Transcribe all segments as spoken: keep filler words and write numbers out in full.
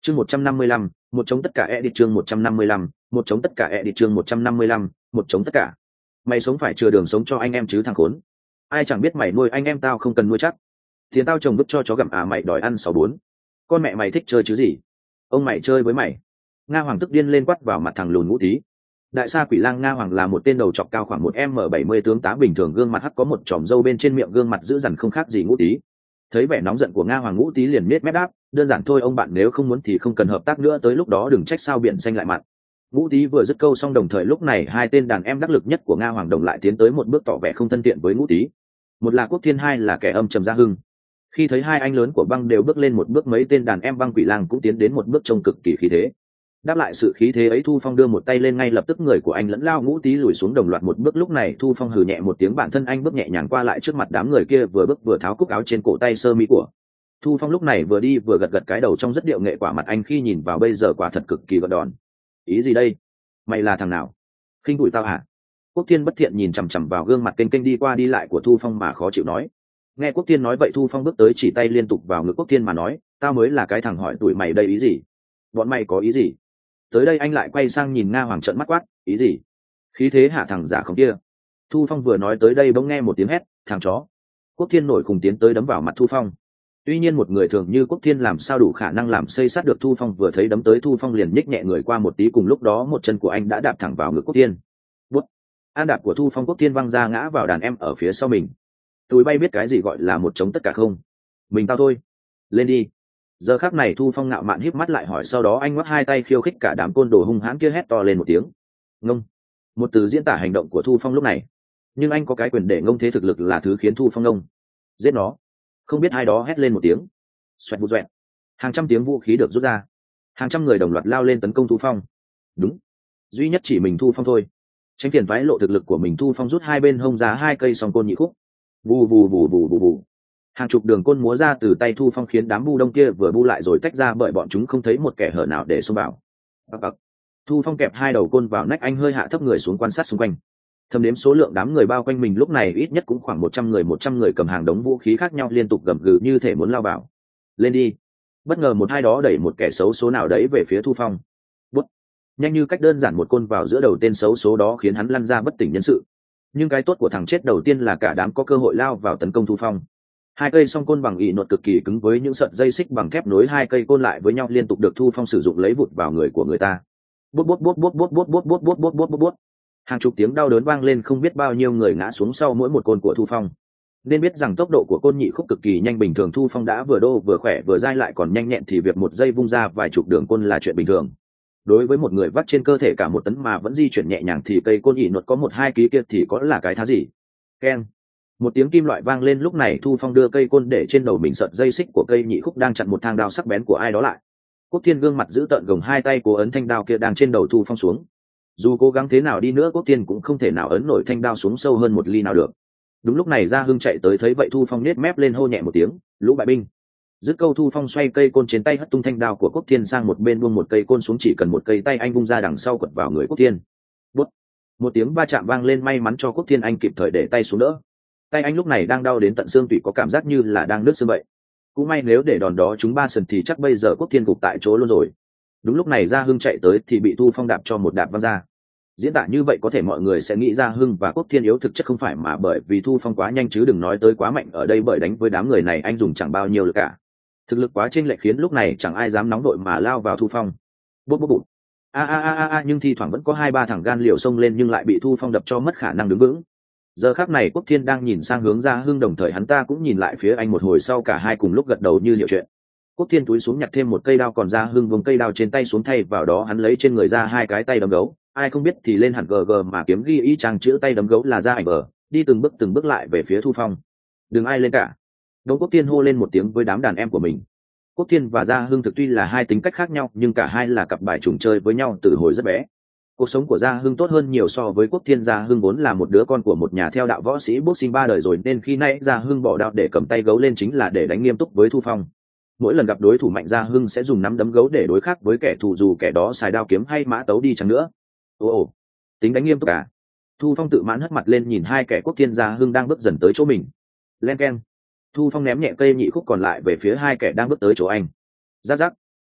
chương một trăm năm mươi lăm, một chống tất cả edit chương một trăm năm mươi lăm, một chống tất cả edit chương một trăm năm mươi lăm, một chống tất cả. Mày sống phải chừa đường sống cho anh em chứ thằng khốn. Ai chẳng biết mày nuôi anh em tao không cần nuôi chắc. Tiền tao trồng vứt cho chó gặm à, mày đòi ăn sáu bốn. Con mẹ mày thích chơi chứ gì? Ông mày chơi với mày. Nga Hoàng tức điên lên quát vào mặt thằng lùn Ngũ Tý. Đại sa quỷ lang Nga Hoàng là một tên đầu trọc cao khoảng một m bảy mươi tướng tá bình thường, gương mặt hắc có một chòm râu bên trên miệng, gương mặt dữ dằn không khác gì Ngũ Tý. Thấy vẻ nóng giận của Nga Hoàng, Ngũ Tý liền nết mép đáp, đơn giản thôi ông bạn, nếu không muốn thì không cần hợp tác nữa, tới lúc đó đừng trách sao biển xanh lại mặt. Ngũ Tý vừa dứt câu xong, đồng thời lúc này hai tên đàn em đắc lực nhất của Nga Hoàng đồng lại tiến tới một bước tỏ vẻ không thân thiện với Ngũ Tý. Một là Quốc Thiên, hai là kẻ âm trầm Gia Hưng. Khi thấy hai anh lớn của băng đều bước lên một bước, mấy tên đàn em băng quỷ lang cũng tiến đến một bước trông cực kỳ khí thế. Đáp lại sự khí thế ấy, Thu Phong đưa một tay lên, ngay lập tức người của anh lẫn lao Ngũ Tý lùi xuống đồng loạt một bước. Lúc này Thu Phong hừ nhẹ một tiếng, bản thân anh bước nhẹ nhàng qua lại trước mặt đám người kia, vừa bước vừa tháo cúc áo trên cổ tay sơ mi của Thu Phong. Lúc này vừa đi vừa gật gật cái đầu trong rất điệu nghệ, quả mặt anh khi nhìn vào bây giờ quả thật cực kỳ gợn đòn. Ý gì đây? Mày là thằng nào? Khinh đuổi tao hả? Quốc Thiên bất thiện nhìn chằm chằm vào gương mặt kênh kênh đi qua đi lại của Thu Phong mà khó chịu nói. Nghe Quốc Thiên nói vậy, Thu Phong bước tới chỉ tay liên tục vào ngực Quốc Thiên mà nói, tao mới là cái thằng hỏi tuổi mày đây ý gì? Bọn mày có ý gì? Tới đây anh lại quay sang nhìn Nga Hoàng trợn mắt quát, ý gì? Khí thế hạ thằng giả không kia. Thu Phong vừa nói tới đây bỗng nghe một tiếng hét, thằng chó. Quốc Thiên nổi khùng tiến tới đấm vào mặt Thu Phong. Tuy nhiên một người thường như Quốc Thiên làm sao đủ khả năng làm xây sát được Thu Phong, vừa thấy đấm tới Thu Phong liền nhích nhẹ người qua một tí, cùng lúc đó một chân của anh đã đạp thẳng vào ngực Quốc Thiên. Bút. An đạp của Thu Phong, Quốc Thiên văng ra ngã vào đàn em ở phía sau mình. Túi bay biết cái gì gọi là một chống tất cả không? Mình tao thôi. Lên đi. Giờ khắc này Thu Phong ngạo mạn híp mắt lại hỏi, sau đó anh ngoắc hai tay khiêu khích cả đám côn đồ hung hãn kia, hét to lên một tiếng. Ngông. Một từ diễn tả hành động của Thu Phong lúc này. Nhưng anh có cái quyền để ngông thế, thực lực là thứ khiến Thu Phong ngông. Giết nó. Không biết ai đó hét lên một tiếng. Xoẹt bụt xoẹt. Hàng trăm tiếng vũ khí được rút ra. Hàng trăm người đồng loạt lao lên tấn công Thu Phong. Đúng. Duy nhất chỉ mình Thu Phong thôi. Tránh phiền toái lộ thực lực của mình, Thu Phong rút hai bên hông ra hai cây song côn nhị khúc. Vù vù vù vù vù vù. Hàng chục đường côn múa ra từ tay Thu Phong, khiến đám bu đông kia vừa bu lại rồi tách ra, bởi bọn chúng không thấy một kẻ hở nào để xông vào. Bạc bạc. Thu Phong kẹp hai đầu côn vào nách anh, hơi hạ thấp người xuống quan sát xung quanh. Thầm đếm số lượng đám người bao quanh mình lúc này ít nhất cũng khoảng một trăm người, một trăm người cầm hàng đống vũ khí khác nhau liên tục gầm gừ như thể muốn lao vào. Lên đi. Bất ngờ một hai đó đẩy một kẻ xấu số nào đấy về phía Thu Phong. Bút. Nhanh như cách đơn giản một côn vào giữa đầu tên xấu số đó, khiến hắn lăn ra bất tỉnh nhân sự. Nhưng cái tốt của thằng chết đầu tiên là cả đám có cơ hội lao vào tấn công Thu Phong. Hai cây song côn bằng ỷ nột cực kỳ cứng với những sợi dây xích bằng thép nối hai cây côn lại với nhau liên tục được Thu Phong sử dụng lấy vụt vào người của người ta. Bút bút bút bút bút bút bút bút bút bút bút bút bút. Hàng chục tiếng đau đớn vang lên, không biết bao nhiêu người ngã xuống sau mỗi một côn của Thu Phong. Nên biết rằng tốc độ của côn nhị khúc cực kỳ nhanh, bình thường Thu Phong đã vừa đô vừa khỏe vừa dai lại còn nhanh nhẹn thì việc một giây vung ra vài chục đường côn là chuyện bình thường. Đối với một người vắt trên cơ thể cả một tấn mà vẫn di chuyển nhẹ nhàng thì cây côn ỷ nột có một hai ký kia thì có là cái thá gì. Keng. Một tiếng kim loại vang lên, lúc này Thu Phong đưa cây côn để trên đầu mình, sợi dây xích của cây nhị khúc đang chặn một thang đao sắc bén của ai đó lại. Quốc Thiên gương mặt giữ tợn gồng hai tay cố ấn thanh đao kia đang trên đầu Thu Phong xuống. Dù cố gắng thế nào đi nữa, Quốc Thiên cũng không thể nào ấn nổi thanh đao xuống sâu hơn một ly nào được. Đúng lúc này Gia Hưng chạy tới, thấy vậy Thu Phong nết mép lên hô nhẹ một tiếng, lũ bại binh. Dứt câu Thu Phong xoay cây côn trên tay, hất tung thanh đao của Quốc Thiên sang một bên, buông một cây côn xuống, chỉ cần một cây tay anh vung ra đằng sau quật vào người Quốc Thiên. Bút. Một tiếng va chạm vang lên, may mắn cho Quốc Thiên anh kịp thời để tay xuống đỡ. Tay anh lúc này đang đau đến tận xương tủy, có cảm giác như là đang nứt xương vậy. Cũng may nếu để đòn đó trúng ba sần thì chắc bây giờ Quốc Thiên gục tại chỗ luôn rồi. Đúng lúc này Gia Hưng chạy tới thì bị Thu Phong đạp cho một đạp văng ra. Diễn tả như vậy có thể mọi người sẽ nghĩ Gia Hưng và Quốc Thiên yếu, thực chất không phải, mà bởi vì Thu Phong quá nhanh, chứ đừng nói tới quá mạnh ở đây, bởi đánh với đám người này anh dùng chẳng bao nhiêu lực cả. Thực lực quá chênh lệch khiến lúc này chẳng ai dám nóng đội mà lao vào Thu Phong. Bút bút bút. A a a a nhưng thi thoảng vẫn có hai ba thằng gan liều xông lên nhưng lại bị Thu Phong đập cho mất khả năng đứng vững. Giờ khắc này Quốc Thiên đang nhìn sang hướng Gia Hưng, đồng thời hắn ta cũng nhìn lại phía anh, một hồi sau cả hai cùng lúc gật đầu như hiểu chuyện. Quốc Thiên túi xuống nhặt thêm một cây đao, còn Gia Hưng vùng cây đao trên tay xuống, thay vào đó hắn lấy trên người ra hai cái tay đấm gấu. Ai không biết thì lên hẳn gg mà kiếm ghi y chang chữ tay đấm gấu là ra ảnh bờ, đi từng bước từng bước lại về phía Thu Phong. Đừng ai lên cả. Đỗ Quốc Thiên hô lên một tiếng với đám đàn em của mình. Quốc Thiên và Gia Hưng thực tuy là hai tính cách khác nhau, nhưng cả hai là cặp bài trùng chơi với nhau từ hồi rất bé. Cuộc sống của Gia Hưng tốt hơn nhiều so với Quốc Thiên. Gia Hưng vốn là một đứa con của một nhà theo đạo võ sĩ boxing ba đời rồi, nên khi nãy Gia Hưng bỏ đao để cầm tay gấu lên chính là để đánh nghiêm túc với Thu Phong. Mỗi lần gặp đối thủ mạnh, Gia Hưng sẽ dùng nắm đấm gấu để đối khắc với kẻ thù, dù kẻ đó xài đao kiếm hay mã tấu đi chăng nữa. Ồ ồ, tính đánh nghiêm túc à? Thu Phong tự mãn hất mặt lên nhìn hai kẻ Quốc Thiên Gia Hưng đang bước dần tới chỗ mình. Len keng. Thu Phong ném nhẹ cây nhị khúc còn lại về phía hai kẻ đang bước tới chỗ anh. Giáp giáp.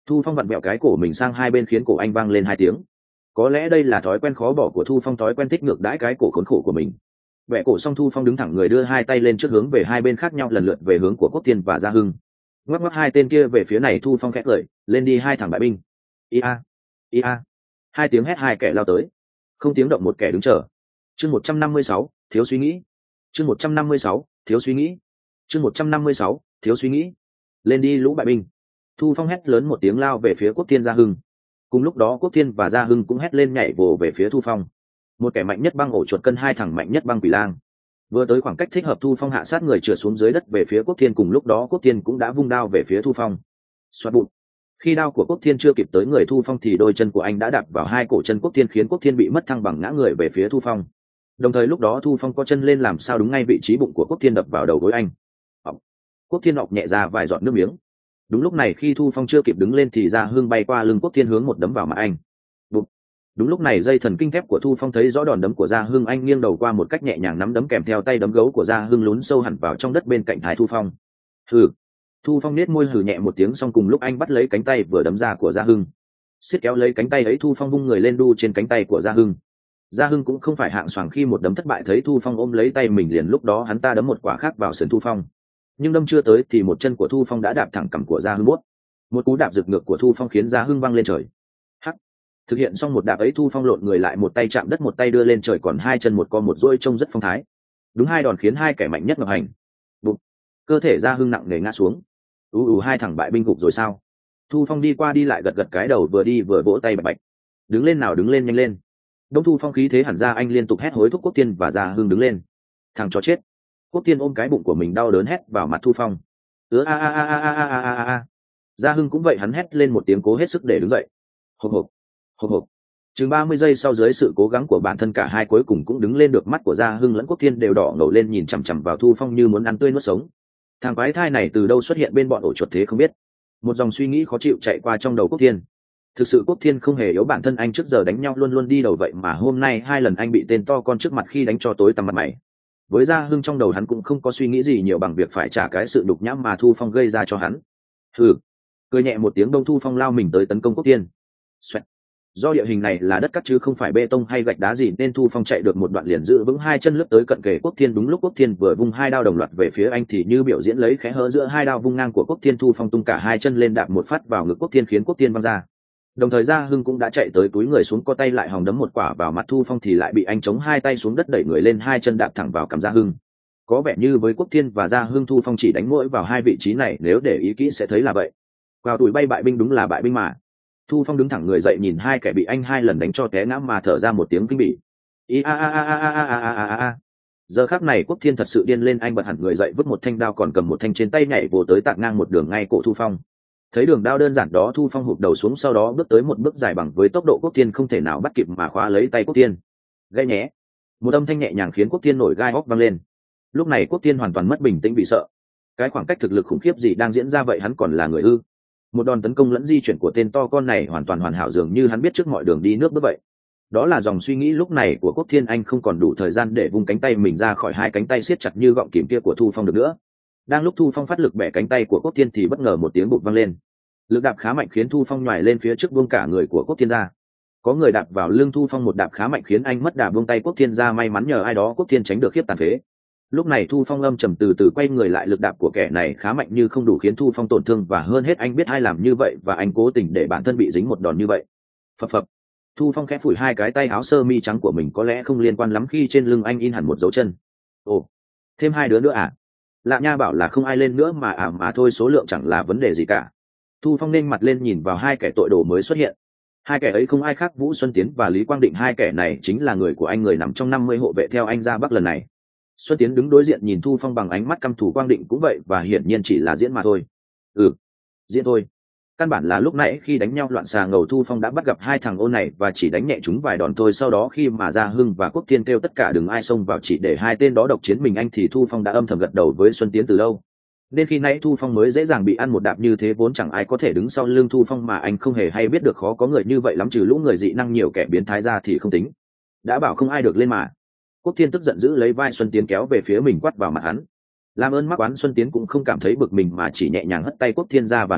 Thu Phong vặn vẹo cái cổ mình sang hai bên khiến cổ anh vang lên hai tiếng. Có lẽ đây là thói quen khó bỏ của Thu Phong, thói quen thích ngược đãi cái cổ khốn khổ của mình. Vẽ cổ xong Thu Phong đứng thẳng người, đưa hai tay lên trước hướng về hai bên khác nhau, lần lượt về hướng của Quốc Thiên và Gia Hưng. Ngoắc ngoắc hai tên kia về phía này, Thu Phong khẽ cười, lên đi hai thằng bại binh. Ia, ia. Hai tiếng hét, hai kẻ lao tới. Không tiếng động, một kẻ đứng chờ. Chương một trăm năm mươi sáu, thiếu suy nghĩ. Chương một trăm năm mươi sáu, thiếu suy nghĩ. Chương một trăm năm mươi sáu, thiếu suy nghĩ. Lên đi lũ bại binh. Thu Phong hét lớn một tiếng, lao về phía Quốc Thiên, Gia Hưng. Cùng lúc đó Quốc Thiên và Gia Hưng cũng hét lên, nhảy vồ về phía Thu Phong. Một kẻ mạnh nhất băng ổ chuột cân, hai thằng mạnh nhất băng quỷ lang. Vừa tới khoảng cách thích hợp, Thu Phong hạ sát người trượt xuống dưới đất về phía Quốc Thiên. Cùng lúc đó Quốc Thiên cũng đã vung đao về phía Thu Phong. Xoạt bụt. Khi đao của Quốc Thiên chưa kịp tới người Thu Phong thì đôi chân của anh đã đạp vào hai cổ chân Quốc Thiên, khiến Quốc Thiên bị mất thăng bằng, ngã người về phía Thu Phong. Đồng thời lúc đó Thu Phong có chân lên làm sao đúng ngay vị trí bụng của Quốc Thiên, đập vào đầu gối anh. Ọc. Quốc Thiên ọc nhẹ ra vài giọt nước miếng. Đúng lúc này khi Thu Phong chưa kịp đứng lên thì Gia Hưng bay qua lưng Quốc Thiên hướng một đấm vào mặt anh. Bụt. Đúng lúc này dây thần kinh thép của Thu Phong thấy rõ đòn đấm của Gia Hưng, anh nghiêng đầu qua một cách nhẹ nhàng, nắm đấm kèm theo tay đấm gấu của Gia Hưng lún sâu hẳn vào trong đất bên cạnh thái Thu Phong. Hừ. Thu Phong nết môi hừ nhẹ một tiếng, xong cùng lúc anh bắt lấy cánh tay vừa đấm ra của Gia Hưng, siết kéo lấy cánh tay ấy. Thu Phong vung người lên đu trên cánh tay của Gia Hưng. Gia Hưng cũng không phải hạng xoàng, khi một đấm thất bại thấy Thu Phong ôm lấy tay mình, liền lúc đó hắn ta đấm một quả khác vào sườn Thu Phong, nhưng đâm chưa tới thì một chân của Thu Phong đã đạp thẳng cằm của Gia Hưng buốt. Một cú đạp rực ngược của Thu Phong khiến Gia Hưng văng lên trời. Hắc. Thực hiện xong một đạp ấy, Thu Phong lộn người lại, một tay chạm đất một tay đưa lên trời, còn hai chân một co một duỗi trông rất phong thái. Đúng hai đòn khiến hai kẻ mạnh nhất ngập hành. Bụp. Cơ thể Gia Hưng nặng nề ngã xuống. ù ù hai thằng bại binh gục rồi sao? Thu Phong đi qua đi lại, gật gật cái đầu, vừa đi vừa vỗ tay bạch bạch. Đứng lên nào, đứng lên nhanh lên. Đông Thu Phong khí thế hẳn ra, anh liên tục hét hối thúc Quốc Thiên và Gia Hưng đứng lên. Thằng chó chết. Quốc Thiên ôm cái bụng của mình đau đớn hét vào mặt Thu Phong. Ứa a a a a a a a a. Gia Hưng cũng vậy, hắn hét lên một tiếng cố hết sức để đứng dậy. Hộp hộp, hộp hộp. Chừng ba mươi giây sau, dưới sự cố gắng của bản thân, cả hai cuối cùng cũng đứng lên được. Mắt của Gia Hưng lẫn Quốc Thiên đều đỏ ngầu lên, nhìn chằm chằm vào Thu Phong như muốn ăn tươi nuốt sống. Thằng quái thai này từ đâu xuất hiện bên bọn ổ chuột thế không biết. Một dòng suy nghĩ khó chịu chạy qua trong đầu Quốc Thiên. Thực sự Quốc Thiên không hề yếu, bản thân anh trước giờ đánh nhau luôn luôn đi đầu, vậy mà hôm nay hai lần anh bị tên to con trước mặt khi đánh cho tối tăm mặt mày. Với Gia Hưng trong đầu hắn cũng không có suy nghĩ gì nhiều bằng việc phải trả cái sự đục nhãm mà Thu Phong gây ra cho hắn. Hừ. Cười nhẹ một tiếng, Đông Thu Phong lao mình tới tấn công Quốc Thiên. Xoẹt. Do địa hình này là đất cát chứ không phải bê tông hay gạch đá gì, nên Thu Phong chạy được một đoạn liền giữ vững hai chân lướt tới cận kề Quốc Thiên. Đúng lúc Quốc Thiên vừa vung hai đao đồng loạt về phía anh thì như biểu diễn lấy khẽ hở giữa hai đao vung ngang của Quốc Thiên, Thu Phong tung cả hai chân lên đạp một phát vào ngực Quốc Thiên khiến Quốc Thiên văng ra. Đồng thời Gia Hưng cũng đã chạy tới túi người xuống, co tay lại hòng đấm một quả vào mặt Thu Phong thì lại bị anh chống hai tay xuống đất, đẩy người lên, hai chân đạp thẳng vào cằm Gia Hưng. Có vẻ như với Quốc Thiên và Gia Hưng, Thu Phong chỉ đánh mỗi vào hai vị trí này, nếu để ý kỹ sẽ thấy là vậy. Vào tuổi bay bại binh, đúng là bại binh mà. Thu Phong đứng thẳng người dậy, nhìn hai kẻ bị anh hai lần đánh cho té ngã mà thở ra một tiếng kinh bỉ. I a a a a a a a a a. Giờ khắc này Quốc Thiên thật sự điên lên, anh bật hẳn người dậy, vứt một thanh đao còn cầm một thanh trên tay, nhảy vồ tới tạt ngang một đường ngay cổ Thu Phong. Thấy đường đao đơn giản đó, Thu Phong hụt đầu xuống, sau đó bước tới một bước dài bằng với tốc độ Quốc Thiên không thể nào bắt kịp mà khóa lấy tay Quốc Thiên. Gai nhé. Một âm thanh nhẹ nhàng khiến Quốc Thiên nổi gai óc vang lên. Lúc này Quốc Thiên hoàn toàn mất bình tĩnh, bị sợ. Cái khoảng cách thực lực khủng khiếp gì đang diễn ra vậy, hắn còn là người ư? Một đòn tấn công lẫn di chuyển của tên to con này hoàn toàn hoàn hảo, dường như hắn biết trước mọi đường đi nước bước vậy. Đó là dòng suy nghĩ lúc này của Quốc Thiên, anh không còn đủ thời gian để vung cánh tay mình ra khỏi hai cánh tay siết chặt như gọng kìm kia của Thu Phong được nữa. Đang lúc Thu Phong phát lực bẻ cánh tay của Quốc Thiên thì bất ngờ một tiếng bụp vang lên. Lực đạp khá mạnh khiến Thu Phong nhoài lên phía trước, buông cả người của Quốc Thiên ra. Có người đạp vào lưng Thu Phong một đạp khá mạnh khiến anh mất đà buông tay Quốc Thiên ra, may mắn nhờ ai đó Quốc Thiên tránh được khiếp tàn phế. Lúc này Thu Phong âm trầm từ từ quay người lại, lực đạp của kẻ này khá mạnh như không đủ khiến Thu Phong tổn thương, và hơn hết anh biết ai làm như vậy và anh cố tình để bản thân bị dính một đòn như vậy. Phập phập. Thu Phong khẽ phủi hai cái tay áo sơ mi trắng của mình, có lẽ không liên quan lắm khi trên lưng anh in hẳn một dấu chân. Ồ, thêm hai đứa nữa à? Lạ nha, bảo là không ai lên nữa mà à mà thôi, số lượng chẳng là vấn đề gì cả. Thu Phong nên mặt lên nhìn vào hai kẻ tội đồ mới xuất hiện. Hai kẻ ấy không ai khác Vũ Xuân Tiến và Lý Quang Định, hai kẻ này chính là người của anh, người nằm trong năm mươi hộ vệ theo anh ra Bắc lần này. Xuân Tiến đứng đối diện nhìn Thu Phong bằng ánh mắt căm thù, Quang Định cũng vậy, và hiển nhiên chỉ là diễn mà thôi. Ừ, diễn thôi. Căn bản là lúc nãy khi đánh nhau loạn xà ngầu, Thu Phong đã bắt gặp hai thằng ôn này và chỉ đánh nhẹ chúng vài đòn thôi. Sau đó khi mà Gia Hưng và Quốc Thiên kêu tất cả đừng ai xông vào chỉ để hai tên đó độc chiến mình anh, thì Thu Phong đã âm thầm gật đầu với Xuân Tiến từ lâu. Nên khi nãy Thu Phong mới dễ dàng bị ăn một đạp như thế, vốn chẳng ai có thể đứng sau lưng Thu Phong mà anh không hề hay biết được khó có người như vậy lắm, trừ lũ người dị năng nhiều kẻ biến thái ra thì không tính. Đã bảo không ai được lên mà. Quốc Thiên tức giận giữ lấy vai Xuân Tiến kéo về phía mình, quát vào mặt hắn. Làm ơn mắc oán, Xuân Tiến cũng không cảm thấy bực mình mà chỉ nhẹ nhàng hất tay Quốc Thiên ra và nói,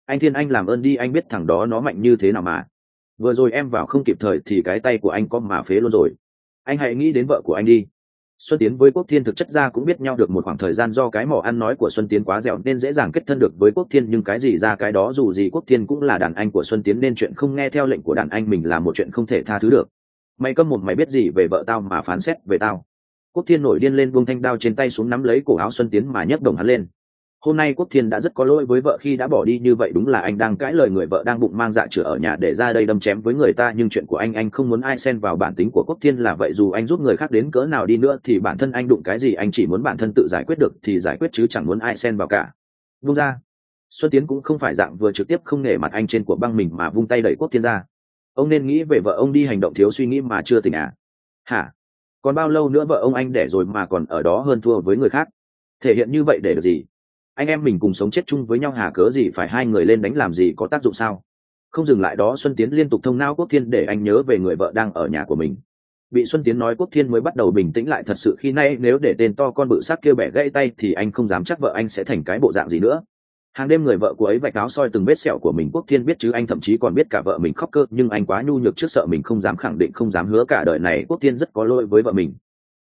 Anh Thiên anh làm ơn đi, anh biết thằng đó nó mạnh như thế nào mà. Vừa rồi em vào không kịp thời thì cái tay của anh có mà phế luôn rồi. Anh hãy nghĩ đến vợ của anh đi. Xuân Tiến với Quốc Thiên thực chất ra cũng biết nhau được một khoảng thời gian, do cái mỏ ăn nói của Xuân Tiến quá dẻo nên dễ dàng kết thân được với Quốc Thiên, nhưng cái gì ra cái đó, dù gì Quốc Thiên cũng là đàn anh của Xuân Tiến nên chuyện không nghe theo lệnh của đàn anh mình là một chuyện không thể tha thứ được. Mày câm mồm, mày biết gì về vợ tao mà phán xét về tao? Quốc Thiên nổi điên lên, buông thanh đao trên tay xuống, nắm lấy cổ áo Xuân Tiến mà nhấc đồng hắn lên. Hôm nay Quốc Thiên đã rất có lỗi với vợ khi đã bỏ đi như vậy, đúng là anh đang cãi lời người vợ đang bụng mang dạ chửa ở nhà để ra đây đâm chém với người ta, nhưng chuyện của anh anh không muốn ai xen vào, bản tính của Quốc Thiên là vậy, dù anh giúp người khác đến cỡ nào đi nữa thì bản thân anh đụng cái gì anh chỉ muốn bản thân tự giải quyết được thì giải quyết chứ chẳng muốn ai xen vào cả. Vung ra. Xuân Tiến cũng không phải dạng vừa trực tiếp không nể mặt anh trên của băng mình mà vung tay đẩy Quốc Thiên ra. Ông nên nghĩ về vợ ông đi, hành động thiếu suy nghĩ mà chưa tỉnh à? Hả? Còn bao lâu nữa vợ ông anh đẻ rồi mà còn ở đó hơn thua với người khác? Thể hiện như vậy để được gì? Anh em mình cùng sống chết chung với nhau, hà cớ gì phải hai người lên đánh làm gì, có tác dụng sao? Không dừng lại đó, Xuân Tiến liên tục thông não Quốc Thiên để anh nhớ về người vợ đang ở nhà của mình. Bị Xuân Tiến nói, Quốc Thiên mới bắt đầu bình tĩnh lại. Thật sự khi nay nếu để tên to con bự xác kia bẻ gãy tay thì anh không dám chắc vợ anh sẽ thành cái bộ dạng gì nữa. Hàng đêm người vợ của ấy vạch áo soi từng vết sẹo của mình, Quốc Thiên biết chứ, anh thậm chí còn biết cả vợ mình khóc cơ, nhưng anh quá nhu nhược trước sợ mình không dám khẳng định, không dám hứa cả đời này. Quốc Thiên rất có lỗi với vợ mình.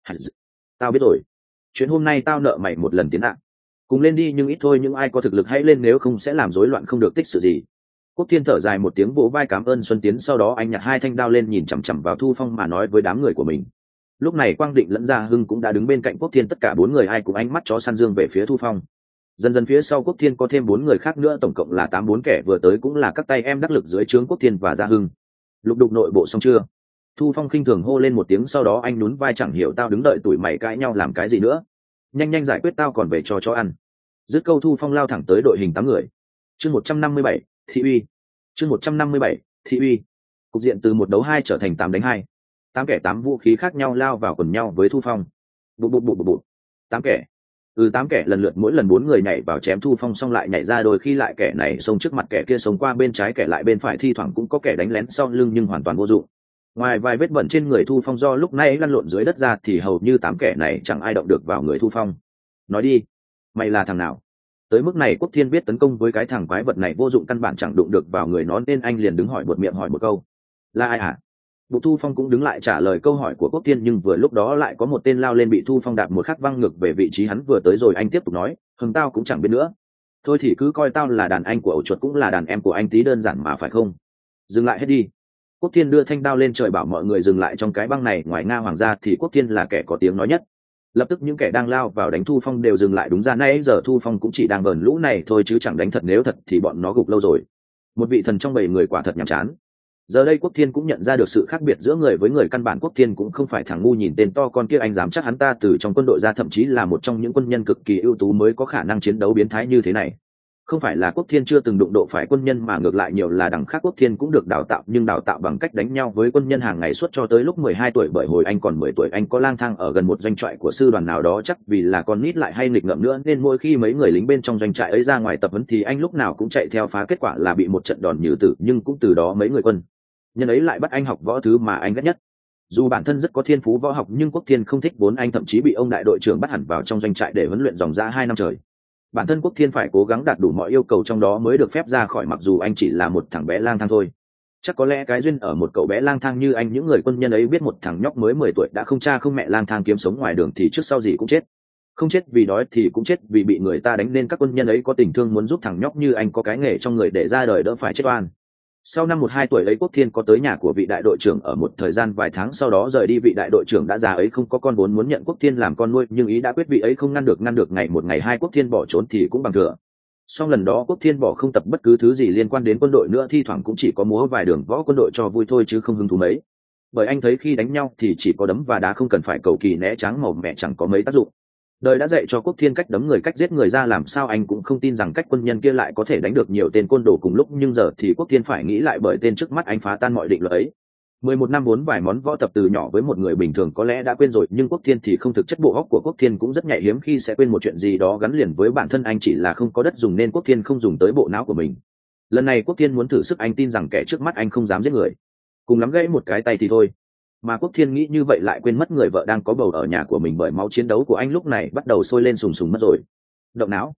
Tao biết rồi, chuyện hôm nay tao nợ mày một lần Tiến ạ. Cùng lên đi, nhưng ít thôi, những ai có thực lực hãy lên, nếu không sẽ làm rối loạn không được tích sự gì. Quốc Thiên thở dài một tiếng, vỗ vai cảm ơn Xuân Tiến, sau đó anh nhặt hai thanh đao lên, nhìn chằm chằm vào Thu Phong mà nói với đám người của mình. Lúc này Quang Định lẫn Gia Hưng cũng đã đứng bên cạnh Quốc Thiên, tất cả bốn người ai cũng ánh mắt chó săn dương về phía Thu Phong. Dần dần phía sau Quốc Thiên có thêm bốn người khác nữa, tổng cộng là tám bốn kẻ vừa tới cũng là các tay em đắc lực dưới trướng Quốc Thiên và Gia Hưng. Lục đục nội bộ xong chưa? Thu Phong khinh thường hô lên một tiếng, sau đó anh nhún vai, chẳng hiểu tao đứng đợi tụi mày cãi nhau làm cái gì nữa, nhanh nhanh giải quyết tao còn về cho chó ăn. Dứt câu Thu Phong lao thẳng tới đội hình tám người. Chương một trăm năm mươi bảy, thị uy. Chương một trăm năm mươi bảy, thị uy. Cục diện từ một đấu hai trở thành tám đánh hai. Tám kẻ tám vũ khí khác nhau lao vào quần nhau với Thu Phong. Bụt bụt bụt bụt bụt. Tám kẻ. Ừ tám kẻ lần lượt, mỗi lần bốn người nhảy vào chém Thu Phong xong lại nhảy ra, đôi khi lại kẻ này xông trước mặt kẻ kia xông qua bên trái, kẻ lại bên phải, thi thoảng cũng có kẻ đánh lén sau lưng nhưng hoàn toàn vô dụng. Ngoài vài vết bẩn trên người Thu Phong do lúc nãy lăn lộn dưới đất ra thì hầu như tám kẻ này chẳng ai động được vào người Thu Phong. Nói đi, mày là thằng nào? Tới mức này Quốc Thiên biết tấn công với cái thằng quái vật này vô dụng, căn bản chẳng đụng được vào người nó, nên anh liền đứng hỏi, buột miệng hỏi một câu. Là ai hả? Bục Thu Phong cũng đứng lại trả lời câu hỏi của Quốc Thiên, nhưng vừa lúc đó lại có một tên lao lên bị Thu Phong đạp một khắc văng ngược về vị trí hắn vừa tới, rồi anh tiếp tục nói, hừng tao cũng chẳng biết nữa. Thôi thì cứ coi tao là đàn anh của ổ chuột, cũng là đàn em của anh, tí đơn giản mà phải không? Dừng lại hết đi. Quốc Thiên đưa thanh đao lên trời bảo mọi người dừng lại. Trong cái băng này ngoài Nga Hoàng gia thì Quốc Thiên là kẻ có tiếng nói nhất. Lập tức những kẻ đang lao vào đánh Thu Phong đều dừng lại. Đúng ra nãy giờ Thu Phong cũng chỉ đang vờn lũ này thôi chứ chẳng đánh thật, nếu thật thì bọn nó gục lâu rồi. Một vị thần trong bầy người quả thật nhàm chán. Giờ đây Quốc Thiên cũng nhận ra được sự khác biệt giữa người với người, căn bản Quốc Thiên cũng không phải thằng ngu nhìn tên to con kia, anh dám chắc hắn ta từ trong quân đội ra, thậm chí là một trong những quân nhân cực kỳ ưu tú mới có khả năng chiến đấu biến thái như thế này. Không phải là Quốc Thiên chưa từng đụng độ phải quân nhân, mà ngược lại nhiều là đằng khác Quốc Thiên cũng được đào tạo, nhưng đào tạo bằng cách đánh nhau với quân nhân hàng ngày suốt cho tới lúc mười hai tuổi, bởi hồi anh còn mười tuổi anh có lang thang ở gần một doanh trại của sư đoàn nào đó, chắc vì là con nít lại hay nghịch ngợm nữa nên mỗi khi mấy người lính bên trong doanh trại ấy ra ngoài tập huấn thì anh lúc nào cũng chạy theo phá, kết quả là bị một trận đòn nhừ tử, nhưng cũng từ đó mấy người quân nhân ấy lại bắt anh học võ, thứ mà anh ghét nhất. Dù bản thân rất có thiên phú võ học nhưng Quốc Thiên không thích, vốn anh thậm chí bị ông đại đội trưởng bắt hẳn vào trong doanh trại để huấn luyện dòng dã hai năm trời. Bản thân Quốc Thiên phải cố gắng đạt đủ mọi yêu cầu trong đó mới được phép ra khỏi, mặc dù anh chỉ là một thằng bé lang thang thôi. Chắc có lẽ cái duyên ở một cậu bé lang thang như anh, những người quân nhân ấy biết một thằng nhóc mới mười tuổi đã không cha không mẹ lang thang kiếm sống ngoài đường thì trước sau gì cũng chết. Không chết vì đói thì cũng chết vì bị người ta đánh, nên các quân nhân ấy có tình thương muốn giúp thằng nhóc như anh có cái nghề trong người để ra đời đỡ phải chết oan. Sau năm một hai tuổi ấy Quốc Thiên có tới nhà của vị đại đội trưởng ở một thời gian vài tháng, sau đó rời đi. Vị đại đội trưởng đã già ấy không có con, vốn muốn nhận Quốc Thiên làm con nuôi, nhưng ý đã quyết vị ấy không ngăn được ngăn được ngày một ngày hai Quốc Thiên bỏ trốn thì cũng bằng thừa. Song lần đó Quốc Thiên bỏ không tập bất cứ thứ gì liên quan đến quân đội nữa, thi thoảng cũng chỉ có múa vài đường võ quân đội cho vui thôi chứ không hứng thú mấy, bởi anh thấy khi đánh nhau thì chỉ có đấm và đá, không cần phải cầu kỳ né tránh màu mẹ, chẳng có mấy tác dụng. Đời đã dạy cho Quốc Thiên cách đấm người, cách giết người ra làm sao, anh cũng không tin rằng cách quân nhân kia lại có thể đánh được nhiều tên côn đồ cùng lúc, nhưng giờ thì Quốc Thiên phải nghĩ lại, bởi tên trước mắt anh phá tan mọi định luật ấy. Mười một năm vốn vài món võ tập từ nhỏ với một người bình thường có lẽ đã quên rồi, nhưng Quốc Thiên thì không, thực chất bộ óc của Quốc Thiên cũng rất nhạy, hiếm khi sẽ quên một chuyện gì đó gắn liền với bản thân anh, chỉ là không có đất dùng nên Quốc Thiên không dùng tới bộ não của mình. Lần này Quốc Thiên muốn thử sức, anh tin rằng kẻ trước mắt anh không dám giết người, cùng lắm gãy một cái tay thì thôi. Mà Quốc Thiên nghĩ như vậy lại quên mất người vợ đang có bầu ở nhà của mình, bởi máu chiến đấu của anh lúc này bắt đầu sôi lên sùng sùng mất rồi. Động não.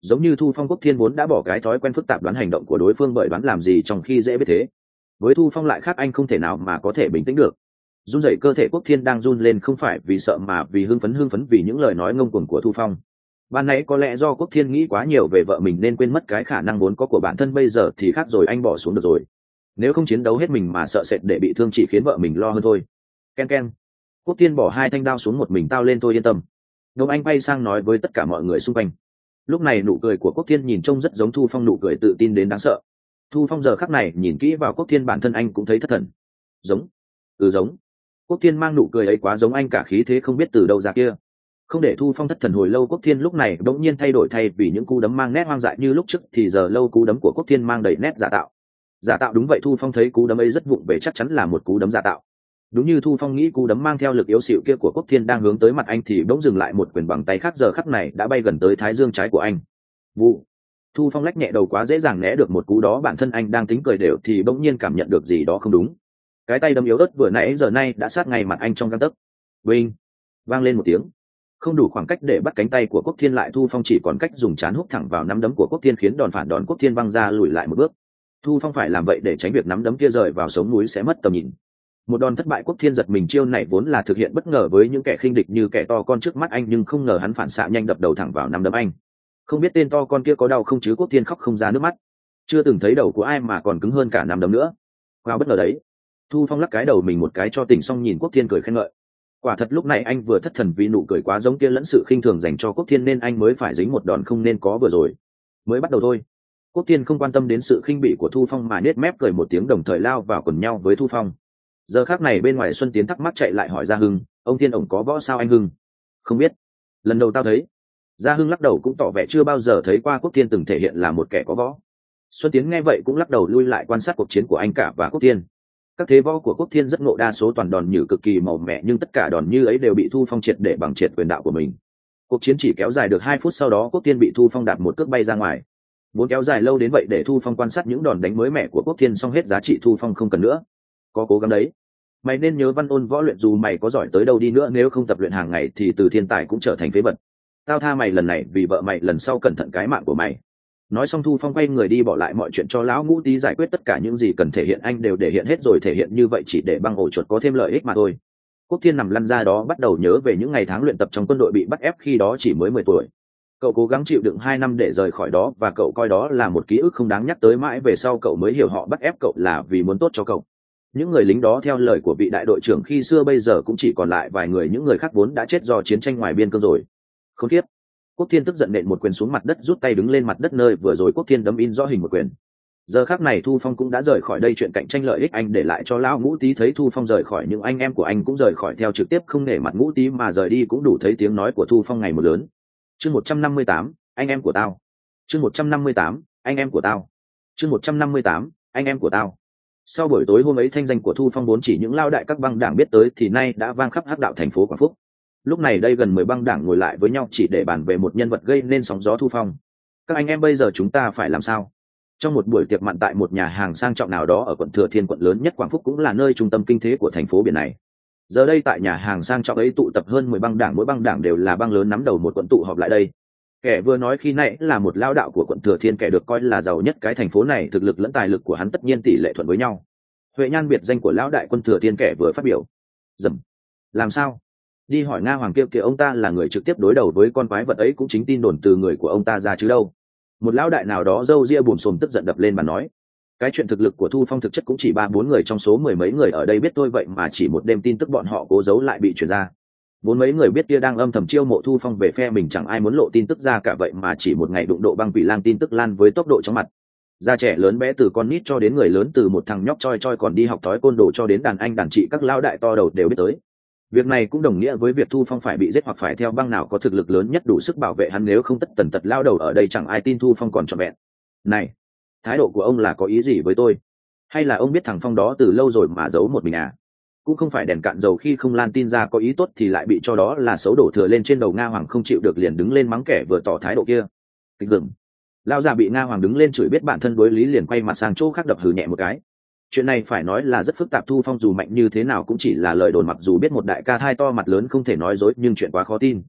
giống như Thu Phong Quốc Thiên vốn đã bỏ cái thói quen phức tạp đoán hành động của đối phương bởi đoán làm gì trong khi dễ biết thế. Với Thu Phong lại khác, anh không thể nào mà có thể bình tĩnh được. Run rẩy cơ thể Quốc Thiên đang run lên không phải vì sợ mà vì hưng phấn hưng phấn vì những lời nói ngông cuồng của Thu Phong. Ban nãy có lẽ do Quốc Thiên nghĩ quá nhiều về vợ mình nên quên mất cái khả năng vốn có của bản thân, bây giờ thì khác rồi, anh bỏ xuống được rồi. Nếu không chiến đấu hết mình mà sợ sệt để bị thương chỉ khiến vợ mình lo hơn thôi. Ken ken. Quốc Thiên bỏ hai thanh đao xuống, một mình tao lên thôi, yên tâm. Đông anh bay sang nói với tất cả mọi người xung quanh. Lúc này nụ cười của Quốc Thiên nhìn trông rất giống Thu Phong, nụ cười tự tin đến đáng sợ. Thu Phong giờ khắc này nhìn kỹ vào Quốc Thiên, bản thân anh cũng thấy thất thần. Giống, ừ giống. Quốc Thiên mang nụ cười ấy quá giống anh, cả khí thế không biết từ đâu ra kia. Không để Thu Phong thất thần hồi lâu, Quốc Thiên lúc này bỗng nhiên thay đổi, thay vì những cú đấm mang nét hoang dại như lúc trước thì giờ lâu cú đấm của Quốc Thiên mang đầy nét giả tạo. Giả tạo, đúng vậy, Thu Phong thấy cú đấm ấy rất vụng về, chắc chắn là một cú đấm giả tạo. Đúng như Thu Phong nghĩ, cú đấm mang theo lực yếu xịu kia của Quốc Thiên đang hướng tới mặt anh thì bỗng dừng lại, một quyền bằng tay khác giờ khắc này đã bay gần tới thái dương trái của anh. Vụ. Thu Phong lách nhẹ đầu, quá dễ dàng né được một cú đó, bản thân anh đang tính cười đều thì bỗng nhiên cảm nhận được gì đó không đúng. Cái tay đấm yếu ớt vừa nãy giờ nay đã sát ngay mặt anh trong gang tấc. Vinh. Vang lên một tiếng. Không đủ khoảng cách để bắt cánh tay của Quốc Thiên lại, Thu Phong chỉ còn cách dùng trán húc thẳng vào nắm đấm của Quốc Thiên khiến đòn phản đòn Quốc Thiên văng ra lùi lại một bước. Thu Phong phải làm vậy để tránh việc nắm đấm kia rời vào sống núi sẽ mất tầm nhìn. Một đòn thất bại, Quốc Thiên giật mình, chiêu này vốn là thực hiện bất ngờ với những kẻ khinh địch như kẻ to con trước mắt anh, nhưng không ngờ hắn phản xạ nhanh đập đầu thẳng vào nắm đấm anh. Không biết tên to con kia có đau không chứ Quốc Thiên khóc không ra nước mắt. Chưa từng thấy đầu của ai mà còn cứng hơn cả nắm đấm nữa. Wow, bất ngờ đấy. Thu Phong lắc cái đầu mình một cái cho tỉnh, xong nhìn Quốc Thiên cười khen ngợi. Quả thật lúc này anh vừa thất thần vì nụ cười quá giống kia lẫn sự khinh thường dành cho Quốc Thiên nên anh mới phải dính một đòn không nên có vừa rồi. Mới bắt đầu thôi. Quốc Thiên không quan tâm đến sự khinh bỉ của Thu Phong mà nết mép cười một tiếng, đồng thời lao vào quần nhau với Thu Phong. Giờ khác này bên ngoài Xuân Tiến thắc mắc chạy lại hỏi Gia Hưng, ông Thiên ổng có võ sao anh Hưng? Không biết, lần đầu tao thấy. Gia Hưng lắc đầu cũng tỏ vẻ chưa bao giờ thấy qua Quốc Thiên từng thể hiện là một kẻ có võ. Xuân Tiến nghe vậy cũng lắc đầu lui lại quan sát cuộc chiến của anh cả và Quốc Thiên. Các thế võ của Quốc Thiên rất ngộ, đa số toàn đòn nhử cực kỳ màu mẻ, nhưng tất cả đòn như ấy đều bị Thu Phong triệt để bằng triệt quyền đạo của mình. Cuộc chiến chỉ kéo dài được hai phút, sau đó Quốc Thiên bị Thu Phong đạp một cước bay ra ngoài. Muốn kéo dài lâu đến vậy để Thu Phong quan sát những đòn đánh mới mẻ của Quốc Thiên xong hết giá trị Thu Phong không cần nữa. Có cố gắng đấy. Mày nên nhớ văn ôn võ luyện, dù mày có giỏi tới đâu đi nữa nếu không tập luyện hàng ngày thì từ thiên tài cũng trở thành phế vật. Tao tha mày lần này vì vợ mày, lần sau cẩn thận cái mạng của mày. Nói xong Thu Phong quay người đi, bỏ lại mọi chuyện cho lão Ngũ Tý giải quyết, tất cả những gì cần thể hiện anh đều thể hiện hết rồi, thể hiện như vậy chỉ để băng ổ chuột có thêm lợi ích mà thôi. Quốc Thiên nằm lăn ra đó bắt đầu nhớ về những ngày tháng luyện tập trong quân đội, bị bắt ép khi đó chỉ mới mười tuổi. Cậu cố gắng chịu đựng hai năm để rời khỏi đó và cậu coi đó là một ký ức không đáng nhắc tới, mãi về sau cậu mới hiểu họ bắt ép cậu là vì muốn tốt cho cậu. Những người lính đó theo lời của vị đại đội trưởng khi xưa bây giờ cũng chỉ còn lại vài người, những người khác vốn đã chết do chiến tranh ngoài biên cương rồi. Khốn kiếp. Quốc Thiên tức giận nện một quyền xuống mặt đất, rút tay đứng lên mặt đất nơi vừa rồi Quốc Thiên đấm in rõ hình một quyền. Giờ khác này Thu Phong cũng đã rời khỏi đây, chuyện cạnh tranh lợi ích anh để lại cho lão Ngũ Tý thấy Thu Phong rời khỏi, những anh em của anh cũng rời khỏi theo, trực tiếp không nể mặt Ngũ Tý mà rời đi cũng đủ thấy tiếng nói của Thu Phong ngày một lớn. Chương một trăm năm mươi tám, anh em của tao. Chương một trăm năm mươi tám, anh em của tao. Chương một trăm năm mươi tám, anh em của tao. Sau buổi tối hôm ấy, thanh danh của Thu Phong vốn chỉ những lao đại các băng đảng biết tới thì nay đã vang khắp hắc đạo thành phố Quảng Phúc. Lúc này đây gần mười băng đảng ngồi lại với nhau chỉ để bàn về một nhân vật gây nên sóng gió Thu Phong. Các anh em bây giờ chúng ta phải làm sao? Trong một buổi tiệc mặn tại một nhà hàng sang trọng nào đó ở quận Thừa Thiên, quận lớn nhất Quảng Phúc, cũng là nơi trung tâm kinh tế của thành phố biển này. Giờ đây tại nhà hàng sang trọng ấy tụ tập hơn mười băng đảng, mỗi băng đảng đều là băng lớn nắm đầu một quận tụ họp lại đây. Kẻ vừa nói khi nãy là một lao đạo của quận Thừa Thiên, kẻ được coi là giàu nhất cái thành phố này, thực lực lẫn tài lực của hắn tất nhiên tỷ lệ thuận với nhau. Huệ nhan biệt danh của lão đại quân Thừa Thiên kẻ vừa phát biểu. Dầm. Làm sao? Đi hỏi Nga Hoàng kia kìa, ông ta là người trực tiếp đối đầu với con quái vật ấy, cũng chính tin đồn từ người của ông ta ra chứ đâu. Một lão đại nào đó râu ria bùm xùm tức giận đập lên bàn nói. Cái chuyện thực lực của Thu Phong thực chất cũng chỉ ba bốn người trong số mười mấy người ở đây biết thôi, vậy mà chỉ một đêm tin tức bọn họ cố giấu lại bị truyền ra. Bốn mấy người biết kia đang âm thầm chiêu mộ Thu Phong về phe mình, chẳng ai muốn lộ tin tức ra cả, vậy mà chỉ một ngày đụng độ băng quỷ lang tin tức lan với tốc độ chóng mặt. Già trẻ lớn bé, từ con nít cho đến người lớn, từ một thằng nhóc choi choi còn đi học thói côn đồ cho đến đàn anh đàn chị, các lão đại to đầu đều biết tới. Việc này cũng đồng nghĩa với việc Thu Phong phải bị giết hoặc phải theo băng nào có thực lực lớn nhất đủ sức bảo vệ hắn, nếu không tất tần tật lao đầu ở đây chẳng ai tin Thu Phong còn trọn vẹn. Này, thái độ của ông là có ý gì với tôi? Hay là ông biết thằng Phong đó từ lâu rồi mà giấu một mình à? Cũng không phải đèn cạn dầu, khi không lan tin ra có ý tốt thì lại bị cho đó là xấu đổ thừa lên trên đầu. Nga Hoàng không chịu được liền đứng lên mắng kẻ vừa tỏ thái độ kia. Kịch gừng. Lao già bị Nga Hoàng đứng lên chửi biết bản thân đối lý liền quay mặt sang chỗ khác đập hừ nhẹ một cái. Chuyện này phải nói là rất phức tạp, Thu Phong dù mạnh như thế nào cũng chỉ là lời đồn, mặc dù biết một đại ca thai to mặt lớn không thể nói dối, nhưng chuyện quá khó tin.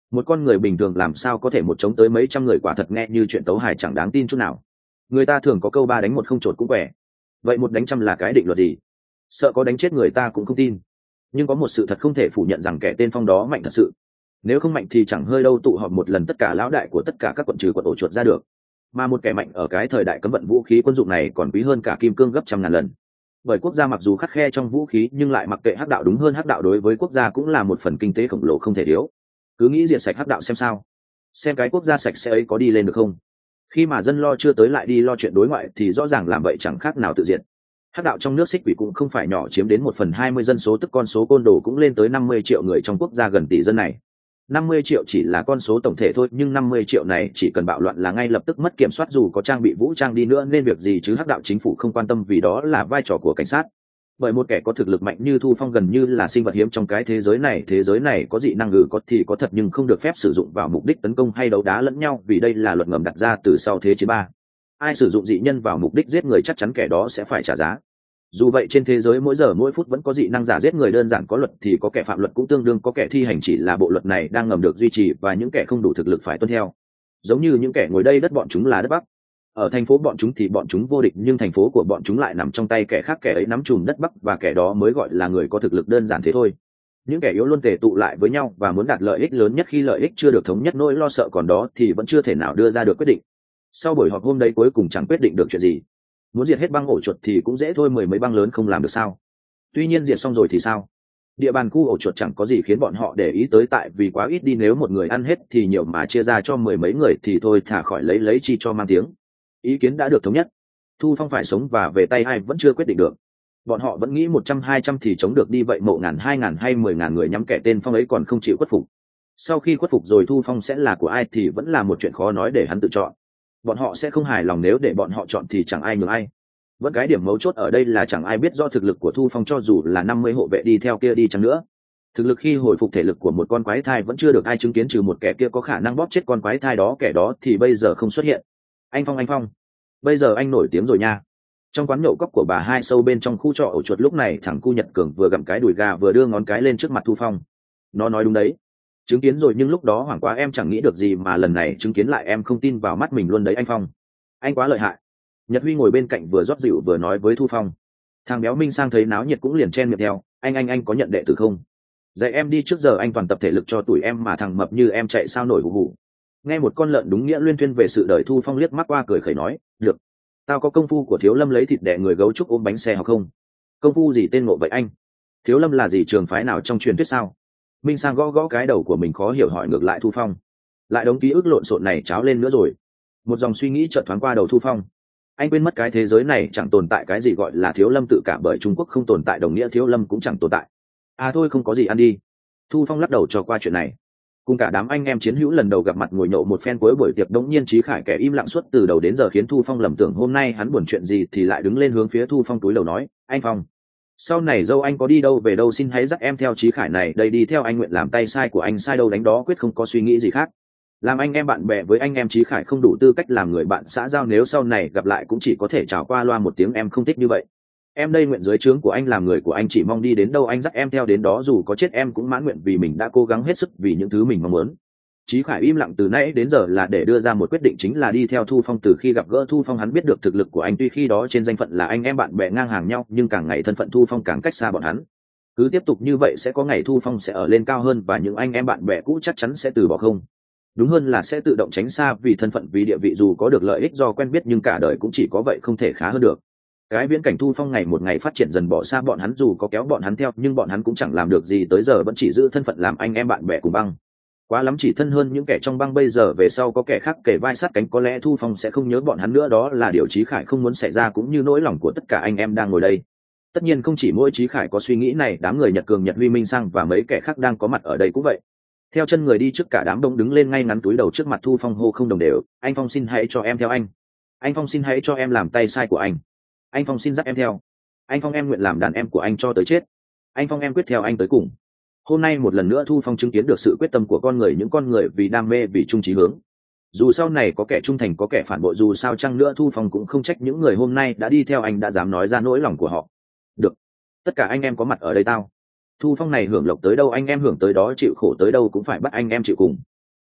Một con người bình thường làm sao có thể một chống tới mấy trăm người, quả thật nghe như chuyện tấu hài chẳng đáng tin chút nào. Người ta thường có câu ba đánh một không chột cũng quẻ, vậy một đánh trăm là cái định luật gì? Sợ có đánh chết người ta cũng không tin. Nhưng có một sự thật không thể phủ nhận rằng kẻ tên Phong đó mạnh thật sự. Nếu không mạnh thì chẳng hơi đâu tụ họp một lần tất cả lão đại của tất cả các quận trừ quận ổ chuột ra được. Mà một kẻ mạnh ở cái thời đại cấm vận vũ khí quân dụng này còn quý hơn cả kim cương gấp trăm ngàn lần. Bởi quốc gia mặc dù khắt khe trong vũ khí nhưng lại mặc kệ hắc đạo, đúng hơn hắc đạo đối với quốc gia cũng là một phần kinh tế khổng lồ không thể thiếu. Cứ nghĩ diệt sạch hắc đạo xem sao, xem cái quốc gia sạch sẽ ấy có đi lên được không. Khi mà dân lo chưa tới lại đi lo chuyện đối ngoại thì rõ ràng làm vậy chẳng khác nào tự diệt. Hắc đạo trong nước xích quỷ cũng không phải nhỏ, chiếm đến một phần hai mươi dân số, tức con số côn đồ cũng lên tới năm mươi triệu người trong quốc gia gần tỷ dân này. Năm mươi triệu chỉ là con số tổng thể thôi, nhưng năm mươi triệu này chỉ cần bạo loạn là ngay lập tức mất kiểm soát, dù có trang bị vũ trang đi nữa nên việc gì chứ hắc đạo chính phủ không quan tâm, vì đó là vai trò của cảnh sát. Bởi một kẻ có thực lực mạnh như Thu Phong gần như là sinh vật hiếm trong cái thế giới này. Thế giới này có dị năng ngừ có thì có thật, nhưng không được phép sử dụng vào mục đích tấn công hay đấu đá lẫn nhau, vì đây là luật ngầm đặt ra từ sau thế chiến ba. Ai sử dụng dị nhân vào mục đích giết người chắc chắn kẻ đó sẽ phải trả giá. Dù vậy trên thế giới mỗi giờ mỗi phút vẫn có dị năng giả giết người, đơn giản có luật thì có kẻ phạm luật cũng tương đương có kẻ thi hành, chỉ là bộ luật này đang ngầm được duy trì và những kẻ không đủ thực lực phải tuân theo. Giống như những kẻ ngồi đây đất bọn chúng là đất Bắc, ở thành phố bọn chúng thì bọn chúng vô địch, nhưng thành phố của bọn chúng lại nằm trong tay kẻ khác, kẻ ấy nắm chùm đất Bắc và kẻ đó mới gọi là người có thực lực, đơn giản thế thôi. Những kẻ yếu luôn tề tụ lại với nhau và muốn đạt lợi ích lớn nhất. Khi lợi ích chưa được thống nhất, nỗi lo sợ còn đó thì vẫn chưa thể nào đưa ra được quyết định. Sau buổi họp hôm đấy cuối cùng chẳng quyết định được chuyện gì. Muốn diệt hết băng ổ chuột thì cũng dễ thôi, mười mấy băng lớn không làm được sao? Tuy nhiên diệt xong rồi thì sao? Địa bàn khu ổ chuột chẳng có gì khiến bọn họ để ý tới, tại vì quá ít đi. Nếu một người ăn hết thì nhiều, mà chia ra cho mười mấy người thì thôi, thả khỏi lấy lấy chi cho mang tiếng. Ý kiến đã được thống nhất. Thu Phong phải sống và về tay ai vẫn chưa quyết định được. Bọn họ vẫn nghĩ một trăm hai trăm thì chống được đi, vậy mộ ngàn hai ngàn hay mười ngàn người nhắm kẻ tên Phong ấy còn không chịu khuất phục. Sau khi khuất phục rồi Thu Phong sẽ là của ai thì vẫn là một chuyện khó nói để hắn tự chọn. Bọn họ sẽ không hài lòng nếu để bọn họ chọn thì chẳng ai nhường ai. Vẫn cái điểm mấu chốt ở đây là chẳng ai biết rõ thực lực của Thu Phong, cho dù là năm mươi hộ vệ đi theo kia đi chăng nữa. Thực lực khi hồi phục thể lực của một con quái thai vẫn chưa được ai chứng kiến, trừ một kẻ kia có khả năng bóp chết con quái thai đó, kẻ đó thì bây giờ không xuất hiện. Anh Phong, anh Phong, bây giờ anh nổi tiếng rồi nha. Trong quán nhậu cóc của bà Hai sâu bên trong khu trọ ổ chuột lúc này, thằng cu Nhật Cường vừa gặm cái đùi gà vừa đưa ngón cái lên trước mặt Thu Phong. Nó nói đúng đấy, chứng kiến rồi, nhưng lúc đó hoảng quá em chẳng nghĩ được gì, mà lần này chứng kiến lại em không tin vào mắt mình luôn đấy anh Phong. Anh quá lợi hại. Nhật Huy ngồi bên cạnh vừa rót rượu vừa nói với Thu Phong. Thằng béo Minh Sang thấy náo nhiệt cũng liền chen miệng theo. Anh anh anh có nhận đệ tử không? Dạy em đi, trước giờ anh toàn tập thể lực cho tuổi em mà thằng mập như em chạy sao nổi hù hù. Nghe một con lợn đúng nghĩa luyên thuyên về sự đời, Thu Phong liếc mắt qua cười khẩy nói, được. Tao có công phu của Thiếu Lâm lấy thịt đẻ người gấu trúc ôm bánh xe học không? Công phu gì tên ngộ vậy anh? Thiếu Lâm là gì, trường phái nào trong truyền thuyết sao? Minh Sang gõ gõ cái đầu của mình khó hiểu hỏi ngược lại Thu Phong. Lại đống ký ức lộn xộn này cháo lên nữa rồi. Một dòng suy nghĩ chợt thoáng qua đầu Thu Phong. Anh quên mất cái thế giới này chẳng tồn tại cái gì gọi là Thiếu Lâm tự cả, bởi Trung Quốc không tồn tại đồng nghĩa Thiếu Lâm cũng chẳng tồn tại. À thôi không có gì, ăn đi. Thu Phong lắc đầu cho qua chuyện này. Cùng cả đám anh em chiến hữu lần đầu gặp mặt ngồi nhậu một phen cuối buổi tiệc, đống nhiên Chí Khải kẻ im lặng suốt từ đầu đến giờ khiến Thu Phong lầm tưởng hôm nay hắn buồn chuyện gì, thì lại đứng lên hướng phía Thu Phong túi đầu nói, anh Phong, sau này dâu anh có đi đâu về đâu xin hãy dắt em theo. Chí Khải này đây đi theo anh, nguyện làm tay sai của anh, sai đâu đánh đó, quyết không có suy nghĩ gì khác. Làm anh em bạn bè với anh em, Chí Khải không đủ tư cách làm người bạn xã giao, nếu sau này gặp lại cũng chỉ có thể chào qua loa một tiếng, em không thích như vậy. Em đây nguyện dưới trướng của anh làm người của anh, chỉ mong đi đến đâu anh dắt em theo đến đó, dù có chết em cũng mãn nguyện, vì mình đã cố gắng hết sức vì những thứ mình mong muốn. Chí Khải im lặng từ nãy đến giờ là để đưa ra một quyết định, chính là đi theo Thu Phong. Từ khi gặp gỡ Thu Phong hắn biết được thực lực của anh, tuy khi đó trên danh phận là anh em bạn bè ngang hàng nhau, nhưng càng ngày thân phận Thu Phong càng cách xa bọn hắn. Cứ tiếp tục như vậy sẽ có ngày Thu Phong sẽ ở lên cao hơn, và những anh em bạn bè cũ chắc chắn sẽ từ bỏ, không đúng hơn là sẽ tự động tránh xa, vì thân phận vì địa vị, dù có được lợi ích do quen biết nhưng cả đời cũng chỉ có vậy, không thể khá hơn được. Cái viễn cảnh Thu Phong ngày một ngày phát triển dần bỏ xa bọn hắn, dù có kéo bọn hắn theo nhưng bọn hắn cũng chẳng làm được gì, tới giờ vẫn chỉ giữ thân phận làm anh em bạn bè cùng băng, quá lắm chỉ thân hơn những kẻ trong băng. Bây giờ về sau có kẻ khác kể vai sát cánh, có lẽ Thu Phong sẽ không nhớ bọn hắn nữa, đó là điều Chí Khải không muốn xảy ra, cũng như nỗi lòng của tất cả anh em đang ngồi đây. Tất nhiên không chỉ mỗi Chí Khải có suy nghĩ này, đám người Nhật Cường, Nhật Huy, Minh Sang và mấy kẻ khác đang có mặt ở đây cũng vậy. Theo chân người đi trước, cả đám đông đứng lên ngay ngắn túi đầu trước mặt Thu Phong hô không đồng đều, anh Phong xin hãy cho em theo anh. Anh Phong xin hãy cho em làm tay sai của anh. Anh Phong xin dắt em theo. Anh Phong em nguyện làm đàn em của anh cho tới chết. Anh Phong em quyết theo anh tới cùng. Hôm nay một lần nữa Thu Phong chứng kiến được sự quyết tâm của con người, những con người vì đam mê, vì chung chí hướng. Dù sau này có kẻ trung thành có kẻ phản bội, dù sao chăng nữa Thu Phong cũng không trách những người hôm nay đã đi theo anh, đã dám nói ra nỗi lòng của họ. Được, tất cả anh em có mặt ở đây tao. Thu Phong này hưởng lộc tới đâu anh em hưởng tới đó, chịu khổ tới đâu cũng phải bắt anh em chịu cùng.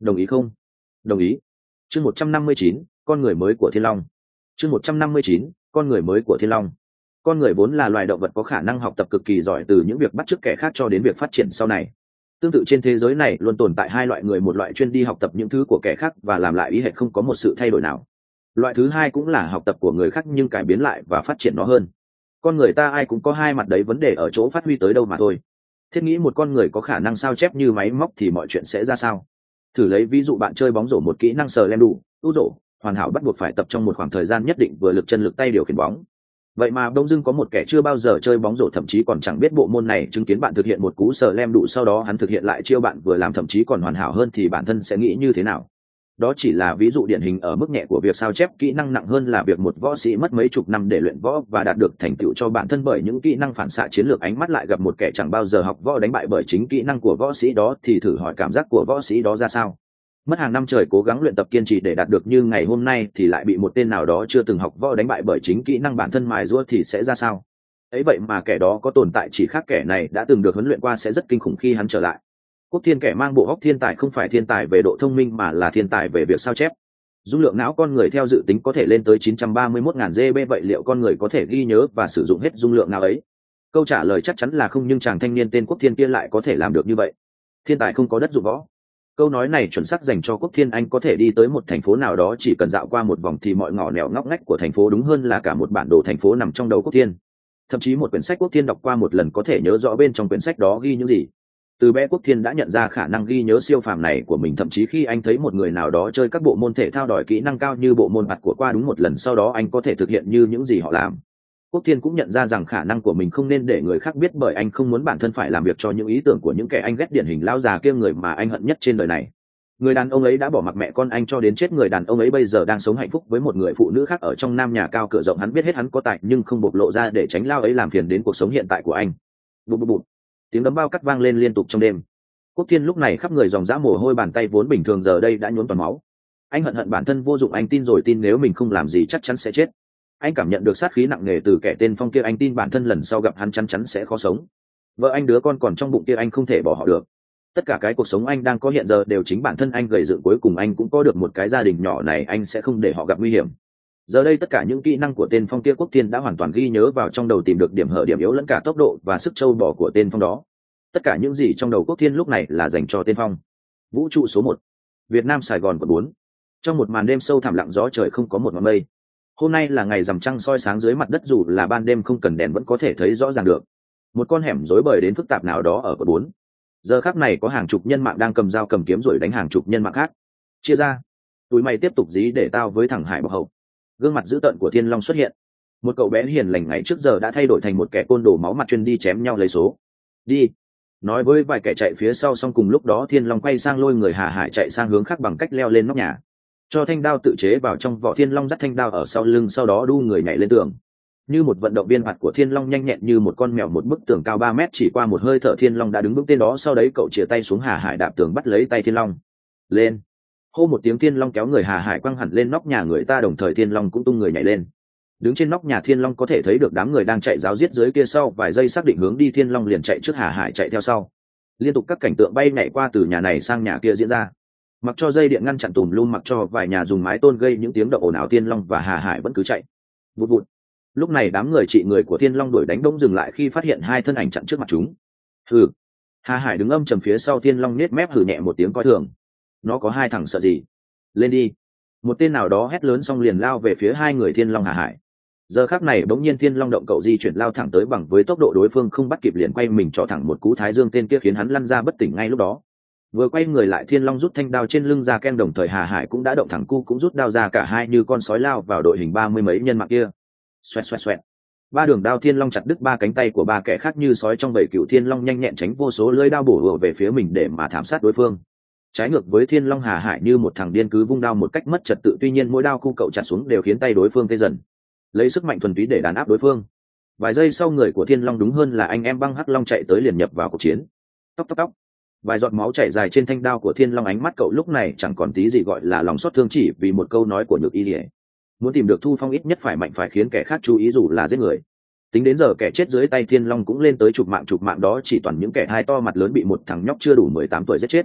Đồng ý không? Đồng ý. Chương một trăm năm mươi chín, con người mới của Thiên Long. Chương một trăm năm mươi chín, con người mới của Thiên Long. Con người vốn là loài động vật có khả năng học tập cực kỳ giỏi, từ những việc bắt chước kẻ khác cho đến việc phát triển sau này. Tương tự trên thế giới này luôn tồn tại hai loại người, một loại chuyên đi học tập những thứ của kẻ khác và làm lại ý hệt không có một sự thay đổi nào. Loại thứ hai cũng là học tập của người khác nhưng cải biến lại và phát triển nó hơn. Con người ta ai cũng có hai mặt đấy, vấn đề ở chỗ phát huy tới đâu mà thôi. Thiết nghĩ một con người có khả năng sao chép như máy móc thì mọi chuyện sẽ ra sao? Thử lấy ví dụ bạn chơi bóng rổ, một kỹ năng sờ lem đủ, ưu rổ, hoàn hảo bắt buộc phải tập trong một khoảng thời gian nhất định, vừa lực chân lực tay điều khiển bóng. Vậy mà đông dưng có một kẻ chưa bao giờ chơi bóng rổ, thậm chí còn chẳng biết bộ môn này, chứng kiến bạn thực hiện một cú sờ lem đủ, sau đó hắn thực hiện lại chiêu bạn vừa làm, thậm chí còn hoàn hảo hơn, thì bản thân sẽ nghĩ như thế nào? Đó chỉ là ví dụ điển hình ở mức nhẹ của việc sao chép. Kỹ năng nặng hơn là việc một võ sĩ mất mấy chục năm để luyện võ và đạt được thành tựu cho bản thân bởi những kỹ năng phản xạ chiến lược. Ánh mắt lại gặp một kẻ chẳng bao giờ học võ đánh bại bởi chính kỹ năng của võ sĩ đó, thì thử hỏi cảm giác của võ sĩ đó ra sao? Mất hàng năm trời cố gắng luyện tập kiên trì để đạt được như ngày hôm nay, thì lại bị một tên nào đó chưa từng học võ đánh bại bởi chính kỹ năng bản thân mài giũa, thì sẽ ra sao? Ấy vậy mà kẻ đó có tồn tại, chỉ khác kẻ này đã từng được huấn luyện qua, sẽ rất kinh khủng khi hắn trở lại. Quốc Thiên, kẻ mang bộ óc thiên tài, không phải thiên tài về độ thông minh mà là thiên tài về việc sao chép. Dung lượng não con người theo dự tính có thể lên tới chín trăm ba mươi mốt nghìn gi bi. Vậy liệu con người có thể ghi nhớ và sử dụng hết dung lượng não ấy? Câu trả lời chắc chắn là không, nhưng chàng thanh niên tên Quốc Thiên kia lại có thể làm được như vậy. Thiên tài không có đất dụng võ. Câu nói này chuẩn xác dành cho Quốc Thiên. Anh có thể đi tới một thành phố nào đó, chỉ cần dạo qua một vòng thì mọi ngõ nẻo ngóc ngách của thành phố, đúng hơn là cả một bản đồ thành phố nằm trong đầu Quốc Thiên. Thậm chí một quyển sách Quốc Thiên đọc qua một lần có thể nhớ rõ bên trong quyển sách đó ghi những gì. Từ bé Quốc Thiên đã nhận ra khả năng ghi nhớ siêu phàm này của mình, thậm chí khi anh thấy một người nào đó chơi các bộ môn thể thao đòi kỹ năng cao như bộ môn bạt của qua đúng một lần, sau đó anh có thể thực hiện như những gì họ làm. Quốc Thiên cũng nhận ra rằng khả năng của mình không nên để người khác biết, bởi anh không muốn bản thân phải làm việc cho những ý tưởng của những kẻ anh ghét, điển hình lão già kia, người mà anh hận nhất trên đời này. Người đàn ông ấy đã bỏ mặc mẹ con anh cho đến chết. Người đàn ông ấy bây giờ đang sống hạnh phúc với một người phụ nữ khác ở trong nam nhà cao cửa rộng. Hắn biết hết hắn có tài nhưng không bộc lộ ra để tránh lao ấy làm phiền đến cuộc sống hiện tại của anh. Bụp bụp bụp. Tiếng đấm bao cắt vang lên liên tục trong đêm. Quốc Thiên lúc này khắp người dòng dã mồ hôi, bàn tay vốn bình thường giờ đây đã nhuốm toàn máu. Anh hận hận bản thân vô dụng, anh tin rồi tin nếu mình không làm gì chắc chắn sẽ chết. Anh cảm nhận được sát khí nặng nề từ kẻ tên Phong kia, anh tin bản thân lần sau gặp hắn chắn chắn sẽ khó sống. Vợ anh, đứa con còn trong bụng kia, anh không thể bỏ họ được. Tất cả cái cuộc sống anh đang có hiện giờ đều chính bản thân anh gầy dựng, cuối cùng anh cũng có được một cái gia đình nhỏ này, anh sẽ không để họ gặp nguy hiểm. Giờ đây tất cả những kỹ năng của tên Phong kia Quốc Thiên đã hoàn toàn ghi nhớ vào trong đầu, tìm được điểm hở điểm yếu lẫn cả tốc độ và sức trâu bò của tên Phong đó. Tất cả những gì trong đầu Quốc Thiên lúc này là dành cho tên Phong. Vũ trụ số một, Việt Nam, Sài Gòn quận bốn. Trong một màn đêm sâu thẳm lặng gió trời, không có một ngọn mây. Hôm nay là ngày rằm trăng soi sáng dưới mặt đất, dù là ban đêm không cần đèn vẫn có thể thấy rõ ràng được. Một con hẻm rối bời đến phức tạp nào đó ở quận bốn. Giờ khắc này có hàng chục nhân mạng đang cầm dao cầm kiếm rồi đánh hàng chục nhân mạng khác. Chia ra, tụi mày tiếp tục dí để tao với thằng Hải bọc hậu. Gương mặt dữ tợn của Thiên Long xuất hiện. Một cậu bé hiền lành ngày trước giờ đã thay đổi thành một kẻ côn đồ máu mặt chuyên đi chém nhau lấy số. Đi, nói với vài kẻ chạy phía sau, xong cùng lúc đó Thiên Long quay sang lôi người Hà Hải chạy sang hướng khác bằng cách leo lên nóc nhà, cho thanh đao tự chế vào trong vỏ. Thiên Long dắt thanh đao ở sau lưng, sau đó đu người nhảy lên tường. Như một vận động viên, mặt của Thiên Long nhanh nhẹn như một con mèo, một bức tường cao ba mét chỉ qua một hơi thở Thiên Long đã đứng bước tên đó. Sau đấy cậu chìa tay xuống, Hà Hải đạp tường bắt lấy tay Thiên Long. Lên, hô một tiếng, Thiên Long kéo người Hà Hải quăng hẳn lên nóc nhà người ta, đồng thời Thiên Long cũng tung người nhảy lên. Đứng trên nóc nhà, Thiên Long có thể thấy được đám người đang chạy ráo riết dưới kia. Sau vài giây xác định hướng đi, Thiên Long liền chạy trước, Hà Hải chạy theo sau. Liên tục các cảnh tượng bay nhảy qua từ nhà này sang nhà kia diễn ra. Mặc cho dây điện ngăn chặn tùm lum, mặc cho vài nhà dùng mái tôn gây những tiếng động ồn ào, Thiên Long và Hà Hải vẫn cứ chạy. Vụt vụt. Lúc này đám người trị người của Thiên Long đuổi đánh bỗng dừng lại khi phát hiện hai thân ảnh chặn trước mặt chúng. Hừ. Hà Hải đứng âm trầm phía sau Thiên Long, nết mép hừ nhẹ một tiếng coi thường. Nó có hai thằng sợ gì? Lên đi. Một tên nào đó hét lớn xong liền lao về phía hai người Thiên Long Hà Hải. Giờ khắc này bỗng nhiên Thiên Long động cậu di chuyển lao thẳng tới, bằng với tốc độ đối phương không bắt kịp liền quay mình trỏ thẳng một cú thái dương tên kia khiến hắn lăn ra bất tỉnh ngay lúc đó. Vừa quay người lại, Thiên Long rút thanh đao trên lưng ra ken, đồng thời Hà Hải cũng đã động thẳng cu cũng rút đao ra, cả hai như con sói lao vào đội hình ba mươi mấy nhân mạng kia. Xoẹt xoẹt xoẹt. Ba đường đao Thiên Long chặt đứt ba cánh tay của ba kẻ khác như sói trong bầy cừu. Thiên Long nhanh nhẹn tránh vô số lưỡi đao bổ ùa về phía mình để mà thảm sát đối phương. Trái ngược với Thiên Long, Hà Hải như một thằng điên cứ vung đao một cách mất trật tự, tuy nhiên mỗi đao cu cậu chặt xuống đều khiến tay đối phương tê dần, lấy sức mạnh thuần túy để đàn áp đối phương. Vài giây sau, người của Thiên Long, đúng hơn là anh em băng hắc long, chạy tới liền nhập vào cuộc chiến. Tóc tóc tóc. Vài giọt máu chảy dài trên thanh đao của Thiên Long, ánh mắt cậu lúc này chẳng còn tí gì gọi là lòng xót thương, chỉ vì một câu nói của Nhược Y Lìa. Muốn tìm được Thu Phong ít nhất phải mạnh, phải khiến kẻ khác chú ý dù là giết người. Tính đến giờ kẻ chết dưới tay Thiên Long cũng lên tới chục mạng, chục mạng đó chỉ toàn những kẻ hai to mặt lớn bị một thằng nhóc chưa đủ mười tám tuổi giết chết.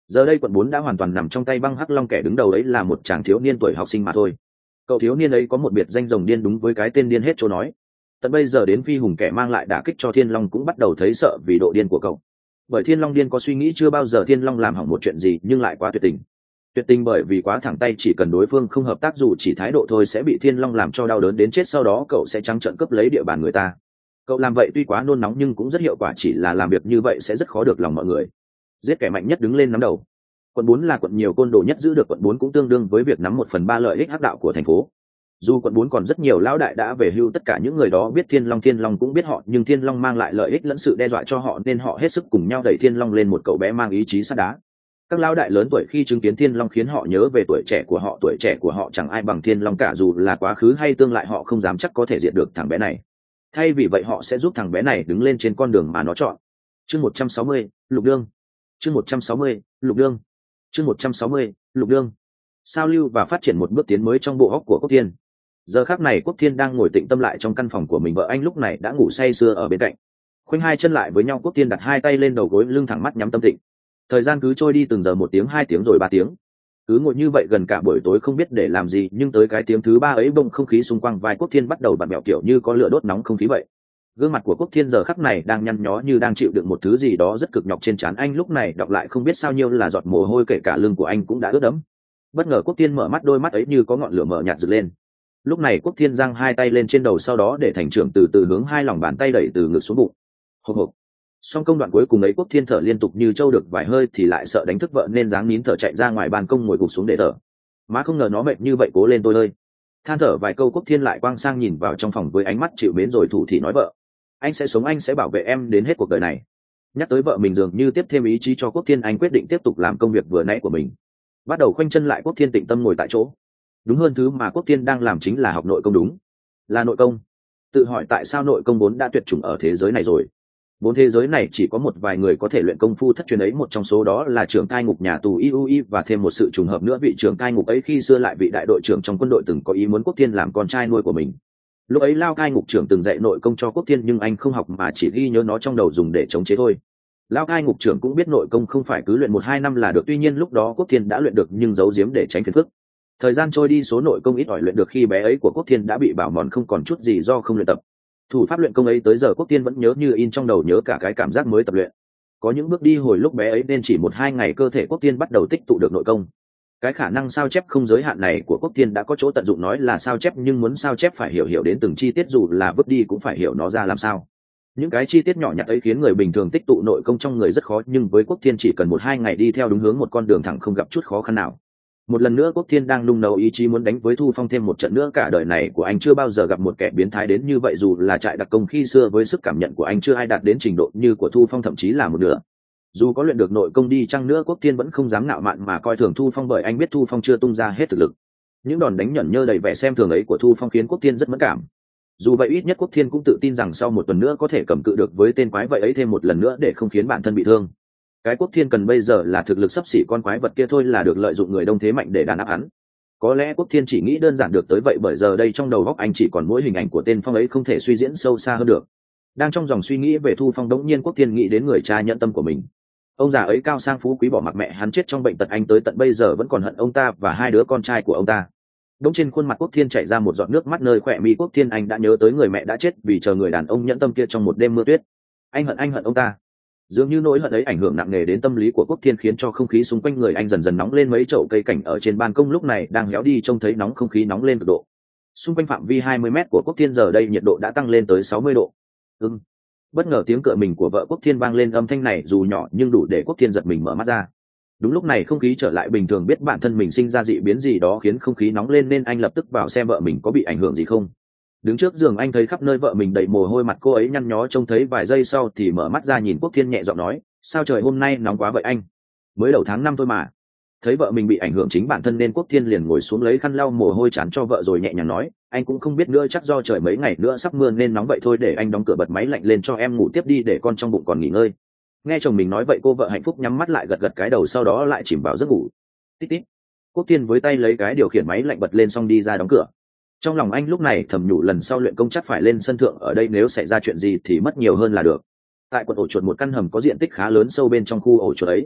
Giờ đây quận bốn đã hoàn toàn nằm trong tay băng hắc long, kẻ đứng đầu ấy là một chàng thiếu niên tuổi học sinh mà thôi. Cậu thiếu niên ấy có một biệt danh rồng điên, đúng với cái tên điên hết chỗ nói. Tận bây giờ đến Phi Hùng, kẻ mang lại đả kích cho Thiên Long, cũng bắt đầu thấy sợ vì độ điên của cậu. Bởi Thiên Long điên có suy nghĩ chưa bao giờ Thiên Long làm hỏng một chuyện gì, nhưng lại quá tuyệt tình. Tuyệt tình bởi vì quá thẳng tay, chỉ cần đối phương không hợp tác dù chỉ thái độ thôi sẽ bị Thiên Long làm cho đau đớn đến chết, sau đó cậu sẽ trắng trợn cướp lấy địa bàn người ta. Cậu làm vậy tuy quá nôn nóng nhưng cũng rất hiệu quả, chỉ là làm việc như vậy sẽ rất khó được lòng mọi người. Giết kẻ mạnh nhất đứng lên nắm đầu. Quận bốn là quận nhiều côn đồ nhất, giữ được quận bốn cũng tương đương với việc nắm một phần ba lợi ích hắc đạo của thành phố. Dù quận bốn còn rất nhiều lão đại đã về hưu, tất cả những người đó biết Thiên Long, Thiên Long cũng biết họ, nhưng Thiên Long mang lại lợi ích lẫn sự đe dọa cho họ, nên họ hết sức cùng nhau đẩy Thiên Long lên một cậu bé mang ý chí sắt đá. Các lão đại lớn tuổi khi chứng kiến Thiên Long khiến họ nhớ về tuổi trẻ của họ, tuổi trẻ của họ chẳng ai bằng Thiên Long cả, dù là quá khứ hay tương lai họ không dám chắc có thể diệt được thằng bé này. Thay vì vậy họ sẽ giúp thằng bé này đứng lên trên con đường mà nó chọn. Chương một trăm sáu mươi, Lục Đương. Chương một trăm sáu mươi, Lục Đương. Chương một trăm sáu mươi, Lục Đương. Sao lưu và phát triển một bước tiến mới trong bộ óc của Quốc Thiên. Giờ khắc này Quốc Thiên đang ngồi tĩnh tâm lại trong căn phòng của mình, vợ anh lúc này đã ngủ say sưa ở bên cạnh. Khoanh hai chân lại với nhau, Quốc Thiên đặt hai tay lên đầu gối, lưng thẳng, mắt nhắm tâm tịnh. Thời gian cứ trôi đi từng giờ, một tiếng, hai tiếng rồi ba tiếng. Cứ ngồi như vậy gần cả buổi tối không biết để làm gì, nhưng tới cái tiếng thứ ba ấy bỗng không khí xung quanh vai Quốc Thiên bắt đầu vặn vẹo, kiểu như có lửa đốt nóng không khí vậy. Gương mặt của Quốc Thiên giờ khắc này đang nhăn nhó như đang chịu đựng một thứ gì đó rất cực nhọc trên trán anh, lúc này đọc lại không biết sao nhiêu là giọt mồ hôi, kể cả lưng của anh cũng đã ướt đẫm. Bất ngờ Quốc Thiên mở mắt, đôi mắt ấy như có ngọn lửa mờ nhạt rực lên. Lúc này Quốc Thiên giang hai tay lên trên đầu, sau đó để thành trưởng từ từ hướng hai lòng bàn tay đẩy từ ngực xuống bụng. Hộc hộc. Xong công đoạn cuối cùng ấy, Quốc Thiên thở liên tục như trâu được vài hơi thì lại sợ đánh thức vợ nên dáng nín thở chạy ra ngoài ban công ngồi gục xuống để thở. Má không ngờ nó mệt như vậy, cố lên tôi ơi. Than thở vài câu, Quốc Thiên lại quang sang nhìn vào trong phòng với ánh mắt chịu mến rồi thủ thỉ nói: vợ, anh sẽ sống, anh sẽ bảo vệ em đến hết cuộc đời này. Nhắc tới vợ mình dường như tiếp thêm ý chí cho Quốc Thiên, anh quyết định tiếp tục làm công việc vừa nãy của mình. Bắt đầu khoanh chân lại, Quốc Thiên tĩnh tâm ngồi tại chỗ. Đúng hơn, thứ mà Quốc Thiên đang làm chính là học nội công. Đúng là nội công. Tự hỏi tại sao nội công vốn đã tuyệt chủng ở thế giới này rồi. Bốn thế giới này chỉ có một vài người có thể luyện công phu thất truyền ấy, một trong số đó là trưởng cai ngục nhà tù i u i, và thêm một sự trùng hợp nữa, vị trưởng cai ngục ấy khi xưa lại vị đại đội trưởng trong quân đội từng có ý muốn Quốc Thiên làm con trai nuôi của mình. Lúc ấy Lao cai ngục trưởng từng dạy nội công cho Quốc Thiên, nhưng anh không học mà chỉ ghi nhớ nó trong đầu dùng để chống chế thôi. Lao cai ngục trưởng cũng biết nội công không phải cứ luyện một hai năm là được, tuy nhiên lúc đó Quốc Thiên đã luyện được nhưng giấu giếm để tránh phiền phức. Thời gian trôi đi, số nội công ít ỏi luyện được khi bé ấy của Quốc Thiên đã bị bào mòn không còn chút gì do không luyện tập. Thủ pháp luyện công ấy tới giờ Quốc Thiên vẫn nhớ như in trong đầu, nhớ cả cái cảm giác mới tập luyện. Có những bước đi hồi lúc bé ấy nên chỉ một hai ngày cơ thể Quốc Thiên bắt đầu tích tụ được nội công. Cái khả năng sao chép không giới hạn này của Quốc Thiên đã có chỗ tận dụng, nói là sao chép nhưng muốn sao chép phải hiểu hiểu đến từng chi tiết, dù là vứt đi cũng phải hiểu nó ra làm sao. Những cái chi tiết nhỏ nhặt ấy khiến người bình thường tích tụ nội công trong người rất khó, nhưng với Quốc Thiên chỉ cần một hai ngày đi theo đúng hướng một con đường thẳng không gặp chút khó khăn nào. Một lần nữa Quốc Thiên đang nung nấu ý chí muốn đánh với Thu Phong thêm một trận nữa, cả đời này của anh chưa bao giờ gặp một kẻ biến thái đến như vậy, dù là trại đặc công khi xưa với sức cảm nhận của anh chưa ai đạt đến trình độ như của Thu Phong, thậm chí là một nửa. Dù có luyện được nội công đi chăng nữa, Quốc Thiên vẫn không dám ngạo mạn mà coi thường Thu Phong, bởi anh biết Thu Phong chưa tung ra hết thực lực. Những đòn đánh nhẫn nhơ đầy vẻ xem thường ấy của Thu Phong khiến Quốc Thiên rất mẫn cảm. Dù vậy ít nhất Quốc Thiên cũng tự tin rằng sau một tuần nữa có thể cầm cự được với tên quái vậy ấy thêm một lần nữa để không khiến bản thân bị thương. Cái Quốc Thiên cần bây giờ là thực lực xấp xỉ con quái vật kia thôi, là được lợi dụng người đông thế mạnh để đàn áp hắn. Có lẽ Quốc Thiên chỉ nghĩ đơn giản được tới vậy, bởi giờ đây trong đầu góc anh chỉ còn mỗi hình ảnh của tên Phong ấy, không thể suy diễn sâu xa hơn được. Đang trong dòng suy nghĩ về Thu Phong, đống nhiên Quốc Thiên nghĩ đến người cha nhẫn tâm của mình. Ông già ấy cao sang phú quý bỏ mặc mẹ hắn chết trong bệnh tật, anh tới tận bây giờ vẫn còn hận ông ta và hai đứa con trai của ông ta. Đống trên khuôn mặt Quốc Thiên chảy ra một giọt nước mắt, nơi khỏe mi Quốc Thiên anh đã nhớ tới người mẹ đã chết vì chờ người đàn ông nhẫn tâm kia trong một đêm mưa tuyết. Anh hận, anh hận ông ta. Dường như nỗi hận ấy ảnh hưởng nặng nề đến tâm lý của Quốc Thiên, khiến cho không khí xung quanh người anh dần dần nóng lên. Mấy chậu cây cảnh ở trên ban công lúc này đang héo đi, trông thấy nóng, không khí nóng lên cực độ. Xung quanh phạm vi hai mươi mét của Quốc Thiên giờ đây nhiệt độ đã tăng lên tới sáu mươi độ. Ừm. Bất ngờ tiếng cựa mình của vợ Quốc Thiên vang lên, âm thanh này dù nhỏ nhưng đủ để Quốc Thiên giật mình mở mắt ra. Đúng lúc này không khí trở lại bình thường, biết bản thân mình sinh ra dị biến gì đó khiến không khí nóng lên nên anh lập tức vào xem vợ mình có bị ảnh hưởng gì không. Đứng trước giường anh thấy khắp nơi vợ mình đầy mồ hôi, mặt cô ấy nhăn nhó, trông thấy vài giây sau thì mở mắt ra nhìn Quốc Thiên nhẹ giọng nói: sao trời hôm nay nóng quá vậy anh, mới đầu tháng năm thôi mà. Thấy vợ mình bị ảnh hưởng chính bản thân nên Quốc Thiên liền ngồi xuống lấy khăn lau mồ hôi chán cho vợ rồi nhẹ nhàng nói: anh cũng không biết nữa, chắc do trời mấy ngày nữa sắp mưa nên nóng vậy thôi, để anh đóng cửa bật máy lạnh lên cho em ngủ tiếp đi, để con trong bụng còn nghỉ ngơi. Nghe chồng mình nói vậy, cô vợ hạnh phúc nhắm mắt lại gật gật cái đầu, sau đó lại chìm vào giấc ngủ. Tít tít. Quốc Thiên với tay lấy cái điều khiển máy lạnh bật lên xong đi ra đóng cửa. Trong lòng anh lúc này thầm nhủ lần sau luyện công chắc phải lên sân thượng, ở đây nếu xảy ra chuyện gì thì mất nhiều hơn là được. Tại quận ổ chuột, một căn hầm có diện tích khá lớn sâu bên trong khu ổ chuột ấy.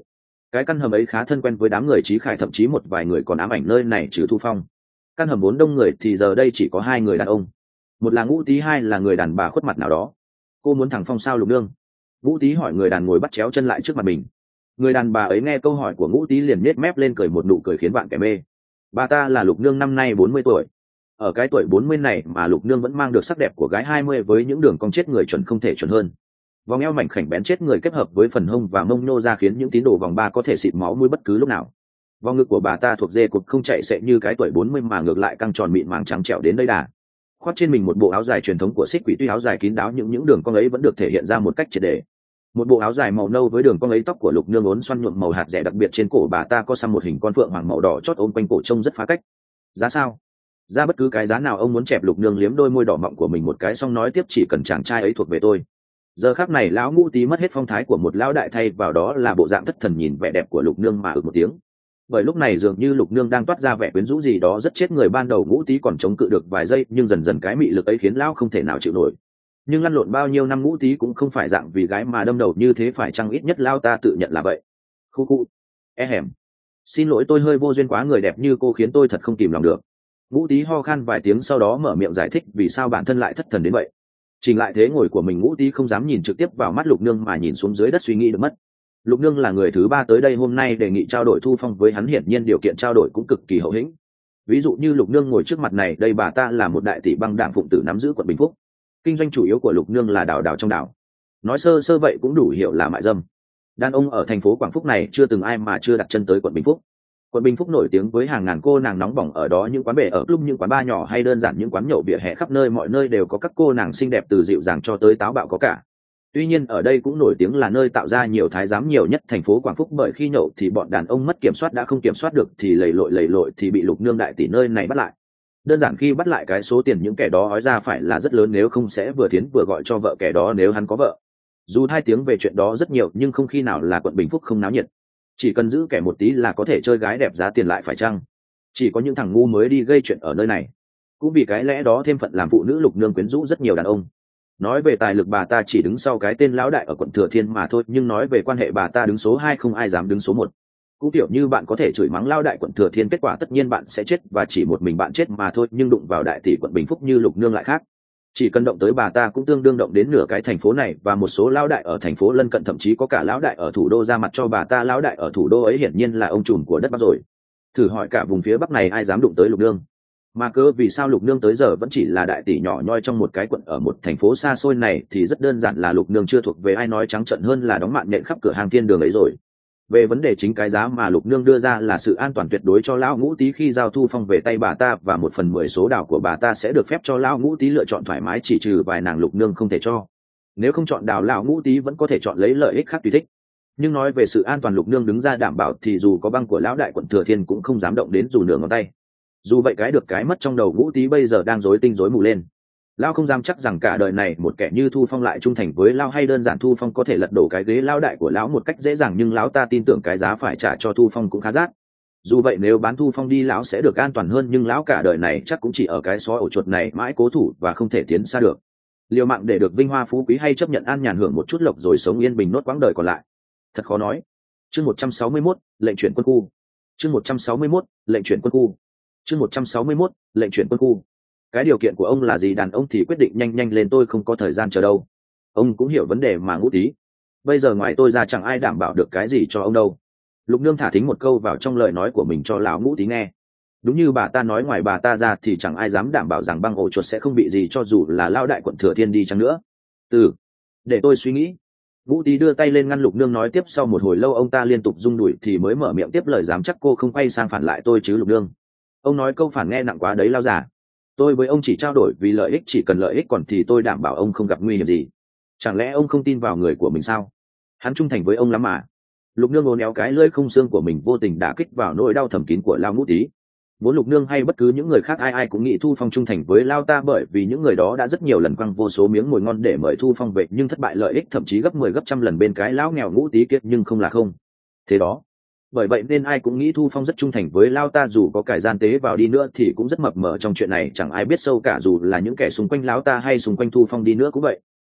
cái căn hầm ấy khá thân quen với đám người Chí Khải, thậm chí một vài người còn ám ảnh nơi này trừ Thu Phong. Căn hầm vốn đông người thì giờ đây chỉ có hai người đàn ông, một là Ngũ Tý, hai là người đàn bà khuất mặt nào đó. Cô muốn thằng Phong sao Lục Nương? Ngũ Tý hỏi người đàn ngồi bắt chéo chân lại trước mặt mình. Người đàn bà ấy nghe câu hỏi của Ngũ Tý liền nhếch mép lên cười một nụ cười khiến bạn kẻ mê. Bà ta là Lục Nương, năm nay bốn mươi tuổi. Ở cái tuổi bốn mươi này mà Lục Nương vẫn mang được sắc đẹp của gái hai mươi với những đường cong chết người chuẩn không thể chuẩn hơn. Vòng eo mảnh khảnh bén chết người kết hợp với phần hông và mông nhô ra khiến những tín đồ vòng ba có thể xịt máu mũi bất cứ lúc nào. Vòng ngực của bà ta thuộc dê cụt, không chạy xệ như cái tuổi bốn mươi mà ngược lại căng tròn mịn màng trắng trẻo đến đây đà. Khoác trên mình một bộ áo dài truyền thống của Xích Quỷ, tuy áo dài kín đáo nhưng những đường cong ấy vẫn được thể hiện ra một cách triệt để. Một bộ áo dài màu nâu với đường cong ấy, tóc của Lục Nương uốn xoăn nhuộm màu hạt rẻ, đặc biệt trên cổ bà ta có xăm một hình con phượng hoàng màu đỏ chót ôm quanh cổ trông rất phá cách. Giá sao? Ra bất cứ cái giá nào ông muốn. Chẹp Lục Nương liếm đôi môi đỏ mọng của mình một cái xong nói tiếp, chỉ cần chàng trai ấy thuộc về tôi. Giờ khắc này lão Ngũ Tý mất hết phong thái của một lão đại, thay vào đó là bộ dạng thất thần nhìn vẻ đẹp của Lục Nương mà ực một tiếng. Bởi lúc này dường như Lục Nương đang toát ra vẻ quyến rũ gì đó rất chết người. Ban đầu Ngũ Tý còn chống cự được vài giây, nhưng dần dần cái mị lực ấy khiến lão không thể nào chịu nổi. Nhưng lăn lộn bao nhiêu năm Ngũ Tý cũng không phải dạng vì gái mà đâm đầu như thế, phải chăng ít nhất lão ta tự nhận là vậy. Khu khu, e hẻm, xin lỗi, tôi hơi vô duyên quá, người đẹp như cô khiến tôi thật không kìm lòng được. Ngũ Tý ho khan vài tiếng sau đó mở miệng giải thích vì sao bản thân lại thất thần đến vậy. Chỉnh lại thế ngồi của mình, Ngũ Tý không dám nhìn trực tiếp vào mắt Lục Nương mà nhìn xuống dưới đất suy nghĩ được mất. Lục Nương là người thứ ba tới đây hôm nay đề nghị trao đổi Thu Phong với hắn, hiển nhiên điều kiện trao đổi cũng cực kỳ hậu hĩnh. Ví dụ như Lục Nương ngồi trước mặt này đây, bà ta là một đại tỷ băng đảng phụng tử nắm giữ quận Bình Phúc. Kinh doanh chủ yếu của Lục Nương là đào đào trong đảo, nói sơ sơ vậy cũng đủ hiểu là mại dâm. Đàn ông ở thành phố Quảng Phúc này chưa từng ai mà chưa đặt chân tới quận Bình Phúc. Quận Bình Phúc nổi tiếng với hàng ngàn cô nàng nóng bỏng ở đó, những quán bể ở club, những quán bar nhỏ hay đơn giản những quán nhậu vỉa hè, khắp nơi mọi nơi đều có các cô nàng xinh đẹp, từ dịu dàng cho tới táo bạo có cả. Tuy nhiên ở đây cũng nổi tiếng là nơi tạo ra nhiều thái giám nhiều nhất thành phố Quảng Phúc, bởi khi nhậu thì bọn đàn ông mất kiểm soát, đã không kiểm soát được thì lầy lội lầy lội thì bị Lục Nương đại tỷ nơi này bắt lại. Đơn giản khi bắt lại cái số tiền những kẻ đó ói ra phải là rất lớn, nếu không sẽ vừa thiến vừa gọi cho vợ kẻ đó nếu hắn có vợ. Dù hai tiếng về chuyện đó rất nhiều nhưng không khi nào là quận Bình Phúc không náo nhiệt. Chỉ cần giữ kẻ một tí là có thể chơi gái đẹp giá tiền lại phải chăng. Chỉ có những thằng ngu mới đi gây chuyện ở nơi này. Cũng vì cái lẽ đó thêm phận làm phụ nữ Lục Nương quyến rũ rất nhiều đàn ông. Nói về tài lực bà ta chỉ đứng sau cái tên lão đại ở quận Thừa Thiên mà thôi, nhưng nói về quan hệ bà ta đứng số hai, không ai dám đứng số một. Cũng kiểu như bạn có thể chửi mắng lão đại quận Thừa Thiên, kết quả tất nhiên bạn sẽ chết và chỉ một mình bạn chết mà thôi, nhưng đụng vào đại tỷ quận Bình Phúc như Lục Nương lại khác. Chỉ cần động tới bà ta cũng tương đương động đến nửa cái thành phố này và một số lão đại ở thành phố lân cận, thậm chí có cả lão đại ở thủ đô ra mặt cho bà ta. Lão đại ở thủ đô ấy hiển nhiên là ông trùm của đất Bắc rồi. Thử hỏi cả vùng phía Bắc này ai dám đụng tới Lục Nương? Mà cơ vì sao Lục Nương tới giờ vẫn chỉ là đại tỷ nhỏ nhoi trong một cái quận ở một thành phố xa xôi này thì rất đơn giản là Lục Nương chưa thuộc về ai, nói trắng trợn hơn là đóng mạng nhện khắp cửa hàng thiên đường ấy rồi. Về vấn đề chính, cái giá mà Lục Nương đưa ra là sự an toàn tuyệt đối cho lão Ngũ Tý khi giao Thu Phong về tay bà ta, và một phần mười số đảo của bà ta sẽ được phép cho lão Ngũ Tý lựa chọn thoải mái, chỉ trừ vài nàng Lục Nương không thể cho. Nếu không chọn đảo, lão Ngũ Tý vẫn có thể chọn lấy lợi ích khác tùy thích. Nhưng nói về sự an toàn, Lục Nương đứng ra đảm bảo thì dù có băng của lão đại quận Thừa Thiên cũng không dám động đến dù nửa ngón tay. Dù vậy cái được cái mất trong đầu Ngũ Tý bây giờ đang rối tinh rối mù lên. Lão không dám chắc rằng cả đời này một kẻ như Thu Phong lại trung thành với lão, hay đơn giản Thu Phong có thể lật đổ cái ghế lão đại của lão một cách dễ dàng, nhưng lão ta tin tưởng cái giá phải trả cho Thu Phong cũng khá rát. Dù vậy nếu bán Thu Phong đi lão sẽ được an toàn hơn, nhưng lão cả đời này chắc cũng chỉ ở cái xó ổ chuột này mãi cố thủ và không thể tiến xa được. Liều mạng để được vinh hoa phú quý hay chấp nhận an nhàn hưởng một chút lộc rồi sống yên bình nốt quãng đời còn lại? Thật khó nói. Chương một trăm sáu mươi mốt, lệnh chuyển quân khu. Chương một trăm sáu mươi mốt, lệnh chuyển quân khu. Chương một trăm sáu mươi mốt, lệnh chuyển quân khu. Cái điều kiện của ông là gì? Đàn ông thì quyết định nhanh nhanh lên, tôi không có thời gian chờ đâu. Ông cũng hiểu vấn đề mà Ngũ Tý. Bây giờ ngoài tôi ra chẳng ai đảm bảo được cái gì cho ông đâu. Lục Nương thả thính một câu vào trong lời nói của mình cho lão Ngũ Tý nghe. Đúng như bà ta nói, ngoài bà ta ra thì chẳng ai dám đảm bảo rằng băng ổ chuột sẽ không bị gì cho dù là lão đại quận Thừa Thiên đi chăng nữa. Ừ, để tôi suy nghĩ. Ngũ Tý đưa tay lên ngăn Lục Nương nói tiếp. Sau một hồi lâu ông ta liên tục rung đuổi thì mới mở miệng tiếp lời. Dám chắc cô không quay sang phản lại tôi chứ Lục Nương? Ông nói câu phản nghe nặng quá đấy lao già. Tôi với ông chỉ trao đổi vì lợi ích, chỉ cần lợi ích, còn thì tôi đảm bảo ông không gặp nguy hiểm gì. Chẳng lẽ ông không tin vào người của mình sao? Hắn trung thành với ông lắm mà. Lục Nương ốn éo cái lưỡi không xương của mình, vô tình đả kích vào nỗi đau thầm kín của lao Ngũ Tý. Vốn Lục Nương hay bất cứ những người khác ai ai cũng nghĩ Thu Phong trung thành với lao ta, bởi vì những người đó đã rất nhiều lần quăng vô số miếng mồi ngon để mời Thu Phong về, nhưng thất bại lợi ích thậm chí gấp mười gấp trăm lần bên cái lão nghèo Ngũ Tý kiệt, nhưng không là không. Thế đó. Bởi vậy nên ai cũng nghĩ Thu Phong rất trung thành với lao ta, dù có cải gian tế vào đi nữa thì cũng rất mập mờ trong chuyện này, chẳng ai biết sâu cả, dù là những kẻ xung quanh lão ta hay xung quanh Thu Phong đi nữa cũng vậy.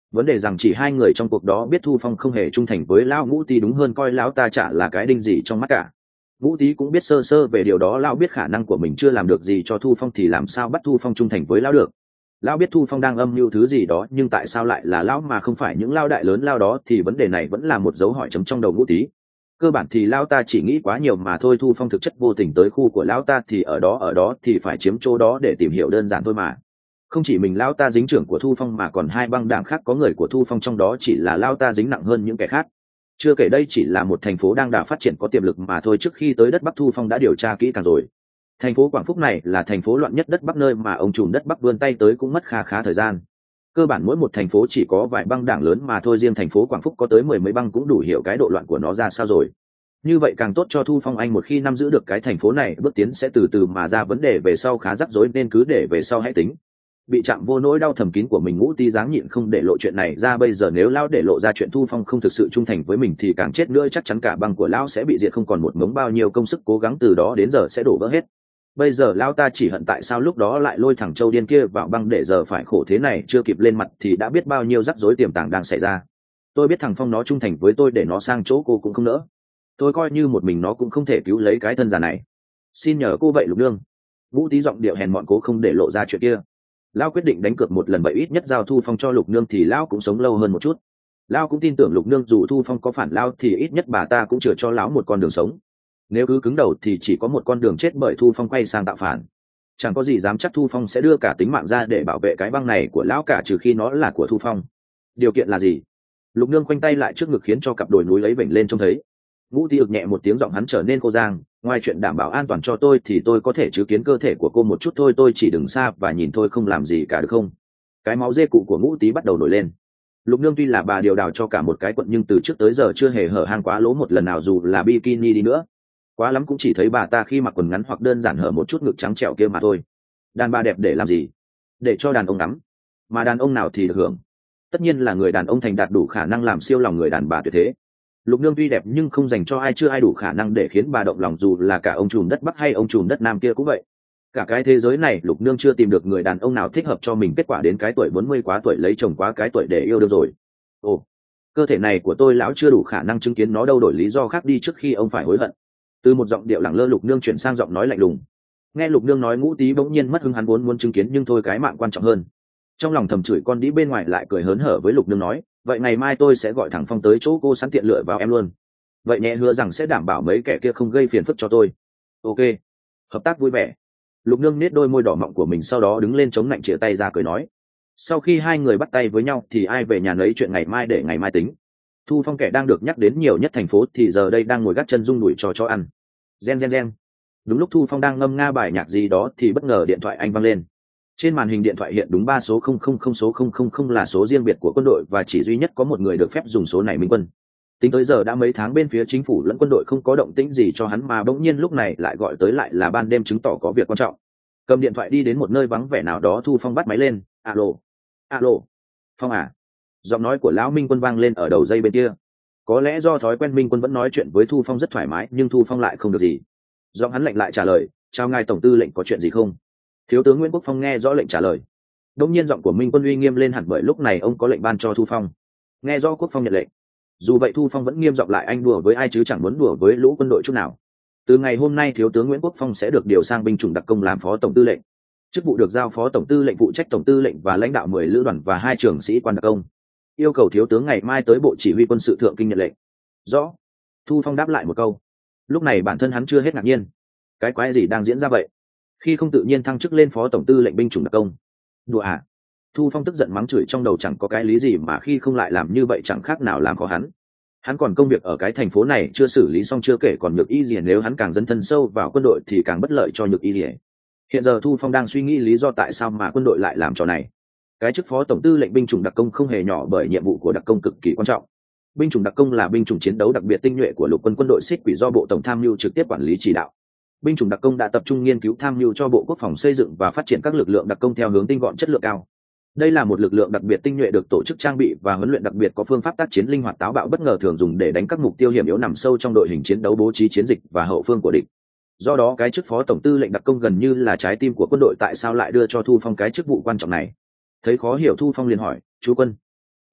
vấn đề rằng chỉ hai người trong cuộc đó biết Thu Phong không hề trung thành với lão Ngũ Tý, đúng hơn coi lão ta chả là cái đinh gì trong mắt cả. Ngũ Tý cũng biết sơ sơ về điều đó, lão biết khả năng của mình chưa làm được gì cho Thu Phong thì làm sao bắt Thu Phong trung thành với lão được. Lão biết Thu Phong đang âm mưu thứ gì đó, nhưng tại sao lại là lão mà không phải những lão đại lớn lão đó, thì vấn đề này vẫn là một dấu hỏi chấm trong đầu Ngũ Tý. Cơ bản thì lão ta chỉ nghĩ quá nhiều mà thôi. Thu Phong thực chất vô tình tới khu của lão ta thì ở đó ở đó thì phải chiếm chỗ đó để tìm hiểu, đơn giản thôi mà. Không chỉ mình lão ta dính trưởng của Thu Phong mà còn hai băng đảng khác có người của Thu Phong trong đó, chỉ là lão ta dính nặng hơn những kẻ khác. Chưa kể đây chỉ là một thành phố đang đà phát triển có tiềm lực mà thôi. Trước khi tới đất Bắc, Thu Phong đã điều tra kỹ càng rồi. Thành phố Quảng Phúc này là thành phố loạn nhất đất Bắc, nơi mà ông trùm đất Bắc vươn tay tới cũng mất kha khá thời gian. Cơ bản mỗi một thành phố chỉ có vài băng đảng lớn mà thôi, riêng thành phố Quảng Phúc có tới mười mấy băng cũng đủ hiểu cái độ loạn của nó ra sao rồi. Như vậy càng tốt cho Thu Phong, anh một khi nắm giữ được cái thành phố này, bước tiến sẽ từ từ mà ra, vấn đề về sau khá rắc rối nên cứ để về sau hãy tính. Bị chạm vô nỗi đau thầm kín của mình, Ngũ Tý dáng nhịn không để lộ chuyện này ra. Bây giờ nếu lão để lộ ra chuyện Thu Phong không thực sự trung thành với mình thì càng chết nữa, chắc chắn cả băng của lão sẽ bị diệt không còn một mống, bao nhiêu công sức cố gắng từ đó đến giờ sẽ đổ vỡ hết. Bây giờ lão ta chỉ hận tại sao lúc đó lại lôi thằng Châu điên kia vào băng, để giờ phải khổ thế này, chưa kịp lên mặt thì đã biết bao nhiêu rắc rối tiềm tàng đang xảy ra. Tôi biết thằng Phong nó trung thành với tôi, để nó sang chỗ cô cũng không nỡ. Tôi coi như một mình nó cũng không thể cứu lấy cái thân già này. Xin nhờ cô vậy Lục Nương. Ngũ Tý giọng điệu hèn mọn cố không để lộ ra chuyện kia. Lão quyết định đánh cược một lần, vậy ít nhất giao Thu Phong cho Lục Nương thì lão cũng sống lâu hơn một chút. Lão cũng tin tưởng Lục Nương dù Thu Phong có phản lão thì ít nhất bà ta cũng chừa cho lão một con đường sống. Nếu cứ cứng đầu thì chỉ có một con đường chết, bởi Thu Phong quay sang tạo phản. Chẳng có gì dám chắc Thu Phong sẽ đưa cả tính mạng ra để bảo vệ cái băng này của lão cả, trừ khi nó là của Thu Phong. Điều kiện là gì? Lục Nương khoanh tay lại trước ngực khiến cho cặp đồi núi ấy vểnh lên trông thấy. Ngũ Tý ực nhẹ một tiếng, giọng hắn trở nên khô giang. Ngoài chuyện đảm bảo an toàn cho tôi thì tôi có thể chứng kiến cơ thể của cô một chút thôi, tôi chỉ đứng xa và nhìn thôi, không làm gì cả được không? Cái máu dê cụ của Ngũ Tý bắt đầu nổi lên. Lục Nương tuy là bà điều đào cho cả một cái quận, nhưng từ trước tới giờ chưa hề hở hang quá lố một lần nào, dù là bikini đi nữa. Quá lắm cũng chỉ thấy bà ta khi mặc quần ngắn hoặc đơn giản hở một chút ngực trắng trẻo kia mà thôi. Đàn bà đẹp để làm gì? Để cho đàn ông ngắm. Mà đàn ông nào thì được hưởng? Tất nhiên là người đàn ông thành đạt đủ khả năng làm siêu lòng người đàn bà tuyệt thế. Lục Nương tuy đẹp nhưng không dành cho ai, chưa ai đủ khả năng để khiến bà động lòng, dù là cả ông trùm đất Bắc hay ông trùm đất Nam kia cũng vậy. Cả cái thế giới này Lục Nương chưa tìm được người đàn ông nào thích hợp cho mình. Kết quả đến cái tuổi bốn mươi quá tuổi lấy chồng, quá cái tuổi để yêu được rồi. Ồ, cơ thể này của tôi lão chưa đủ khả năng chứng kiến nó đâu, đổi lý do khác đi trước khi ông phải hối hận. Từ một giọng điệu lẳng lơ, Lục Nương chuyển sang giọng nói lạnh lùng. Nghe Lục Nương nói, Ngũ Tý bỗng nhiên mất hứng, hắn vốn muốn chứng kiến nhưng thôi cái mạng quan trọng hơn. Trong lòng thầm chửi con đĩ, bên ngoài lại cười hớn hở với Lục Nương nói, vậy ngày mai tôi sẽ gọi thằng Phong tới chỗ cô, sẵn tiện lựa vào em luôn. Vậy nhẹ hứa rằng sẽ đảm bảo mấy kẻ kia không gây phiền phức cho tôi. Ok, hợp tác vui vẻ. Lục Nương nết đôi môi đỏ mọng của mình, sau đó đứng lên chống nạnh chĩa tay ra cười nói. Sau khi hai người bắt tay với nhau thì ai về nhà nấy, chuyện ngày mai để ngày mai tính. Thu Phong, kẻ đang được nhắc đến nhiều nhất thành phố, thì giờ đây đang ngồi gác chân rung đùi cho chó ăn. Gen gen gen. Đúng lúc Thu Phong đang ngâm nga bài nhạc gì đó thì bất ngờ điện thoại anh văng lên. Trên màn hình điện thoại hiện đúng ba số không không không, số không không không là số riêng biệt của quân đội và chỉ duy nhất có một người được phép dùng số này, Minh Quân. Tính tới giờ đã mấy tháng bên phía chính phủ lẫn quân đội không có động tĩnh gì cho hắn, mà bỗng nhiên lúc này lại gọi tới, lại là ban đêm, chứng tỏ có việc quan trọng. Cầm điện thoại đi đến một nơi vắng vẻ nào đó, Thu Phong bắt máy lên. Alo, alo, Phong à? Giọng nói của lão Minh Quân vang lên ở đầu dây bên kia. Có lẽ do thói quen, Minh Quân vẫn nói chuyện với Thu Phong rất thoải mái, nhưng Thu Phong lại không được gì. Giọng hắn lạnh lại trả lời, chào ngài tổng tư lệnh, có chuyện gì không? Thiếu tướng Nguyễn Quốc Phong nghe rõ lệnh trả lời. Đột nhiên giọng của Minh Quân uy nghiêm lên hẳn, bởi lúc này ông có lệnh ban cho Thu Phong. Nghe rõ, Quốc Phong nhận lệnh. Dù vậy Thu Phong vẫn nghiêm giọng lại, anh đùa với ai chứ chẳng muốn đùa với lũ quân đội chút nào. Từ ngày hôm nay thiếu tướng Nguyễn Quốc Phong sẽ được điều sang binh chủng đặc công làm phó tổng tư lệnh. Chức vụ được giao phó tổng tư lệnh phụ trách tổng tư lệnh và lãnh đạo mười lữ đoàn và hai trưởng sĩ quan đặc công. Yêu cầu thiếu tướng ngày mai tới bộ chỉ huy quân sự thượng kinh nhận lệnh. Rõ. Thu Phong đáp lại một câu. Lúc này bản thân hắn chưa hết ngạc nhiên. Cái quái gì đang diễn ra vậy? Khi không tự nhiên thăng chức lên phó tổng tư lệnh binh chủng đặc công? Đùa à? Thu Phong tức giận mắng chửi trong đầu, chẳng có cái lý gì mà khi không lại làm như vậy, chẳng khác nào làm khó hắn. Hắn còn công việc ở cái thành phố này chưa xử lý xong, chưa kể còn Nhược Y Lìa, nếu hắn càng dấn thân sâu vào quân đội thì càng bất lợi cho Nhược Y Lìa. Hiện giờ Thu Phong đang suy nghĩ lý do tại sao mà quân đội lại làm trò này. Cái chức phó tổng tư lệnh binh chủng đặc công không hề nhỏ, bởi nhiệm vụ của đặc công cực kỳ quan trọng. Binh chủng đặc công là binh chủng chiến đấu đặc biệt tinh nhuệ của lục quân quân đội xích quỷ, do bộ tổng tham mưu trực tiếp quản lý chỉ đạo. Binh chủng đặc công đã tập trung nghiên cứu tham mưu cho bộ quốc phòng xây dựng và phát triển các lực lượng đặc công theo hướng tinh gọn, chất lượng cao. Đây là một lực lượng đặc biệt tinh nhuệ được tổ chức trang bị và huấn luyện đặc biệt, có phương pháp tác chiến linh hoạt táo bạo, bất ngờ, thường dùng để đánh các mục tiêu hiểm yếu nằm sâu trong đội hình chiến đấu, bố trí chiến dịch và hậu phương của địch. Do đó cái chức phó tổng tư lệnh đặc công gần như là trái tim của quân đội. Tại sao lại đưa cho Thu Phong cái chức vụ quan trọng này? Thấy khó hiểu, Thu Phong liền hỏi, chú quân,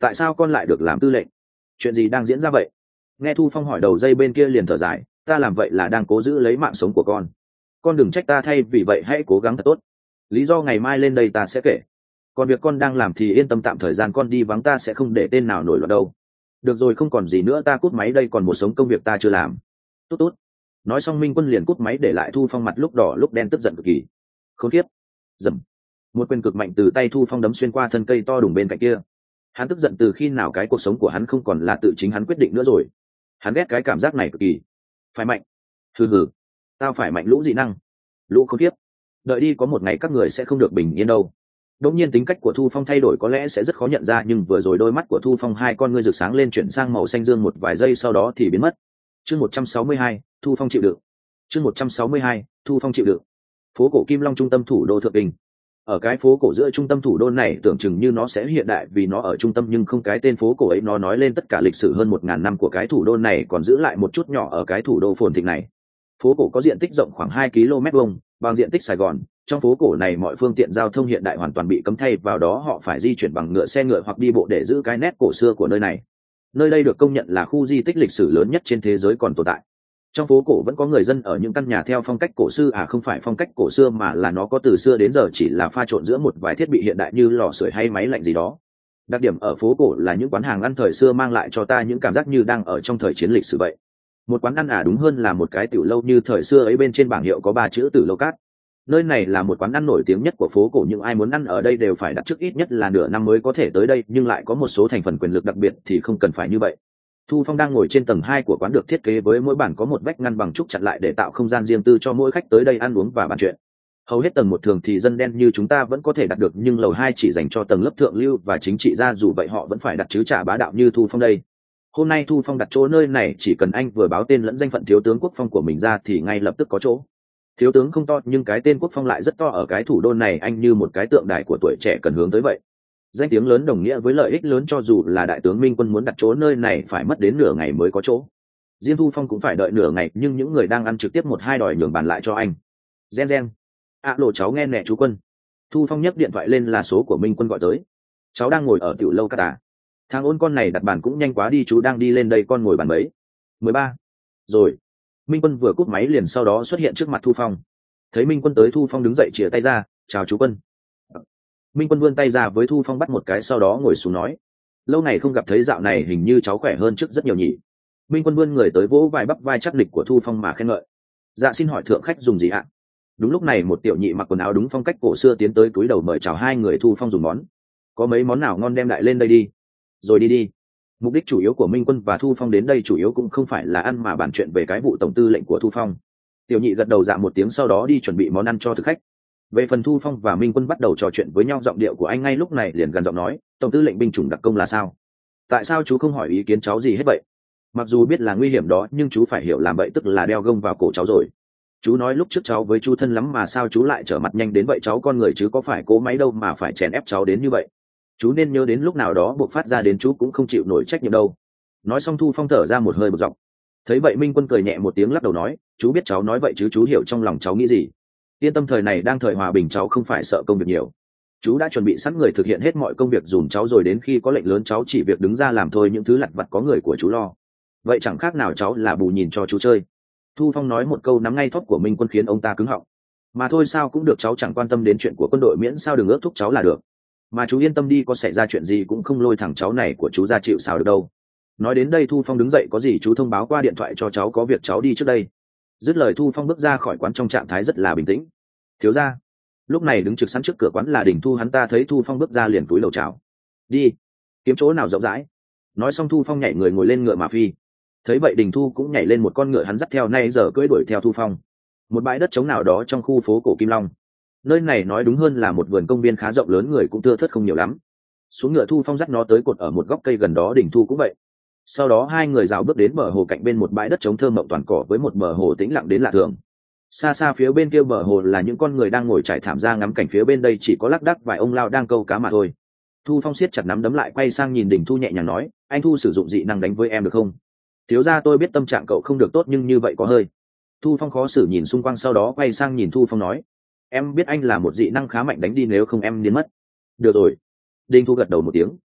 tại sao con lại được làm tư lệnh? Chuyện gì đang diễn ra vậy? Nghe Thu Phong hỏi, đầu dây bên kia liền thở dài, ta làm vậy là đang cố giữ lấy mạng sống của con. Con đừng trách ta, thay vì vậy hãy cố gắng thật tốt. Lý do ngày mai lên đây ta sẽ kể. Còn việc con đang làm thì yên tâm, tạm thời gian con đi vắng ta sẽ không để tên nào nổi loạn đâu. Được rồi, không còn gì nữa, ta cút máy đây, còn một số công việc ta chưa làm. Tốt tốt. Nói xong Minh Quân liền cút máy, để lại Thu Phong mặt lúc đỏ lúc đen, tức giận cực kỳ. Khốn kiếp. Dầm. Một quyền cực mạnh từ tay Thu Phong đấm xuyên qua thân cây to đùng bên cạnh kia. Hắn tức giận từ khi nào cái cuộc sống của hắn không còn là tự chính hắn quyết định nữa rồi. Hắn ghét cái cảm giác này cực kỳ. Phải mạnh. Hừ hừ. Tao phải mạnh, lũ dị năng. Lũ khốn kiếp. Đợi đi, có một ngày các người sẽ không được bình yên đâu. Đống nhiên tính cách của Thu Phong thay đổi có lẽ sẽ rất khó nhận ra, nhưng vừa rồi đôi mắt của Thu Phong hai con ngươi rực sáng lên, chuyển sang màu xanh dương một vài giây sau đó thì biến mất. Chương một trăm sáu mươi hai, Thu Phong chịu đựng. Chương một trăm sáu mươi hai, Thu Phong chịu đựng. Phố cổ Kim Long, trung tâm thủ đô Thượng Kinh. Ở cái phố cổ giữa trung tâm thủ đô này tưởng chừng như nó sẽ hiện đại vì nó ở trung tâm, nhưng không, cái tên phố cổ ấy nó nói lên tất cả lịch sử hơn một ngàn năm của cái thủ đô này còn giữ lại một chút nhỏ ở cái thủ đô phồn thịnh này. Phố cổ có diện tích rộng khoảng hai ki lô mét vuông, bằng diện tích Sài Gòn. Trong phố cổ này mọi phương tiện giao thông hiện đại hoàn toàn bị cấm, thay vào đó họ phải di chuyển bằng ngựa, xe ngựa hoặc đi bộ để giữ cái nét cổ xưa của nơi này. Nơi đây được công nhận là khu di tích lịch sử lớn nhất trên thế giới còn tồn tại. Trong phố cổ vẫn có người dân ở những căn nhà theo phong cách cổ xưa, à không phải phong cách cổ xưa mà là nó có từ xưa đến giờ, chỉ là pha trộn giữa một vài thiết bị hiện đại như lò sưởi hay máy lạnh gì đó. Đặc điểm ở phố cổ là những quán hàng ăn thời xưa mang lại cho ta những cảm giác như đang ở trong thời chiến lịch sử vậy. Một quán ăn, à đúng hơn là một cái tiểu lâu như thời xưa ấy, bên trên bảng hiệu có ba chữ Tử Lâu Cát. Nơi này là một quán ăn nổi tiếng nhất của phố cổ, những ai muốn ăn ở đây đều phải đặt trước ít nhất là nửa năm mới có thể tới đây, nhưng lại có một số thành phần quyền lực đặc biệt thì không cần phải như vậy. Thu Phong đang ngồi trên tầng hai của quán, được thiết kế với mỗi bàn có một vách ngăn bằng trúc chặn lại để tạo không gian riêng tư cho mỗi khách tới đây ăn uống và bàn chuyện. Hầu hết tầng một thường thì dân đen như chúng ta vẫn có thể đặt được, nhưng lầu hai chỉ dành cho tầng lớp thượng lưu và chính trị gia, dù vậy họ vẫn phải đặt chứ trả bá đạo như Thu Phong đây. Hôm nay Thu Phong đặt chỗ nơi này, chỉ cần anh vừa báo tên lẫn danh phận thiếu tướng Quốc Phong của mình ra thì ngay lập tức có chỗ. Thiếu tướng không to, nhưng cái tên Quốc Phong lại rất to ở cái thủ đô này, anh như một cái tượng đài của tuổi trẻ cần hướng tới vậy. Danh tiếng lớn đồng nghĩa với lợi ích lớn, cho dù là đại tướng Minh Quân muốn đặt chỗ nơi này phải mất đến nửa ngày mới có chỗ. Riêng Thu Phong cũng phải đợi nửa ngày, nhưng những người đang ăn trực tiếp một hai đòi nhường bàn lại cho anh. Gen gen. À lộ, cháu nghe nè chú Quân. Thu Phong nhấc điện thoại lên là số của Minh Quân gọi tới. Cháu đang ngồi ở tiểu lâu Cát à? Thằng ôn con này đặt bàn cũng nhanh quá đi, chú đang đi lên đây, con ngồi bàn mấy? Mười ba. Rồi. Minh Quân vừa cúp máy liền sau đó xuất hiện trước mặt Thu Phong. Thấy Minh Quân tới, Thu Phong đứng dậy chìa tay ra, chào chú Quân. Minh Quân vươn tay ra với Thu Phong bắt một cái, sau đó ngồi xuống nói, lâu ngày không gặp, thấy dạo này hình như cháu khỏe hơn trước rất nhiều nhỉ. Minh Quân vươn người tới vỗ vai bắp vai chắc địch của Thu Phong mà khen ngợi. Dạ xin hỏi thượng khách dùng gì ạ? Đúng lúc này một tiểu nhị mặc quần áo đúng phong cách cổ xưa tiến tới cúi đầu mời chào hai người Thu Phong dùng món. Có mấy món nào ngon đem đại lên đây đi. Rồi đi đi. Mục đích chủ yếu của Minh Quân và Thu Phong đến đây chủ yếu cũng không phải là ăn mà bàn chuyện về cái vụ tổng tư lệnh của Thu Phong. Tiểu nhị gật đầu dạ một tiếng, sau đó đi chuẩn bị món ăn cho thực khách. Về phần Thu Phong và Minh Quân bắt đầu trò chuyện với nhau, giọng điệu của anh ngay lúc này liền gần giọng nói, tổng tư lệnh binh chủng đặc công là sao? Tại sao chú không hỏi ý kiến cháu gì hết vậy? Mặc dù biết là nguy hiểm đó, nhưng chú phải hiểu làm vậy tức là đeo gông vào cổ cháu rồi. Chú nói lúc trước cháu với chú thân lắm mà sao chú lại trở mặt nhanh đến vậy? Cháu con người chứ có phải cố máy đâu mà phải chèn ép cháu đến như vậy. Chú nên nhớ đến lúc nào đó buộc phát ra đến chú cũng không chịu nổi trách nhiệm đâu. Nói xong Thu Phong thở ra một hơi một giọng. Thấy vậy Minh Quân cười nhẹ một tiếng lắc đầu nói, chú biết cháu nói vậy chứ chú hiểu trong lòng cháu nghĩ gì. Yên tâm, thời này đang thời hòa bình, cháu không phải sợ công việc nhiều. Chú đã chuẩn bị sẵn người thực hiện hết mọi công việc dùm cháu rồi, đến khi có lệnh lớn cháu chỉ việc đứng ra làm thôi, những thứ lặt vặt có người của chú lo. Vậy chẳng khác nào cháu là bù nhìn cho chú chơi. Thu Phong nói một câu nắm ngay thóp của Minh Quân khiến ông ta cứng họng. Mà thôi sao cũng được, cháu chẳng quan tâm đến chuyện của quân đội, miễn sao đừng ước thúc cháu là được. Mà chú yên tâm đi, có xảy ra chuyện gì cũng không lôi thằng cháu này của chú ra chịu sao được đâu. Nói đến đây Thu Phong đứng dậy, có gì chú thông báo qua điện thoại cho cháu, có việc cháu đi trước đây. Dứt lời Thu Phong bước ra khỏi quán trong trạng thái rất là bình tĩnh. Thiếu gia. Lúc này đứng trực sẵn trước cửa quán là Đình Thu, hắn ta thấy Thu Phong bước ra liền cúi đầu chào. Đi, kiếm chỗ nào rộng rãi. Nói xong Thu Phong nhảy người ngồi lên ngựa mà phi. Thấy vậy Đình Thu cũng nhảy lên một con ngựa hắn dắt theo, nay giờ cưỡi đuổi theo Thu Phong. Một bãi đất trống nào đó trong khu phố cổ Kim Long. Nơi này nói đúng hơn là một vườn công viên khá rộng lớn, người cũng thưa thớt không nhiều lắm. Xuống ngựa Thu Phong dắt nó tới cột ở một góc cây gần đó, Đình Thu cũng vậy. Sau đó hai người dạo bước đến bờ hồ cạnh bên một bãi đất trống thơ mộng toàn cỏ với một bờ hồ tĩnh lặng đến lạ thường. Xa xa phía bên kia bờ hồ là những con người đang ngồi trải thảm ra ngắm cảnh, phía bên đây chỉ có lác đác vài ông lao đang câu cá mà thôi. Thu Phong siết chặt nắm đấm lại, quay sang nhìn Đình Thu nhẹ nhàng nói, anh Thu sử dụng dị năng đánh với em được không? Thiếu gia tôi biết tâm trạng cậu không được tốt, nhưng như vậy có hơi. Thu Phong khó xử nhìn xung quanh, sau đó quay sang nhìn Thu Phong nói, em biết anh là một dị năng khá mạnh, đánh đi nếu không em biến mất. Được rồi. Đình Thu gật đầu một tiếng.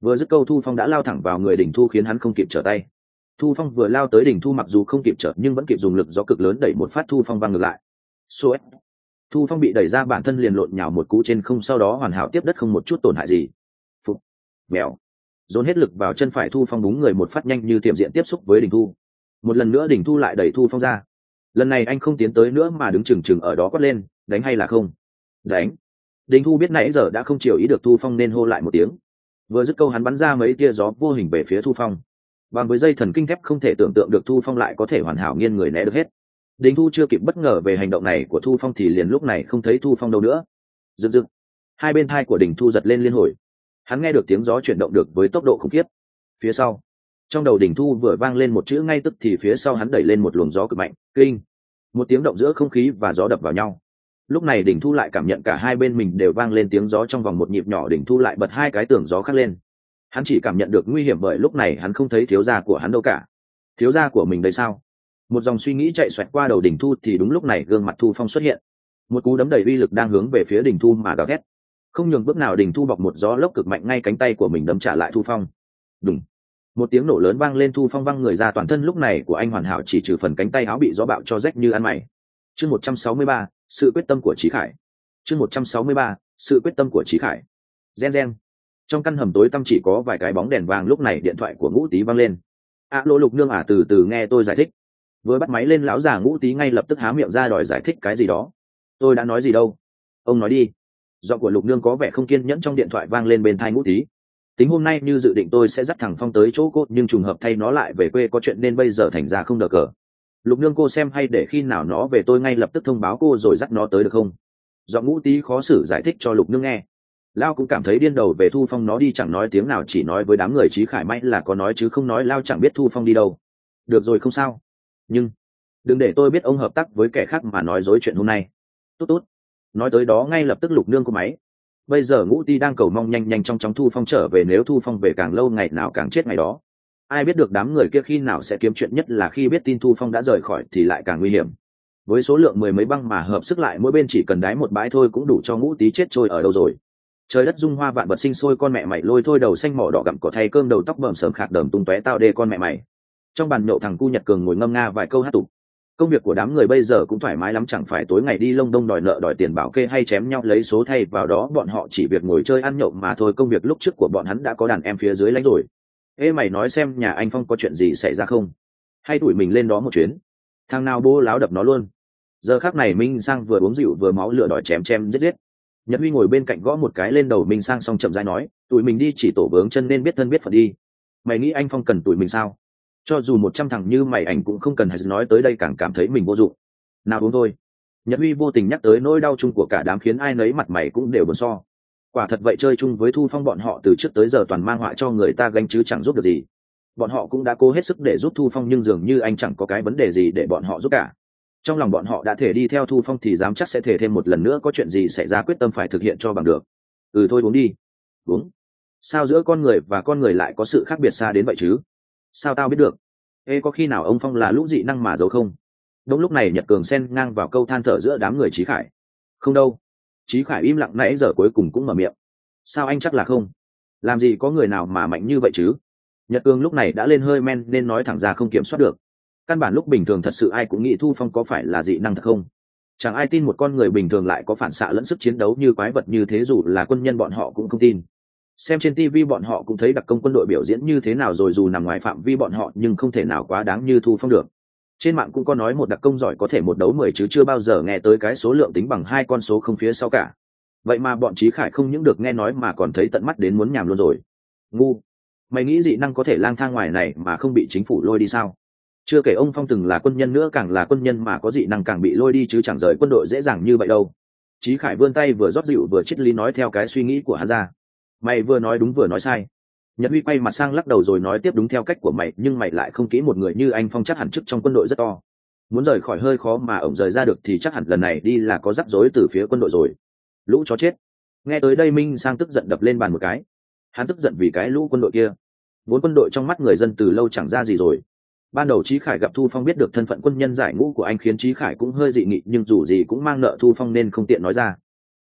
Vừa dứt câu Thu Phong đã lao thẳng vào người Đình Thu khiến hắn không kịp trở tay. Thu Phong vừa lao tới Đình Thu mặc dù không kịp trở nhưng vẫn kịp dùng lực gió cực lớn đẩy một phát Thu Phong văng ngược lại. Xô Thu Phong bị đẩy ra bản thân liền lộn nhào một cú trên không, sau đó hoàn hảo tiếp đất không một chút tổn hại gì. Phục, mèo, dồn hết lực vào chân phải Thu Phong búng người một phát nhanh như tiệm diện tiếp xúc với Đình Thu. Một lần nữa Đình Thu lại đẩy Thu Phong ra. Lần này anh không tiến tới nữa mà đứng chừng chừng ở đó quát lên, đánh hay là không? Đánh. Đình Thu biết nãy giờ đã không chiều ý được Thu Phong nên hô lại một tiếng. Vừa dứt câu hắn bắn ra mấy tia gió vô hình về phía Thu Phong. Bằng với dây thần kinh thép không thể tưởng tượng được Thu Phong lại có thể hoàn hảo nghiêng người né được hết. Đình Thu chưa kịp bất ngờ về hành động này của Thu Phong thì liền lúc này không thấy Thu Phong đâu nữa. Rực rực. Hai bên thai của Đình Thu giật lên liên hồi. Hắn nghe được tiếng gió chuyển động được với tốc độ khủng khiếp. Phía sau, trong đầu Đình Thu vừa vang lên một chữ ngay tức thì phía sau hắn đẩy lên một luồng gió cực mạnh, kinh. Một tiếng động giữa không khí và gió đập vào nhau. Lúc này Đình Thu lại cảm nhận cả hai bên mình đều vang lên tiếng gió trong vòng một nhịp nhỏ. Đình Thu lại bật hai cái tường gió khác lên. Hắn chỉ cảm nhận được nguy hiểm bởi lúc này hắn không thấy thiếu gia của hắn đâu cả. Thiếu gia của mình đây sao? Một dòng suy nghĩ chạy xoẹt qua đầu Đình Thu thì đúng lúc này gương mặt Thu Phong xuất hiện. Một cú đấm đầy uy lực đang hướng về phía Đình Thu mà gào thét. Không nhường bước nào Đình Thu bọc một gió lốc cực mạnh ngay cánh tay của mình đấm trả lại Thu Phong. Đùng. Một tiếng nổ lớn vang lên, Thu Phong văng người ra, toàn thân lúc này của anh hoàn hảo chỉ trừ phần cánh tay áo bị gió bạo cho rách như ăn mày. Chương một trăm sáu mươi ba, sự quyết tâm của Chí Khải. Chương một trăm sáu mươi ba, sự quyết tâm của Chí Khải. Gen gen. Trong căn hầm tối tăm chỉ có vài cái bóng đèn vàng, lúc này điện thoại của Ngũ Tý vang lên. "A lô Lục nương à, từ từ nghe tôi giải thích." Vừa bắt máy lên lão già Ngũ Tý ngay lập tức há miệng ra đòi giải thích cái gì đó. "Tôi đã nói gì đâu." "Ông nói đi." Giọng của Lục nương có vẻ không kiên nhẫn trong điện thoại vang lên bên tai Ngũ Tý. "Tính hôm nay như dự định tôi sẽ dắt thằng Phong tới chỗ cô, nhưng trùng hợp thay nó lại về quê có chuyện nên bây giờ thành ra không đỡ cờ. Lục nương cô xem hay để khi nào nó về tôi ngay lập tức thông báo cô rồi dắt nó tới được không?" Giọng Ngũ Tý khó xử giải thích cho Lục nương nghe. Lao cũng cảm thấy điên đầu về Thu Phong, nó đi chẳng nói tiếng nào, chỉ nói với đám người Chí Khải may là có nói chứ không nói Lao chẳng biết Thu Phong đi đâu. "Được rồi không sao, nhưng đừng để tôi biết ông hợp tác với kẻ khác mà nói dối chuyện hôm nay." Tốt tốt. Nói tới đó ngay lập tức Lục nương có máy. Bây giờ Ngũ Tý đang cầu mong nhanh nhanh trong chóng Thu Phong trở về, nếu Thu Phong về càng lâu ngày nào càng chết ngày đó. Ai biết được đám người kia khi nào sẽ kiếm chuyện, nhất là khi biết tin Thu Phong đã rời khỏi thì lại càng nguy hiểm. Với số lượng mười mấy băng mà hợp sức lại mỗi bên chỉ cần đái một bãi thôi cũng đủ cho Ngũ Tý chết trôi ở đâu rồi. Trời đất dung hoa vạn vật sinh sôi, con mẹ mày lôi thôi đầu xanh mỏ đỏ gặm cỏ thay cơm, đầu tóc bờm sờm khạc đờm tung tóe tao đê con mẹ mày. Trong bàn nhậu thằng cu Nhật Cường ngồi ngâm nga vài câu hát tục. Công việc của đám người bây giờ cũng thoải mái lắm, chẳng phải tối ngày đi lông đông đòi nợ đòi tiền bảo kê hay chém nhau lấy số thay vào đó, bọn họ chỉ việc ngồi chơi ăn nhậu mà thôi. Công việc lúc trước của bọn hắn đã có đàn em phía dưới lãnh rồi. Ê mày nói xem nhà anh Phong có chuyện gì xảy ra không? Hay tụi mình lên đó một chuyến? Thằng nào bố láo đập nó luôn. Giờ khắc này Minh Sang vừa uống rượu vừa máu lửa đòi chém chém giết giết. Nhật Huy ngồi bên cạnh gõ một cái lên đầu Minh Sang xong chậm rãi nói, tụi mình đi chỉ tổ vướng chân nên biết thân biết phận đi. Mày nghĩ anh Phong cần tụi mình sao? Cho dù một trăm thằng như mày ảnh cũng không cần. Hay nói tới đây càng cảm thấy mình vô dụng. Nào uống thôi. Nhật Huy vô tình nhắc tới nỗi đau chung của cả đám khiến ai nấy mặt mày cũng đều buồn so. Quả thật vậy, chơi chung với Thu Phong bọn họ từ trước tới giờ toàn mang họa cho người ta gánh chứ chẳng giúp được gì. Bọn họ cũng đã cố hết sức để giúp Thu Phong nhưng dường như anh chẳng có cái vấn đề gì để bọn họ giúp cả. Trong lòng bọn họ đã thể đi theo Thu Phong thì dám chắc sẽ thể thêm một lần nữa, có chuyện gì xảy ra quyết tâm phải thực hiện cho bằng được. Ừ thôi uống đi. Uống. Sao giữa con người và con người lại có sự khác biệt xa đến vậy chứ? Sao tao biết được? Ê, có khi nào ông Phong là lũ dị năng mà giấu không? Đúng lúc này Nhật Cường xen ngang vào câu than thở giữa đám người Chí Khải. Không đâu. Chí Khải im lặng nãy giờ cuối cùng cũng mở miệng. Sao anh chắc là không? Làm gì có người nào mà mạnh như vậy chứ? Nhật Cường lúc này đã lên hơi men nên nói thẳng ra không kiểm soát được. Căn bản lúc bình thường thật sự ai cũng nghĩ Thu Phong có phải là dị năng thật không? Chẳng ai tin một con người bình thường lại có phản xạ lẫn sức chiến đấu như quái vật như thế, dù là quân nhân bọn họ cũng không tin. Xem trên ti vi bọn họ cũng thấy đặc công quân đội biểu diễn như thế nào rồi, dù nằm ngoài phạm vi bọn họ nhưng không thể nào quá đáng như Thu Phong được. Trên mạng cũng có nói một đặc công giỏi có thể một đấu mười chứ chưa bao giờ nghe tới cái số lượng tính bằng hai con số không phía sau cả. Vậy mà bọn Chí Khải không những được nghe nói mà còn thấy tận mắt đến muốn nhàm luôn rồi. Ngu. Mày nghĩ dị năng có thể lang thang ngoài này mà không bị chính phủ lôi đi sao? Chưa kể ông Phong từng là quân nhân nữa, càng là quân nhân mà có dị năng càng bị lôi đi chứ chẳng rời quân đội dễ dàng như vậy đâu. Chí Khải vươn tay vừa rót rượu vừa triết lý nói theo cái suy nghĩ của hắn ra. Mày vừa nói đúng vừa nói sai. Nhật Huy quay mặt sang lắc đầu rồi nói tiếp, đúng theo cách của mày, nhưng mày lại không kỹ một người như anh Phong chắc hẳn chức trong quân đội rất to. Muốn rời khỏi hơi khó mà ổng rời ra được thì chắc hẳn lần này đi là có rắc rối từ phía quân đội rồi. Lũ chó chết. Nghe tới đây Minh Sang tức giận đập lên bàn một cái. Hắn tức giận vì cái lũ quân đội kia. Vốn quân đội trong mắt người dân từ lâu chẳng ra gì rồi. Ban đầu Chí Khải gặp Thu Phong biết được thân phận quân nhân giải ngũ của anh khiến Chí Khải cũng hơi dị nghị, nhưng dù gì cũng mang nợ Thu Phong nên không tiện nói ra.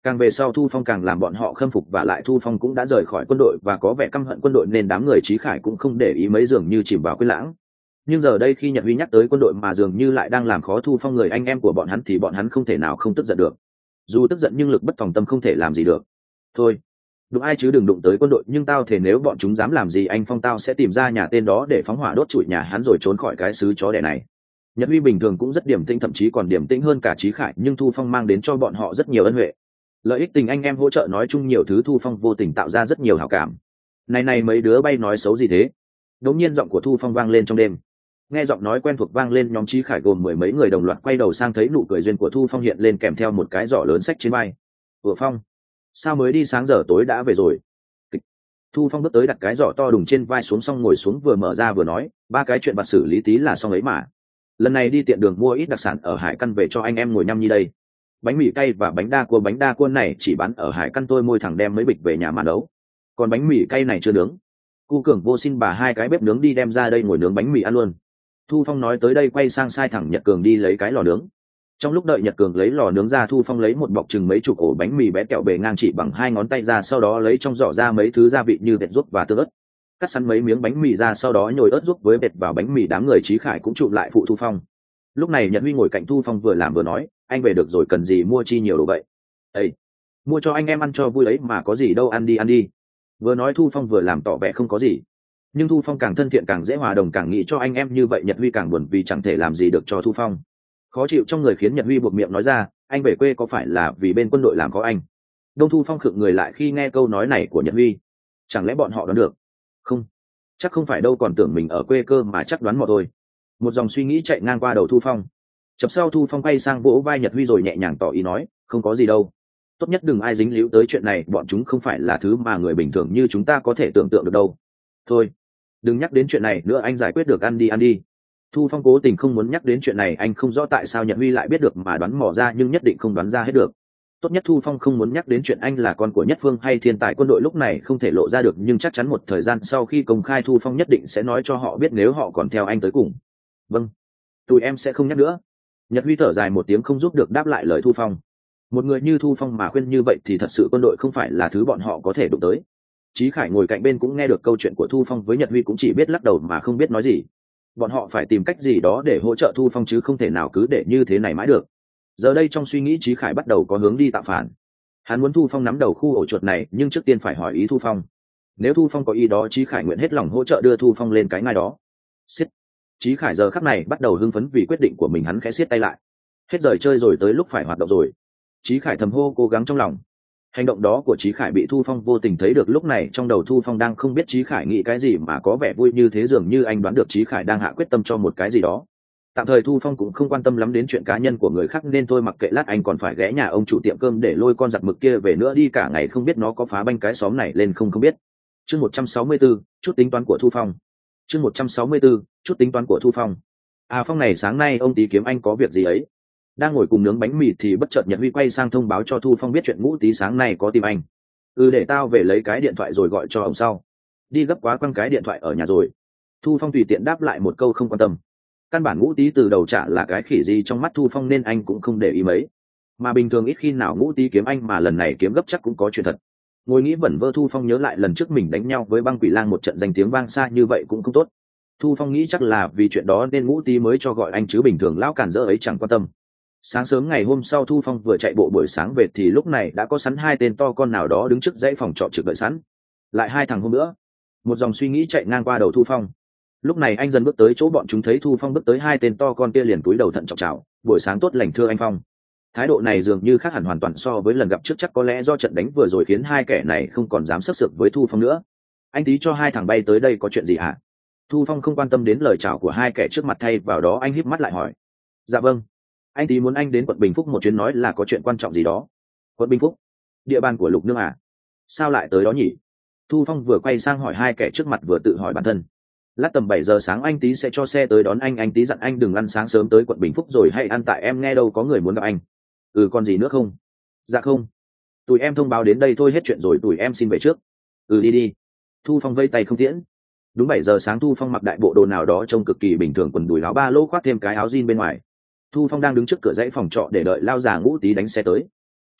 Càng về sau Thu Phong càng làm bọn họ khâm phục, và lại Thu Phong cũng đã rời khỏi quân đội và có vẻ căm hận quân đội nên đám người Chí Khải cũng không để ý mấy, dường như chìm vào quên lãng. Nhưng giờ đây khi Nhật Huy nhắc tới quân đội mà dường như lại đang làm khó Thu Phong người anh em của bọn hắn thì bọn hắn không thể nào không tức giận được. Dù tức giận nhưng lực bất tòng tâm không thể làm gì được. Thôi, đụng ai chứ đừng đụng tới quân đội, nhưng tao thể nếu bọn chúng dám làm gì anh Phong tao sẽ tìm ra nhà tên đó để phóng hỏa đốt trụi nhà hắn rồi trốn khỏi cái xứ chó đẻ này. Nhật Huy bình thường cũng rất điềm tĩnh, thậm chí còn điềm tĩnh hơn cả Chí Khải, nhưng Thu Phong mang đến cho bọn họ rất nhiều ân huệ. Lợi ích tình anh em hỗ trợ, nói chung nhiều thứ Thu Phong vô tình tạo ra rất nhiều hảo cảm. Này này mấy đứa bay nói xấu gì thế? Đột nhiên giọng của Thu Phong vang lên trong đêm. Nghe giọng nói quen thuộc vang lên, nhóm Chí Khải gồm mười mấy người đồng loạt quay đầu sang, thấy nụ cười duyên của Thu Phong hiện lên kèm theo một cái giỏ lớn xách trên vai. Ủa Phong, sao mới đi sáng giờ tối đã về rồi? Kịch. Thu Phong bước tới đặt cái giỏ to đùng trên vai xuống, xong ngồi xuống vừa mở ra vừa nói, ba cái chuyện vặt xử lý tí là xong ấy mà. Lần này đi tiện đường mua ít đặc sản ở Hải Căn về cho anh em ngồi nhâm nhi đây. Bánh mì cay và bánh đa cua, bánh đa cua này chỉ bán ở Hải Căn, tôi môi thẳng đem mấy bịch về nhà mà nấu. Còn bánh mì cay này chưa nướng. Cu Cường vô xin bà hai cái bếp nướng đi đem ra đây ngồi nướng bánh mì ăn luôn. Thu Phong nói tới đây quay sang sai thẳng Nhật Cường đi lấy cái lò nướng. Trong lúc đợi Nhật Cường lấy lò nướng ra, Thu Phong lấy một bọc chừng mấy chục ổ bánh mì bé kẹo bề ngang chỉ bằng hai ngón tay ra, sau đó lấy trong giỏ ra mấy thứ gia vị như vẹt ruốc và tương ớt, cắt sẵn mấy miếng bánh mì ra, sau đó nhồi ớt ruốc với vẹt vào bánh mì. Đám người Chí Khải cũng chụm lại phụ Thu Phong. Lúc này Nhật Huy ngồi cạnh Thu Phong vừa làm vừa nói, anh về được rồi cần gì mua chi nhiều đồ vậy? Ê, mua cho anh em ăn cho vui ấy mà, có gì đâu, ăn đi ăn đi. Vừa nói Thu Phong vừa làm tỏ vẻ không có gì. Nhưng Thu Phong càng thân thiện càng dễ hòa đồng, càng nghĩ cho anh em như vậy Nhật Huy càng buồn vì chẳng thể làm gì được cho Thu Phong. Khó chịu trong người khiến Nhật Huy buộc miệng nói ra, anh về quê có phải là vì bên quân đội làm có anh? Đông Thu Phong khựng người lại khi nghe câu nói này của Nhật Huy. Chẳng lẽ bọn họ đoán được? Không, chắc không phải đâu, còn tưởng mình ở quê cơ mà chắc đoán mò thôi. Một dòng suy nghĩ chạy ngang qua đầu Thu Phong. Chập sau Thu Phong quay sang vỗ vai Nhật Huy rồi nhẹ nhàng tỏ ý nói, không có gì đâu. Tốt nhất đừng ai dính líu tới chuyện này, bọn chúng không phải là thứ mà người bình thường như chúng ta có thể tưởng tượng được đâu. Thôi, đừng nhắc đến chuyện này nữa, anh giải quyết được, ăn đi ăn đi. Thu Phong cố tình không muốn nhắc đến chuyện này, anh không rõ tại sao Nhật Huy lại biết được mà đoán mò ra, nhưng nhất định không đoán ra hết được. Tốt nhất Thu Phong không muốn nhắc đến chuyện anh là con của Nhất Phương hay thiên tài quân đội lúc này không thể lộ ra được, nhưng chắc chắn một thời gian sau khi công khai Thu Phong nhất định sẽ nói cho họ biết nếu họ còn theo anh tới cùng. Vâng, tụi em sẽ không nhắc nữa. Nhật Huy thở dài một tiếng không giúp được đáp lại lời Thu Phong. Một người như Thu Phong mà khuyên như vậy thì thật sự quân đội không phải là thứ bọn họ có thể đụng tới. Chí Khải ngồi cạnh bên cũng nghe được câu chuyện của Thu Phong với Nhật Huy, cũng chỉ biết lắc đầu mà không biết nói gì. Bọn họ phải tìm cách gì đó để hỗ trợ Thu Phong chứ không thể nào cứ để như thế này mãi được. Giờ đây trong suy nghĩ Chí Khải bắt đầu có hướng đi tạo phản. Hắn muốn Thu Phong nắm đầu khu ổ chuột này, nhưng trước tiên phải hỏi ý Thu Phong. Nếu Thu Phong có ý đó, Chí Khải nguyện hết lòng hỗ trợ đưa Thu Phong lên cái ngai đó. Xiết. Chí Khải giờ khắc này bắt đầu hưng phấn vì quyết định của mình, hắn khẽ siết tay lại. Hết giờ chơi rồi, tới lúc phải hoạt động rồi. Chí Khải thầm hô cố gắng trong lòng. Hành động đó của Chí Khải bị Thu Phong vô tình thấy được. Lúc này trong đầu Thu Phong đang không biết Chí Khải nghĩ cái gì mà có vẻ vui như thế, dường như anh đoán được Chí Khải đang hạ quyết tâm cho một cái gì đó. Tạm thời Thu Phong cũng không quan tâm lắm đến chuyện cá nhân của người khác nên thôi mặc kệ, lát anh còn phải ghé nhà ông chủ tiệm cơm để lôi con giặc mực kia về nữa đi, cả ngày không biết nó có phá banh cái xóm này lên không không biết. Chương một trăm sáu mươi tư, chút tính toán của Thu Phong. Chương một trăm sáu mươi tư, chút tính toán của Thu Phong. À Phong này, sáng nay ông tí kiếm anh có việc gì ấy? Đang ngồi cùng nướng bánh mì thì bất chợt Nhật Huy quay sang thông báo cho Thu Phong biết chuyện Ngũ Tý sáng nay có tìm anh. Ừ, để tao về lấy cái điện thoại rồi gọi cho ông sau. Đi gấp quá, quăng cái điện thoại ở nhà rồi. Thu Phong tùy tiện đáp lại một câu không quan tâm. Căn bản Ngũ Tý từ đầu chả là cái khỉ gì trong mắt Thu Phong nên anh cũng không để ý mấy. Mà bình thường ít khi nào Ngũ Tý kiếm anh, mà lần này kiếm gấp chắc cũng có chuyện thật. Ngồi nghĩ vẩn vơ Thu Phong nhớ lại lần trước mình đánh nhau với Băng Quỷ Lang một trận danh tiếng vang xa như vậy cũng không tốt. Thu Phong nghĩ chắc là vì chuyện đó nên Ngũ Tý mới cho gọi anh chứ bình thường lão càn dỡ ấy chẳng quan tâm. Sáng sớm ngày hôm sau Thu Phong vừa chạy bộ buổi sáng về thì lúc này đã có sẵn hai tên to con nào đó đứng trước dãy phòng trọ trực đợi sẵn. Lại hai thằng hôm nữa. Một dòng suy nghĩ chạy ngang qua đầu Thu Phong. Lúc này anh dần bước tới chỗ bọn chúng, thấy Thu Phong bước tới hai tên to con kia liền cúi đầu thận trọng chào, buổi sáng tốt lành thưa anh Phong. Thái độ này dường như khác hẳn hoàn toàn so với lần gặp trước, chắc có lẽ do trận đánh vừa rồi khiến hai kẻ này không còn dám sấp sược với Thu Phong nữa. Anh tí cho hai thằng bay tới đây có chuyện gì hả? Thu Phong không quan tâm đến lời chào của hai kẻ trước mặt, thay vào đó anh híp mắt lại hỏi. Dạ vâng, anh tí muốn anh đến quận Bình Phúc một chuyến, nói là có chuyện quan trọng gì đó. Quận Bình Phúc? Địa bàn của Lục Nương à? Sao lại tới đó nhỉ? Thu Phong vừa quay sang hỏi hai kẻ trước mặt vừa tự hỏi bản thân. Lát tầm bảy giờ sáng anh tí sẽ cho xe tới đón anh anh tí dặn anh đừng ăn sáng sớm tới quận Bình Phúc rồi hãy ăn, tại em nghe đâu có người muốn gặp anh. Ừ, còn gì nữa không? Dạ không, tụi em thông báo đến đây thôi, hết chuyện rồi, tụi em xin về trước. Ừ, đi đi. Thu Phong vây tay không tiễn. Đúng bảy giờ sáng Thu Phong mặc đại bộ đồ nào đó trông cực kỳ bình thường, quần đùi áo ba lỗ, khoác thêm cái áo jean bên ngoài. Thu Phong đang đứng trước cửa dãy phòng trọ để đợi lao già Ngũ Tý đánh xe tới.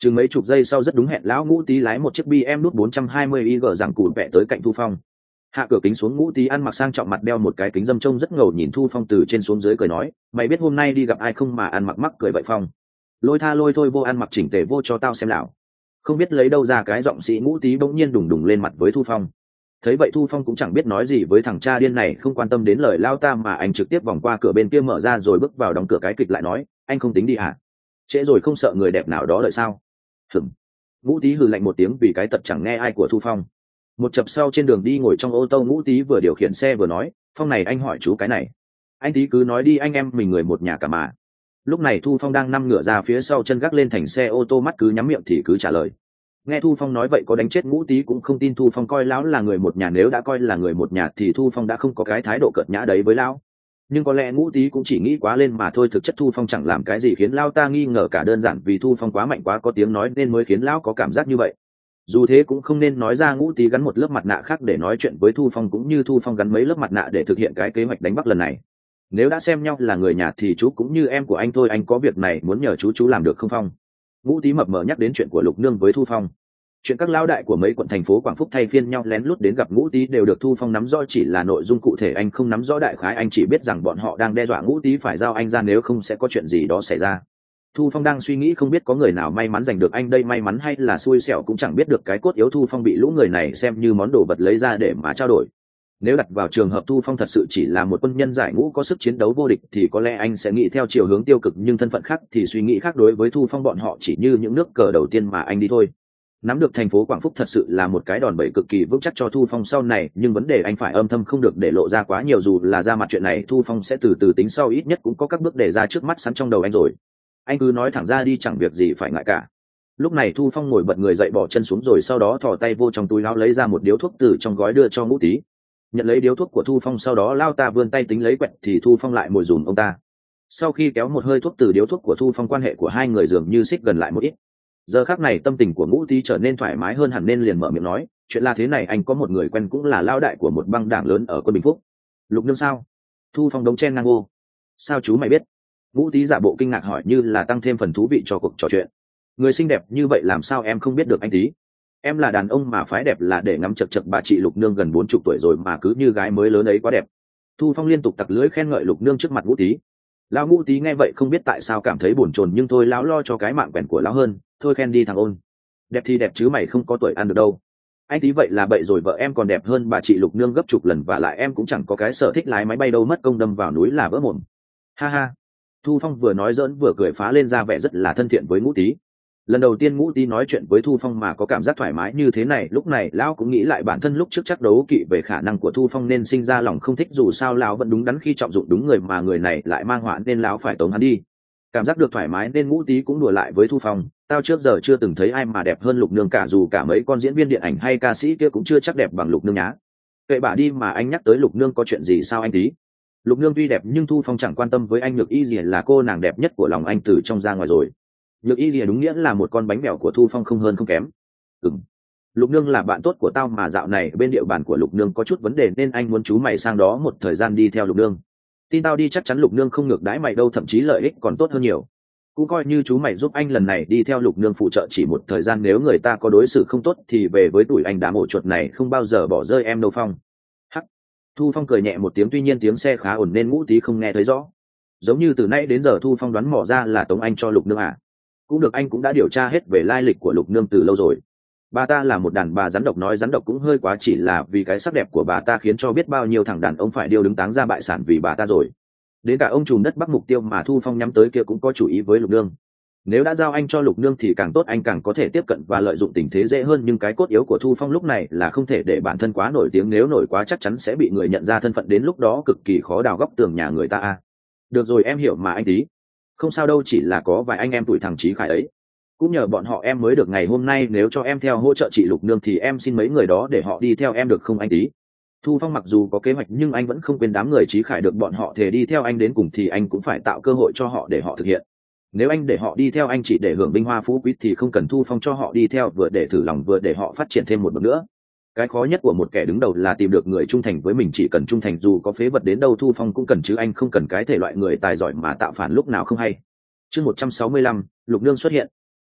chừng mấy chục giây sau rất đúng hẹn lão Ngũ Tý lái một chiếc bê em nút bốn trăm hai mươi i giê rằng cụt vẹ tới cạnh Thu Phong. Hạ cửa kính xuống, Ngũ Tý ăn mặc sang trọng, mặt đeo một cái kính dâm trông rất ngầu, nhìn Thu Phong từ trên xuống dưới cười nói, mày biết hôm nay đi gặp ai không mà ăn mặc mắc cười vậy Phong? Lôi tha lôi thôi vô, ăn mặc chỉnh tề vô cho tao xem nào. Không biết lấy đâu ra cái giọng sĩ Ngũ Tý bỗng nhiên đùng đùng lên mặt với Thu Phong. Thấy vậy Thu Phong cũng chẳng biết nói gì với thằng cha điên này, không quan tâm đến lời lao ta mà anh trực tiếp vòng qua cửa bên kia mở ra rồi bước vào, đóng cửa cái kịch lại nói, anh không tính đi à? Trễ rồi không sợ người đẹp nào đó đợi sao? Hửm. Ngũ Tý hừ lạnh một tiếng vì cái tật chẳng nghe ai của Thu Phong. Một chập sau trên đường đi ngồi trong ô tô, Ngũ Tý vừa điều khiển xe vừa nói, Phong này anh hỏi chú cái này, anh Tý cứ nói đi, anh em mình người một nhà cả mà. Lúc này Thu Phong đang nằm ngửa ra phía sau, chân gác lên thành xe ô tô, mắt cứ nhắm miệng thì cứ trả lời. Nghe Thu Phong nói vậy có đánh chết Ngũ Tý cũng không tin Thu Phong coi lão là người một nhà, nếu đã coi là người một nhà thì Thu Phong đã không có cái thái độ cợt nhã đấy với lão. Nhưng có lẽ Ngũ Tý cũng chỉ nghĩ quá lên mà thôi, thực chất Thu Phong chẳng làm cái gì khiến lão ta nghi ngờ cả, đơn giản vì Thu Phong quá mạnh, quá có tiếng nói nên mới khiến lão có cảm giác như vậy. Dù thế cũng không nên nói ra, Ngũ Tý gắn một lớp mặt nạ khác để nói chuyện với Thu Phong, cũng như Thu Phong gắn mấy lớp mặt nạ để thực hiện cái kế hoạch đánh Bắc lần này. Nếu đã xem nhau là người nhà thì chú cũng như em của anh thôi, anh có việc này muốn nhờ chú chú làm được không Phong? Ngũ Tý mập mờ nhắc đến chuyện của Lục Nương với Thu Phong. Chuyện các lão đại của mấy quận thành phố Quảng Phúc thay phiên nhau lén lút đến gặp Ngũ Tý đều được Thu Phong nắm rõ, chỉ là nội dung cụ thể anh không nắm rõ đại khái, anh chỉ biết rằng bọn họ đang đe dọa Ngũ Tý phải giao anh ra, nếu không sẽ có chuyện gì đó xảy ra. Thu Phong đang suy nghĩ không biết có người nào may mắn giành được anh đây, may mắn hay là xui xẻo cũng chẳng biết được, cái cốt yếu Thu Phong bị lũ người này xem như món đồ vật lấy ra để mà trao đổi. Nếu đặt vào trường hợp Thu Phong thật sự chỉ là một quân nhân giải ngũ có sức chiến đấu vô địch thì có lẽ anh sẽ nghĩ theo chiều hướng tiêu cực, nhưng thân phận khác thì suy nghĩ khác. Đối với Thu Phong, bọn họ chỉ như những nước cờ đầu tiên mà anh đi thôi. Nắm được thành phố Quảng Phúc thật sự là một cái đòn bẩy cực kỳ vững chắc cho Thu Phong sau này, nhưng vấn đề anh phải âm thầm, không được để lộ ra quá nhiều, dù là ra mặt chuyện này Thu Phong sẽ từ từ tính sau, ít nhất cũng có các bước để ra trước mắt sẵn trong đầu anh rồi. Anh cứ nói thẳng ra đi, chẳng việc gì phải ngại cả. Lúc này Thu Phong ngồi bật người dậy, bỏ chân xuống rồi sau đó thò tay vô trong túi áo lấy ra một điếu thuốc từ trong gói đưa cho Ngũ Tý. Nhận lấy điếu thuốc của Thu Phong sau đó lao ta vươn tay tính lấy quẹt thì Thu Phong lại mồi dùm ông ta. Sau khi kéo một hơi thuốc từ điếu thuốc của Thu Phong, quan hệ của hai người dường như xích gần lại một ít. Giờ khắc này tâm tình của Ngũ Tý trở nên thoải mái hơn hẳn nên liền mở miệng nói, chuyện là thế này, anh có một người quen cũng là lao đại của một băng đảng lớn ở quân Bình Phúc. Lục Nương sao? Thu Phong đống chen ngang ô. Sao chú mày biết? Ngũ Tý giả bộ kinh ngạc hỏi như là tăng thêm phần thú vị cho cuộc trò chuyện. Người xinh đẹp như vậy làm sao em không biết được anh Tý? Em là đàn ông mà phái đẹp là để ngắm chật chật bà chị Lục Nương gần bốn chục tuổi rồi mà cứ như gái mới lớn ấy, quá đẹp. Thu Phong liên tục tặc lưỡi khen ngợi Lục Nương trước mặt Ngũ Tý. Lão Ngũ Tý nghe vậy không biết tại sao cảm thấy buồn chồn, nhưng thôi lão lo cho cái mạng quèn của lão hơn, thôi khen đi thằng ôn. Đẹp thì đẹp chứ mày không có tuổi ăn được đâu. Anh Tý vậy là bậy rồi, vợ em còn đẹp hơn bà chị Lục Nương gấp chục lần, và lại em cũng chẳng có cái sở thích lái máy bay đâu, mất công đâm vào núi là vỡ mồm. Ha ha. Thu Phong vừa nói giỡn vừa cười phá lên, ra vẻ rất là thân thiện với Ngũ Tý. Lần đầu tiên Ngũ Tý nói chuyện với Thu Phong mà có cảm giác thoải mái như thế này. Lúc này lão cũng nghĩ lại bản thân lúc trước chắc đấu kỵ về khả năng của Thu Phong nên sinh ra lòng không thích, dù sao lão vẫn đúng đắn khi trọng dụng đúng người mà người này lại mang họa nên lão phải tống hắn đi. Cảm giác được thoải mái nên Ngũ Tý cũng đùa lại với Thu Phong, tao trước giờ chưa từng thấy ai mà đẹp hơn Lục Nương cả, dù cả mấy con diễn viên điện ảnh hay ca sĩ kia cũng chưa chắc đẹp bằng Lục Nương nhá. Kệ bà đi, mà anh nhắc tới Lục Nương có chuyện gì sao anh Tý? Lục Nương tuy đẹp nhưng Thu Phong chẳng quan tâm với anh. Nhược Y Lìa là cô nàng đẹp nhất của lòng anh từ trong ra ngoài rồi. Nhược Y Lìa đúng nghĩa là một con bánh bèo của Thu Phong, không hơn không kém. Ừm, Lục Nương là bạn tốt của tao mà dạo này bên địa bàn của Lục Nương có chút vấn đề nên anh muốn chú mày sang đó một thời gian đi theo Lục Nương. Tin tao đi, chắc chắn Lục Nương không ngược đãi mày đâu, thậm chí lợi ích còn tốt hơn nhiều. Cũng coi như chú mày giúp anh lần này đi theo Lục Nương phụ trợ chỉ một thời gian, nếu người ta có đối xử không tốt thì về với tuổi anh đám ổ chuột này không bao giờ bỏ rơi em đâu Phong. Hắc. Thu Phong cười nhẹ một tiếng, tuy nhiên tiếng xe khá ổn nên Ngũ Tý không nghe thấy rõ. Giống như từ nãy đến giờ Thu Phong đoán mò ra là tống anh cho Lục Nương à? Cũng được, anh cũng đã điều tra hết về lai lịch của Lục Nương từ lâu rồi. Bà ta là một đàn bà rắn độc, nói rắn độc cũng hơi quá, chỉ là vì cái sắc đẹp của bà ta khiến cho biết bao nhiêu thằng đàn ông phải điêu đứng táng ra bại sản vì bà ta rồi. Đến cả ông trùm đất Bắc mục tiêu mà Thu Phong nhắm tới kia cũng có chủ ý với Lục Nương. Nếu đã giao anh cho Lục Nương thì càng tốt, anh càng có thể tiếp cận và lợi dụng tình thế dễ hơn, nhưng cái cốt yếu của Thu Phong lúc này là không thể để bản thân quá nổi tiếng, nếu nổi quá chắc chắn sẽ bị người nhận ra thân phận, đến lúc đó cực kỳ khó đào góc tường nhà người ta a. Được rồi, em hiểu mà anh Tý. Không sao đâu, chỉ là có vài anh em tuổi thằng Chí Khải ấy, cũng nhờ bọn họ em mới được ngày hôm nay, nếu cho em theo hỗ trợ chị Lục Nương thì em xin mấy người đó để họ đi theo em được không anh Tý? Thu Phong mặc dù có kế hoạch nhưng anh vẫn không quên đám người Chí Khải, được bọn họ thề đi theo anh đến cùng thì anh cũng phải tạo cơ hội cho họ để họ thực hiện. Nếu anh để họ đi theo anh chỉ để hưởng vinh hoa phú quý thì không cần Thu Phong cho họ đi theo, vừa để thử lòng vừa để họ phát triển thêm một bước nữa. Cái khó nhất của một kẻ đứng đầu là tìm được người trung thành với mình, chỉ cần trung thành dù có phế vật đến đâu Thu Phong cũng cần, chứ anh không cần cái thể loại người tài giỏi mà tạo phản lúc nào không hay. Chương một trăm sáu mươi lăm, Lục Nương xuất hiện.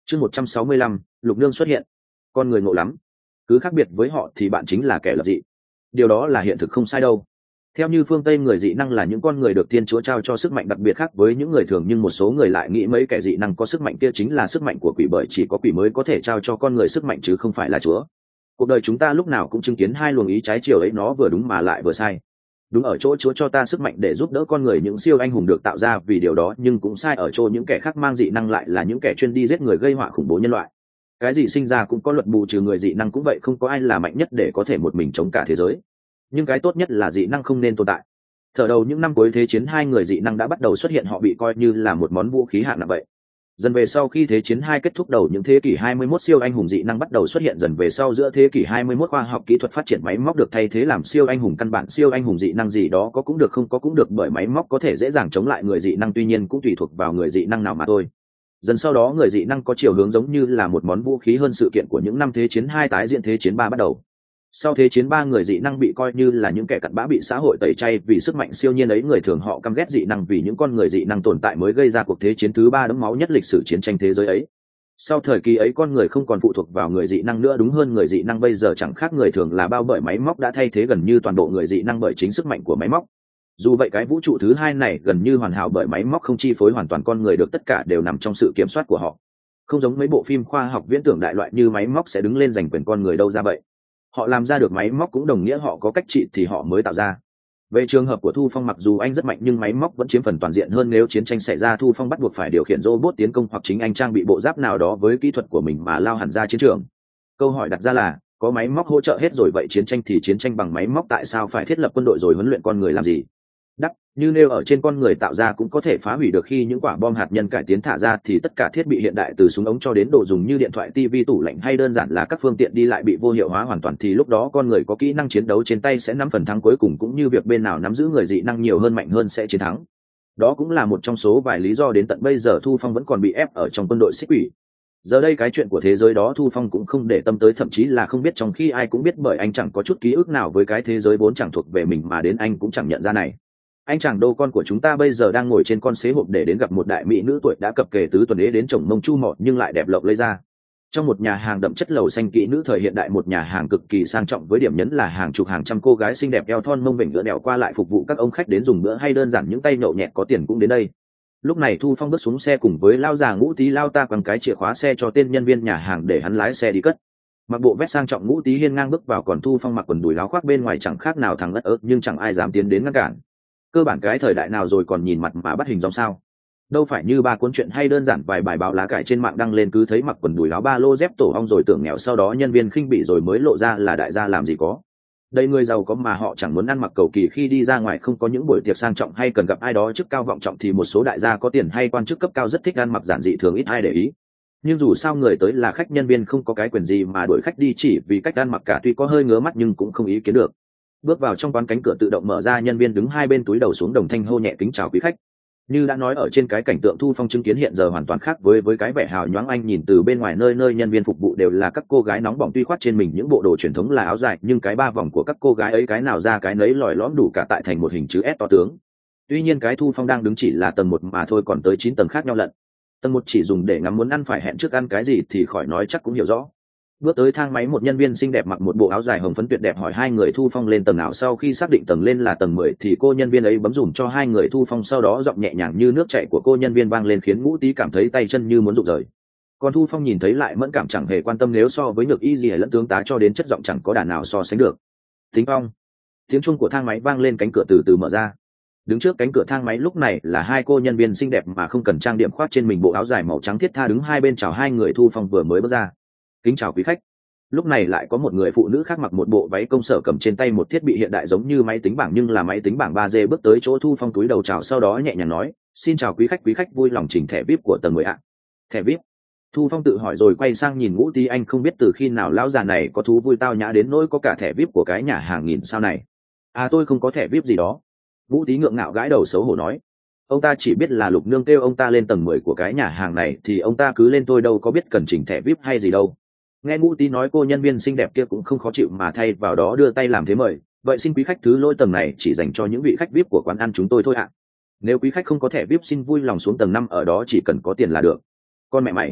chương một trăm sáu mươi lăm, Lục Nương xuất hiện. Con người ngộ lắm, cứ khác biệt với họ thì bạn chính là kẻ lập dị. Điều đó là hiện thực không sai đâu. Theo như phương Tây, người dị năng là những con người được Thiên Chúa trao cho sức mạnh đặc biệt khác với những người thường, nhưng một số người lại nghĩ mấy kẻ dị năng có sức mạnh kia chính là sức mạnh của quỷ, bởi chỉ có quỷ mới có thể trao cho con người sức mạnh chứ không phải là Chúa. Cuộc đời chúng ta lúc nào cũng chứng kiến hai luồng ý trái chiều ấy, nó vừa đúng mà lại vừa sai. Đúng ở chỗ Chúa cho ta sức mạnh để giúp đỡ con người, những siêu anh hùng được tạo ra vì điều đó, nhưng cũng sai ở chỗ những kẻ khác mang dị năng lại là những kẻ chuyên đi giết người, gây họa khủng bố nhân loại. Cái gì sinh ra cũng có luật bù trừ, người dị năng cũng vậy, không có ai là mạnh nhất để có thể một mình chống cả thế giới. Nhưng cái tốt nhất là dị năng không nên tồn tại. Thở đầu những năm cuối Thế chiến hai, người dị năng đã bắt đầu xuất hiện, họ bị coi như là một món vũ khí hạng nặng vậy. Dần về sau, khi Thế chiến hai kết thúc, đầu những thế kỷ hai mươi mốt, siêu anh hùng dị năng bắt đầu xuất hiện. Dần về sau, giữa thế kỷ hai mươi mốt, khoa học kỹ thuật phát triển, máy móc được thay thế làm siêu anh hùng căn bản. Siêu anh hùng dị năng gì đó có cũng được, không có cũng được, bởi máy móc có thể dễ dàng chống lại người dị năng, tuy nhiên cũng tùy thuộc vào người dị năng nào mà thôi. Dần sau đó, người dị năng có chiều hướng giống như là một món vũ khí hơn. Sự kiện của những năm Thế chiến hai tái diễn Thế chiến ba bắt đầu. Sau Thế chiến ba, người dị năng bị coi như là những kẻ cặn bã, bị xã hội tẩy chay vì sức mạnh siêu nhiên ấy. Người thường họ căm ghét dị năng vì những con người dị năng tồn tại mới gây ra cuộc Thế chiến thứ ba đẫm máu nhất lịch sử chiến tranh thế giới ấy. Sau thời kỳ ấy, con người không còn phụ thuộc vào người dị năng nữa, đúng hơn người dị năng bây giờ chẳng khác người thường là bao, bởi máy móc đã thay thế gần như toàn bộ người dị năng bởi chính sức mạnh của máy móc. Dù vậy, cái vũ trụ thứ hai này gần như hoàn hảo bởi máy móc không chi phối hoàn toàn con người được, tất cả đều nằm trong sự kiểm soát của họ. Không giống mấy bộ phim khoa học viễn tưởng đại loại như máy móc sẽ đứng lên giành quyền con người đâu ra vậy. Họ làm ra được máy móc cũng đồng nghĩa họ có cách trị thì họ mới tạo ra. Về trường hợp của Thu Phong, mặc dù anh rất mạnh nhưng máy móc vẫn chiếm phần toàn diện hơn. Nếu chiến tranh xảy ra, Thu Phong bắt buộc phải điều khiển robot tiến công, hoặc chính anh trang bị bộ giáp nào đó với kỹ thuật của mình mà lao hẳn ra chiến trường. Câu hỏi đặt ra là, có máy móc hỗ trợ hết rồi, vậy chiến tranh thì chiến tranh bằng máy móc, tại sao phải thiết lập quân đội rồi huấn luyện con người làm gì? Đắc, như nêu ở trên, con người tạo ra cũng có thể phá hủy được. Khi những quả bom hạt nhân cải tiến thả ra thì tất cả thiết bị hiện đại, từ súng ống cho đến đồ dùng như điện thoại, tivi, tủ lạnh hay đơn giản là các phương tiện đi lại bị vô hiệu hóa hoàn toàn, thì lúc đó con người có kỹ năng chiến đấu trên tay sẽ nắm phần thắng cuối cùng, cũng như việc bên nào nắm giữ người dị năng nhiều hơn, mạnh hơn sẽ chiến thắng. Đó cũng là một trong số vài lý do đến tận bây giờ Thu Phong vẫn còn bị ép ở trong quân đội xích quỷ. Giờ đây cái chuyện của thế giới đó Thu Phong cũng không để tâm tới, thậm chí là không biết, trong khi ai cũng biết, bởi anh chẳng có chút ký ức nào với cái thế giới vốn chẳng thuộc về mình, mà đến anh cũng chẳng nhận ra này. Anh chàng đô con của chúng ta bây giờ đang ngồi trên con xế hộp để đến gặp một đại mỹ nữ tuổi đã cập kề tứ tuần ế đến chồng mông chu mọt nhưng lại đẹp lộng lây ra. Trong một nhà hàng đậm chất lầu xanh kỹ nữ thời hiện đại, một nhà hàng cực kỳ sang trọng với điểm nhấn là hàng chục hàng trăm cô gái xinh đẹp eo thon mông vểnh ngựa đèo qua lại phục vụ các ông khách đến dùng bữa, hay đơn giản những tay nhậu nhẹt có tiền cũng đến đây. Lúc này Thu Phong bước xuống xe cùng với lao già Ngũ Tý. Lao ta quăng cái chìa khóa xe cho tên nhân viên nhà hàng để hắn lái xe đi cất. Mặc bộ vest sang trọng, Ngũ Tý hiên ngang bước vào, còn Thu Phong mặc quần đùi láo khoác bên ngoài chẳng khác nào thằng ngất ớt, nhưng chẳng ai dám tiến đến ngăn cản. Cơ bản cái thời đại nào rồi còn nhìn mặt mà bắt hình dong sao? Đâu phải như ba cuốn truyện hay đơn giản vài bài báo lá cải trên mạng đăng lên, cứ thấy mặc quần đùi áo ba lô dép tổ ong rồi tưởng nghèo, sau đó nhân viên khinh bỉ rồi mới lộ ra là đại gia làm gì có. Đây người giàu có mà họ chẳng muốn ăn mặc cầu kỳ khi đi ra ngoài, không có những buổi tiệc sang trọng hay cần gặp ai đó chức cao vọng trọng, thì một số đại gia có tiền hay quan chức cấp cao rất thích ăn mặc giản dị, thường ít ai để ý. Nhưng dù sao người tới là khách, nhân viên không có cái quyền gì mà đuổi khách đi chỉ vì cách ăn mặc cả, tuy có hơi ngứa mắt nhưng cũng không ý kiến được. Bước vào trong quán, cánh cửa tự động mở ra, nhân viên đứng hai bên túi đầu xuống đồng thanh hô nhẹ kính chào quý khách. Như đã nói ở trên, cái cảnh tượng Thu Phong chứng kiến hiện giờ hoàn toàn khác với với cái vẻ hào nhoáng anh nhìn từ bên ngoài. Nơi nơi nhân viên phục vụ đều là các cô gái nóng bỏng, tuy khoác trên mình những bộ đồ truyền thống là áo dài, nhưng cái ba vòng của các cô gái ấy cái nào ra cái nấy lòi lõm đủ cả tại thành một hình chữ S to tướng. Tuy nhiên cái Thu Phong đang đứng chỉ là tầng một mà thôi, còn tới chín tầng khác nhau lận. Tầng một chỉ dùng để ngắm, muốn ăn phải hẹn trước ăn cái gì thì khỏi nói, chắc cũng hiểu rõ. Bước tới thang máy, một nhân viên xinh đẹp mặc một bộ áo dài hồng phấn tuyệt đẹp hỏi hai người Thu Phong lên tầng nào. Sau khi xác định tầng lên là tầng mười thì cô nhân viên ấy bấm dùm cho hai người Thu Phong, sau đó giọng nhẹ nhàng như nước chảy của cô nhân viên vang lên khiến Ngũ Tý cảm thấy tay chân như muốn rụng rời. Còn Thu Phong nhìn thấy lại mẫn cảm, chẳng hề quan tâm, nếu so với Nhược Y gì lẫn tướng tá cho đến chất giọng chẳng có đàn nào so sánh được. Tính Phong. Tiếng chuông của thang máy vang lên, cánh cửa từ từ mở ra. Đứng trước cánh cửa thang máy lúc này là hai cô nhân viên xinh đẹp mà không cần trang điểm, khoác trên mình bộ áo dài màu trắng thiết tha, đứng hai bên chào hai người Thu Phong vừa mới bước ra. Kính chào quý khách. Lúc này lại có một người phụ nữ khác mặc một bộ váy công sở, cầm trên tay một thiết bị hiện đại giống như máy tính bảng nhưng là máy tính bảng ba D, bước tới chỗ Thu Phong túi đầu chào, sau đó nhẹ nhàng nói, xin chào quý khách, quý khách vui lòng chỉnh thẻ vi ai pi của tầng mười ạ. Thẻ vi ai pi? Thu Phong tự hỏi rồi quay sang nhìn Ngũ Tý, anh không biết từ khi nào lão già này có thú vui tao nhã đến nỗi có cả thẻ vi ai pi của cái nhà hàng nghìn sao này. À, tôi không có thẻ vi ai pi gì đó. Ngũ Tý ngượng ngạo gãi đầu xấu hổ nói, ông ta chỉ biết là Lục Nương kêu ông ta lên tầng mười của cái nhà hàng này thì ông ta cứ lên, tôi đâu có biết cần chỉnh thẻ vi ai pi hay gì đâu. Nghe Ngũ Tý nói, cô nhân viên xinh đẹp kia cũng không khó chịu mà thay vào đó đưa tay làm thế mời, vậy xin quý khách thứ lỗi, tầng này chỉ dành cho những vị khách vi ai pi của quán ăn chúng tôi thôi ạ. Nếu quý khách không có thẻ vi ai pi xin vui lòng xuống tầng năm, ở đó chỉ cần có tiền là được. Con mẹ mày,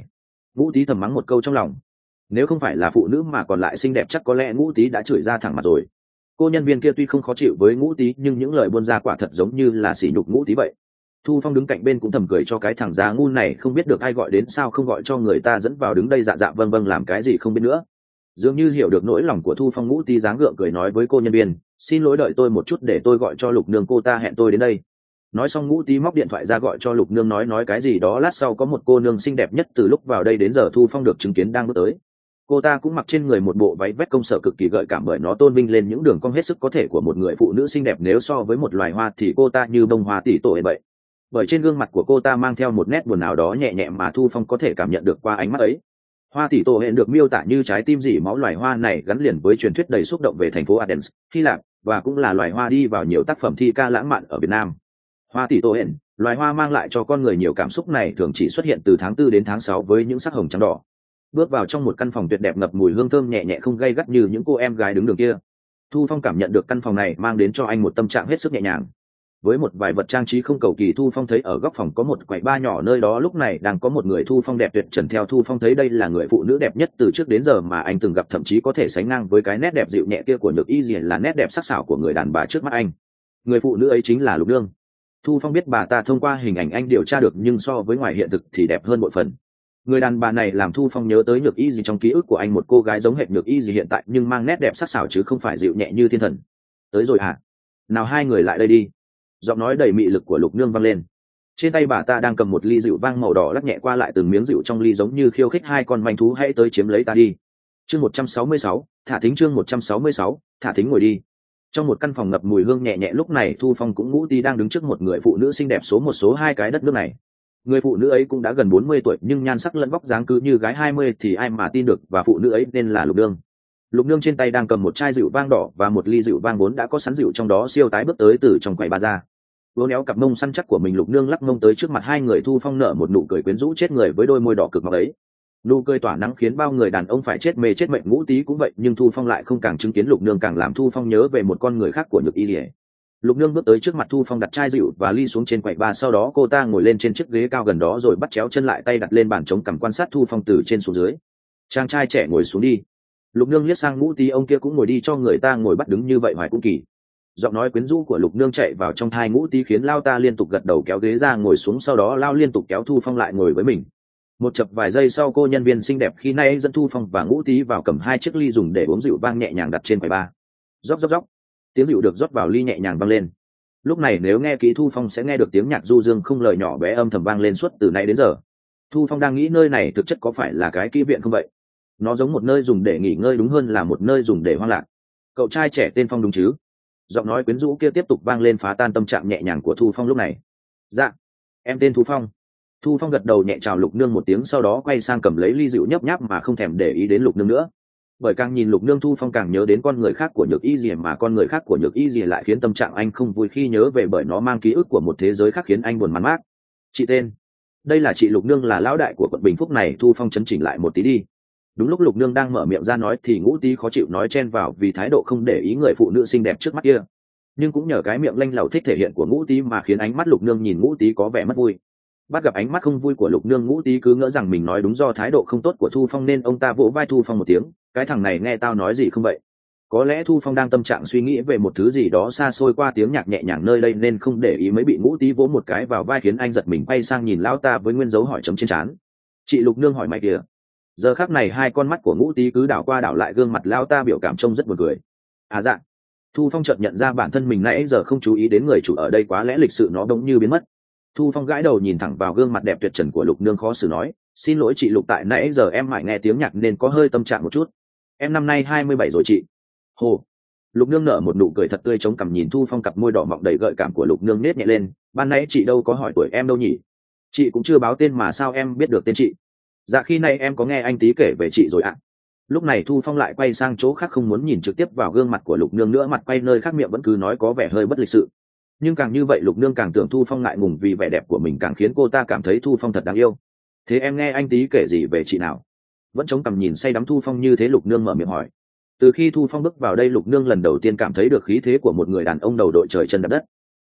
Ngũ Tý thầm mắng một câu trong lòng, nếu không phải là phụ nữ mà còn lại xinh đẹp chắc có lẽ Ngũ Tý đã chửi ra thẳng mặt rồi. Cô nhân viên kia tuy không khó chịu với Ngũ Tý nhưng những lời buôn ra quả thật giống như là sỉ nhục Ngũ Tý vậy. Thu Phong đứng cạnh bên cũng thầm cười cho cái thằng già ngu này, không biết được ai gọi đến sao không gọi cho người ta dẫn vào đứng đây dạ dạ vâng vâng làm cái gì không biết nữa. Dường như hiểu được nỗi lòng của Thu Phong, Ngũ Tý dáng gượng cười nói với cô nhân viên, xin lỗi đợi tôi một chút để tôi gọi cho Lục Nương, cô ta hẹn tôi đến đây. Nói xong Ngũ Tý móc điện thoại ra gọi cho Lục Nương, nói nói cái gì đó lát sau có một cô nương xinh đẹp nhất từ lúc vào đây đến giờ Thu Phong được chứng kiến đang bước tới. Cô ta cũng mặc trên người một bộ váy vét công sở cực kỳ gợi cảm, bởi nó tôn vinh lên những đường cong hết sức có thể của một người phụ nữ xinh đẹp. Nếu so với một loài hoa thì cô ta như bông hoa tỉ tội vậy, bởi trên gương mặt của cô ta mang theo một nét buồn nào đó nhẹ nhẹ mà Thu Phong có thể cảm nhận được qua ánh mắt ấy. Hoa tỷ tổ hệ được miêu tả như trái tim dỉ máu. Loài hoa này gắn liền với truyền thuyết đầy xúc động về thành phố Athens, Hy Lạp, và cũng là loài hoa đi vào nhiều tác phẩm thi ca lãng mạn ở Việt Nam. Hoa tỷ tổ hệ, loài hoa mang lại cho con người nhiều cảm xúc này thường chỉ xuất hiện từ tháng tư đến tháng sáu với những sắc hồng trắng đỏ. Bước vào trong một căn phòng tuyệt đẹp ngập mùi hương thơm nhẹ nhẹ không gay gắt như những cô em gái đứng đường kia. Thu Phong cảm nhận được căn phòng này mang đến cho anh một tâm trạng hết sức nhẹ nhàng. Với một vài vật trang trí không cầu kỳ, Thu Phong thấy ở góc phòng có một quầy bar nhỏ, nơi đó lúc này đang có một người Thu Phong đẹp tuyệt trần. Theo Thu Phong thấy đây là người phụ nữ đẹp nhất từ trước đến giờ mà anh từng gặp, thậm chí có thể sánh ngang với cái nét đẹp dịu nhẹ kia của Nhược Y, là nét đẹp sắc sảo của người đàn bà trước mắt anh. Người phụ nữ ấy chính là Lục Nương. Thu Phong biết bà ta thông qua hình ảnh anh điều tra được, nhưng so với ngoài hiện thực thì đẹp hơn bội phần. Người đàn bà này làm Thu Phong nhớ tới Nhược Y trong ký ức của anh, một cô gái giống hệt Nhược Y hiện tại nhưng mang nét đẹp sắc sảo chứ không phải dịu nhẹ như thiên thần. Tới rồi hả? Nào hai người lại đây đi. Giọng nói đầy mị lực của Lục Nương vang lên. Trên tay bà ta đang cầm một ly rượu vang màu đỏ, lắc nhẹ qua lại từng miếng rượu trong ly giống như khiêu khích hai con manh thú, hãy tới chiếm lấy ta đi. Chương một trăm sáu mươi sáu, thả thính. Chương một trăm sáu mươi sáu, thả thính. Ngồi đi. Trong một căn phòng ngập mùi hương nhẹ nhẹ, lúc này Thu Phong cũng Ngũ Tý đang đứng trước một người phụ nữ xinh đẹp số một số hai cái đất nước này. Người phụ nữ ấy cũng đã gần bốn mươi tuổi nhưng nhan sắc lẫn vóc dáng cứ như gái hai mươi thì ai mà tin được, và phụ nữ ấy nên là Lục Nương. Lục Nương trên tay đang cầm một chai rượu vang đỏ và một ly rượu vang vốn đã có sẵn rượu trong đó, siêu tái bước tới từ trong quầy ba ra. Uốn éo cặp mông săn chắc của mình, Lục Nương lắc mông tới trước mặt hai người. Thu Phong nở một nụ cười quyến rũ chết người với đôi môi đỏ cực ngọt ấy. Nụ cười tỏa nắng khiến bao người đàn ông phải chết mê chết mệnh. Ngũ Tý cũng vậy, nhưng Thu Phong lại không càng chứng kiến Lục Nương càng làm Thu Phong nhớ về một con người khác của Nhược Y Lìa. Lục Nương bước tới trước mặt Thu Phong, đặt chai rượu và ly xuống trên quầy ba, sau đó cô ta ngồi lên trên chiếc ghế cao gần đó rồi bắt chéo chân lại, tay đặt lên bàn chống cằm quan sát Thu Phong từ trên xuống dưới. Chàng trai trẻ ngồi xuống đi. Lục Nương liếc sang Ngũ Tý, ông kia cũng ngồi đi, cho người ta ngồi bắt đứng như vậy hoài cũng kỳ. Giọng nói quyến rũ của Lục Nương chạy vào trong tai Ngũ Tý khiến lao ta liên tục gật đầu kéo ghế ra ngồi xuống, sau đó lao liên tục kéo Thu Phong lại ngồi với mình. Một chập vài giây sau, cô nhân viên xinh đẹp khi nay dẫn Thu Phong và Ngũ Tý vào, cầm hai chiếc ly dùng để uống rượu vang nhẹ nhàng đặt trên quầy ba. Róc róc róc, tiếng rượu được rót vào ly nhẹ nhàng vang lên. Lúc này nếu nghe kỹ Thu Phong sẽ nghe được tiếng nhạc du dương không lời nhỏ bé âm thầm vang lên suốt từ nãy đến giờ. Thu Phong đang nghĩ nơi này thực chất có phải là cái kỹ viện không vậy? Nó giống một nơi dùng để nghỉ ngơi đúng hơn là một nơi dùng để hoang lạc. Cậu trai trẻ tên Phong đúng chứ? Giọng nói quyến rũ kia tiếp tục vang lên phá tan tâm trạng nhẹ nhàng của Thu Phong lúc này. Dạ, em tên Thu Phong. Thu Phong gật đầu nhẹ chào Lục Nương một tiếng, sau đó quay sang cầm lấy ly rượu nhấp nháp mà không thèm để ý đến Lục Nương nữa. Bởi càng nhìn Lục Nương, Thu Phong càng nhớ đến con người khác của Nhược Y Dìa, mà con người khác của Nhược Y Dìa lại khiến tâm trạng anh không vui khi nhớ về, bởi nó mang ký ức của một thế giới khác khiến anh buồn man mác. Chị tên? Đây là chị Lục Nương, là lão đại của quận Bình Phúc này. Thu Phong chấn chỉnh lại một tí đi. Đúng lúc Lục Nương đang mở miệng ra nói thì Ngũ Tý khó chịu nói chen vào vì thái độ không để ý người phụ nữ xinh đẹp trước mắt kia. Nhưng cũng nhờ cái miệng lanh lẩu thích thể hiện của Ngũ Tý mà khiến ánh mắt Lục Nương nhìn Ngũ Tý có vẻ mất vui. Bắt gặp ánh mắt không vui của Lục Nương, Ngũ Tý cứ ngỡ rằng mình nói đúng do thái độ không tốt của Thu Phong nên ông ta vỗ vai Thu Phong một tiếng, cái thằng này nghe tao nói gì không vậy? Có lẽ Thu Phong đang tâm trạng suy nghĩ về một thứ gì đó xa xôi qua tiếng nhạc nhẹ nhàng nơi đây nên không để ý, mới bị Ngũ Tý vỗ một cái vào vai khiến anh giật mình quay sang nhìn lão ta với nguyên dấu hỏi chấm trên trán. Chị Lục Nương hỏi mày kìa. Giờ khắc này hai con mắt của Ngũ Tý cứ đảo qua đảo lại gương mặt lão ta, biểu cảm trông rất buồn cười. À dạ. Thu Phong chợt nhận ra bản thân mình nãy giờ không chú ý đến người chủ ở đây, quá lẽ lịch sự nó đống như biến mất. Thu Phong gãi đầu nhìn thẳng vào gương mặt đẹp tuyệt trần của Lục Nương khó xử nói, xin lỗi chị Lục, tại nãy giờ em mải nghe tiếng nhạc nên có hơi tâm trạng một chút. Em năm nay hai mươi bảy rồi chị. Hồ. Lục Nương nở một nụ cười thật tươi, chống cằm nhìn Thu Phong, cặp môi đỏ mọng đầy gợi cảm của Lục Nương nết nhẹ lên, ban nãy chị đâu có hỏi tuổi em đâu nhỉ? Chị cũng chưa báo tên mà sao em biết được tên chị? Dạ khi nay em có nghe anh Tý kể về chị rồi ạ. Lúc này Thu Phong lại quay sang chỗ khác, không muốn nhìn trực tiếp vào gương mặt của Lục Nương nữa, mặt quay nơi khác, miệng vẫn cứ nói có vẻ hơi bất lịch sự. Nhưng càng như vậy Lục Nương càng tưởng Thu Phong ngại ngùng vì vẻ đẹp của mình, càng khiến cô ta cảm thấy Thu Phong thật đáng yêu. Thế em nghe anh Tý kể gì về chị nào? Vẫn chống cằm nhìn say đắm Thu Phong như thế, Lục Nương mở miệng hỏi. Từ khi Thu Phong bước vào đây, Lục Nương lần đầu tiên cảm thấy được khí thế của một người đàn ông đầu đội trời chân đạp đất.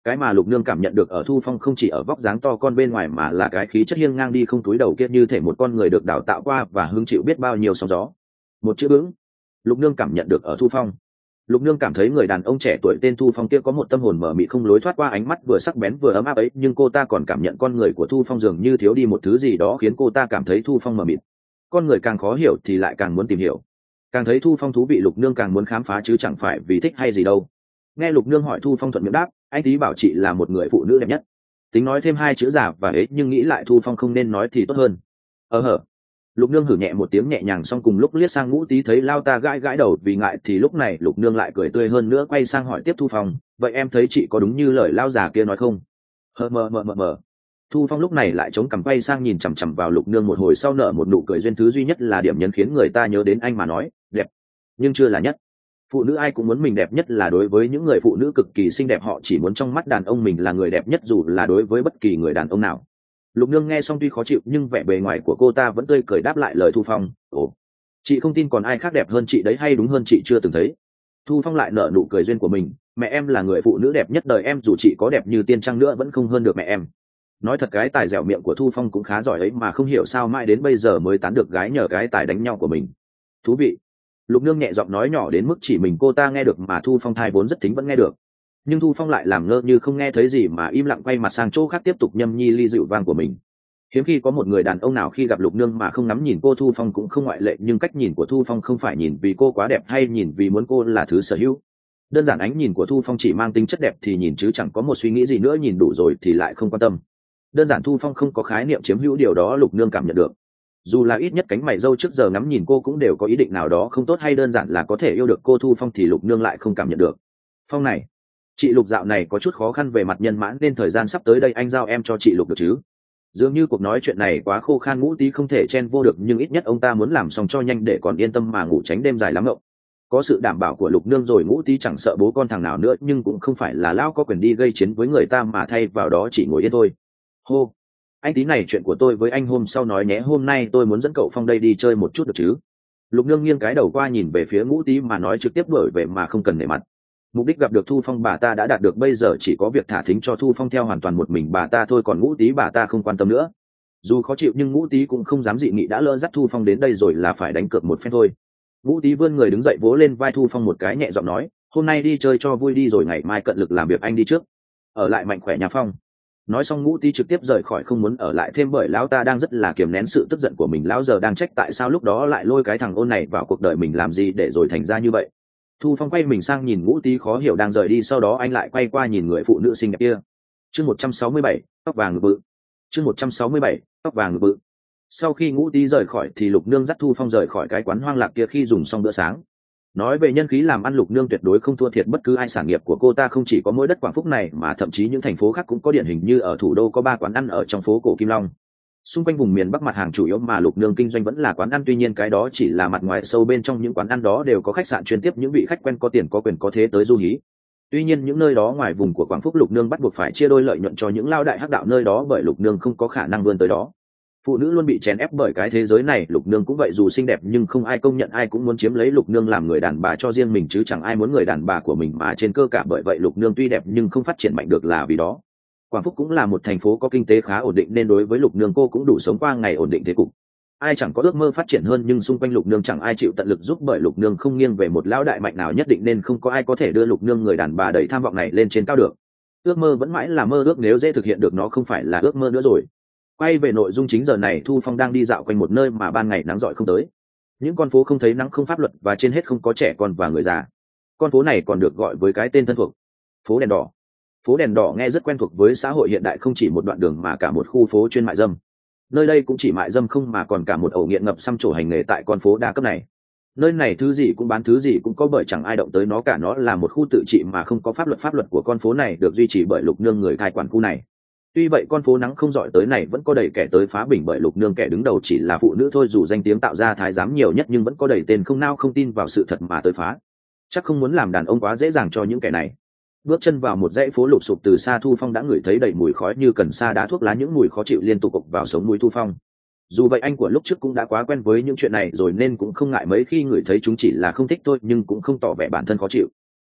Cái mà Lục Nương cảm nhận được ở Thu Phong không chỉ ở vóc dáng to con bên ngoài mà là cái khí chất hiên ngang đi không túi đầu kia, như thể một con người được đào tạo qua và hứng chịu biết bao nhiêu sóng gió. Một chữ vững, Lục Nương cảm nhận được ở Thu Phong. Lục Nương cảm thấy người đàn ông trẻ tuổi tên Thu Phong kia có một tâm hồn mở mịt không lối thoát qua, ánh mắt vừa sắc bén vừa ấm áp ấy, nhưng cô ta còn cảm nhận con người của Thu Phong dường như thiếu đi một thứ gì đó khiến cô ta cảm thấy Thu Phong mờ mịt. Con người càng khó hiểu thì lại càng muốn tìm hiểu, càng thấy Thu Phong thú vị, Lục Nương càng muốn khám phá chứ chẳng phải vì thích hay gì đâu. Nghe Lục Nương hỏi, Thu Phong thuận miệng đáp, anh tí bảo chị là một người phụ nữ đẹp nhất. Tính nói thêm hai chữ già và ấy, nhưng nghĩ lại Thu Phong không nên nói thì tốt hơn. Ờ hở. Lục Nương hử nhẹ một tiếng nhẹ nhàng, xong cùng lúc liếc sang Ngũ Tý thấy lao ta gãi gãi đầu vì ngại thì lúc này Lục Nương lại cười tươi hơn nữa, quay sang hỏi tiếp Thu Phong, vậy em thấy chị có đúng như lời lao già kia nói không? Hờ mờ mờ mờ mờ. Thu Phong lúc này lại chống cằm quay sang nhìn chằm chằm vào Lục Nương một hồi, sau nở một nụ cười duyên, thứ duy nhất là điểm nhấn khiến người ta nhớ đến anh mà nói, đẹp nhưng chưa là nhất. Phụ nữ ai cũng muốn mình đẹp nhất, là đối với những người phụ nữ cực kỳ xinh đẹp, họ chỉ muốn trong mắt đàn ông mình là người đẹp nhất dù là đối với bất kỳ người đàn ông nào. Lục Nương nghe xong tuy khó chịu nhưng vẻ bề ngoài của cô ta vẫn tươi cười đáp lại lời Thu Phong, ồ, chị không tin còn ai khác đẹp hơn chị đấy, hay đúng hơn chị chưa từng thấy. Thu Phong lại nở nụ cười duyên của mình, mẹ em là người phụ nữ đẹp nhất đời em, dù chị có đẹp như tiên trăng nữa vẫn không hơn được mẹ em. Nói thật cái tài dẻo miệng của Thu Phong cũng khá giỏi ấy, mà không hiểu sao mãi đến bây giờ mới tán được gái nhờ cái tài đánh nhau của mình. Thú vị. Lục Nương nhẹ giọng nói nhỏ đến mức chỉ mình cô ta nghe được, mà Thu Phong thai vốn rất thính vẫn nghe được. Nhưng Thu Phong lại làm ngơ như không nghe thấy gì mà im lặng quay mặt sang chỗ khác tiếp tục nhâm nhi ly rượu vang của mình. Hiếm khi có một người đàn ông nào khi gặp Lục Nương mà không ngắm nhìn cô, Thu Phong cũng không ngoại lệ, nhưng cách nhìn của Thu Phong không phải nhìn vì cô quá đẹp hay nhìn vì muốn cô là thứ sở hữu. Đơn giản ánh nhìn của Thu Phong chỉ mang tính chất đẹp thì nhìn chứ chẳng có một suy nghĩ gì nữa, nhìn đủ rồi thì lại không quan tâm. Đơn giản Thu Phong không có khái niệm chiếm hữu, điều đó Lục Nương cảm nhận được. Dù là ít nhất cánh mày râu trước giờ ngắm nhìn cô cũng đều có ý định nào đó không tốt, hay đơn giản là có thể yêu được cô, Thu Phong thì Lục Nương lại không cảm nhận được. Phong này, chị Lục dạo này có chút khó khăn về mặt nhân mãn nên thời gian sắp tới đây anh giao em cho chị Lục được chứ? Dường như cuộc nói chuyện này quá khô khan, Ngũ Tý không thể chen vô được, nhưng ít nhất ông ta muốn làm xong cho nhanh để còn yên tâm mà ngủ tránh đêm dài lắm ngộng. Có sự đảm bảo của Lục Nương rồi Ngũ Tý chẳng sợ bố con thằng nào nữa, nhưng cũng không phải là lão có quyền đi gây chiến với người ta mà thay vào đó chỉ ngồi yên thôi. Hô, anh Tí này, chuyện của tôi với anh hôm sau nói nhé, hôm nay tôi muốn dẫn cậu Phong đây đi chơi một chút được chứ? Lục Nương nghiêng cái đầu qua nhìn về phía Ngũ Tý mà nói trực tiếp đổi về mà không cần nể mặt. Mục đích gặp được Thu Phong bà ta đã đạt được, bây giờ chỉ có việc thả thính cho Thu Phong theo hoàn toàn một mình bà ta thôi, còn Ngũ Tý bà ta không quan tâm nữa. Dù khó chịu nhưng Ngũ Tý cũng không dám dị nghị, đã lỡ dắt Thu Phong đến đây rồi là phải đánh cược một phen thôi. Ngũ Tý vươn người đứng dậy vỗ lên vai Thu Phong một cái nhẹ giọng nói, hôm nay đi chơi cho vui đi rồi ngày mai cận lực làm việc, anh đi trước, ở lại mạnh khỏe nhà Phong. Nói xong Ngũ Tý trực tiếp rời khỏi, không muốn ở lại thêm bởi lão ta đang rất là kiềm nén sự tức giận của mình. Lão giờ đang trách tại sao lúc đó lại lôi cái thằng ôn này vào cuộc đời mình làm gì để rồi thành ra như vậy. Thu Phong quay mình sang nhìn Ngũ Tý khó hiểu đang rời đi, sau đó anh lại quay qua nhìn người phụ nữ xinh đẹp kia. Chương một trăm sáu mươi bảy, tóc vàng ngực bự. Chương một trăm sáu mươi bảy, tóc vàng ngực bự. Sau khi Ngũ Tý rời khỏi thì Lục Nương dắt Thu Phong rời khỏi cái quán hoang lạc kia khi dùng xong bữa sáng. Nói về nhân khí làm ăn, Lục Nương tuyệt đối không thua thiệt bất cứ ai. Sản nghiệp của cô ta không chỉ có mỗi đất Quảng Phúc này mà thậm chí những thành phố khác cũng có, điển hình như ở thủ đô có ba quán ăn ở trong phố cổ Kim Long. Xung quanh vùng miền Bắc mặt hàng chủ yếu mà Lục Nương kinh doanh vẫn là quán ăn, tuy nhiên cái đó chỉ là mặt ngoài, sâu bên trong những quán ăn đó đều có khách sạn chuyên tiếp những vị khách quen có tiền có quyền có thế tới du hí. Tuy nhiên những nơi đó ngoài vùng của Quảng Phúc, Lục Nương bắt buộc phải chia đôi lợi nhuận cho những lao đại hắc đạo nơi đó, bởi Lục Nương không có khả năng vươn tới đó. Phụ nữ luôn bị chèn ép bởi cái thế giới này, Lục Nương cũng vậy, dù xinh đẹp nhưng không ai công nhận, ai cũng muốn chiếm lấy Lục Nương làm người đàn bà cho riêng mình chứ chẳng ai muốn người đàn bà của mình mà trên cơ cả. Bởi vậy Lục Nương tuy đẹp nhưng không phát triển mạnh được là vì đó. Quảng Phúc cũng là một thành phố có kinh tế khá ổn định nên đối với Lục Nương cô cũng đủ sống qua ngày ổn định thế cục. Ai chẳng có ước mơ phát triển hơn, nhưng xung quanh Lục Nương chẳng ai chịu tận lực giúp, bởi Lục Nương không nghiêng về một lão đại mạnh nào nhất định nên không có ai có thể đưa Lục Nương người đàn bà đầy tham vọng này lên trên cao được. Ước mơ vẫn mãi là mơ ước, nếu dễ thực hiện được nó không phải là ước mơ nữa rồi. Quay về nội dung chính, giờ này Thu Phong đang đi dạo quanh một nơi mà ban ngày nắng rọi không tới. Những con phố không thấy nắng, không pháp luật và trên hết không có trẻ con và người già. Con phố này còn được gọi với cái tên thân thuộc, phố đèn đỏ. Phố đèn đỏ nghe rất quen thuộc với xã hội hiện đại, không chỉ một đoạn đường mà cả một khu phố chuyên mại dâm. Nơi đây cũng chỉ mại dâm không mà còn cả một ổ nghiện ngập xăm trổ hành nghề tại con phố đa cấp này. Nơi này thứ gì cũng bán, thứ gì cũng có, bởi chẳng ai động tới nó cả. Nó là một khu tự trị mà không có pháp luật. Pháp luật của con phố này được duy trì bởi Lục Nương, người cai quản khu này. Tuy vậy con phố nắng không rọi tới này vẫn có đầy kẻ tới phá bình, bởi Lục Nương kẻ đứng đầu chỉ là phụ nữ thôi. Dù danh tiếng tạo ra thái giám nhiều nhất nhưng vẫn có đầy tên không nao không tin vào sự thật mà tới phá. Chắc không muốn làm đàn ông quá dễ dàng cho những kẻ này. Bước chân vào một dãy phố lụp sụp, từ xa Thu Phong đã ngửi thấy đầy mùi khói như cần sa, đá, thuốc lá, những mùi khó chịu liên tục cục vào sống mũi Thu Phong. Dù vậy anh của lúc trước cũng đã quá quen với những chuyện này rồi nên cũng không ngại mấy khi ngửi thấy chúng, chỉ là không thích thôi nhưng cũng không tỏ vẻ bản thân khó chịu.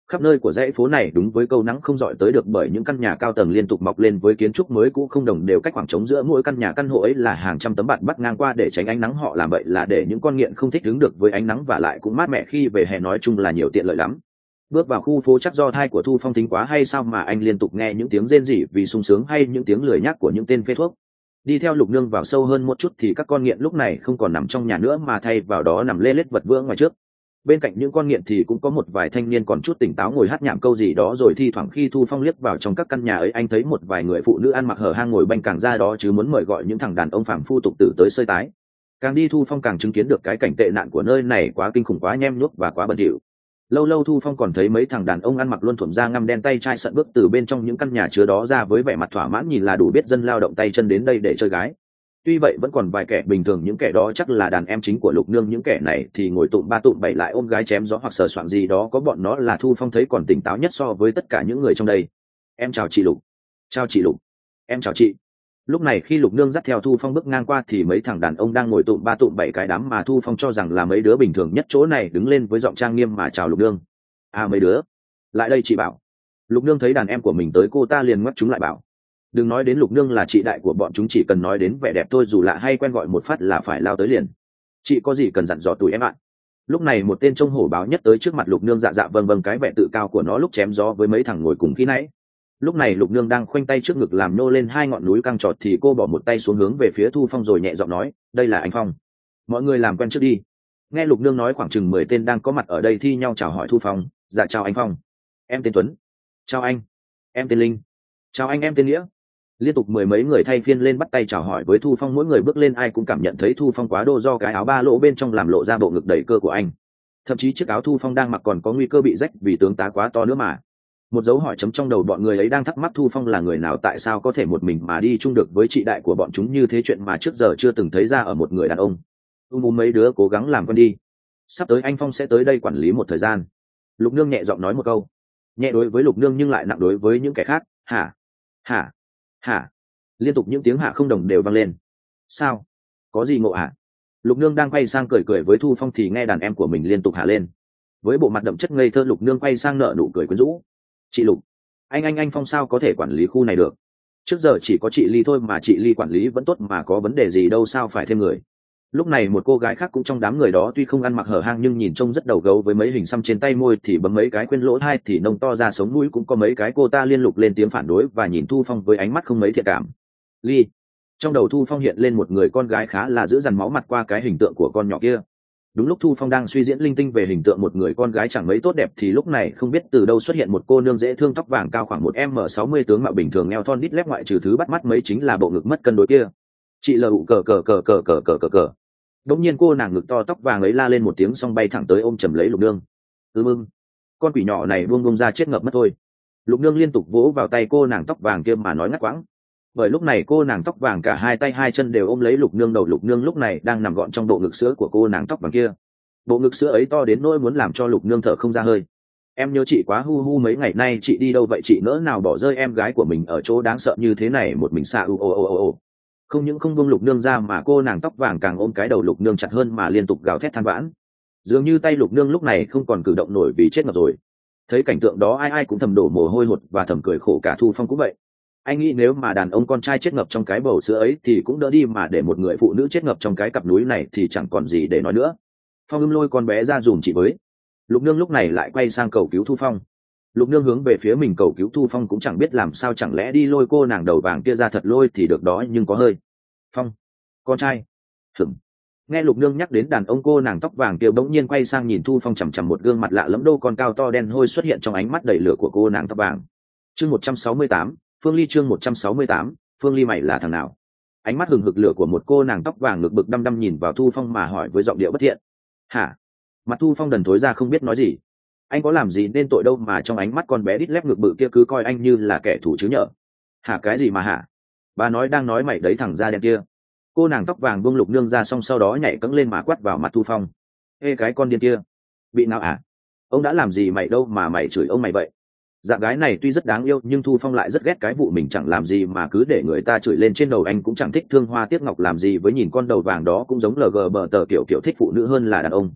Khắp nơi của dãy phố này đúng với câu nắng không dọi tới được, bởi những căn nhà cao tầng liên tục mọc lên với kiến trúc mới cũ không đồng đều, cách khoảng trống giữa mỗi căn nhà căn hộ ấy là hàng trăm tấm bạt bắt ngang qua để tránh ánh nắng. Họ làm vậy là để những con nghiện không thích ứng được với ánh nắng, và lại cũng mát mẻ khi về hè, nói chung là nhiều tiện lợi lắm. Bước vào khu phố chắc do thai của Thu Phong thính quá hay sao mà anh liên tục nghe những tiếng rên rỉ vì sung sướng hay những tiếng lười nhác của những tên phê thuốc. Đi theo Lục Nương vào sâu hơn một chút thì các con nghiện lúc này không còn nằm trong nhà nữa mà thay vào đó nằm lê lết vật vữa ngoài trước. Bên cạnh những con nghiện thì cũng có một vài thanh niên còn chút tỉnh táo ngồi hát nhảm câu gì đó, rồi thi thoảng khi Thu Phong liếc vào trong các căn nhà ấy, anh thấy một vài người phụ nữ ăn mặc hở hang ngồi banh càng ra đó chứ muốn mời gọi những thằng đàn ông phàm phu tục tử tới sơi tái. Càng đi Thu Phong càng chứng kiến được cái cảnh tệ nạn của nơi này quá kinh khủng, quá nhem nhuốc và quá bẩn thỉu. Lâu lâu Thu Phong còn thấy mấy thằng đàn ông ăn mặc luôn thuộm da ngăm đen, tay chai sận bước từ bên trong những căn nhà chứa đó ra với vẻ mặt thỏa mãn, nhìn là đủ biết dân lao động tay chân đến đây để chơi gái. Tuy vậy vẫn còn vài kẻ bình thường, những kẻ đó chắc là đàn em chính của Lục Nương. Những kẻ này thì ngồi tụm ba tụm bảy lại ôm gái chém gió hoặc sờ soạng gì đó, có bọn nó là Thu Phong thấy còn tỉnh táo nhất so với tất cả những người trong đây. Em chào chị Lục. Chào chị Lục. Em chào chị. Lúc này khi Lục Nương dắt theo Thu Phong bước ngang qua thì mấy thằng đàn ông đang ngồi tụm ba tụm bảy cái đám mà Thu Phong cho rằng là mấy đứa bình thường nhất chỗ này đứng lên với giọng trang nghiêm mà chào Lục Nương. À mấy đứa, lại đây chị bảo. Lục Nương thấy đàn em của mình tới, cô ta liền ngoắc chúng lại bảo. Đừng nói đến Lục Nương là chị đại của bọn chúng, chỉ cần nói đến vẻ đẹp thôi, dù lạ hay quen, gọi một phát là phải lao tới liền. Chị có gì cần dặn dò tụi em ạ? Lúc này một tên trông hổ báo nhất tới trước mặt Lục Nương. Dạ dạ vâng vâng, cái vẻ tự cao của nó lúc chém gió với mấy thằng ngồi cùng khi nãy. Lúc này Lục Nương đang khoanh tay trước ngực làm nô lên hai ngọn núi căng trọt thì cô bỏ một tay xuống hướng về phía Thu Phong rồi nhẹ giọng nói, đây là anh Phong. Mọi người làm quen trước đi. Nghe Lục Nương nói khoảng chừng mười tên đang có mặt ở đây thi nhau chào hỏi Thu Phong. Dạ chào anh Phong. Em tên Tuấn. Chào anh. Em tên Linh. Chào anh, em tên Nghĩa. Liên tục mười mấy người thay phiên lên bắt tay chào hỏi với Thu Phong. Mỗi người bước lên ai cũng cảm nhận thấy Thu Phong quá đô do cái áo ba lỗ bên trong làm lộ ra bộ ngực đầy cơ của anh. Thậm chí chiếc áo Thu Phong đang mặc còn có nguy cơ bị rách vì tướng tá quá to nữa mà. Một dấu hỏi chấm trong đầu bọn người ấy đang thắc mắc Thu Phong là người nào, tại sao có thể một mình mà đi chung được với chị đại của bọn chúng như thế, chuyện mà trước giờ chưa từng thấy ra ở một người đàn ông. Tu mú mấy đứa cố gắng làm quen đi. Sắp tới anh Phong sẽ tới đây quản lý một thời gian. Lục Nương nhẹ giọng nói một câu. Nhẹ đối với Lục Nương nhưng lại nặng đối với những kẻ khác. Hả? Hả? Hả? Liên tục những tiếng hạ không đồng đều vang lên. Sao? Có gì ngộ hả? Lục Nương đang quay sang cười cười với Thu Phong thì nghe đàn em của mình liên tục hạ lên. Với bộ mặt đậm chất ngây thơ, Lục Nương quay sang nở nụ cười quyến rũ. Chị Lục, anh anh anh Phong sao có thể quản lý khu này được? Trước giờ chỉ có chị Ly thôi mà chị Ly quản lý vẫn tốt mà, có vấn đề gì đâu, sao phải thêm người? Lúc này một cô gái khác cũng trong đám người đó, tuy không ăn mặc hở hang nhưng nhìn trông rất đầu gấu, với mấy hình xăm trên tay môi thì bấm mấy cái khuyên lỗ tai thì nông to ra sống mũi cũng có mấy cái. Cô ta liên tục lên tiếng phản đối và nhìn Thu Phong với ánh mắt không mấy thiện cảm. Ly. Trong đầu Thu Phong hiện lên một người con gái khá là dữ dằn máu mặt qua cái hình tượng của con nhỏ kia. Đúng lúc Thu Phong đang suy diễn linh tinh về hình tượng một người con gái chẳng mấy tốt đẹp thì lúc này không biết từ đâu xuất hiện một cô nương dễ thương, tóc vàng, cao khoảng một m sáu mươi, tướng mạo bình thường, eo thon đít lép, ngoại trừ thứ bắt mắt mấy chính là bộ ngực mất cân đối kia. Chị lù cờ cờ cờ cờ cờ cờ cờ cờ. Đột nhiên cô nàng ngực to tóc vàng ấy la lên một tiếng xong bay thẳng tới ôm chầm lấy Lục Nương. Ưm ưng, con quỷ nhỏ này buông buông ra chết ngập mất thôi. Lục Nương liên tục vỗ vào tay cô nàng tóc vàng kia mà nói ngắt quãng. Bởi lúc này cô nàng tóc vàng cả hai tay hai chân đều ôm lấy Lục Nương. Đầu Lục Nương lúc này đang nằm gọn trong bộ ngực sữa của cô nàng tóc vàng kia. Bộ ngực sữa ấy to đến nỗi muốn làm cho Lục Nương thở không ra hơi. Em nhớ chị quá, hu hu mấy ngày nay chị đi đâu vậy? Chị nỡ nào bỏ rơi em gái của mình ở chỗ đáng sợ như thế này một mình xa u ô ô ô ô. Không những không buông Lục Nương ra mà cô nàng tóc vàng càng ôm cái đầu Lục Nương chặt hơn mà liên tục gào thét than vãn. Dường như tay Lục Nương lúc này không còn cử động nổi vì chết ngập rồi. Thấy cảnh tượng đó ai ai cũng thầm đổ mồ hôi hột và thầm cười khổ, cả Thu Phong cũng vậy. Anh nghĩ nếu mà đàn ông con trai chết ngập trong cái bầu sữa ấy thì cũng đỡ đi, mà để một người phụ nữ chết ngập trong cái cặp núi này thì chẳng còn gì để nói nữa. Phong ưng lôi con bé ra dùm chị với. Lục Nương lúc này lại quay sang cầu cứu Thu Phong. Lục Nương hướng về phía mình cầu cứu Thu Phong cũng chẳng biết làm sao, chẳng lẽ đi lôi cô nàng đầu vàng kia ra thật lôi thì được đó, nhưng có hơi. Phong, con trai. Hửm. Nghe Lục Nương nhắc đến đàn ông, cô nàng tóc vàng kia bỗng nhiên quay sang nhìn Thu Phong chằm chằm, một gương mặt lạ lẫm đô con cao to đen hôi xuất hiện trong ánh mắt đầy lửa của cô nàng tóc vàng. Chương một trăm sáu mươi tám, Phương Ly. Chương một trăm sáu mươi tám, Phương Ly, mày là thằng nào? Ánh mắt hừng hực lửa của một cô nàng tóc vàng ngực bực đăm đăm nhìn vào Thu Phong mà hỏi với giọng điệu bất thiện. Hả? Mặt Thu Phong đần thối ra không biết nói gì. Anh có làm gì nên tội đâu mà trong ánh mắt con bé đít lép ngực bự kia cứ coi anh như là kẻ thù chứ nhở? Hả? Cái gì mà hả? Bà nói đang nói mày đấy, thằng da đen kia. Cô nàng tóc vàng buông Lục Nương ra xong sau đó nhảy cẫng lên mà quát vào mặt Thu Phong. Ê cái con điên kia, bị nào à? Ông đã làm gì mày đâu mà mày chửi ông mày vậy? Dạng gái này tuy rất đáng yêu nhưng Thu Phong lại rất ghét cái vụ mình chẳng làm gì mà cứ để người ta chửi lên trên đầu. Anh cũng chẳng thích thương hoa tiếc ngọc làm gì với nhìn con đầu vàng đó, cũng giống lờ gờ bờ tờ kiểu kiểu thích phụ nữ hơn là đàn ông.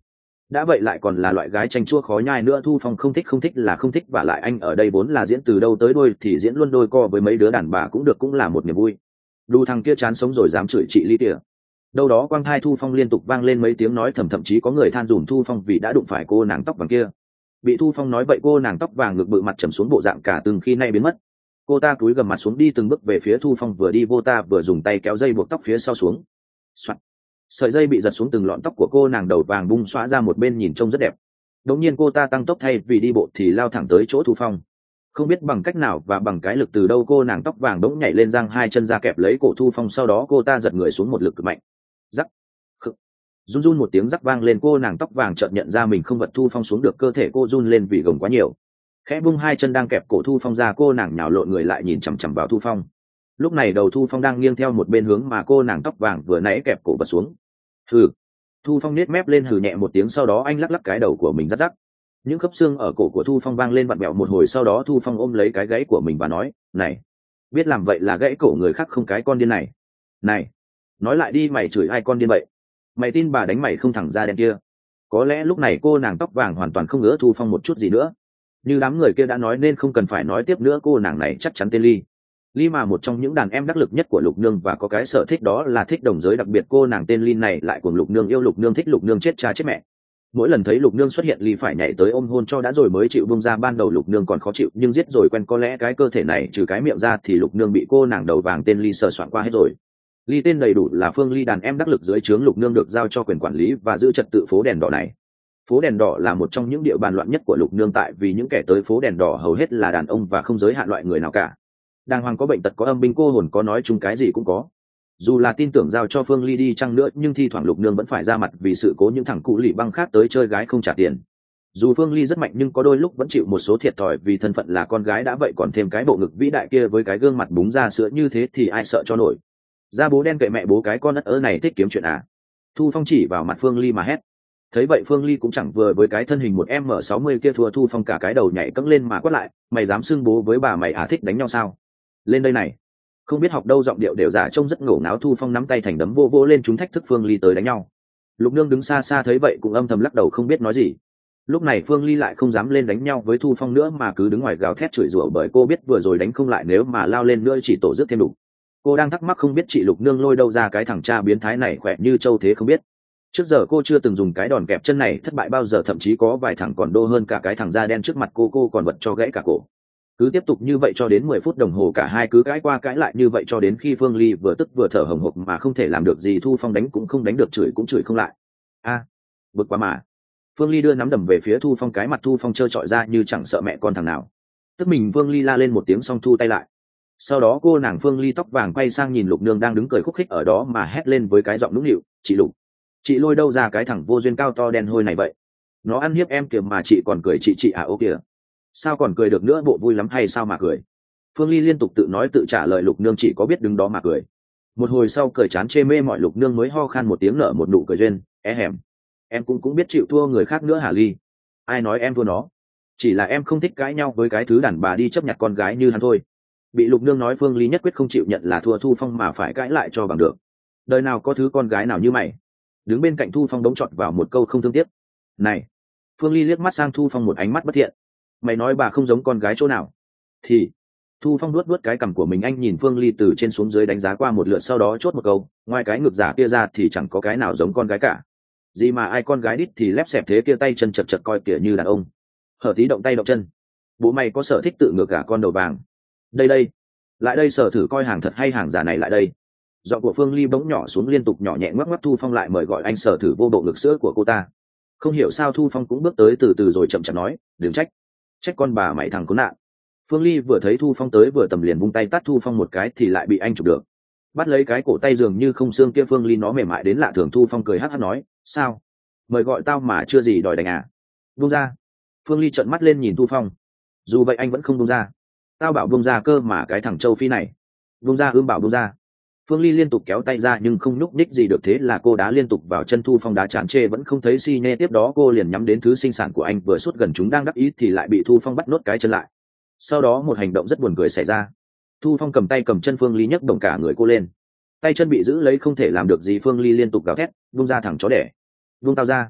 đã vậy lại còn là loại gái tranh chua khó nhai nữa. Thu Phong không thích không thích là không thích, và lại anh ở đây vốn là diễn từ đâu tới đôi thì diễn luôn đôi co với mấy đứa đàn bà cũng được, cũng là một niềm vui. Đu thằng kia chán sống rồi dám chửi chị Ly kìa. Đâu đó quang thai Thu Phong liên tục vang lên mấy tiếng nói thầm, thậm chí có người than dùm Thu Phong vì đã đụng phải cô nàng tóc vàng kia. Bị Thu Phong nói vậy, cô nàng tóc vàng ngực bự mặt trầm xuống, bộ dạng cả từng khi nay biến mất. Cô ta cúi gầm mặt xuống đi từng bước về phía Thu Phong, vừa đi vô ta vừa dùng tay kéo dây buộc tóc phía sau xuống. Soạn. Sợi dây bị giật xuống, từng lọn tóc của cô nàng đầu vàng bung xõa ra một bên, nhìn trông rất đẹp. Đột nhiên cô ta tăng tốc, thay vì đi bộ thì lao thẳng tới chỗ Thu Phong. Không biết bằng cách nào và bằng cái lực từ đâu, cô nàng tóc vàng bỗng nhảy lên, giang hai chân ra kẹp lấy cổ Thu Phong, sau đó cô ta giật người xuống một lực cực mạnh. Rắc. Khự. Run run một tiếng rắc vang lên, cô nàng tóc vàng chợt nhận ra mình không vật Thu Phong xuống được, cơ thể cô run lên vì gồng quá nhiều. Khẽ bung hai chân đang kẹp cổ Thu Phong ra, cô nàng nhào lộn người lại nhìn chằm chằm vào Thu Phong. Lúc này đầu Thu Phong đang nghiêng theo một bên hướng mà cô nàng tóc vàng vừa nãy kẹp cổ bật xuống. Hừ. Thu Phong nết mép lên hừ nhẹ một tiếng, sau đó anh lắc lắc cái đầu của mình rắc rắc. Những khớp xương ở cổ của Thu Phong vang lên vặn vẹo một hồi, sau đó Thu Phong ôm lấy cái gãy của mình và nói, này, biết làm vậy là gãy cổ người khác không, cái con điên này. Này, nói lại đi, mày chửi ai con điên vậy? Mày tin bà đánh mày không thẳng da đen kia. Có lẽ lúc này cô nàng tóc vàng hoàn toàn không ngỡ Thu Phong một chút gì nữa. Như đám người kia đã nói nên không cần phải nói tiếp nữa, cô nàng này chắc chắn tên Ly. Ly mà một trong những đàn em đắc lực nhất của Lục Nương, và có cái sở thích đó là thích đồng giới, đặc biệt cô nàng tên Ly này lại cùng Lục Nương yêu Lục Nương, thích Lục Nương chết cha chết mẹ. Mỗi lần thấy Lục Nương xuất hiện, Ly phải nhảy tới ôm hôn cho đã rồi mới chịu buông ra. Ban đầu Lục Nương còn khó chịu, nhưng giết rồi quen, có lẽ cái cơ thể này trừ cái miệng ra thì Lục Nương bị cô nàng đầu vàng tên Ly sờ soạn qua hết rồi. Ly tên đầy đủ là Phương Ly, đàn em đắc lực dưới trướng Lục Nương, được giao cho quyền quản lý và giữ trật tự phố đèn đỏ này. Phố đèn đỏ là một trong những địa bàn loạn nhất của Lục Nương, tại vì những kẻ tới phố đèn đỏ hầu hết là đàn ông và không giới hạn loại người nào cả. Đàng hoàng, có bệnh tật, có âm binh, cô hồn, có nói chung cái gì cũng có. Dù là tin tưởng giao cho Phương Ly đi chăng nữa, nhưng thi thoảng Lục Nương vẫn phải ra mặt vì sự cố những thằng cụ lì băng khác tới chơi gái không trả tiền. Dù Phương Ly rất mạnh nhưng có đôi lúc vẫn chịu một số thiệt thòi vì thân phận là con gái đã vậy, còn thêm cái bộ ngực vĩ đại kia với cái gương mặt búng ra sữa như thế thì ai sợ cho nổi. Ra bố đen kệ mẹ bố, cái con ất ớ này thích kiếm chuyện à? Thu Phong chỉ vào mặt Phương Ly mà hét. Thấy vậy Phương Ly cũng chẳng vừa với cái thân hình một m sáu mươi kia thua Thu Phong cả cái đầu nhảy cẫng lên mà quát lại, mày dám xưng bố với bà mày à, thích đánh nhau sao? Lên đây này. Không biết học đâu giọng điệu đều giả trông rất ngổ ngáo. Thu Phong nắm tay thành đấm vô vô lên chúng, thách thức Phương Ly tới đánh nhau. Lục Nương đứng xa xa thấy vậy cũng âm thầm lắc đầu không biết nói gì. Lúc này Phương Ly lại không dám lên đánh nhau với Thu Phong nữa, mà cứ đứng ngoài gào thét chửi rủa, bởi cô biết vừa rồi đánh không lại, nếu mà lao lên nữa chỉ tổ rước thêm đủ. Cô đang thắc mắc không biết chị Lục Nương lôi đâu ra cái thằng cha biến thái này khỏe như trâu thế không biết. Trước giờ cô chưa từng dùng cái đòn kẹp chân này thất bại bao giờ, thậm chí có vài thằng còn đô hơn cả cái thằng da đen trước mặt cô cô còn vật cho gãy cả cổ. Cứ tiếp tục như vậy cho đến mười phút đồng hồ, cả hai cứ cãi qua cãi lại như vậy cho đến khi Phương Ly vừa tức vừa thở hổn hộc mà không thể làm được gì. Thu Phong đánh cũng không đánh được, chửi cũng chửi không lại. A, à, bực quá mà. Phương Ly đưa nắm đầm về phía Thu Phong, cái mặt Thu Phong trơ trọi ra như chẳng sợ mẹ con thằng nào. Tức mình Phương Ly la lên một tiếng xong thu tay lại. Sau đó cô nàng Phương Ly tóc vàng quay sang nhìn Lục Nương đang đứng cười khúc khích ở đó mà hét lên với cái giọng nũng nịu, chị Lục, chị lôi đâu ra cái thằng vô duyên cao to đen hôi này vậy? Nó ăn hiếp em kìa mà chị còn cười, chị chị à ô kìa. Sao còn cười được nữa, bộ vui lắm hay sao mà cười? Phương Ly liên tục tự nói tự trả lời, Lục Nương chỉ có biết đứng đó mà cười. Một hồi sau cười chán chê mê mọi, Lục Nương mới ho khan một tiếng nở một nụ cười duyên, é hẻm. Em cũng cũng biết chịu thua người khác nữa hả Ly? Ai nói em thua nó? Chỉ là em không thích cãi nhau với cái thứ đàn bà đi chấp nhặt con gái như hắn thôi. Bị Lục Nương nói Phương Ly nhất quyết không chịu nhận là thua Thu Phong mà phải cãi lại cho bằng được. Đời nào có thứ con gái nào như mày. Đứng bên cạnh Thu Phong đống chọt vào một câu không thương tiếc. Này. Phương Ly liếc mắt sang Thu Phong một ánh mắt bất thiện. Mày nói bà không giống con gái chỗ nào? Thì Thu Phong nuốt nuốt cái cằm của mình, anh nhìn Phương Ly từ trên xuống dưới đánh giá qua một lượt, sau đó chốt một câu, ngoài cái ngực giả kia ra thì chẳng có cái nào giống con gái cả. Gì mà ai con gái đít thì lép xẹp thế kia, tay chân chật chật coi kìa như đàn ông. Hở tí động tay động chân. Bố mày có sở thích tự ngược cả con đầu vàng. Đây đây, lại đây sở thử coi hàng thật hay hàng giả này lại đây. Giọng của Phương Ly bỗng nhỏ xuống liên tục, nhỏ nhẹ ngoắc ngoắc. Thu Phong lại mời gọi anh sở thử vô bộ ngực sữa của cô ta. Không hiểu sao Thu Phong cũng bước tới từ từ rồi chậm chậm nói, đừng trách, trách con bà mày thằng khốn nạn. Phương Ly vừa thấy Thu Phong tới vừa tầm liền vung tay tát Thu Phong một cái thì lại bị anh chụp được. Bắt lấy cái cổ tay dường như không xương kia Phương Ly nó mềm mại đến lạ thường. Thu Phong cười hắc hắc nói, sao, mời gọi tao mà chưa gì đòi đánh à? Buông ra. Phương Ly trợn mắt lên nhìn Thu Phong. Dù vậy anh vẫn không buông ra. Tao bảo buông ra cơ mà, cái thằng châu Phi này. Buông ra ưm, bảo buông ra. Phương Ly liên tục kéo tay ra nhưng không nhúc nhích gì được, thế là cô đá liên tục vào chân Thu Phong, đá chán chê vẫn không thấy si nhê. Tiếp đó cô liền nhắm đến thứ sinh sản của anh vừa sút gần chúng đang đắc ý thì lại bị Thu Phong bắt nốt cái chân lại. Sau đó một hành động rất buồn cười xảy ra. Thu Phong cầm tay cầm chân Phương Ly nhấc đồng cả người cô lên. Tay chân bị giữ lấy không thể làm được gì. Phương Ly liên tục gào thét, buông ra thằng chó đẻ, buông tao ra.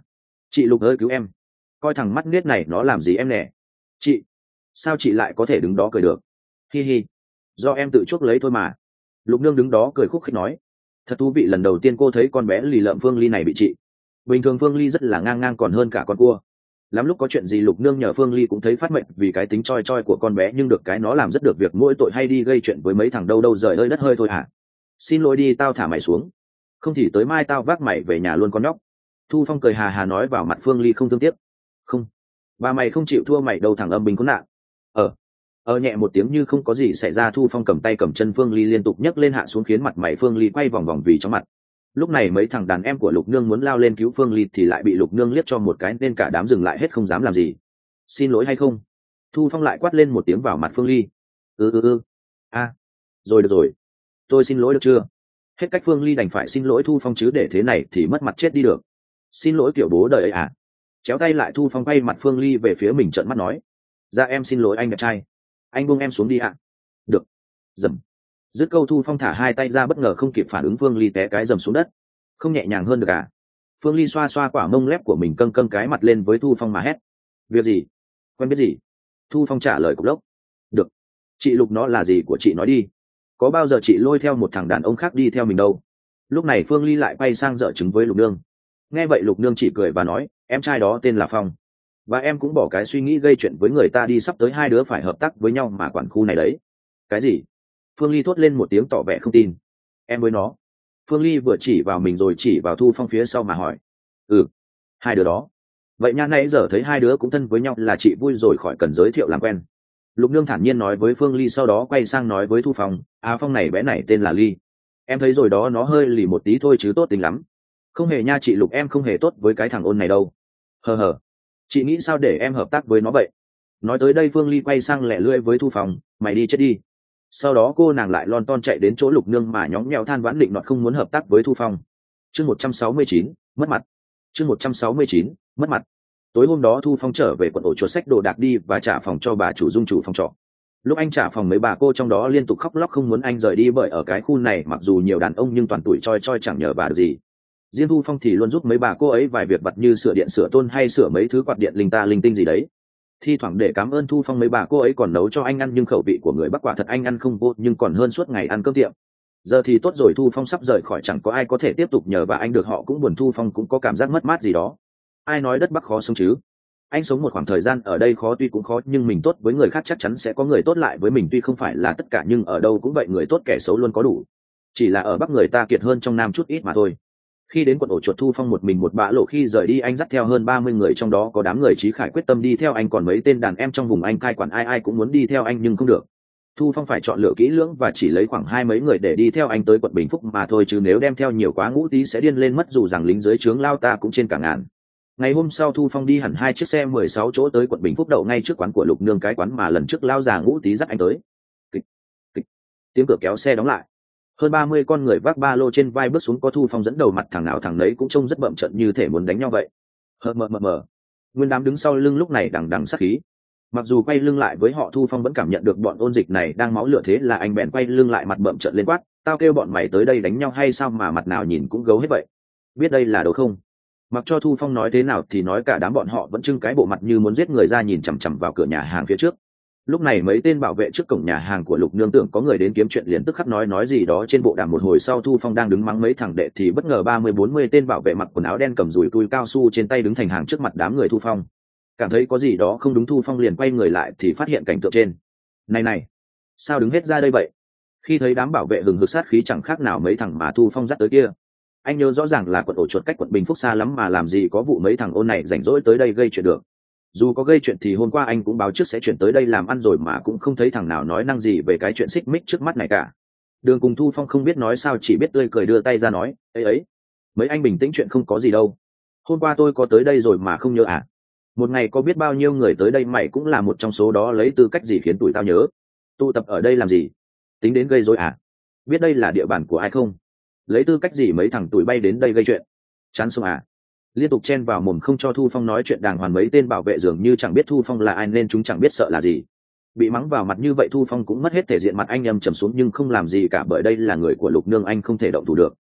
Chị Lục ơi cứu em, coi thằng mắt nết này nó làm gì em nè. Chị, sao chị lại có thể đứng đó cười được? Hi hi, do em tự chuốc lấy thôi mà. Lục nương đứng đó cười khúc khích nói. Thật thú vị, lần đầu tiên cô thấy con bé lì lợm Phương Ly này bị trị. Bình thường Phương Ly rất là ngang ngang còn hơn cả con cua. Lắm lúc có chuyện gì Lục nương nhờ Phương Ly cũng thấy phát mệnh vì cái tính choi choi của con bé, nhưng được cái nó làm rất được việc mỗi tội hay đi gây chuyện với mấy thằng đâu đâu rời ơi đất hơi thôi hả. Xin lỗi đi, tao thả mày xuống, không thì tới mai tao vác mày về nhà luôn con nhóc. Thu Phong cười hà hà nói vào mặt Phương Ly không thương tiếc. Không, và mày không chịu thua mày đâu thằng âm binh khốn nạn. ờ ờ nhẹ một tiếng như không có gì xảy ra, Thu Phong cầm tay cầm chân Phương Ly liên tục nhấc lên hạ xuống khiến mặt mày Phương Ly quay vòng vòng vì chóng mặt. Lúc này mấy thằng đàn em của Lục nương muốn lao lên cứu Phương Ly thì lại bị Lục nương liếc cho một cái nên cả đám dừng lại hết không dám làm gì. Xin lỗi hay không? Thu Phong lại quát lên một tiếng vào mặt Phương Ly. Ừ ừ ừ a à, rồi được rồi, tôi xin lỗi được chưa? Hết cách Phương Ly đành phải xin lỗi Thu Phong, chứ để thế này thì mất mặt chết đi được. Xin lỗi kiểu bố đời ấy à? Chéo tay lại, Thu Phong quay mặt Phương Ly về phía mình trợn mắt nói. Dạ em xin lỗi anh đẹp trai, anh buông em xuống đi ạ. À? Được. Dầm. Dứt câu Thu Phong thả hai tay ra, bất ngờ không kịp phản ứng Phương Ly té cái dầm xuống đất. Không nhẹ nhàng hơn được à? Phương Ly xoa xoa quả mông lép của mình, câng câng cái mặt lên với Thu Phong mà hét. Việc gì? Quen biết gì? Thu Phong trả lời cục lốc. Được. Chị Lục nó là gì của chị nói đi. Có bao giờ chị lôi theo một thằng đàn ông khác đi theo mình đâu. Lúc này Phương Ly lại quay sang dở chứng với Lục nương. Nghe vậy Lục nương chỉ cười và nói, em trai đó tên là Phong, và em cũng bỏ cái suy nghĩ gây chuyện với người ta đi, sắp tới hai đứa phải hợp tác với nhau mà quản khu này đấy. Cái gì? Phương Ly thốt lên một tiếng tỏ vẻ không tin. Em với nó? Phương Ly vừa chỉ vào mình rồi chỉ vào Thu Phong phía sau mà hỏi. Ừ, hai đứa đó. Vậy nha, nãy giờ thấy hai đứa cũng thân với nhau là chị vui rồi, khỏi cần giới thiệu làm quen. Lục nương thản nhiên nói với Phương Ly, sau đó quay sang nói với Thu Phong, à Phong này bé này tên là Ly. Em thấy rồi đó, nó hơi lì một tí thôi chứ tốt tính lắm. Không hề nha chị Lục, em không hề tốt với cái thằng ôn này đâu. Hờ hờ, chị nghĩ sao để em hợp tác với nó vậy? Nói tới đây Phương Ly quay sang lẻ lưỡi với Thu Phong, mày đi chết đi. Sau đó cô nàng lại lon ton chạy đến chỗ Lục nương mà nhõng nhẽo than vãn định nọt không muốn hợp tác với Thu Phong. Chương một trăm sáu mươi chín, mất mặt. Chương một trăm sáu mươi chín, mất mặt. Tối hôm đó Thu Phong trở về quận ổ chuột xách đồ đạc đi và trả phòng cho bà chủ Dung, chủ phòng trọ. Lúc anh trả phòng, mấy bà cô trong đó liên tục khóc lóc không muốn anh rời đi, bởi ở cái khu này mặc dù nhiều đàn ông nhưng toàn tuổi choi choi chẳng nhờ bà được gì. Riêng Thu Phong thì luôn giúp mấy bà cô ấy vài việc vặt như sửa điện sửa tôn hay sửa mấy thứ quạt điện linh ta linh tinh gì đấy. Thi thoảng để cảm ơn Thu Phong, mấy bà cô ấy còn nấu cho anh ăn, nhưng khẩu vị của người Bắc quả thật anh ăn không vô, nhưng còn hơn suốt ngày ăn cơm tiệm. Giờ thì tốt rồi, Thu Phong sắp rời khỏi, chẳng có ai có thể tiếp tục nhờ và anh được, họ cũng buồn, Thu Phong cũng có cảm giác mất mát gì đó. Ai nói đất Bắc khó sống chứ? Anh sống một khoảng thời gian ở đây khó, tuy cũng khó nhưng mình tốt với người khác chắc chắn sẽ có người tốt lại với mình, tuy không phải là tất cả nhưng ở đâu cũng vậy, người tốt kẻ xấu luôn có đủ. Chỉ là ở Bắc người ta kiệt hơn trong Nam chút ít mà thôi. Khi đến quận ổ chuột, Thu Phong một mình một bã lộ, khi rời đi anh dắt theo hơn ba mươi người, trong đó có đám người Chí Khải quyết tâm đi theo anh, còn mấy tên đàn em trong vùng anh cai quản ai ai cũng muốn đi theo anh nhưng không được. Thu Phong phải chọn lựa kỹ lưỡng và chỉ lấy khoảng hai mấy người để đi theo anh tới quận Bình Phúc mà thôi, chứ nếu đem theo nhiều quá ngũ tí sẽ điên lên mất, dù rằng lính dưới trướng lao ta cũng trên cả ngàn. Ngày hôm sau Thu Phong đi hẳn hai chiếc xe mười sáu chỗ tới quận Bình Phúc, đậu ngay trước quán của Lục nương, cái quán mà lần trước lao già ngũ tí dắt anh tới. Kịch, kịch. Tiếng cửa kéo xe đóng lại. Hơn ba mươi con người vác ba lô trên vai bước xuống, có Thu Phong dẫn đầu, mặt thằng nào thằng nấy cũng trông rất bậm trận như thể muốn đánh nhau vậy. Hờ mờ mờ mờ. Nguyên đám đứng sau lưng lúc này đằng đằng sát khí. Mặc dù quay lưng lại với họ, Thu Phong vẫn cảm nhận được bọn ôn dịch này đang máu lửa, thế là anh bèn quay lưng lại, mặt bậm trận lên quát, tao kêu bọn mày tới đây đánh nhau hay sao mà mặt nào nhìn cũng gấu hết vậy? Biết đây là đồ không? Mặc cho Thu Phong nói thế nào thì nói, cả đám bọn họ vẫn trưng cái bộ mặt như muốn giết người ra, nhìn chằm chằm vào cửa nhà hàng phía trước. Lúc này mấy tên bảo vệ trước cổng nhà hàng của Lục nương tưởng có người đến kiếm chuyện, liền tức khắc nói nói gì đó trên bộ đàm. Một hồi sau Thu Phong đang đứng mắng mấy thằng đệ thì bất ngờ ba mươi bốn mươi tên bảo vệ mặc quần áo đen cầm dùi tui cao su trên tay đứng thành hàng trước mặt đám người Thu Phong. Cảm thấy có gì đó không đúng, Thu Phong liền quay người lại thì phát hiện cảnh tượng trên. Này này, sao đứng hết ra đây vậy? Khi thấy đám bảo vệ hừng hực sát khí chẳng khác nào mấy thằng mà Thu Phong dắt tới kia. Anh nhớ rõ ràng là quận ổ chuột cách quận Bình Phúc xa lắm mà làm gì có vụ mấy thằng ôn này rảnh rỗi tới đây gây chuyện được. Dù có gây chuyện thì hôm qua anh cũng báo trước sẽ chuyển tới đây làm ăn rồi mà cũng không thấy thằng nào nói năng gì về cái chuyện xích mích trước mắt này cả. Đường cùng Thu Phong không biết nói sao, chỉ biết tươi cười đưa tay ra nói, ấy ấy, mấy anh bình tĩnh, chuyện không có gì đâu. Hôm qua tôi có tới đây rồi mà không nhớ à? Một ngày có biết bao nhiêu người tới đây, mày cũng là một trong số đó, lấy tư cách gì khiến tụi tao nhớ? Tụ tập ở đây làm gì? Tính đến gây rối à? Biết đây là địa bàn của ai không? Lấy tư cách gì mấy thằng tụi bay đến đây gây chuyện? Chán sống à? Liên tục chen vào mồm không cho Thu Phong nói chuyện đàng hoàng. Mấy tên bảo vệ dường như chẳng biết Thu Phong là ai nên chúng chẳng biết sợ là gì. Bị mắng vào mặt như vậy Thu Phong cũng mất hết thể diện, mặt anh âm trầm xuống nhưng không làm gì cả, bởi đây là người của Lục nương, anh không thể động thủ được.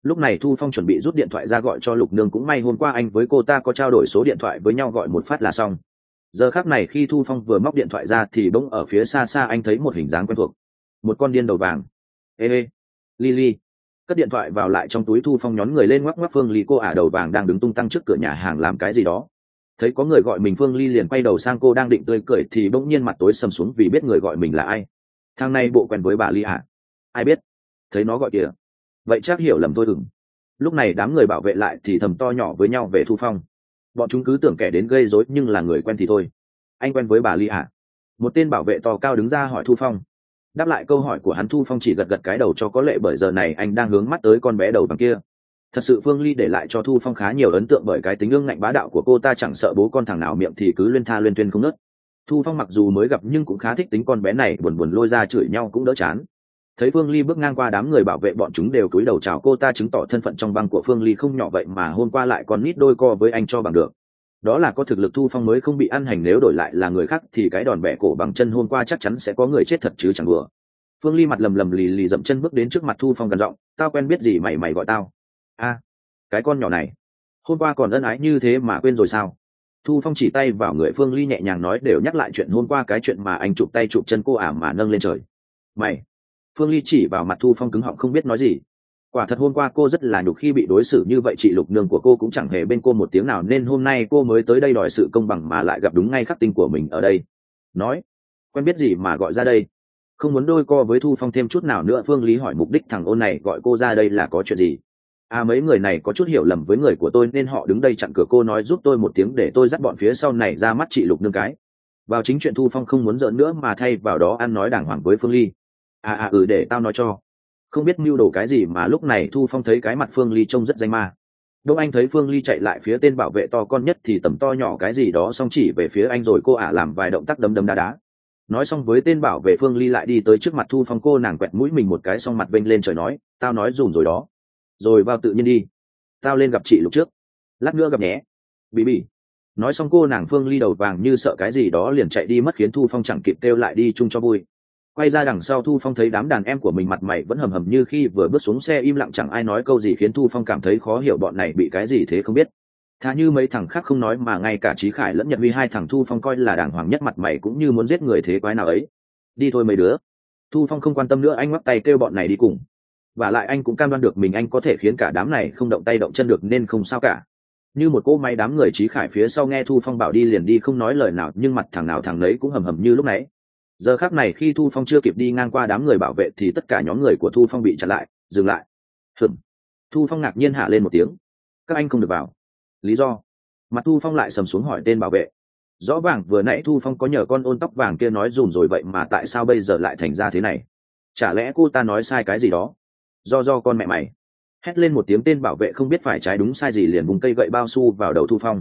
Lúc này Thu Phong chuẩn bị rút điện thoại ra gọi cho Lục Nương, cũng may hôm qua anh với cô ta có trao đổi số điện thoại với nhau, gọi một phát là xong. Giờ khắc này khi Thu Phong vừa móc điện thoại ra thì bỗng ở phía xa xa anh thấy một hình dáng quen thuộc, một con điên đầu vàng. Ê ê, Lily. Cất điện thoại vào lại trong túi, Thu Phong nhón người lên ngoắc ngoắc Phương Ly, cô ả đầu vàng đang đứng tung tăng trước cửa nhà hàng làm cái gì đó. Thấy có người gọi mình, Phương Ly liền quay đầu sang, cô đang định tươi cười thì bỗng nhiên mặt tối sầm xuống vì biết người gọi mình là ai. Thằng này bộ quen với bà Ly à? Ai biết? Thấy nó gọi kìa. Vậy chắc hiểu lầm thôi. Ừng. Lúc này đám người bảo vệ lại thì thầm to nhỏ với nhau về Thu Phong. Bọn chúng cứ tưởng kẻ đến gây rối nhưng là người quen thì thôi. Anh quen với bà Ly à? Một tên bảo vệ to cao đứng ra hỏi Thu Phong. Đáp lại câu hỏi của hắn, Thu Phong chỉ gật gật cái đầu cho có lệ, bởi giờ này anh đang hướng mắt tới con bé đầu vàng kia. Thật sự Phương Ly để lại cho Thu Phong khá nhiều ấn tượng bởi cái tính ương ngạnh bá đạo của cô ta, chẳng sợ bố con thằng nào miệng thì cứ luyên tha luyên tuyên không nớt. Thu Phong mặc dù mới gặp nhưng cũng khá thích tính con bé này, buồn buồn lôi ra chửi nhau cũng đỡ chán. Thấy Phương Ly bước ngang qua, đám người bảo vệ bọn chúng đều cúi đầu chào cô ta, chứng tỏ thân phận trong băng của Phương Ly không nhỏ, vậy mà hôm qua lại còn nít đôi co với anh cho bằng được. Đó là có thực lực Thu Phong mới không bị ăn hành, nếu đổi lại là người khác thì cái đòn bẻ cổ bằng chân hôm qua chắc chắn sẽ có người chết thật chứ chẳng đùa. Phương Ly mặt lầm lầm lì lì dậm chân bước đến trước mặt Thu Phong gần giọng, tao quen biết gì mày mày gọi tao? A, à, cái con nhỏ này, hôm qua còn ân ái như thế mà quên rồi sao? Thu Phong chỉ tay vào người Phương Ly nhẹ nhàng nói, đều nhắc lại chuyện hôm qua, cái chuyện mà anh chụp tay chụp chân cô ả mà nâng lên trời. Mày? Phương Ly chỉ vào mặt Thu Phong cứng họng không biết nói gì. Quả thật hôm qua cô rất là nhục khi bị đối xử như vậy, chị Lục Nương của cô cũng chẳng hề bên cô một tiếng nào, nên hôm nay cô mới tới đây đòi sự công bằng mà lại gặp đúng ngay khắc tinh của mình ở đây. Nói, quen biết gì mà gọi ra đây? Không muốn đôi co với Thu Phong thêm chút nào nữa, Phương Lý hỏi mục đích thằng ôn này gọi cô ra đây là có chuyện gì. À, mấy người này có chút hiểu lầm với người của tôi nên họ đứng đây chặn cửa, cô nói giúp tôi một tiếng để tôi dắt bọn phía sau này ra mắt chị Lục Nương cái. Vào chính chuyện, Thu Phong không muốn giỡn nữa mà thay vào đó ăn nói đàng hoàng với Phương Ly. À à ừ, để tao nói cho. Không biết mưu đồ cái gì mà lúc này Thu Phong thấy cái mặt Phương Ly trông rất danh ma. Đông anh thấy Phương Ly chạy lại phía tên bảo vệ to con nhất thì tầm to nhỏ cái gì đó xong chỉ về phía anh, rồi cô ả làm vài động tác đấm đấm đá đá. Nói xong với tên bảo vệ, Phương Ly lại đi tới trước mặt Thu Phong, cô nàng quẹt mũi mình một cái xong mặt vênh lên trời nói, tao nói dùm rồi đó, rồi vào tự nhiên đi, tao lên gặp chị Lục trước, lát nữa gặp nhé. Bị bị. Nói xong cô nàng Phương Ly đầu vàng như sợ cái gì đó liền chạy đi mất, khiến Thu Phong chẳng kịp kêu lại đi chung cho vui. Quay ra đằng sau, Thu Phong thấy đám đàn em của mình mặt mày vẫn hầm hầm như khi vừa bước xuống xe, im lặng chẳng ai nói câu gì, khiến Thu Phong cảm thấy khó hiểu bọn này bị cái gì thế không biết. Thà như mấy thằng khác không nói mà ngay cả Chí Khải lẫn Nhật Huy, hai thằng Thu Phong coi là đàng hoàng nhất, mặt mày cũng như muốn giết người thế quái nào ấy. Đi thôi mấy đứa. Thu Phong không quan tâm nữa, anh ngoắc tay kêu bọn này đi cùng. Và lại anh cũng cam đoan được mình anh có thể khiến cả đám này không động tay động chân được nên không sao cả. Như một cỗ máy, đám người Chí Khải phía sau nghe Thu Phong bảo đi liền đi, không nói lời nào, nhưng mặt thằng nào thằng nấy cũng hầm hầm như lúc nãy. Giờ khắc này khi Thu Phong chưa kịp đi ngang qua đám người bảo vệ thì tất cả nhóm người của Thu Phong bị chặn lại, dừng lại. Hừm. Thu Phong ngạc nhiên hạ lên một tiếng. Các anh không được vào. Lý do? Mặt Thu Phong lại sầm xuống hỏi tên bảo vệ. Rõ ràng vừa nãy Thu Phong có nhờ con ôn tóc vàng kia nói dùm rồi, vậy mà tại sao bây giờ lại thành ra thế này? Chả lẽ cô ta nói sai cái gì đó? Do do con mẹ mày. Hét lên một tiếng, tên bảo vệ không biết phải trái đúng sai gì liền vùng cây gậy bao su vào đầu Thu Phong.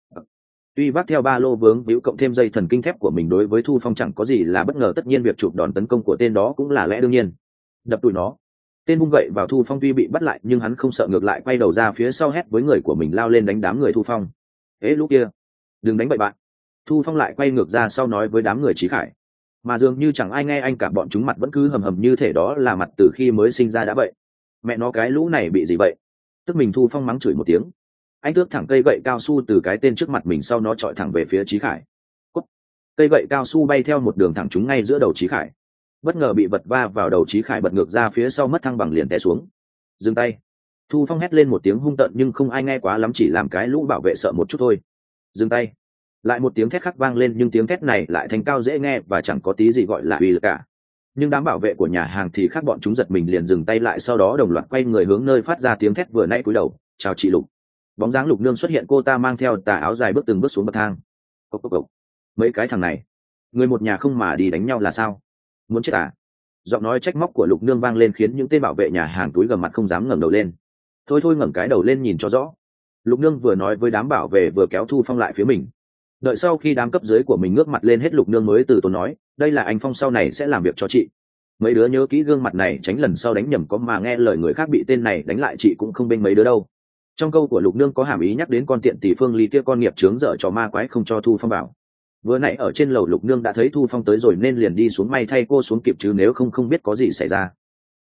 Tuy vác theo ba lô vướng víu cộng thêm dây thần kinh thép của mình, đối với Thu Phong chẳng có gì là bất ngờ, tất nhiên việc chụp đòn tấn công của tên đó cũng là lẽ đương nhiên. Đập tụi nó. Tên vung gậy vào Thu Phong tuy bị bắt lại nhưng hắn không sợ, ngược lại quay đầu ra phía sau hét với người của mình lao lên đánh đám người Thu Phong. Ế lúc kia, đừng đánh bậy bạn. Thu Phong lại quay ngược ra sau nói với đám người Chí Khải. Mà dường như chẳng ai nghe anh cả, bọn chúng mặt vẫn cứ hầm hầm như thể đó là mặt từ khi mới sinh ra đã vậy. Mẹ nó, cái lũ này bị gì vậy? Tức mình Thu Phong mắng chửi một tiếng. Anh tước thẳng cây gậy cao su từ cái tên trước mặt mình, sau nó chọi thẳng về phía Chí Khải. Cút. Cây gậy cao su bay theo một đường thẳng trúng ngay giữa đầu Chí Khải. Bất ngờ bị vật va vào đầu, Chí Khải bật ngược ra phía sau, mất thăng bằng liền té xuống. Dừng tay. Thu Phong hét lên một tiếng hung tợn nhưng không ai nghe quá lắm, chỉ làm cái lũ bảo vệ sợ một chút thôi. Dừng tay. Lại một tiếng thét khác vang lên, nhưng tiếng thét này lại thành cao dễ nghe và chẳng có tí gì gọi là uy lực cả. Nhưng đám bảo vệ của nhà hàng thì khác, bọn chúng giật mình liền dừng tay lại, sau đó đồng loạt quay người hướng nơi phát ra tiếng thét vừa nãy, cúi đầu chào chị Lục. Bóng dáng Lục Nương xuất hiện, cô ta mang theo tà áo dài bước từng bước xuống bậc thang. Cốc cốc cốc. Mấy cái thằng này, người một nhà không mà đi đánh nhau là sao? Muốn chết à? Giọng nói trách móc của Lục Nương vang lên khiến những tên bảo vệ nhà hàng túi gầm mặt không dám ngẩng đầu lên. Thôi thôi, ngẩng cái đầu lên nhìn cho rõ. Lục Nương vừa nói với đám bảo vệ vừa kéo Thu Phong lại phía mình. Đợi sau khi đám cấp dưới của mình ngước mặt lên hết, Lục Nương mới từ tốn nói, đây là anh Phong, sau này sẽ làm việc cho chị. Mấy đứa nhớ kỹ gương mặt này, tránh lần sau đánh nhầm có mà nghe lời người khác bị tên này đánh lại chị cũng không bênh mấy đứa đâu. Trong câu của Lục Nương có hàm ý nhắc đến con tiện tỷ Phương Ly kia, con nghiệp chướng dở trò ma quái không cho Thu Phong vào. Vừa nãy ở trên lầu Lục Nương đã thấy Thu Phong tới rồi nên liền đi xuống, may thay cô xuống kịp chứ nếu không không biết có gì xảy ra.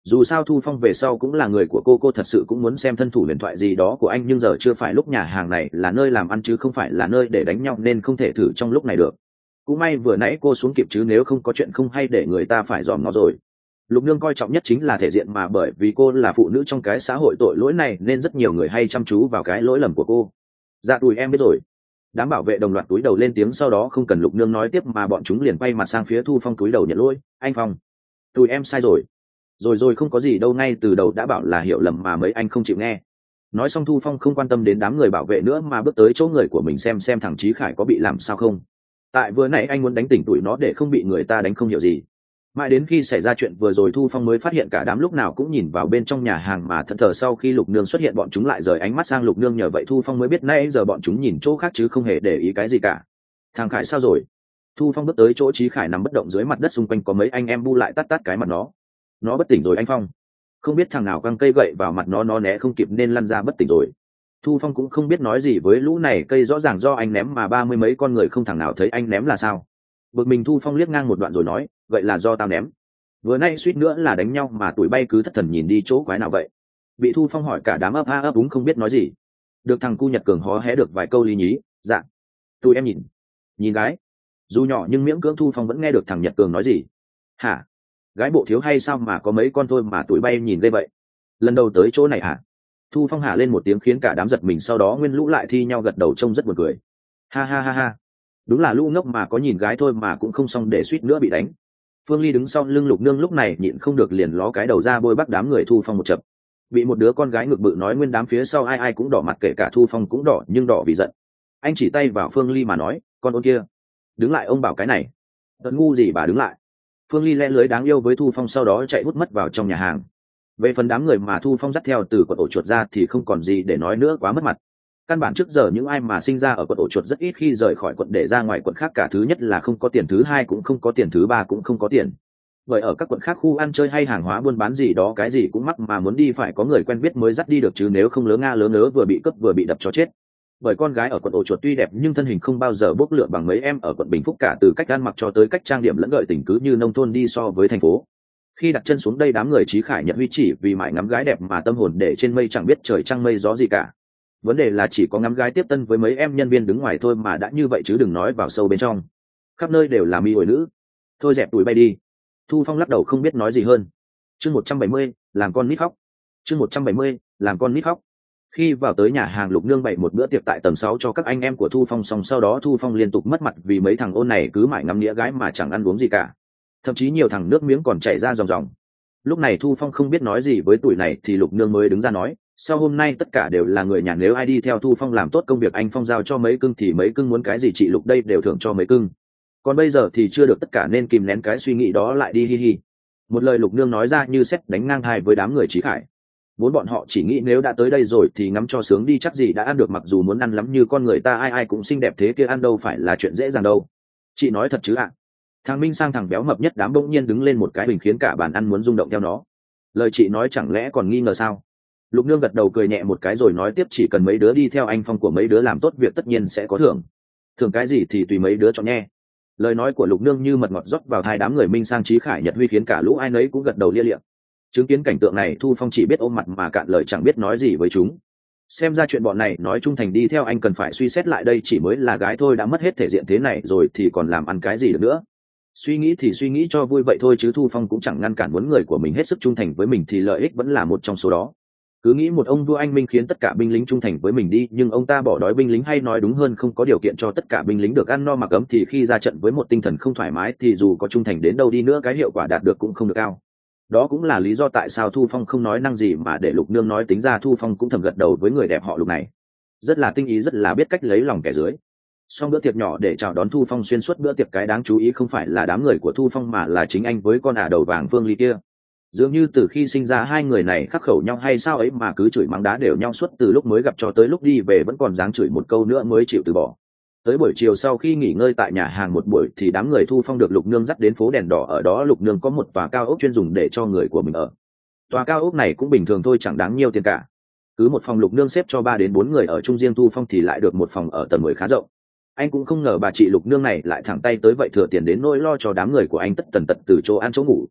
dù sao Thu Phong về sau cũng là người của cô cô thật sự cũng muốn xem thân thủ huyền thoại gì đó của anh, nhưng giờ chưa phải lúc, nhà hàng này là nơi làm ăn chứ không phải là nơi để đánh nhau nên không thể thử trong lúc này được. Cũng may vừa nãy cô xuống kịp chứ nếu không có chuyện không hay để người ta phải dòm nó rồi. Lục Nương coi trọng nhất chính là thể diện, mà bởi vì cô là phụ nữ trong cái xã hội tội lỗi này nên rất nhiều người hay chăm chú vào cái lỗi lầm của cô. Dạ tụi em biết rồi. Đám bảo vệ đồng loạt túi đầu lên tiếng, sau đó không cần Lục Nương nói tiếp mà bọn chúng liền quay mặt sang phía Thu Phong túi đầu nhận lỗi. Anh Phong, tụi em sai rồi. Rồi rồi không có gì đâu, ngay từ đầu đã bảo là hiểu lầm mà mấy anh không chịu nghe. Nói xong Thu Phong không quan tâm đến đám người bảo vệ nữa mà bước tới chỗ người của mình xem xem thằng Chí Khải có bị làm sao không. Tại vừa nãy anh muốn đánh tỉnh tụi nó để không bị người ta đánh không hiểu gì. Mãi đến khi xảy ra chuyện vừa rồi Thu Phong mới phát hiện cả đám lúc nào cũng nhìn vào bên trong nhà hàng mà thẫn thờ, sau khi Lục Nương xuất hiện bọn chúng lại rời ánh mắt sang Lục Nương, nhờ vậy Thu Phong mới biết nãy giờ bọn chúng nhìn chỗ khác chứ không hề để ý cái gì cả. Thằng Khải sao rồi? Thu Phong bước tới chỗ Chí Khải nằm bất động dưới mặt đất, xung quanh có mấy anh em bu lại tát tát cái mặt nó. Nó bất tỉnh rồi anh Phong. Không biết thằng nào quăng cây gậy vào mặt nó, nó né không kịp nên lăn ra bất tỉnh rồi. Thu Phong cũng không biết nói gì với lũ này, cây rõ ràng do anh ném mà ba mươi mấy con người không thằng nào thấy anh ném là sao. Bực mình Thu Phong liếc ngang một đoạn rồi nói, vậy là do tao ném. Vừa nay suýt nữa là đánh nhau mà tụi bay cứ thất thần nhìn đi chỗ quái nào vậy. Bị Thu Phong hỏi cả đám ấp a ấp úng không biết nói gì. Được thằng cu Nhật Cường hó hé được vài câu lý nhí. Dạ tụi em nhìn nhìn gái. Dù nhỏ nhưng miễn cưỡng Thu Phong vẫn nghe được thằng Nhật Cường nói gì. Hả? Gái bộ thiếu hay sao mà có mấy con thôi mà tụi bay nhìn ghê vậy? Lần đầu tới chỗ này hả? Thu Phong hả lên một tiếng khiến cả đám giật mình, sau đó nguyên lũ lại thi nhau gật đầu trông rất buồn cười. Ha ha ha ha, đúng là lũ ngốc mà có nhìn gái thôi mà cũng không xong để suýt nữa bị đánh. Phương Ly đứng sau lưng Lục Nương lúc này nhịn không được liền ló cái đầu ra bôi bắt đám người Thu Phong một chập. Bị một đứa con gái ngực bự nói nguyên đám phía sau ai ai cũng đỏ mặt, kể cả Thu Phong cũng đỏ, nhưng đỏ vì giận. Anh chỉ tay vào Phương Ly mà nói, con ôn kia đứng lại, ông bảo cái này. Tận ngu gì bà đứng lại. Phương Ly le lưới đáng yêu với Thu Phong sau đó chạy hút mất vào trong nhà hàng. Về phần đám người mà Thu Phong dắt theo từ quận ổ chuột ra thì không còn gì để nói nữa, quá mất mặt. Căn bản trước giờ những ai mà sinh ra ở quận ổ chuột rất ít khi rời khỏi quận để ra ngoài quận khác cả, thứ nhất là không có tiền, thứ hai cũng không có tiền, thứ ba cũng không có tiền. Bởi ở các quận khác khu ăn chơi hay hàng hóa buôn bán gì đó cái gì cũng mắc, mà muốn đi phải có người quen biết mới dắt đi được, chứ nếu không lớ nga lớ nớ vừa bị cướp vừa bị đập cho chết. Bởi con gái ở quận ổ chuột tuy đẹp nhưng thân hình không bao giờ bốc lửa bằng mấy em ở quận Bình Phúc cả, từ cách ăn mặc cho tới cách trang điểm lẫn gợi tình cứ như nông thôn đi so với thành phố. Khi đặt chân xuống đây đám người Chí Khải Nhật Huy chỉ vì mãi ngắm gái đẹp mà tâm hồn để trên mây, chẳng biết trời trăng mây gió gì cả. Vấn đề là chỉ có ngắm gái tiếp tân với mấy em nhân viên đứng ngoài thôi mà đã như vậy chứ đừng nói vào sâu bên trong. Khắp nơi đều là mi ổi nữ. Thôi dẹp tụi bay đi. Thu Phong lắc đầu không biết nói gì hơn. Chương một trăm bảy mươi, làm con nít khóc. Chương một trăm bảy mươi, làm con nít khóc. Khi vào tới nhà hàng, Lục Nương bày một bữa tiệc tại tầng sáu cho các anh em của Thu Phong, xong sau đó Thu Phong liên tục mất mặt vì mấy thằng ôn này cứ mãi ngắm nghĩa gái mà chẳng ăn uống gì cả. Thậm chí nhiều thằng nước miếng còn chảy ra ròng ròng. Lúc này Thu Phong không biết nói gì với tụi này thì Lục Nương mới đứng ra nói, sau hôm nay tất cả đều là người nhà, nếu ai đi theo Thu Phong làm tốt công việc anh Phong giao cho mấy cưng thì mấy cưng muốn cái gì chị Lục đây đều thưởng cho mấy cưng. Còn bây giờ thì chưa được tất cả nên kìm nén cái suy nghĩ đó lại đi, hi hi. Một lời Lục Nương nói ra như sét đánh ngang tai với đám người Chí Khải. Vốn bọn họ chỉ nghĩ nếu đã tới đây rồi thì ngắm cho sướng đi, chắc gì đã ăn được, mặc dù muốn ăn lắm như con người ta ai ai cũng xinh đẹp thế kia, ăn đâu phải là chuyện dễ dàng đâu. Chị nói thật chứ ạ? À? Thằng Minh Sang thằng béo mập nhất đám bỗng nhiên đứng lên một cái bình khiến cả bàn ăn muốn rung động theo nó. Lời chị nói chẳng lẽ còn nghi ngờ sao? Lục Nương gật đầu cười nhẹ một cái rồi nói tiếp, chỉ cần mấy đứa đi theo anh Phong của mấy đứa làm tốt việc tất nhiên sẽ có thưởng. Thưởng cái gì thì tùy mấy đứa chọn nhé. Lời nói của Lục Nương như mật ngọt rót vào hai đám người Minh Sang, Chí Khải, Nhật Huy khiến cả lũ ai nấy cũng gật đầu lia lịa. Chứng kiến cảnh tượng này Thu Phong chỉ biết ôm mặt mà cạn lời chẳng biết nói gì với chúng. Xem ra chuyện bọn này nói trung thành đi theo anh cần phải suy xét lại, đây chỉ mới là gái thôi đã mất hết thể diện thế này rồi thì còn làm ăn cái gì được nữa. Suy nghĩ thì suy nghĩ cho vui vậy thôi chứ Thu Phong cũng chẳng ngăn cản, muốn người của mình hết sức trung thành với mình thì lợi ích vẫn là một trong số đó. Cứ nghĩ một ông vua anh minh khiến tất cả binh lính trung thành với mình đi, nhưng ông ta bỏ đói binh lính, hay nói đúng hơn không có điều kiện cho tất cả binh lính được ăn no mặc ấm, thì khi ra trận với một tinh thần không thoải mái thì dù có trung thành đến đâu đi nữa cái hiệu quả đạt được cũng không được cao. Đó cũng là lý do tại sao Thu Phong không nói năng gì mà để Lục Nương nói, tính ra Thu Phong cũng thầm gật đầu với người đẹp họ Lục này. Rất là tinh ý, rất là biết cách lấy lòng kẻ dưới. Sau bữa tiệc nhỏ để chào đón Thu Phong xuyên suốt bữa tiệc, cái đáng chú ý không phải là đám người của Thu Phong mà là chính anh với con ả đầu vàng Phương Ly kia. Dường như từ khi sinh ra hai người này khắc khẩu nhau hay sao ấy mà cứ chửi mắng đá đều nhau suốt, từ lúc mới gặp cho tới lúc đi về vẫn còn dáng chửi một câu nữa mới chịu từ bỏ. Tới buổi chiều sau khi nghỉ ngơi tại nhà hàng một buổi thì đám người Thu Phong được Lục Nương dắt đến phố đèn đỏ, ở đó Lục Nương có một tòa cao ốc chuyên dùng để cho người của mình ở. Tòa cao ốc này cũng bình thường thôi, chẳng đáng nhiều tiền cả. Cứ một phòng Lục Nương xếp cho ba đến bốn người ở chung, riêng Thu Phong thì lại được một phòng ở tầng mười khá rộng. Anh cũng không ngờ bà chị Lục Nương này lại thẳng tay tới vậy, thừa tiền đến nỗi lo cho đám người của anh tất tần tật từ chỗ ăn chỗ ngủ.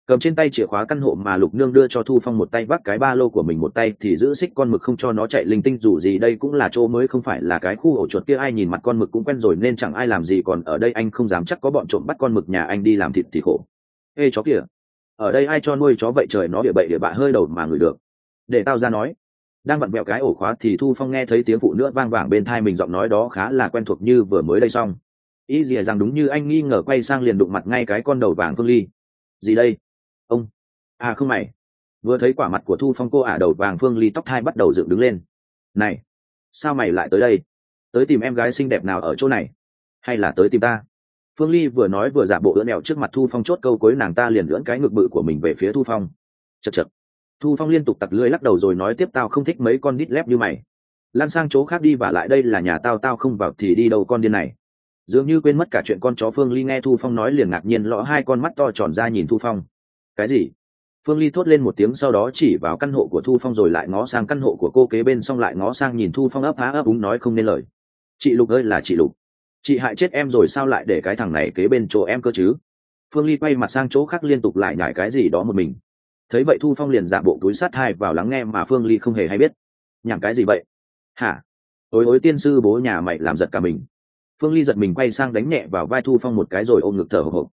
cầm trên tay chìa khóa căn hộ mà Lục Nương đưa cho Thu Phong, một tay vác cái ba lô của mình, một tay thì giữ xích con mực không cho nó chạy linh tinh, dù gì đây cũng là chỗ mới, không phải là cái khu ổ chuột kia, ai nhìn mặt con mực cũng quen rồi nên chẳng ai làm gì, còn ở đây anh không dám chắc có bọn trộm bắt con mực nhà anh đi làm thịt thì khổ. Ê chó kìa, ở đây ai cho nuôi chó vậy trời, nó địa bậy địa bạ hơi đầu mà ngửi được. Để tao ra nói. Đang vặn vẹo cái ổ khóa thì Thu Phong nghe thấy tiếng phụ nữa vang vẳng bên tai mình, giọng nói đó khá là quen thuộc như vừa mới đây xong. Ý gì rằng đúng như anh nghi ngờ, quay sang liền đụng mặt ngay cái con đầu vàng Phương Ly. Gì đây? Ông? À không mày. Vừa thấy quả mặt của Thu Phong, cô ả đầu vàng Phương Ly tóc thai bắt đầu dựng đứng lên. Này, sao mày lại tới đây? Tới tìm em gái xinh đẹp nào ở chỗ này? Hay là tới tìm ta? Phương Ly vừa nói vừa giả bộ ưỡn ẹo trước mặt Thu Phong, chốt câu cuối nàng ta liền ưỡn cái ngực bự của mình về phía Thu Phong. Chật chật. Thu Phong liên tục tặc lưỡi lắc đầu rồi nói tiếp, tao không thích mấy con đít lép như mày. Lan sang chỗ khác đi, và lại đây là nhà tao, tao không vào thì đi đâu con điên này. Dường như quên mất cả chuyện con chó, Phương Ly nghe Thu Phong nói liền ngạc nhiên lõ hai con mắt to tròn ra nhìn Thu Phong. Cái gì? Phương Ly thốt lên một tiếng, sau đó chỉ vào căn hộ của Thu Phong rồi lại ngó sang căn hộ của cô kế bên, xong lại ngó sang nhìn Thu Phong, ấp há ấp úng nói không nên lời. Chị Lục ơi, là chị Lục. Chị hại chết em rồi, sao lại để cái thằng này kế bên chỗ em cơ chứ? Phương Ly quay mặt sang chỗ khác liên tục lại nhải cái gì đó một mình. Thấy vậy Thu Phong liền giả bộ túi sát hai vào lắng nghe, mà Phương Ly không hề hay biết. Nhảm cái gì vậy? Hả? Ôi ôi, tiên sư bố nhà mày làm giật cả mình. Phương Ly giật mình quay sang đánh nhẹ vào vai Thu Phong một cái rồi ôm ngực thở hổn hển.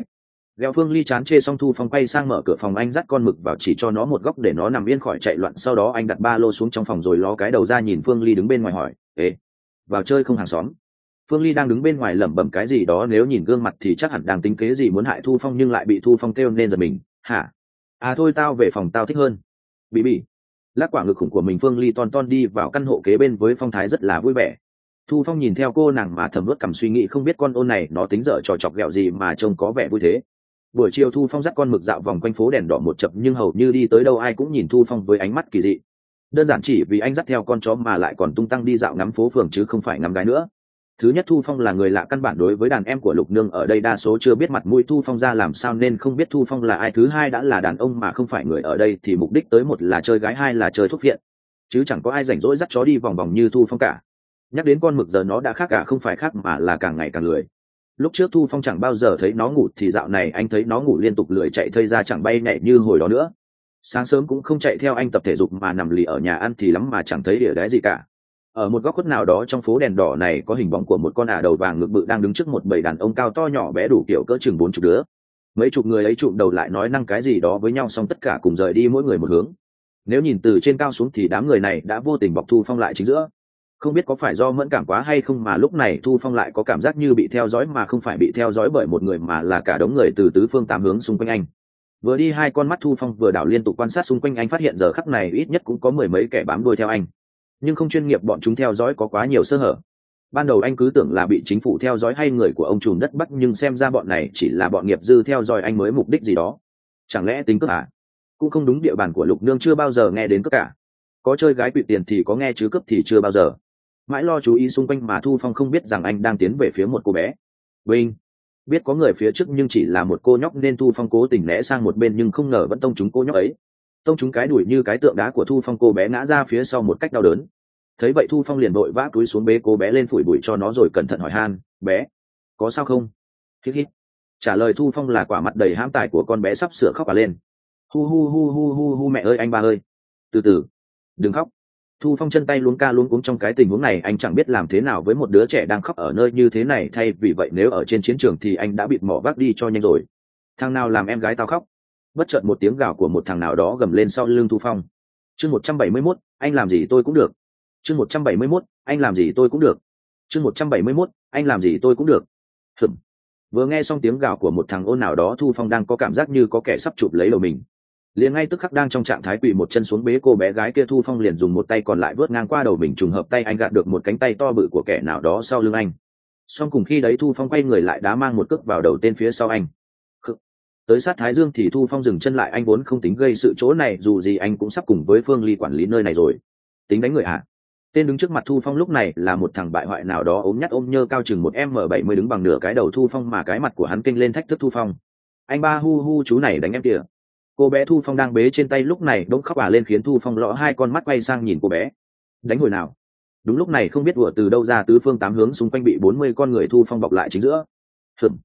Gheo Phương Ly chán chê xong Thu Phong quay sang mở cửa phòng, anh dắt con mực vào, chỉ cho nó một góc để nó nằm yên khỏi chạy loạn, sau đó anh đặt ba lô xuống trong phòng rồi ló cái đầu ra nhìn Phương Ly đứng bên ngoài hỏi: Ê, vào chơi không hàng xóm? Phương Ly đang đứng bên ngoài lẩm bẩm cái gì đó, nếu nhìn gương mặt thì chắc hẳn đang tính kế gì muốn hại Thu Phong, nhưng lại bị Thu Phong kêu nên giật mình. Hả? À thôi tao về phòng tao thích hơn. Bị bị. Lắc quả ngực khủng của mình, Phương Ly ton ton đi vào căn hộ kế bên với phong thái rất là vui vẻ. Thu Phong nhìn theo cô nàng mà thầm nuốt cằm, suy nghĩ không biết con ôn này nó tính dở trò chọc ghẹo gì mà trông có vẻ vui thế. Buổi chiều Thu Phong dắt con mực dạo vòng quanh phố đèn đỏ một chập, nhưng hầu như đi tới đâu ai cũng nhìn Thu Phong với ánh mắt kỳ dị. Đơn giản chỉ vì anh dắt theo con chó mà lại còn tung tăng đi dạo ngắm phố phường chứ không phải ngắm gái nữa. Thứ nhất, Thu Phong là người lạ căn bản đối với đàn em của Lục Nương ở đây đa số chưa biết mặt mũi Thu Phong ra làm sao nên không biết Thu Phong là ai. Thứ hai, đã là đàn ông mà không phải người ở đây thì mục đích tới một là chơi gái, hai là chơi thuốc viện, chứ chẳng có ai rảnh rỗi dắt chó đi vòng vòng như Thu Phong cả. Nhắc đến con mực giờ nó đã khác cả, không phải khác mà là càng ngày càng lười. Lúc trước Thu Phong chẳng bao giờ thấy nó ngủ thì dạo này anh thấy nó ngủ liên tục, lười chạy thây ra chẳng bay nhảy như hồi đó nữa. Sáng sớm cũng không chạy theo anh tập thể dục mà nằm lì ở nhà ăn thì lắm mà chẳng thấy đĩa đái gì cả. Ở một góc khuất nào đó trong phố đèn đỏ này có hình bóng của một con ả đầu vàng ngực bự đang đứng trước một bầy đàn ông cao to nhỏ bé đủ kiểu cỡ chừng bốn chục đứa. Mấy chục người ấy trụm đầu lại nói năng cái gì đó với nhau, xong tất cả cùng rời đi mỗi người một hướng. Nếu nhìn từ trên cao xuống thì đám người này đã vô tình bọc Thu Phong lại chính giữa. Không biết có phải do mẫn cảm quá hay không mà lúc này Thu Phong lại có cảm giác như bị theo dõi, mà không phải bị theo dõi bởi một người mà là cả đống người từ tứ phương tám hướng xung quanh anh. Vừa đi hai con mắt Thu Phong vừa đảo liên tục quan sát xung quanh, anh phát hiện giờ khắc này ít nhất cũng có mười mấy kẻ bám đuôi theo anh. Nhưng không chuyên nghiệp, bọn chúng theo dõi có quá nhiều sơ hở. Ban đầu anh cứ tưởng là bị chính phủ theo dõi hay người của ông trùm đất Bắc, nhưng xem ra bọn này chỉ là bọn nghiệp dư theo dõi anh mới mục đích gì đó. Chẳng lẽ tính cướp à? Cũng không đúng, địa bàn của Lục Nương chưa bao giờ nghe đến cướp cả. Có chơi gái quỵt tiền thì có nghe, chứ cướp thì chưa bao giờ. Mãi lo chú ý xung quanh mà Thu Phong không biết rằng anh đang tiến về phía một cô bé. Vinh biết có người phía trước nhưng chỉ là một cô nhóc nên Thu Phong cố tình né sang một bên, nhưng không ngờ vẫn tông trúng cô nhóc ấy. Tông trúng cái đuổi như cái tượng đá của Thu Phong, cô bé ngã ra phía sau một cách đau đớn. Thấy vậy Thu Phong liền vội vã cúi xuống bế cô bé lên, phủi bụi cho nó rồi cẩn thận hỏi han: Bé, có sao không? Hít hít. Trả lời Thu Phong là quả mặt đầy hãm tài của con bé sắp sửa khóc cả lên. Hu hu hu hu hu hu, mẹ ơi anh ba ơi, từ từ, đừng khóc. Thu Phong chân tay luống ca luống cuống, trong cái tình huống này anh chẳng biết làm thế nào với một đứa trẻ đang khóc ở nơi như thế này, thay vì vậy nếu ở trên chiến trường thì anh đã bịt mỏ vác đi cho nhanh rồi. Thằng nào làm em gái tao khóc? Bất chợt một tiếng gào của một thằng nào đó gầm lên sau lưng Thu Phong. Chương một trăm bảy mươi mốt, anh làm gì tôi cũng được. Chương một trăm bảy mươi mốt, anh làm gì tôi cũng được. Chương một trăm bảy mươi mốt, anh làm gì tôi cũng được. Hừm. Vừa nghe xong tiếng gào của một thằng ôn nào đó, Thu Phong đang có cảm giác như có kẻ sắp chụp lấy đầu mình. Liền ngay tức khắc đang trong trạng thái quỳ một chân xuống bế cô bé gái kia, Thu Phong liền dùng một tay còn lại vớt ngang qua đầu mình, trùng hợp tay anh gạt được một cánh tay to bự của kẻ nào đó sau lưng anh. Xong cùng khi đấy Thu Phong quay người lại đá mang một cước vào đầu tên phía sau anh. Khự. Tới sát thái dương thì Thu Phong dừng chân lại, anh vốn không tính gây sự chỗ này, dù gì anh cũng sắp cùng với Phương Ly quản lý nơi này rồi. Tính đánh người à? Tên đứng trước mặt Thu Phong lúc này là một thằng bại hoại nào đó ốm nhắt ôm nhơ cao chừng một m bảy mươi, đứng bằng nửa cái đầu Thu Phong mà cái mặt của hắn kênh lên thách thức Thu Phong. Anh ba hu hu, chú này đánh em kìa. Cô bé Thu Phong đang bế trên tay lúc này đỗng khóc à lên, khiến Thu Phong lõ hai con mắt quay sang nhìn cô bé. Đánh hồi nào? Đúng lúc này không biết vừa từ đâu ra tứ phương tám hướng xung quanh bị bốn mươi con người Thu Phong bọc lại chính giữa. Hừm.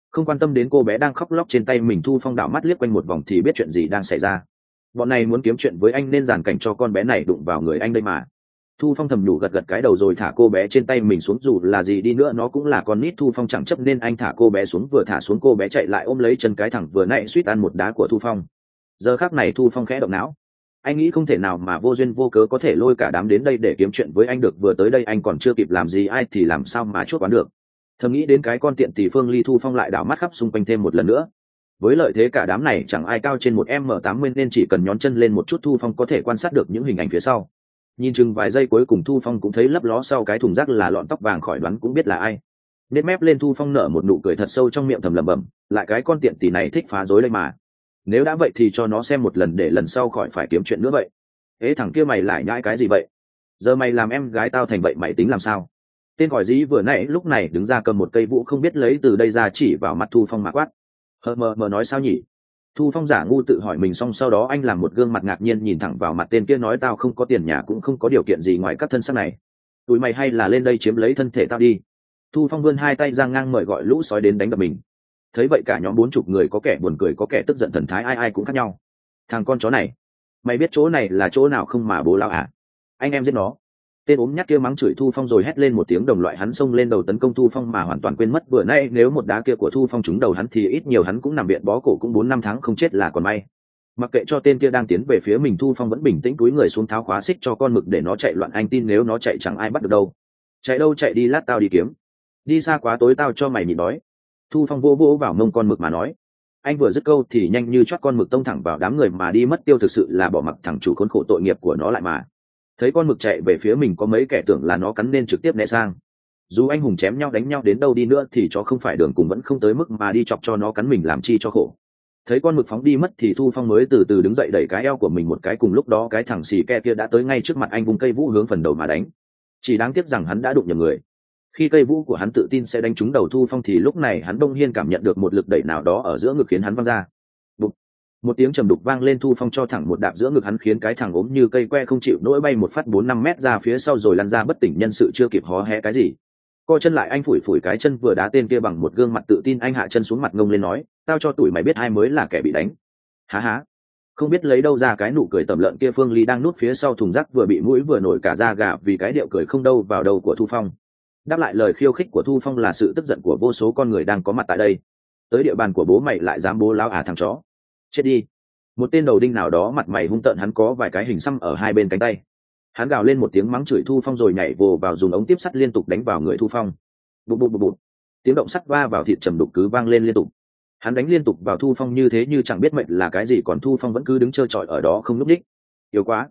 không quan tâm đến cô bé đang khóc lóc trên tay mình. Thu Phong đảo mắt liếc quanh một vòng thì biết chuyện gì đang xảy ra. Bọn này muốn kiếm chuyện với anh nên giàn cảnh cho con bé này đụng vào người anh đây mà. Thu Phong thầm nhủ, gật gật cái đầu rồi thả cô bé trên tay mình xuống. Dù là gì đi nữa nó cũng là con nít. Thu Phong chẳng chấp nên anh thả cô bé xuống. Vừa thả xuống cô bé chạy lại ôm lấy chân cái thằng vừa nãy suýt ăn một đá của Thu Phong. Giờ khắc này Thu Phong khẽ động não. Anh nghĩ không thể nào mà vô duyên vô cớ có thể lôi cả đám đến đây để kiếm chuyện với anh được. Vừa tới đây anh còn chưa kịp làm gì ai thì làm sao mà chuốc bán được. Thầm nghĩ đến cái con tiện tỷ Phương Ly, Thu Phong lại đảo mắt khắp xung quanh thêm một lần nữa. Với lợi thế cả đám này chẳng ai cao trên một m tám mươi nên chỉ cần nhón chân lên một chút Thu Phong có thể quan sát được những hình ảnh phía sau. Nhìn chừng vài giây cuối cùng Thu Phong cũng thấy lấp ló sau cái thùng rác là lọn tóc vàng, khỏi đoán cũng biết là ai. Nét mép lên Thu Phong nở một nụ cười thật sâu, trong miệng thầm lẩm bẩm, lại cái con tiện tỷ này thích phá rối đây mà. Nếu đã vậy thì cho nó xem một lần để lần sau khỏi phải kiếm chuyện nữa vậy. Ế thằng kia mày lại nhãi cái gì vậy? Giờ mày làm em gái tao thành vậy mày tính làm sao? Tên còi dí vừa nãy lúc này đứng ra cầm một cây vũ không biết lấy từ đây ra chỉ vào mặt Thu Phong mà quát. Hờ mờ mờ nói sao nhỉ? Thu Phong giả ngu tự hỏi mình, xong sau đó anh làm một gương mặt ngạc nhiên nhìn thẳng vào mặt tên kia nói, tao không có tiền nhà cũng không có điều kiện gì ngoài các thân xác này. Tụi mày hay là lên đây chiếm lấy thân thể tao đi. Thu Phong vươn hai tay ra ngang mời gọi lũ sói đến đánh đập mình. Thấy vậy cả nhóm bốn chục người có kẻ buồn cười có kẻ tức giận, thần thái ai ai cũng khác nhau. Thằng con chó này, mày biết chỗ này là chỗ nào không mà bố lao à? Anh em giết nó. Tên ốm nhát kia mắng chửi Thu Phong rồi hét lên một tiếng đồng loại, hắn xông lên đầu tấn công Thu Phong mà hoàn toàn quên mất vừa nãy nếu một đá kia của Thu Phong trúng đầu hắn thì ít nhiều hắn cũng nằm viện bó cổ cũng bốn năm tháng không chết là còn may. Mặc kệ cho tên kia đang tiến về phía mình, Thu Phong vẫn bình tĩnh cúi người xuống tháo khóa xích cho con mực để nó chạy loạn. Anh tin nếu nó chạy chẳng ai bắt được đâu. Chạy đâu chạy đi, lát tao đi kiếm. Đi xa quá tối tao cho mày nhịn đói. Thu Phong vô vô vào mông con mực mà nói. Anh vừa dứt câu thì nhanh như chót con mực tông thẳng vào đám người mà đi mất tiêu, thực sự là bỏ mặc thằng chủ khốn khổ tội nghiệp của nó lại mà. Thấy con mực chạy về phía mình có mấy kẻ tưởng là nó cắn nên trực tiếp né sang. Dù anh hùng chém nhau đánh nhau đến đâu đi nữa thì chó không phải đường cùng vẫn không tới mức mà đi chọc cho nó cắn mình làm chi cho khổ. Thấy con mực phóng đi mất thì Thu Phong mới từ từ đứng dậy đẩy cái eo của mình một cái. Cùng lúc đó cái thằng xì ke kia đã tới ngay trước mặt anh, vung cây vũ hướng phần đầu mà đánh. Chỉ đáng tiếc rằng hắn đã đụng nhầm người. Khi cây vũ của hắn tự tin sẽ đánh trúng đầu Thu Phong thì lúc này hắn đông nhiên cảm nhận được một lực đẩy nào đó ở giữa ngực khiến hắn văng ra. Bụp. Một tiếng trầm đục vang lên, Thu Phong cho thẳng một đạp giữa ngực hắn khiến cái thằng ốm như cây que không chịu nổi bay một phát bốn năm mét ra phía sau rồi lăn ra bất tỉnh nhân sự, chưa kịp hó hé cái gì. Co chân lại anh phủi phủi cái chân vừa đá tên kia bằng một gương mặt tự tin, anh hạ chân xuống mặt ngông lên nói, tao cho tụi mày biết ai mới là kẻ bị đánh. Há há. Không biết lấy đâu ra cái nụ cười tẩm lợn kia, Phương Ly đang núp phía sau thùng rác vừa bị mũi vừa nổi cả da gà vì cái điệu cười không đâu vào đâu của Thu Phong. Đáp lại lời khiêu khích của Thu Phong là sự tức giận của vô số con người đang có mặt tại đây. Tới địa bàn của bố mày lại dám bố láo à thằng chó. Chết đi. Một tên đầu đinh nào đó mặt mày hung tợn, hắn có vài cái hình xăm ở hai bên cánh tay. Hắn gào lên một tiếng mắng chửi Thu Phong rồi nhảy vồ vào dùng ống tiếp sắt liên tục đánh vào người Thu Phong. Bụp bụp bụp bụp. Tiếng động sắt va vào thịt trầm đục cứ vang lên liên tục. Hắn đánh liên tục vào Thu Phong như thế như chẳng biết mệnh là cái gì, còn Thu Phong vẫn cứ đứng trơ trọi ở đó không nhúc nhích. Yếu quá.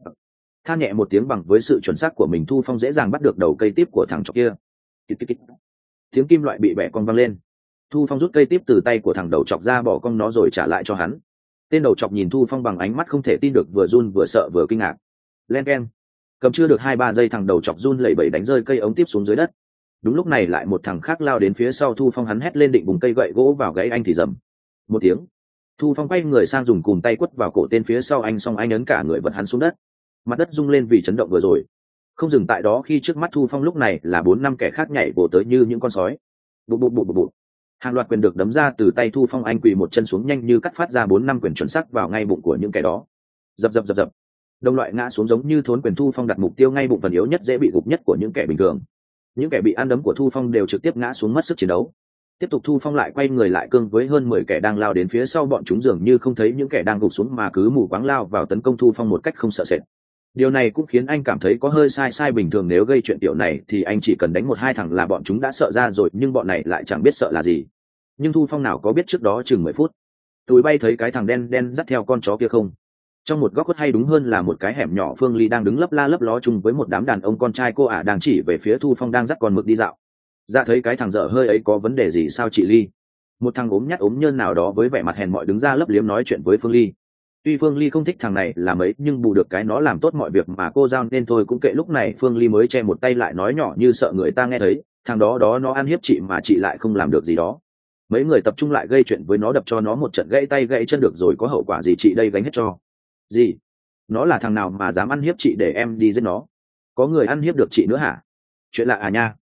Than nhẹ một tiếng, bằng với sự chuẩn xác của mình Thu Phong dễ dàng bắt được đầu cây tiếp của thằng chó kia. Kít kít kít. Tiếng kim loại bị bẻ cong vang lên. Thu Phong rút cây tiếp từ tay của thằng đầu chọc ra, bỏ cong nó rồi trả lại cho hắn. Tên đầu chọc nhìn Thu Phong bằng ánh mắt không thể tin được, vừa run vừa sợ vừa kinh ngạc. Len keng. Cầm chưa được hai ba giây thằng đầu chọc run lẩy bẩy đánh rơi cây ống tiếp xuống dưới đất. Đúng lúc này lại một thằng khác lao đến phía sau Thu Phong, hắn hét lên định vùng cây gậy gỗ vào gáy anh thì rầm một tiếng. Thu Phong quay người sang dùng cùn tay quất vào cổ tên phía sau anh, xong anh ấn cả người vật hắn xuống đất. Mặt đất rung lên vì chấn động vừa rồi. Không dừng tại đó, khi trước mắt Thu Phong lúc này là bốn năm kẻ khác nhảy vồ tới như những con sói. Bụp bụp bụp bụp bụp. Hàng loạt quyền được đấm ra từ tay Thu Phong, anh quỳ một chân xuống nhanh như cắt phát ra bốn năm quyền chuẩn xác vào ngay bụng của những kẻ đó. Dập dập dập dập. Đồng loại ngã xuống giống như thốn quyền. Thu Phong đặt mục tiêu ngay bụng phần yếu nhất dễ bị gục nhất của những kẻ bình thường. Những kẻ bị ăn đấm của Thu Phong đều trực tiếp ngã xuống mất sức chiến đấu. Tiếp tục Thu Phong lại quay người lại cương với hơn mười kẻ đang lao đến phía sau, bọn chúng dường như không thấy những kẻ đang gục xuống mà cứ mù quáng lao vào tấn công Thu Phong một cách không sợ sệt. Điều này cũng khiến anh cảm thấy có hơi sai sai. Bình thường nếu gây chuyện kiểu này thì anh chỉ cần đánh một hai thằng là bọn chúng đã sợ ra rồi, nhưng bọn này lại chẳng biết sợ là gì. Nhưng Thu Phong nào có biết trước đó chừng mười phút túi bay thấy cái thằng đen đen dắt theo con chó kia không? Trong một góc khuất, hay đúng hơn là một cái hẻm nhỏ, Phương Ly đang đứng lấp la lấp ló chung với một đám đàn ông con trai cô ả đang chỉ về phía Thu Phong đang dắt con mực đi dạo. Dạ thấy cái thằng dở hơi ấy có vấn đề gì sao chị Ly? Một thằng ốm nhát ốm nhơn nào đó với vẻ mặt hèn mọn đứng ra lấp liếm nói chuyện với Phương Ly. Tuy Phương Ly không thích thằng này là mấy, nhưng bù được cái nó làm tốt mọi việc mà cô giao nên thôi cũng kệ. Lúc này Phương Ly mới che một tay lại nói nhỏ như sợ người ta nghe thấy, thằng đó đó nó ăn hiếp chị mà chị lại không làm được gì đó. Mấy người tập trung lại gây chuyện với nó, đập cho nó một trận gãy tay gãy chân được rồi, có hậu quả gì chị đây gánh hết cho. Gì? Nó là thằng nào mà dám ăn hiếp chị để em đi giết nó? Có người ăn hiếp được chị nữa hả? Chuyện lạ à nha.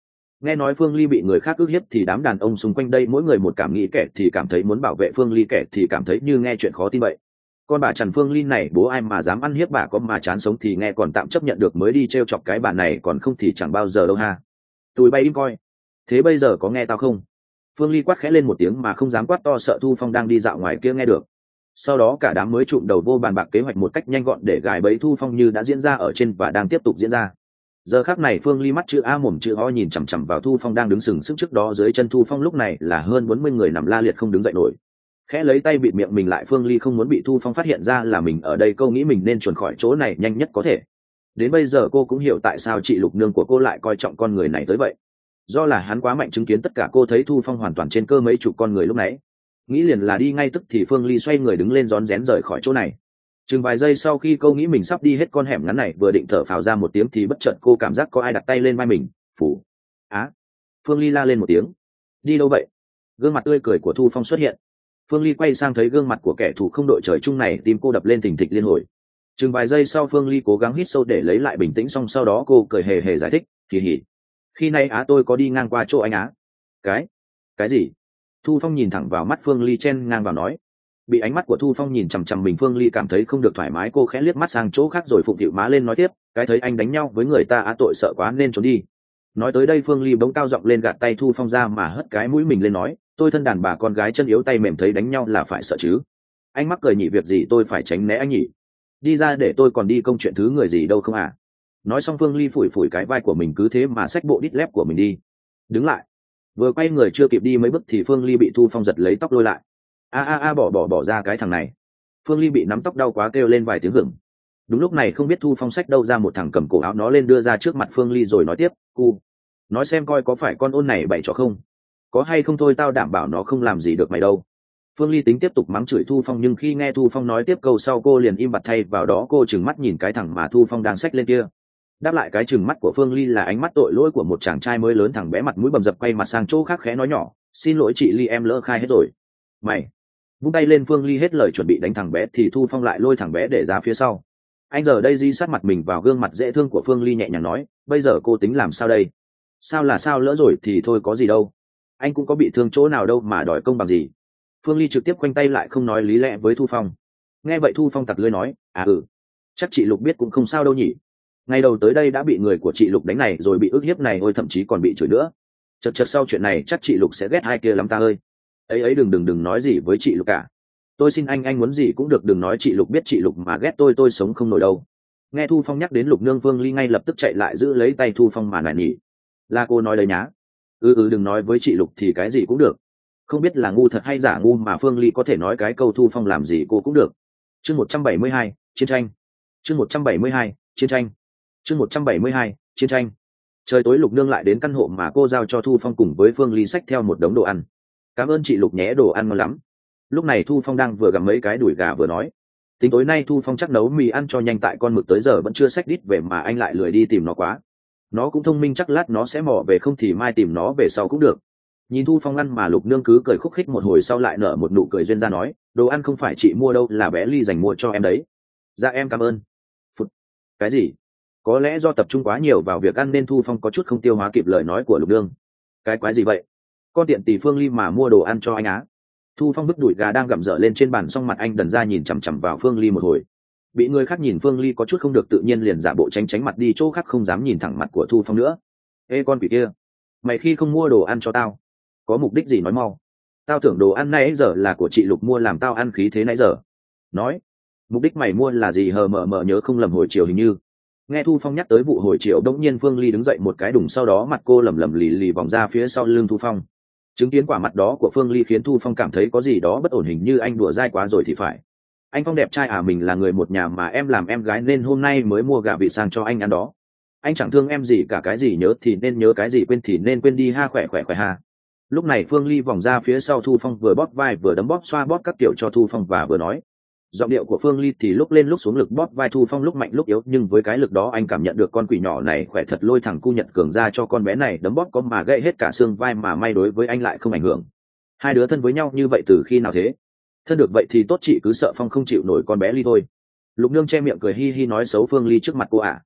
Nghe nói Phương Ly bị người khác ức hiếp thì đám đàn ông xung quanh đây mỗi người một cảm nghĩ, kẻ thì cảm thấy muốn bảo vệ Phương Ly, kẻ thì cảm thấy như nghe chuyện khó tin vậy. Con bà Trần Phương Ly này bố ai mà dám ăn hiếp bà, có mà chán sống thì nghe còn tạm chấp nhận được, mới đi trêu chọc cái bà này, còn không thì chẳng bao giờ đâu ha. Tụi bay im coi. Thế bây giờ có nghe tao không? Phương Ly quát khẽ lên một tiếng mà không dám quát to, sợ Thu Phong đang đi dạo ngoài kia nghe được. Sau đó cả đám mới trụm đầu vô bàn bạc kế hoạch một cách nhanh gọn để gài bẫy Thu Phong như đã diễn ra ở trên và đang tiếp tục diễn ra. Giờ khắc này Phương Ly mắt chữ A mồm chữ O nhìn chằm chằm vào Thu Phong đang đứng sừng sững trước đó. Dưới chân Thu Phong lúc này là hơn bốn mươi người nằm la liệt không đứng dậy nổi. Khẽ lấy tay bịt miệng mình lại, Phương Ly không muốn bị Thu Phong phát hiện ra là mình ở đây. Cô nghĩ mình nên chuồn khỏi chỗ này nhanh nhất có thể. Đến bây giờ cô cũng hiểu tại sao chị Lục nương của cô lại coi trọng con người này tới vậy. Do là hắn quá mạnh, chứng kiến tất cả. Cô thấy Thu Phong hoàn toàn trên cơ mấy chục con người lúc nãy, nghĩ liền là đi ngay tức thì Phương Ly xoay người đứng lên rón rén rời khỏi chỗ này. Chừng vài giây sau khi cô nghĩ mình sắp đi hết con hẻm ngắn này, vừa định thở phào ra một tiếng thì bất chợt cô cảm giác có ai đặt tay lên vai mình. Phủ á. Phương Ly la lên một tiếng. Đi đâu vậy? Gương mặt tươi cười của Thu Phong xuất hiện. Phương Ly quay sang thấy gương mặt của kẻ thù không đội trời chung này, tim cô đập lên thình thịch liên hồi. Chừng vài giây sau Phương Ly cố gắng hít sâu để lấy lại bình tĩnh, xong sau đó cô cười hề hề giải thích. Kỳ hỉ, khi nay á tôi có đi ngang qua chỗ anh á. Cái cái gì? Thu Phong nhìn thẳng vào mắt Phương Ly chen ngang vào nói. Bị ánh mắt của Thu Phong nhìn chằm chằm mình, Phương Ly cảm thấy không được thoải mái, cô khẽ liếc mắt sang chỗ khác rồi phụng phịu má lên nói tiếp. Cái thấy anh đánh nhau với người ta á, tội sợ quá nên trốn đi. Nói tới đây Phương Ly bỗng cao giọng lên gạt tay Thu Phong ra mà hất cái mũi mình lên nói. Tôi thân đàn bà con gái chân yếu tay mềm, thấy đánh nhau là phải sợ chứ. Anh mắc cười nhỉ, việc gì tôi phải tránh né anh nhỉ? Đi ra để tôi còn đi công chuyện thứ người gì đâu không à? Nói xong Phương Ly phủi phủi cái vai của mình, cứ thế mà xách bộ đít lép của mình đi. Đứng lại. Vừa quay người chưa kịp đi mấy bước thì Phương Ly bị Thu Phong giật lấy tóc lôi lại. A a a, bỏ bỏ bỏ ra cái thằng này. Phương Ly bị nắm tóc đau quá kêu lên vài tiếng hửng. Đúng lúc này không biết Thu Phong xách đâu ra một thằng cầm cổ áo nó lên đưa ra trước mặt Phương Ly rồi nói tiếp. Cu, nói xem coi có phải con ôn này bày trò không? Có hay không thôi tao đảm bảo nó không làm gì được mày đâu. Phương Ly tính tiếp tục mắng chửi Thu Phong, nhưng khi nghe Thu Phong nói tiếp câu sau cô liền im bặt, thay vào đó cô trừng mắt nhìn cái thằng mà Thu Phong đang xách lên kia. Đáp lại cái trừng mắt của Phương Ly là ánh mắt tội lỗi của một chàng trai mới lớn. Thằng bé mặt mũi bầm dập quay mặt sang chỗ khác khẽ nói nhỏ. Xin lỗi chị Ly, em lỡ khai hết rồi. Mày. Vung tay lên Phương Ly hết lời chuẩn bị đánh thằng bé thì Thu Phong lại lôi thằng bé để ra phía sau. Anh giờ đây di sát mặt mình vào gương mặt dễ thương của Phương Ly nhẹ nhàng nói. Bây giờ cô tính làm sao đây? Sao là sao, lỡ rồi thì thôi có gì đâu. Anh cũng có bị thương chỗ nào đâu mà đòi công bằng gì. Phương Ly trực tiếp khoanh tay lại không nói lý lẽ với Thu Phong. Nghe vậy Thu Phong tặc lưỡi nói. À ừ, chắc chị Lục biết cũng không sao đâu nhỉ. Ngày đầu tới đây đã bị người của chị Lục đánh này rồi, bị ức hiếp này, ôi thậm chí còn bị chửi nữa. Chật chật sau chuyện này chắc chị Lục sẽ ghét hai kia lắm ta ơi. Ấy ấy đừng đừng đừng nói gì với chị Lục cả. Tôi xin anh anh muốn gì cũng được, đừng nói chị Lục biết chị Lục mà ghét tôi tôi sống không nổi đâu. Nghe Thu Phong nhắc đến Lục nương, Phương Ly ngay lập tức chạy lại giữ lấy tay Thu Phong mà nài nỉ. Là cô nói đấy nhá. Ừ ừ, đừng nói với chị Lục thì cái gì cũng được. Không biết là ngu thật hay giả ngu mà Phương Ly có thể nói cái câu Thu Phong làm gì cô cũng được. Chương một trăm bảy mươi hai, chiến tranh. Chương một trăm bảy mươi hai, chiến tranh. Chương một trăm bảy mươi hai, chiến tranh. Trời tối Lục nương lại đến căn hộ mà cô giao cho Thu Phong cùng với Phương Ly xách theo một đống đồ ăn. Cảm ơn chị Lục nhé, đồ ăn ngon lắm. Lúc này Thu Phong đang vừa gặm mấy cái đùi gà vừa nói. Tính tối nay Thu Phong chắc nấu mì ăn cho nhanh, tại con mực tới giờ vẫn chưa xách đít về mà anh lại lười đi tìm nó quá. Nó cũng thông minh, chắc lát nó sẽ mò về, không thì mai tìm nó về sau cũng được. Nhìn Thu Phong ăn mà Lục nương cứ cười khúc khích một hồi sau lại nở một nụ cười duyên ra nói. Đồ ăn không phải chị mua đâu, là bé Ly dành mua cho em đấy. Dạ em cảm ơn. Phụt. Cái gì? Có lẽ do tập trung quá nhiều vào việc ăn nên Thu Phong có chút không tiêu hóa kịp lời nói của Lục nương. Cái quái gì vậy? Con tiện tỷ Phương Ly mà mua đồ ăn cho anh á? Thu Phong vứt đùi gà đang gặm dở lên trên bàn, xong mặt anh đần ra nhìn chằm chằm vào Phương Ly một hồi. Bị người khác nhìn Phương Ly có chút không được tự nhiên, liền giả bộ tránh tránh mặt đi chỗ khác, không dám nhìn thẳng mặt của Thu Phong nữa. Ê con quỷ kia, mày khi không mua đồ ăn cho tao có mục đích gì nói mau. Tao tưởng đồ ăn nãy giờ là của chị Lục mua làm tao ăn khí thế nãy giờ. Nói, mục đích mày mua là gì hờ mờ mờ nhớ không lầm hồi chiều hình như. Nghe Thu Phong nhắc tới vụ hồi chiều, đống nhiên Phương Ly đứng dậy một cái đùng, sau đó mặt cô lầm lầm lì lì vòng ra phía sau lưng Thu Phong. Chứng kiến quả mặt đó của Phương Ly khiến Thu Phong cảm thấy có gì đó bất ổn, hình như anh đùa dai quá rồi thì phải. Anh Phong đẹp trai à, mình là người một nhà mà em làm em gái nên hôm nay mới mua gà vịt sang cho anh ăn đó. Anh chẳng thương em gì cả, cái gì nhớ thì nên nhớ, cái gì quên thì nên quên đi ha, khỏe khỏe khỏe ha. Lúc này Phương Ly vòng ra phía sau Thu Phong, vừa bóp vai vừa đấm bóp xoa bóp các kiểu cho Thu Phong và vừa nói. Giọng điệu của Phương Ly thì lúc lên lúc xuống, lực bóp vai Thu Phong lúc mạnh lúc yếu, nhưng với cái lực đó anh cảm nhận được con quỷ nhỏ này khỏe thật, lôi thằng cu Nhật Cường ra cho con bé này đấm bóp có mà gãy hết cả xương vai, mà may đối với anh lại không ảnh hưởng. Hai đứa thân với nhau như vậy từ khi nào thế? Thân được vậy thì tốt, chị cứ sợ Phong không chịu nổi con bé Ly thôi. Lục nương che miệng cười hi hi nói xấu Phương Ly trước mặt cô ạ.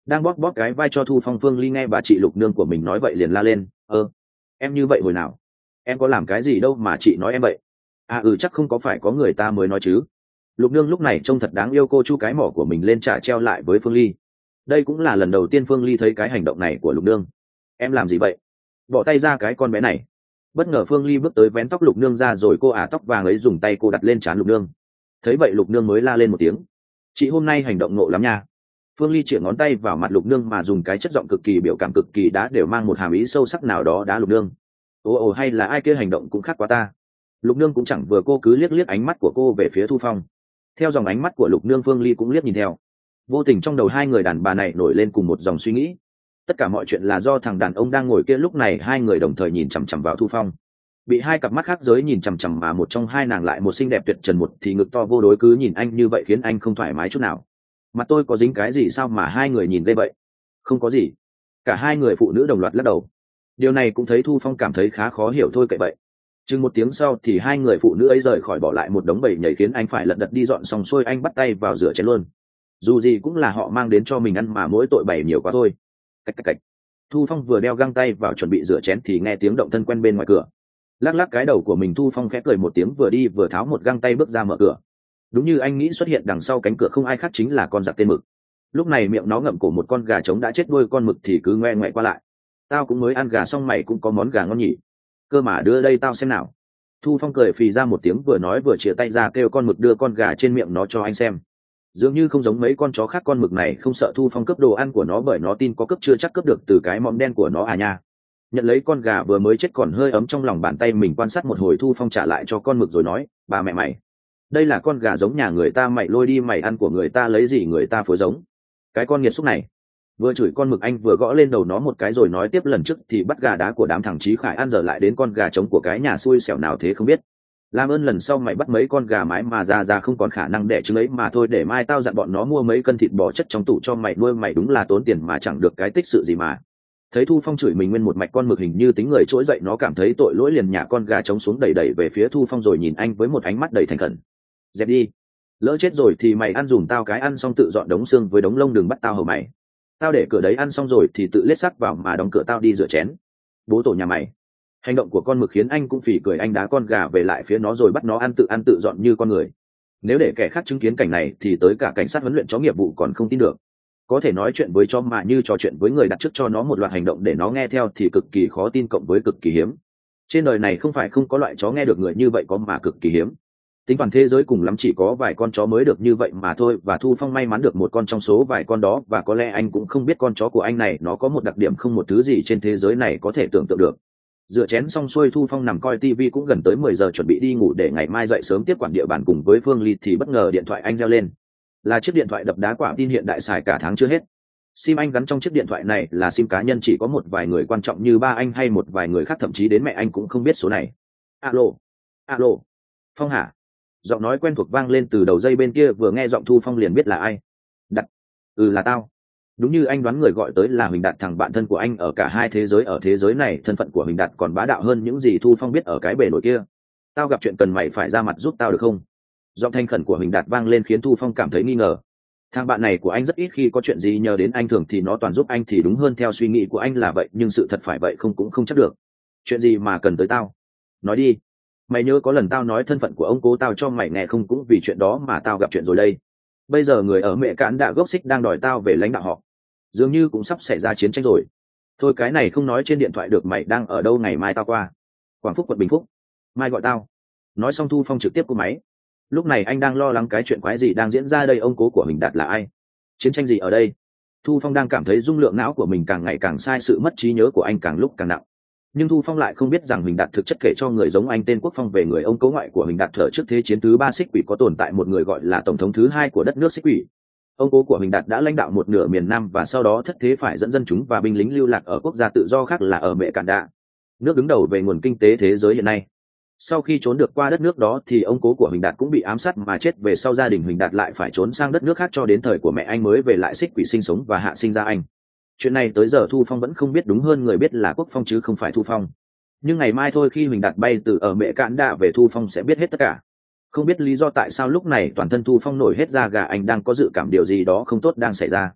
đang bóp bóp cái vai cho Thu Phong. Phương Ly nghe bà chị Lục Nương của mình nói vậy liền la lên: ơ em như vậy hồi nào, em có làm cái gì đâu mà chị nói em vậy? À ừ, chắc không có phải có người ta mới nói chứ. Lục Nương lúc này trông thật đáng yêu, cô chu cái mỏ của mình lên trả treo lại với Phương Ly. Đây cũng là lần đầu tiên Phương Ly thấy cái hành động này của Lục Nương. Em làm gì vậy? Bỏ tay ra cái con bé này. Bất ngờ Phương Ly bước tới vén tóc Lục Nương ra, rồi cô ả tóc vàng ấy dùng tay cô đặt lên trán Lục Nương. Thấy vậy Lục Nương mới la lên một tiếng: chị hôm nay hành động nộ lắm nha. Phương Ly chĩa ngón tay vào mặt Lục Nương mà dùng cái chất giọng cực kỳ biểu cảm, cực kỳ đá, đều mang một hàm ý sâu sắc nào đó đá Lục Nương. Ồ ồ, hay là ai kia hành động cũng khác quá ta. Lục Nương cũng chẳng vừa, cô cứ liếc liếc ánh mắt của cô về phía Thu Phong. Theo dòng ánh mắt của Lục Nương, Phương Ly cũng liếc nhìn theo. Vô tình trong đầu hai người đàn bà này nổi lên cùng một dòng suy nghĩ. Tất cả mọi chuyện là do thằng đàn ông đang ngồi kia. Lúc này hai người đồng thời nhìn chằm chằm vào Thu Phong, bị hai cặp mắt khác giới nhìn chằm chằm, mà một trong hai nàng lại một xinh đẹp tuyệt trần, một thì ngực to vô đối. Cứ nhìn anh như vậy khiến anh không thoải mái chút nào. Mặt tôi có dính cái gì sao mà hai người nhìn ghê vậy? Không có gì. Cả hai người phụ nữ đồng loạt lắc đầu. Điều này cũng thấy Thu Phong cảm thấy khá khó hiểu thôi kệ vậy. Chừng một tiếng sau thì hai người phụ nữ ấy rời khỏi, bỏ lại một đống bầy nhảy khiến anh phải lật đật đi dọn xong xuôi anh bắt tay vào rửa chén luôn. Dù gì cũng là họ mang đến cho mình ăn mà mỗi tội bày nhiều quá thôi. Cách cách cách. Thu Phong vừa đeo găng tay vào chuẩn bị rửa chén thì nghe tiếng động thân quen bên ngoài cửa. Lắc lắc cái đầu của mình, Thu Phong khẽ cười một tiếng, vừa đi vừa tháo một găng tay bước ra mở cửa. Đúng như anh nghĩ, xuất hiện đằng sau cánh cửa không ai khác chính là con giặc tên Mực. Lúc này miệng nó ngậm cổ một con gà trống đã chết đuôi, con Mực thì cứ ngoe ngoại qua lại. Tao cũng mới ăn gà xong, mày cũng có món gà ngon nhỉ? Cơ mà đưa đây tao xem nào. Thu Phong cười phì ra một tiếng, vừa nói vừa chìa tay ra kêu con Mực đưa con gà trên miệng nó cho anh xem. Dường như không giống mấy con chó khác, con Mực này không sợ Thu Phong cướp đồ ăn của nó, bởi nó tin có cướp chưa chắc cướp được từ cái mõm đen của nó à nha. Nhận lấy con gà vừa mới chết còn hơi ấm trong lòng bàn tay mình, quan sát một hồi, Thu Phong trả lại cho con Mực rồi nói: bà mẹ mày, đây là con gà giống nhà người ta, mày lôi đi mày ăn của người ta, lấy gì người ta phối giống. Cái con nghiệt xúc này. Vừa chửi con Mực anh vừa gõ lên đầu nó một cái rồi nói tiếp: lần trước thì bắt gà đá của đám thằng Chí Khải ăn, giờ lại đến con gà trống của cái nhà xui xẻo nào thế không biết. Làm ơn lần sau mày bắt mấy con gà mái mà già già không còn khả năng đẻ trứng ấy mà thôi, để mai tao dặn bọn nó mua mấy cân thịt bò chất trong tủ cho mày nuôi, mày đúng là tốn tiền mà chẳng được cái tích sự gì mà. Thấy Thu Phong chửi mình nguyên một mạch, con Mực hình như tính người trỗi dậy, nó cảm thấy tội lỗi liền nhả con gà trống xuống đẩy đẩy về phía Thu Phong, rồi nhìn anh với một ánh mắt đầy thành khẩn: dẹp đi, lỡ chết rồi thì mày ăn dùm tao cái, ăn xong tự dọn đống xương với đống lông, đừng bắt tao hầu mày. Tao để cửa đấy, ăn xong rồi thì tự lết xác vào mà đóng cửa, tao đi rửa chén. Bố tổ nhà mày. Hành động của con Mực khiến anh cũng phì cười, anh đá con gà về lại phía nó rồi bắt nó ăn, tự ăn tự dọn như con người. Nếu để kẻ khác chứng kiến cảnh này thì tới cả cảnh sát huấn luyện chó nghiệp vụ còn không tin được. Có thể nói chuyện với chó mà như trò chuyện với người, đặt trước cho nó một loạt hành động để nó nghe theo thì cực kỳ khó tin, cộng với cực kỳ hiếm. Trên đời này không phải không có loại chó nghe được người như vậy có, mà cực kỳ hiếm. Tính toàn thế giới cùng lắm chỉ có vài con chó mới được như vậy mà thôi, và Thu Phong may mắn được một con trong số vài con đó, và có lẽ anh cũng không biết con chó của anh này nó có một đặc điểm không một thứ gì trên thế giới này có thể tưởng tượng được. Rửa chén xong xuôi, Thu Phong nằm coi tivi, cũng gần tới mười giờ chuẩn bị đi ngủ để ngày mai dậy sớm tiếp quản địa bàn cùng với Phương Ly thì bất ngờ điện thoại anh reo lên. Là chiếc điện thoại đập đá quả tin hiện đại xài cả tháng chưa hết. Sim anh gắn trong chiếc điện thoại này là sim cá nhân, chỉ có một vài người quan trọng như ba anh hay một vài người khác, thậm chí đến mẹ anh cũng không biết số này. Alo, alo, Phong hả? Giọng nói quen thuộc vang lên từ đầu dây bên kia, vừa nghe giọng Thu Phong liền biết là ai. Đặt. Ừ, là tao. Đúng như anh đoán, người gọi tới là Huỳnh Đạt, thằng bạn thân của anh ở cả hai thế giới. Ở thế giới này thân phận của Huỳnh Đạt còn bá đạo hơn những gì Thu Phong biết ở cái bể nổi kia. Tao gặp chuyện cần mày phải ra mặt giúp tao được không? Giọng thanh khẩn của Huỳnh Đạt vang lên khiến Thu Phong cảm thấy nghi ngờ. Thằng bạn này của anh rất ít khi có chuyện gì nhờ đến anh, thường thì nó toàn giúp anh thì đúng hơn, theo suy nghĩ của anh là vậy, nhưng sự thật phải vậy không cũng không chắc được. Chuyện gì mà cần tới tao? Nói đi. Mày nhớ có lần tao nói thân phận của ông cố tao cho mày nghe không? Cũng vì chuyện đó mà tao gặp chuyện rồi đây. Bây giờ người ở Mẹ Cạn Đạ gốc xích đang đòi tao về lãnh đạo họ. Dường như cũng sắp xảy ra chiến tranh rồi. Thôi cái này không nói trên điện thoại được, mày đang ở đâu? Ngày mai tao qua Quảng Phúc, quận Bình Phúc. Mai gọi tao. Nói xong Thu Phong trực tiếp cúp máy. Lúc này anh đang lo lắng cái chuyện quái gì đang diễn ra đây, ông cố của Huỳnh Đạt là ai, chiến tranh gì ở đây? Thu Phong đang cảm thấy dung lượng não của mình càng ngày càng sai, sự mất trí nhớ của anh càng lúc càng nặng. Nhưng Thu Phong lại không biết rằng Huỳnh Đạt thực chất kể cho người giống anh tên Quốc Phong về người ông cố ngoại của Huỳnh Đạt. Thở trước thế chiến thứ ba xích quỷ có tồn tại một người gọi là tổng thống thứ hai của đất nước xích quỷ. Ông cố của Huỳnh Đạt đã lãnh đạo một nửa miền Nam và sau đó thất thế phải dẫn dân chúng và binh lính lưu lạc ở quốc gia tự do khác là ở Mẹ Cạn Đạ, nước đứng đầu về nguồn kinh tế thế giới hiện nay. Sau khi trốn được qua đất nước đó thì ông cố của Huỳnh Đạt cũng bị ám sát mà chết. Về sau gia đình Huỳnh Đạt lại phải trốn sang đất nước khác cho đến thời của mẹ anh mới về lại xích quỷ sinh sống và hạ sinh ra anh. Chuyện này tới giờ Thu Phong vẫn không biết, đúng hơn người biết là Quốc Phong chứ không phải Thu Phong. Nhưng ngày mai thôi, khi Huỳnh Đạt bay từ ở Mẹ Cạn Đạ về, Thu Phong sẽ biết hết tất cả. Không biết lý do tại sao lúc này toàn thân Thu Phong nổi hết da gà, anh đang có dự cảm điều gì đó không tốt đang xảy ra.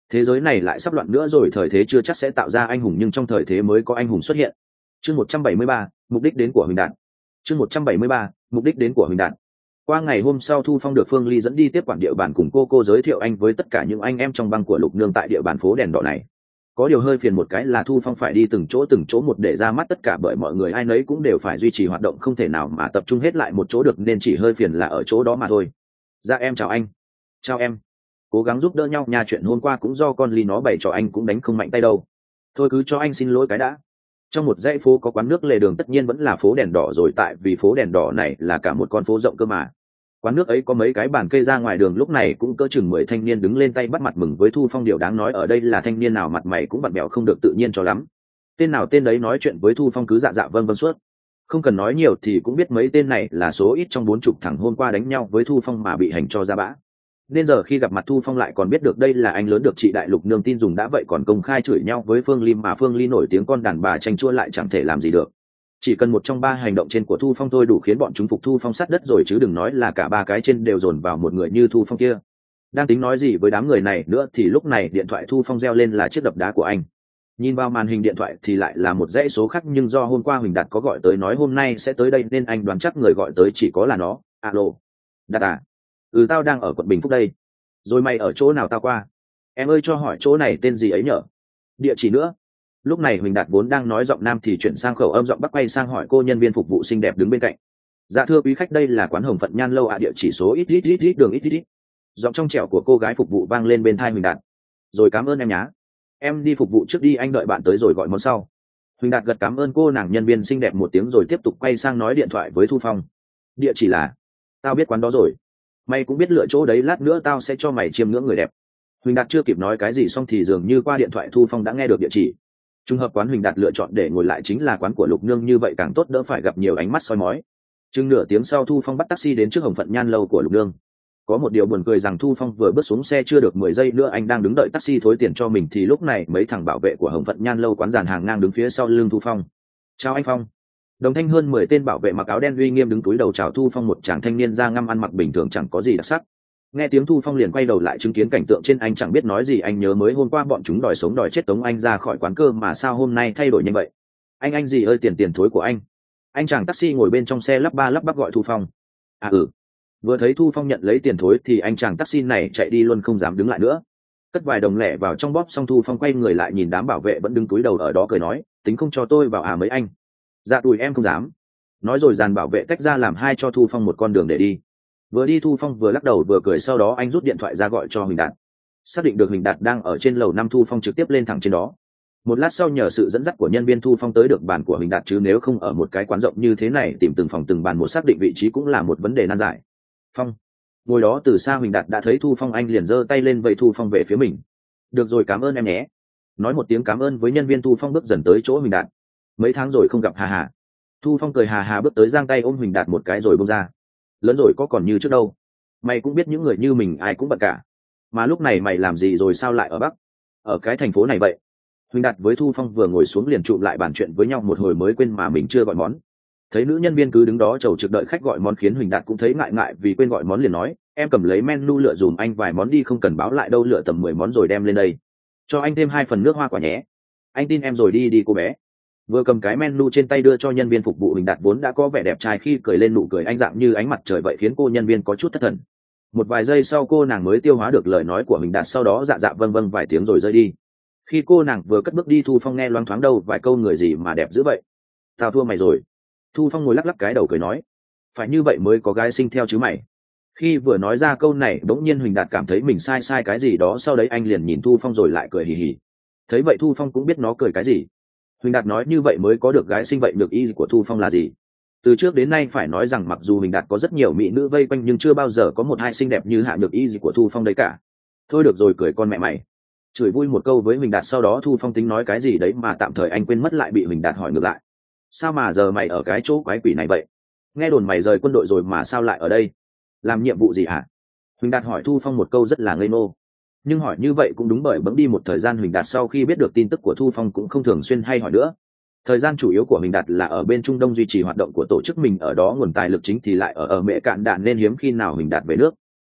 thế giới này lại sắp loạn nữa rồi, thời thế chưa chắc sẽ tạo ra anh hùng nhưng trong thời thế mới có anh hùng xuất hiện. Chương một trăm bảy mươi ba, mục đích đến của Huỳnh Đạt. Chương một trăm bảy mươi ba, mục đích đến của Huỳnh Đạt. Qua ngày hôm sau, Thu Phong được Phương Ly dẫn đi tiếp quản địa bàn, cùng cô cô giới thiệu anh với tất cả những anh em trong băng của Lục Nương tại địa bàn phố đèn đỏ này. Có điều hơi phiền một cái là Thu Phong phải đi từng chỗ từng chỗ một để ra mắt tất cả, bởi mọi người ai nấy cũng đều phải duy trì hoạt động, không thể nào mà tập trung hết lại một chỗ được, nên chỉ hơi phiền là ở chỗ đó mà thôi. Dạ em chào anh. Chào em. Cố gắng giúp đỡ nhau nha, chuyện hôm qua cũng do con Ly nó bày cho anh cũng đánh không mạnh tay đâu. Thôi cứ cho anh xin lỗi cái đã. Trong một dãy phố có quán nước lề đường, tất nhiên vẫn là phố đèn đỏ rồi, tại vì phố đèn đỏ này là cả một con phố rộng cơ mà. Quán nước ấy có mấy cái bàn kê ra ngoài đường, lúc này cũng cỡ chừng mười thanh niên đứng lên tay bắt mặt mừng với Thu Phong. Điều đáng nói ở đây là thanh niên nào mặt mày cũng vặn bẹo không được tự nhiên cho lắm. Tên nào tên đấy nói chuyện với Thu Phong cứ dạ dạ vâng vâng suốt. Không cần nói nhiều thì cũng biết mấy tên này là số ít trong bốn chục thằng hôm qua đánh nhau với Thu Phong mà bị hành cho ra bã. Nên giờ khi gặp mặt Thu Phong lại còn biết được đây là anh lớn được chị Đại Lục Nương tin dùng, đã vậy còn công khai chửi nhau với Phương Ly, mà Phương Ly nổi tiếng con đàn bà tranh chua lại chẳng thể làm gì được. Chỉ cần một trong ba hành động trên của Thu Phong thôi đủ khiến bọn chúng phục Thu Phong sát đất rồi, chứ đừng nói là cả ba cái trên đều dồn vào một người như Thu Phong kia. Đang tính nói gì với đám người này nữa thì lúc này điện thoại Thu Phong reo lên là chiếc đập đá của anh. Nhìn vào màn hình điện thoại thì lại là một dãy số khác, nhưng do hôm qua Huỳnh Đạt có gọi tới nói hôm nay sẽ tới đây nên anh đoán chắc người gọi tới chỉ có là nó. Alo. Đạt à? Ừ tao đang ở quận Bình Phúc đây. Rồi mày ở chỗ nào tao qua? Em ơi cho hỏi chỗ này tên gì ấy nhở? Địa chỉ nữa. Lúc này Huỳnh Đạt vốn đang nói giọng nam thì chuyển sang khẩu âm giọng Bắc, quay sang hỏi cô nhân viên phục vụ xinh đẹp đứng bên cạnh. Dạ thưa quý khách, đây là quán Hồng Phận Nhan Lâu ạ, địa chỉ số ít ít ít ít đường ít ít ít. Giọng trong trẻo của cô gái phục vụ vang lên bên tai Huỳnh Đạt. Rồi cảm ơn em nhá. Em đi phục vụ trước đi, anh đợi bạn tới rồi gọi món sau. Huỳnh Đạt gật cảm ơn cô nàng nhân viên xinh đẹp một tiếng rồi tiếp tục quay sang nói điện thoại với Thu Phong. Địa chỉ là, tao biết quán đó rồi. Mày cũng biết lựa chỗ đấy, lát nữa tao sẽ cho mày chiêm ngưỡng người đẹp. Huỳnh Đạt chưa kịp nói cái gì xong thì dường như qua điện thoại Thu Phong đã nghe được địa chỉ. Trùng hợp quán Huỳnh Đạt lựa chọn để ngồi lại chính là quán của Lục Nương, như vậy càng tốt, đỡ phải gặp nhiều ánh mắt soi mói. Chừng nửa tiếng sau, Thu Phong bắt taxi đến trước Hồng Phận Nhan Lâu của Lục Nương. Có một điều buồn cười rằng Thu Phong vừa bước xuống xe chưa được mười giây nữa anh đang đứng đợi taxi thối tiền cho mình thì lúc này mấy thằng bảo vệ của Hồng Phận Nhan Lâu quán dàn hàng ngang đứng phía sau lưng Thu Phong. Chào anh Phong. Đồng thanh hơn mười tên bảo vệ mặc áo đen uy nghiêm đứng túi đầu chào Thu Phong. Một chàng thanh niên da ngăm ăn mặc bình thường chẳng có gì đặc sắc. Nghe tiếng Thu Phong liền quay đầu lại chứng kiến cảnh tượng trên, anh chẳng biết nói gì. Anh nhớ mới hôm qua bọn chúng đòi sống đòi chết tống anh ra khỏi quán cơ mà sao hôm nay thay đổi nhanh vậy? Anh anh gì ơi, tiền tiền thối của anh. Anh chàng taxi ngồi bên trong xe lắp ba lắp bắp gọi Thu Phong. À ừ. Vừa thấy Thu Phong nhận lấy tiền thối thì anh chàng taxi này chạy đi luôn, không dám đứng lại nữa. Cất vài đồng lẻ vào trong bóp xong Thu Phong quay người lại nhìn đám bảo vệ vẫn đứng túi đầu ở đó cười nói, tính không cho tôi vào à mấy anh? Dạ tụi em không dám. Nói rồi dàn bảo vệ tách ra làm hai cho Thu Phong một con đường để đi. Vừa đi Thu Phong vừa lắc đầu vừa cười, sau đó anh rút điện thoại ra gọi cho Huỳnh Đạt. Xác định được Huỳnh Đạt đang ở trên lầu năm, Thu Phong trực tiếp lên thẳng trên đó. Một lát sau nhờ sự dẫn dắt của nhân viên Thu Phong tới được bàn của Huỳnh Đạt, chứ nếu không ở một cái quán rộng như thế này tìm từng phòng từng bàn một xác định vị trí cũng là một vấn đề nan giải. Phong. Ngồi đó từ xa Huỳnh Đạt đã thấy Thu Phong, anh liền giơ tay lên vẫy Thu Phong về phía mình. Được rồi, cảm ơn em nhé. Nói một tiếng cảm ơn với nhân viên, Thu Phong bước dần tới chỗ Huỳnh Đạt. Mấy tháng rồi không gặp hà hà. Thu Phong cười hà hà bước tới giang tay ôm Huỳnh Đạt một cái rồi bông ra. Lớn rồi có còn như trước đâu. Mày cũng biết những người như mình ai cũng bận cả. Mà lúc này mày làm gì rồi, sao lại ở Bắc? Ở cái thành phố này vậy? Huỳnh Đạt với Thu Phong vừa ngồi xuống liền chụm lại bàn chuyện với nhau một hồi mới quên mà mình chưa gọi món. Thấy nữ nhân viên cứ đứng đó chầu trực đợi khách gọi món khiến Huỳnh Đạt cũng thấy ngại ngại vì quên gọi món, liền nói, em cầm lấy menu lựa dùm anh vài món đi, không cần báo lại đâu, lựa tầm mười món rồi đem lên đây. Cho anh thêm hai phần nước hoa quả nhé. Anh tin em rồi, đi đi cô bé. Vừa cầm cái menu trên tay đưa cho nhân viên phục vụ, Huỳnh Đạt vốn đã có vẻ đẹp trai khi cười lên nụ cười anh dạng như ánh mặt trời vậy khiến cô nhân viên có chút thất thần. Một vài giây sau cô nàng mới tiêu hóa được lời nói của Huỳnh Đạt, sau đó dạ dạ vâng vâng vài tiếng rồi rơi đi. Khi cô nàng vừa cất bước đi, Thu Phong nghe loáng thoáng đâu vài câu người gì mà đẹp dữ vậy. Tao thua mày rồi. Thu Phong ngồi lắc lắc cái đầu cười nói, phải như vậy mới có gái sinh theo chứ mày. Khi vừa nói ra câu này bỗng nhiên Huỳnh Đạt cảm thấy mình sai sai cái gì đó, sau đấy anh liền nhìn Thu Phong rồi lại cười hì hì. Thấy vậy Thu Phong cũng biết nó cười cái gì. Huỳnh Đạt nói như vậy mới có được gái sinh, vậy được ý của Thu Phong là gì? Từ trước đến nay phải nói rằng mặc dù Huỳnh Đạt có rất nhiều mỹ nữ vây quanh nhưng chưa bao giờ có một hai xinh đẹp như hạ được ý gì của Thu Phong đấy cả. Thôi được rồi, cười con mẹ mày. Chửi vui một câu với Huỳnh Đạt, sau đó Thu Phong tính nói cái gì đấy mà tạm thời anh quên mất, lại bị Huỳnh Đạt hỏi ngược lại. Sao mà giờ mày ở cái chỗ quái quỷ này vậy? Nghe đồn mày rời quân đội rồi mà sao lại ở đây? Làm nhiệm vụ gì hả? Huỳnh Đạt hỏi Thu Phong một câu rất là ngây ngô. Nhưng hỏi như vậy cũng đúng, bởi bỗng đi một thời gian Huỳnh Đạt sau khi biết được tin tức của Thu Phong cũng không thường xuyên hay hỏi nữa. Thời gian chủ yếu của Huỳnh Đạt là ở bên Trung Đông duy trì hoạt động của tổ chức mình ở đó, nguồn tài lực chính thì lại ở ở Mễ Cạn Đạn nên hiếm khi nào Huỳnh Đạt về nước.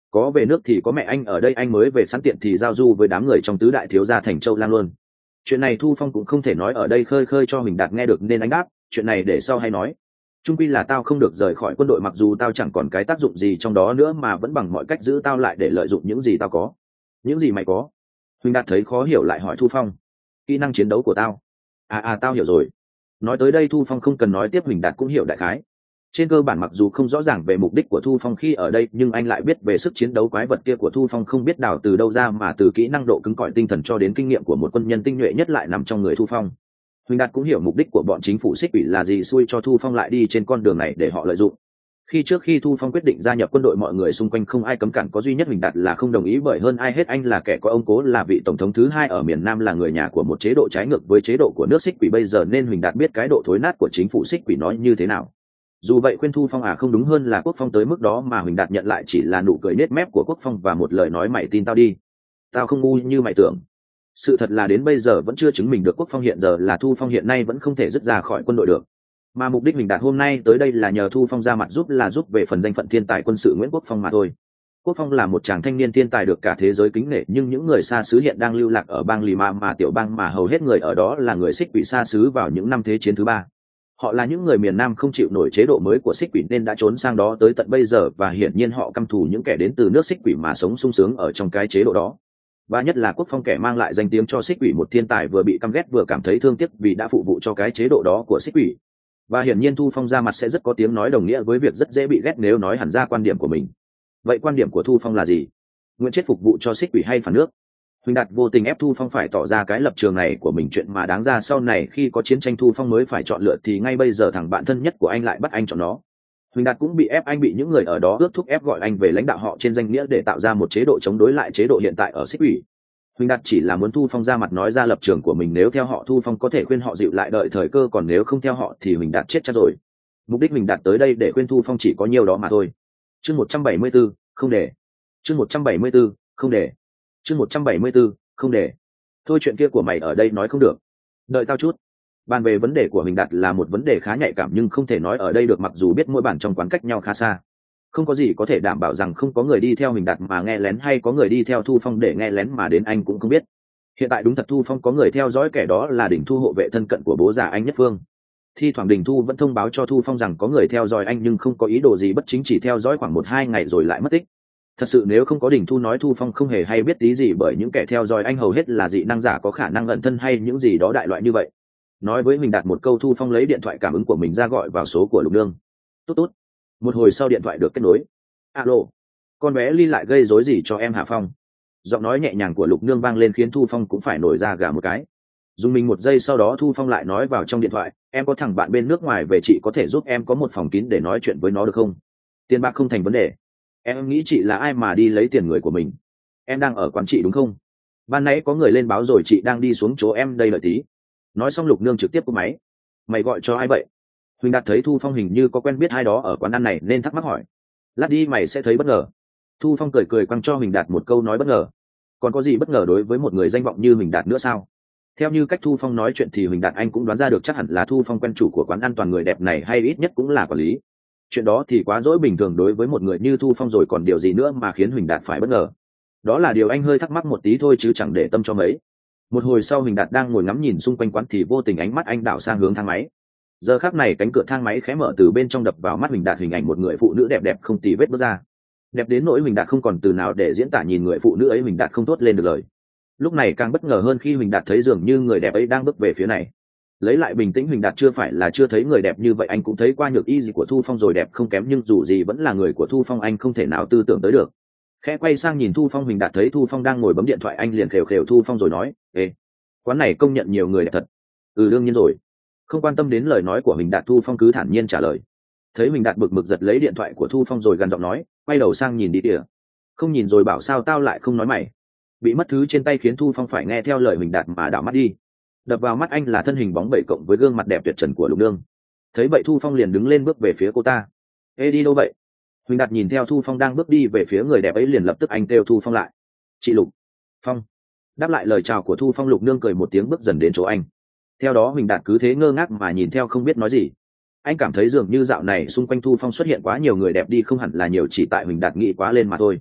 có về nước thì có mẹ anh ở đây, anh mới về sẵn tiện thì giao du với đám người trong tứ đại thiếu gia thành châu lang luôn. Chuyện này Thu Phong cũng không thể nói ở đây khơi khơi cho Huỳnh Đạt nghe được nên anh đáp, chuyện này để sau hay nói. Trung quy là tao không được rời khỏi quân đội, mặc dù tao chẳng còn cái tác dụng gì trong đó nữa mà vẫn bằng mọi cách giữ tao lại để lợi dụng những gì tao có. Những gì mày có? Huỳnh Đạt thấy khó hiểu lại hỏi Thu Phong. Kỹ năng chiến đấu của tao. À à tao hiểu rồi. Nói tới đây Thu Phong không cần nói tiếp, Huỳnh Đạt cũng hiểu đại khái. Trên cơ bản mặc dù không rõ ràng về mục đích của Thu Phong khi ở đây, nhưng anh lại biết về sức chiến đấu quái vật kia của Thu Phong không biết đào từ đâu ra, mà từ kỹ năng độ cứng cỏi tinh thần cho đến kinh nghiệm của một quân nhân tinh nhuệ nhất lại nằm trong người Thu Phong. Huỳnh Đạt cũng hiểu mục đích của bọn chính phủ xích ủy là gì, xui cho Thu Phong lại đi trên con đường này để họ lợi dụng. Khi trước khi Thu Phong quyết định gia nhập quân đội, mọi người xung quanh không ai cấm cản, có duy nhất Huỳnh Đạt là không đồng ý, bởi hơn ai hết anh là kẻ có ông cố là vị tổng thống thứ hai ở miền Nam, là người nhà của một chế độ trái ngược với chế độ của nước xích quỷ bây giờ, nên Huỳnh Đạt biết cái độ thối nát của chính phủ xích quỷ nói như thế nào. Dù vậy khuyên Thu Phong à không đúng hơn là Quốc Phong tới mức đó, mà Huỳnh Đạt nhận lại chỉ là nụ cười nết mép của Quốc Phong và một lời nói mày tin tao đi, tao không ngu như mày tưởng. Sự thật là đến bây giờ vẫn chưa chứng minh được Quốc Phong hiện giờ là Thu Phong hiện nay vẫn không thể dứt ra khỏi quân đội được. Mà mục đích Huỳnh Đạt hôm nay tới đây là nhờ Thu Phong ra mặt giúp, là giúp về phần danh phận thiên tài quân sự Nguyễn Quốc Phong mà thôi. Quốc Phong là một chàng thanh niên thiên tài được cả thế giới kính nể, nhưng những người xa xứ hiện đang lưu lạc ở bang Lima, mà tiểu bang mà hầu hết người ở đó là người xích quỷ xa xứ vào những năm thế chiến thứ ba. Họ là những người miền Nam không chịu nổi chế độ mới của xích quỷ nên đã trốn sang đó tới tận bây giờ, và hiển nhiên họ căm thù những kẻ đến từ nước xích quỷ mà sống sung sướng ở trong cái chế độ đó. Và nhất là Quốc Phong, kẻ mang lại danh tiếng cho xích quỷ, một thiên tài vừa bị căm ghét vừa cảm thấy thương tiếc vì đã phụ vụ cho cái chế độ đó của xích quỷ. Và hiển nhiên Thu Phong ra mặt sẽ rất có tiếng nói, đồng nghĩa với việc rất dễ bị ghét nếu nói hẳn ra quan điểm của mình. Vậy quan điểm của Thu Phong là gì? Nguyện chết phục vụ cho xích quỷ hay phản nước? Huỳnh Đạt vô tình ép Thu Phong phải tỏ ra cái lập trường này của mình, chuyện mà đáng ra sau này khi có chiến tranh Thu Phong mới phải chọn lựa, thì ngay bây giờ thằng bạn thân nhất của anh lại bắt anh chọn nó. Huỳnh Đạt cũng bị ép, anh bị những người ở đó ước thúc ép gọi anh về lãnh đạo họ trên danh nghĩa để tạo ra một chế độ chống đối lại chế độ hiện tại ở xích quỷ. Huỳnh Đạt chỉ là muốn Thu Phong ra mặt nói ra lập trường của mình, nếu theo họ Thu Phong có thể khuyên họ dịu lại đợi thời cơ, còn nếu không theo họ thì Huỳnh Đạt chết chắc rồi. Mục đích Huỳnh Đạt tới đây để khuyên Thu Phong chỉ có nhiều đó mà thôi. Chương một trăm bảy mươi tư, không để. Chương một trăm bảy mươi tư, không để. Chương một trăm bảy mươi tư, không để. Thôi chuyện kia của mày ở đây nói không được. Đợi tao chút. Bàn về vấn đề của Huỳnh Đạt là một vấn đề khá nhạy cảm nhưng không thể nói ở đây được, mặc dù biết mỗi bản trong quán cách nhau khá xa. Không có gì có thể đảm bảo rằng không có người đi theo Huỳnh Đạt mà nghe lén, hay có người đi theo Thu Phong để nghe lén mà đến anh cũng không biết. Hiện tại đúng thật Thu Phong có người theo dõi, kẻ đó là Đình Thu, hộ vệ thân cận của bố già anh Nhất Phương. Thi thoảng Đình Thu vẫn thông báo cho Thu Phong rằng có người theo dõi anh nhưng không có ý đồ gì bất chính, chỉ theo dõi khoảng một hai ngày rồi lại mất tích. Thật sự nếu không có Đình Thu nói, Thu Phong không hề hay biết tí gì, bởi những kẻ theo dõi anh hầu hết là dị năng giả có khả năng ẩn thân hay những gì đó đại loại như vậy. Nói với Huỳnh Đạt một câu, Thu Phong lấy điện thoại cảm ứng của mình ra gọi vào số của Lục Nương. Tốt tốt. Một hồi sau điện thoại được kết nối. Alo, con bé Ly lại gây rối gì cho em hả Phong? Giọng nói nhẹ nhàng của Lục Nương vang lên khiến Thu Phong cũng phải nổi da gà một cái. Dùng mình một giây sau đó Thu Phong lại nói vào trong điện thoại, em có thằng bạn bên nước ngoài về, chị có thể giúp em có một phòng kín để nói chuyện với nó được không? Tiền bạc không thành vấn đề. Em nghĩ chị là ai mà đi lấy tiền người của mình? Em đang ở quán chị đúng không? Ban nãy có người lên báo rồi, chị đang đi xuống chỗ em đây, đợi tí. Nói xong Lục Nương trực tiếp cúp máy. Mày gọi cho ai vậy? Huỳnh Đạt thấy Thu Phong hình như có quen biết ai đó ở quán ăn này nên thắc mắc hỏi. Lát đi mày sẽ thấy bất ngờ. Thu Phong cười cười quăng cho Huỳnh Đạt một câu nói bất ngờ. Còn có gì bất ngờ đối với một người danh vọng như Huỳnh Đạt nữa sao? Theo như cách Thu Phong nói chuyện thì Huỳnh Đạt anh cũng đoán ra được chắc hẳn là Thu Phong quen chủ của quán ăn toàn người đẹp này, hay ít nhất cũng là quản lý. Chuyện đó thì quá dỗi bình thường đối với một người như Thu Phong rồi, còn điều gì nữa mà khiến Huỳnh Đạt phải bất ngờ? Đó là điều anh hơi thắc mắc một tí thôi chứ chẳng để tâm cho mấy. Một hồi sau Huỳnh Đạt đang ngồi ngắm nhìn xung quanh quán thì vô tình ánh mắt anh đảo sang hướng thang máy. Giờ khắc này cánh cửa thang máy khẽ mở, từ bên trong đập vào mắt Huỳnh Đạt hình ảnh một người phụ nữ đẹp đẹp không tì vết bước ra. Đẹp đến nỗi Huỳnh Đạt không còn từ nào để diễn tả, nhìn người phụ nữ ấy Huỳnh Đạt không thốt lên được lời. Lúc này càng bất ngờ hơn khi Huỳnh Đạt thấy dường như người đẹp ấy đang bước về phía này. Lấy lại bình tĩnh, Huỳnh Đạt chưa phải là chưa thấy người đẹp như vậy, anh cũng thấy qua nhược y gì của Thu Phong rồi, đẹp không kém, nhưng dù gì vẫn là người của Thu Phong, anh không thể nào tư tưởng tới được. Khẽ quay sang nhìn Thu Phong, Huỳnh Đạt thấy Thu Phong đang ngồi bấm điện thoại, anh liền khều khều Thu Phong rồi nói, ê, quán này công nhận nhiều người đẹp thật. Ừ đương nhiên rồi. Không quan tâm đến lời nói của Huỳnh Đạt, Thu Phong cứ thản nhiên trả lời. Thấy Huỳnh Đạt bực bực giật lấy điện thoại của Thu Phong rồi gằn giọng nói, quay đầu sang nhìn đi kìa. Không nhìn rồi bảo sao tao lại không nói mày. Bị mất thứ trên tay khiến Thu Phong phải nghe theo lời Huỳnh Đạt mà đảo mắt đi. Đập vào mắt anh là thân hình bóng bẩy cộng với gương mặt đẹp tuyệt trần của Lục Nương. Thấy vậy Thu Phong liền đứng lên bước về phía cô ta. Ê, đi đâu vậy? Huỳnh Đạt nhìn theo Thu Phong đang bước đi về phía người đẹp ấy liền lập tức anh kêu Thu Phong lại. Chị Lục. Phong. Đáp lại lời chào của Thu Phong, Lục Nương cười một tiếng bước dần đến chỗ anh. Theo đó Huỳnh Đạt cứ thế ngơ ngác mà nhìn theo không biết nói gì. Anh cảm thấy dường như dạo này xung quanh Thu Phong xuất hiện quá nhiều người đẹp đi, không hẳn là nhiều, chỉ tại Huỳnh Đạt nghĩ quá lên mà thôi.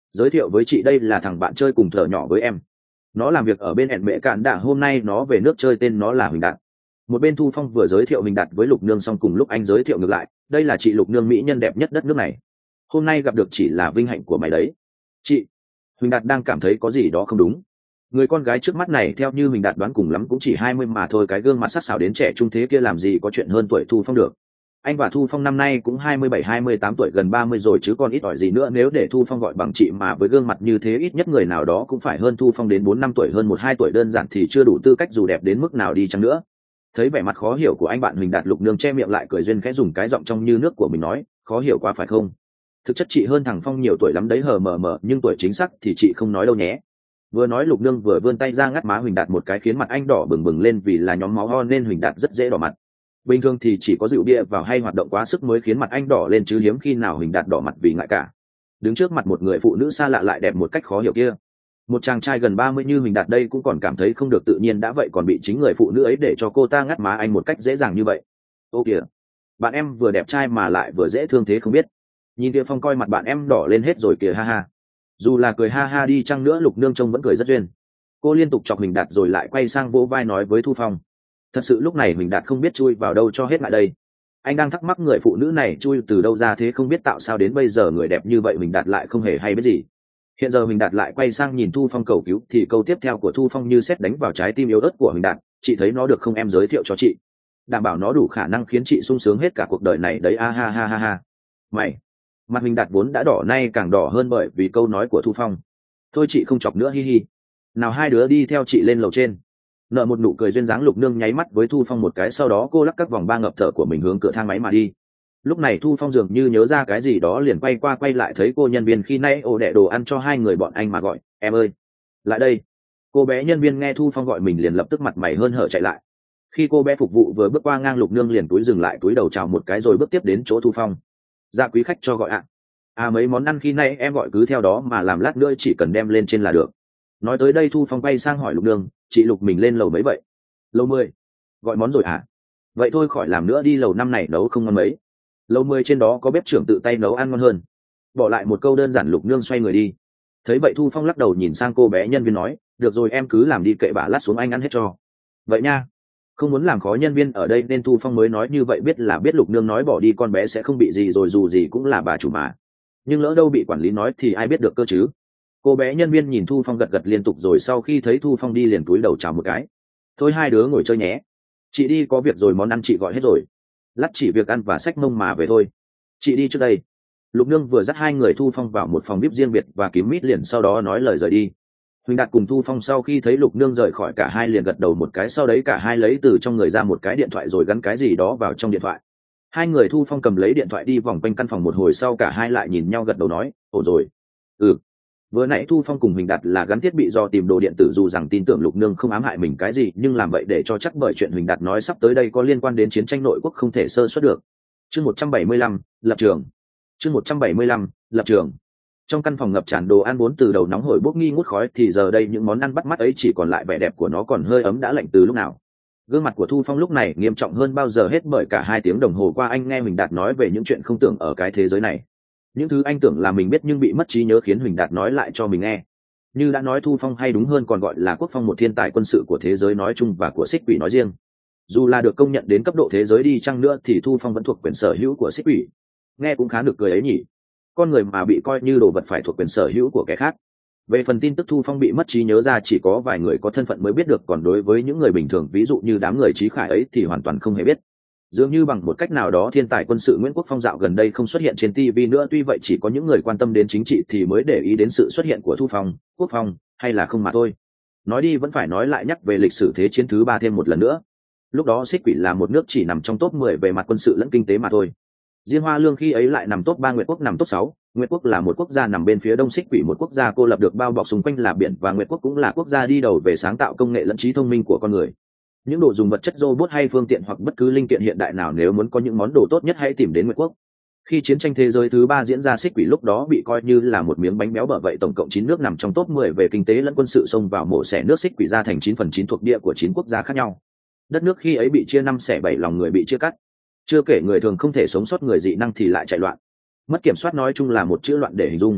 giới thiệu với chị đây là thằng bạn chơi cùng thở nhỏ với em, nó làm việc ở bên hẹn mẹ cạn đạ, hôm nay nó về nước chơi, tên nó là Huỳnh Đạt. Một bên Thu Phong vừa giới thiệu Huỳnh Đạt với Lục Nương xong cùng lúc anh giới thiệu ngược lại, đây là chị Lục Nương, mỹ nhân đẹp nhất đất nước này, hôm nay gặp được chỉ là vinh hạnh của mày đấy. Chị. Huỳnh Đạt đang cảm thấy có gì đó không đúng. Người con gái trước mắt này theo như Huỳnh Đạt đoán cùng lắm cũng chỉ hai mươi mà thôi, cái gương mặt sắc sảo đến trẻ trung thế kia làm gì có chuyện hơn tuổi Thu Phong được. Anh và Thu Phong năm nay cũng hai mươi bảy hai mươi tám tuổi, gần ba mươi rồi chứ còn ít ỏi gì nữa, nếu để Thu Phong gọi bằng chị mà với gương mặt như thế ít nhất người nào đó cũng phải hơn Thu Phong đến bốn năm tuổi, hơn một hai tuổi đơn giản thì chưa đủ tư cách dù đẹp đến mức nào đi chăng nữa. Thấy vẻ mặt khó hiểu của anh bạn Huỳnh Đạt, Lục Nương che miệng lại cười duyên khẽ dùng cái giọng trong như nước của mình nói, khó hiểu quá phải không? Thực chất chị hơn thằng Phong nhiều tuổi lắm đấy, hờ mờ mờ, nhưng tuổi chính xác thì chị không nói đâu nhé. Vừa nói Lục Nương vừa vươn tay ra ngắt má Huỳnh Đạt một cái khiến mặt anh đỏ bừng bừng lên, vì là nhóm máu ho nên Huỳnh Đạt rất dễ đỏ mặt. Bình thường thì chỉ có rượu bia vào hay hoạt động quá sức mới khiến mặt anh đỏ lên, chứ hiếm khi nào Huỳnh Đạt đỏ mặt vì ngại cả. Đứng trước mặt một người phụ nữ xa lạ lại đẹp một cách khó hiểu kia, một chàng trai gần ba mươi như Huỳnh Đạt đây cũng còn cảm thấy không được tự nhiên, đã vậy còn bị chính người phụ nữ ấy để cho cô ta ngắt má anh một cách dễ dàng như vậy. Ô kìa, bạn em vừa đẹp trai mà lại vừa dễ thương thế không biết. Nhìn kia Phong coi mặt bạn em đỏ lên hết rồi kìa, ha ha. Dù là cười ha ha đi chăng nữa, Lục Nương trông vẫn cười rất duyên. Cô liên tục chọc Huỳnh Đạt rồi lại quay sang vỗ vai nói với Thu Phong. Thật sự lúc này Huỳnh Đạt không biết chui vào đâu cho hết lại đây. Anh đang thắc mắc người phụ nữ này chui từ đâu ra thế, không biết tạo sao đến bây giờ người đẹp như vậy Huỳnh Đạt lại không hề hay biết gì. Hiện giờ Huỳnh Đạt lại quay sang nhìn Thu Phong cầu cứu thì câu tiếp theo của Thu Phong như sét đánh vào trái tim yếu ớt của Huỳnh Đạt. Chị thấy nó được không, em giới thiệu cho chị, đảm bảo nó đủ khả năng khiến chị sung sướng hết cả cuộc đời này đấy, a ha ha ha ha. Mày. Mặt Huỳnh Đạt vốn đã đỏ nay càng đỏ hơn bởi vì câu nói của Thu Phong. Thôi chị không chọc nữa, hi hi. Nào hai đứa đi theo chị lên lầu trên. Nợ một nụ cười duyên dáng, Lục Nương nháy mắt với Thu Phong một cái, sau đó cô lắc các vòng ba ngập thở của mình hướng cửa thang máy mà đi. Lúc này Thu Phong dường như nhớ ra cái gì đó liền quay qua quay lại thấy cô nhân viên khi nãy ồ đẻ đồ ăn cho hai người bọn anh mà gọi, em ơi lại đây. Cô bé nhân viên nghe Thu Phong gọi mình liền lập tức mặt mày hơn hở chạy lại. Khi cô bé phục vụ vừa bước qua ngang, Lục Nương liền túi dừng lại, túi đầu chào một cái rồi bước tiếp đến chỗ Thu Phong. Dạ quý khách cho gọi ạ. À. à mấy món ăn khi nãy em gọi cứ theo đó mà làm, lát nữa chỉ cần đem lên trên là được. Nói tới đây Thu Phong quay sang hỏi Lục Nương, chị Lục mình lên lầu mấy vậy? Lầu mười. Gọi món rồi à? Vậy thôi khỏi làm nữa đi, lầu năm này nấu không ngon mấy. Lầu mười trên đó có bếp trưởng tự tay nấu ăn ngon hơn. Bỏ lại một câu đơn giản, Lục Nương xoay người đi. Thấy vậy Thu Phong lắc đầu nhìn sang cô bé nhân viên nói, được rồi em cứ làm đi, kệ bà, lát xuống anh ăn hết cho. Vậy nha. Không muốn làm khó nhân viên ở đây nên Thu Phong mới nói như vậy, biết là biết Lục Nương nói bỏ đi con bé sẽ không bị gì rồi, dù gì cũng là bà chủ mà. Nhưng lỡ đâu bị quản lý nói thì ai biết được cơ chứ. Cô bé nhân viên nhìn Thu Phong gật gật liên tục rồi sau khi thấy Thu Phong đi liền cúi đầu chào một cái. Thôi hai đứa ngồi chơi nhé. Chị đi có việc rồi, món ăn chị gọi hết rồi. Lát chỉ việc ăn và xách mông mà về thôi. Chị đi trước đây. Lục Nương vừa dắt hai người Thu Phong vào một phòng vip riêng biệt và kín mít liền sau đó nói lời rời đi. Huỳnh Đạt cùng Thu Phong sau khi thấy Lục Nương rời khỏi cả hai liền gật đầu một cái, sau đấy cả hai lấy từ trong người ra một cái điện thoại rồi gắn cái gì đó vào trong điện thoại. Hai người Thu Phong cầm lấy điện thoại đi vòng quanh căn phòng một hồi sau cả hai lại nhìn nhau gật đầu nói, ổn rồi. Ừ. Vừa nãy Thu Phong cùng Huỳnh Đạt là gắn thiết bị do tìm đồ điện tử, dù rằng tin tưởng Lục Nương không ám hại mình cái gì nhưng làm vậy để cho chắc, bởi chuyện Huỳnh Đạt nói sắp tới đây có liên quan đến chiến tranh nội quốc không thể sơ suất được. Chương một trăm bảy mươi lăm, lập trường. Chương một trăm bảy mươi lăm, lập trường. Trong căn phòng ngập tràn đồ ăn vốn từ đầu nóng hổi bốc nghi ngút khói thì giờ đây những món ăn bắt mắt ấy chỉ còn lại vẻ đẹp của nó, còn hơi ấm đã lạnh từ lúc nào. Gương mặt của Thu Phong lúc này nghiêm trọng hơn bao giờ hết, bởi cả hai tiếng đồng hồ qua anh nghe Huỳnh Đạt nói về những chuyện không tưởng ở cái thế giới này. Những thứ anh tưởng là mình biết nhưng bị mất trí nhớ khiến Huỳnh Đạt nói lại cho mình nghe. Như đã nói, Thu Phong hay đúng hơn còn gọi là Quốc Phong, một thiên tài quân sự của thế giới nói chung và của Xích Quỷ nói riêng. Dù là được công nhận đến cấp độ thế giới đi chăng nữa thì Thu Phong vẫn thuộc quyền sở hữu của Xích Quỷ. Nghe cũng khá nực cười ấy nhỉ. Con người mà bị coi như đồ vật phải thuộc quyền sở hữu của kẻ khác. Về phần tin tức Thu Phong bị mất trí nhớ ra chỉ có vài người có thân phận mới biết được, còn đối với những người bình thường ví dụ như đám người trí khải ấy thì hoàn toàn không hề biết. Dường như bằng một cách nào đó thiên tài quân sự Nguyễn Quốc Phong dạo gần đây không xuất hiện trên ti vi nữa, tuy vậy chỉ có những người quan tâm đến chính trị thì mới để ý đến sự xuất hiện của Thu Phong, Quốc Phong hay là không mà thôi. Nói đi vẫn phải nói lại, nhắc về lịch sử thế chiến thứ ba thêm một lần nữa. Lúc đó Xích Quỷ là một nước chỉ nằm trong top mười về mặt quân sự lẫn kinh tế mà thôi. Diên Hoa Lương khi ấy lại nằm top ba, Nguyệt Quốc nằm top sáu. Nguyệt Quốc là một quốc gia nằm bên phía đông Xích Quỷ, một quốc gia cô lập được bao bọc xung quanh là biển, và Nguyệt Quốc cũng là quốc gia đi đầu về sáng tạo công nghệ lẫn trí thông minh của con người. Những đồ dùng vật chất robot hay phương tiện hoặc bất cứ linh kiện hiện đại nào, nếu muốn có những món đồ tốt nhất hãy tìm đến Nguyệt Quốc. Khi chiến tranh thế giới thứ ba diễn ra, Xích Quỷ lúc đó bị coi như là một miếng bánh béo, bởi vậy tổng cộng chín nước nằm trong top mười về kinh tế lẫn quân sự xông vào mổ xẻ nước Xích Quỷ ra thành chín phần chín thuộc địa của chín quốc gia khác nhau. Đất nước khi ấy bị chia năm xẻ bảy, lòng người bị chia cắt. Chưa kể người thường không thể sống sót, người dị năng thì lại chạy loạn. Mất kiểm soát, nói chung là một chữ loạn để hình dung.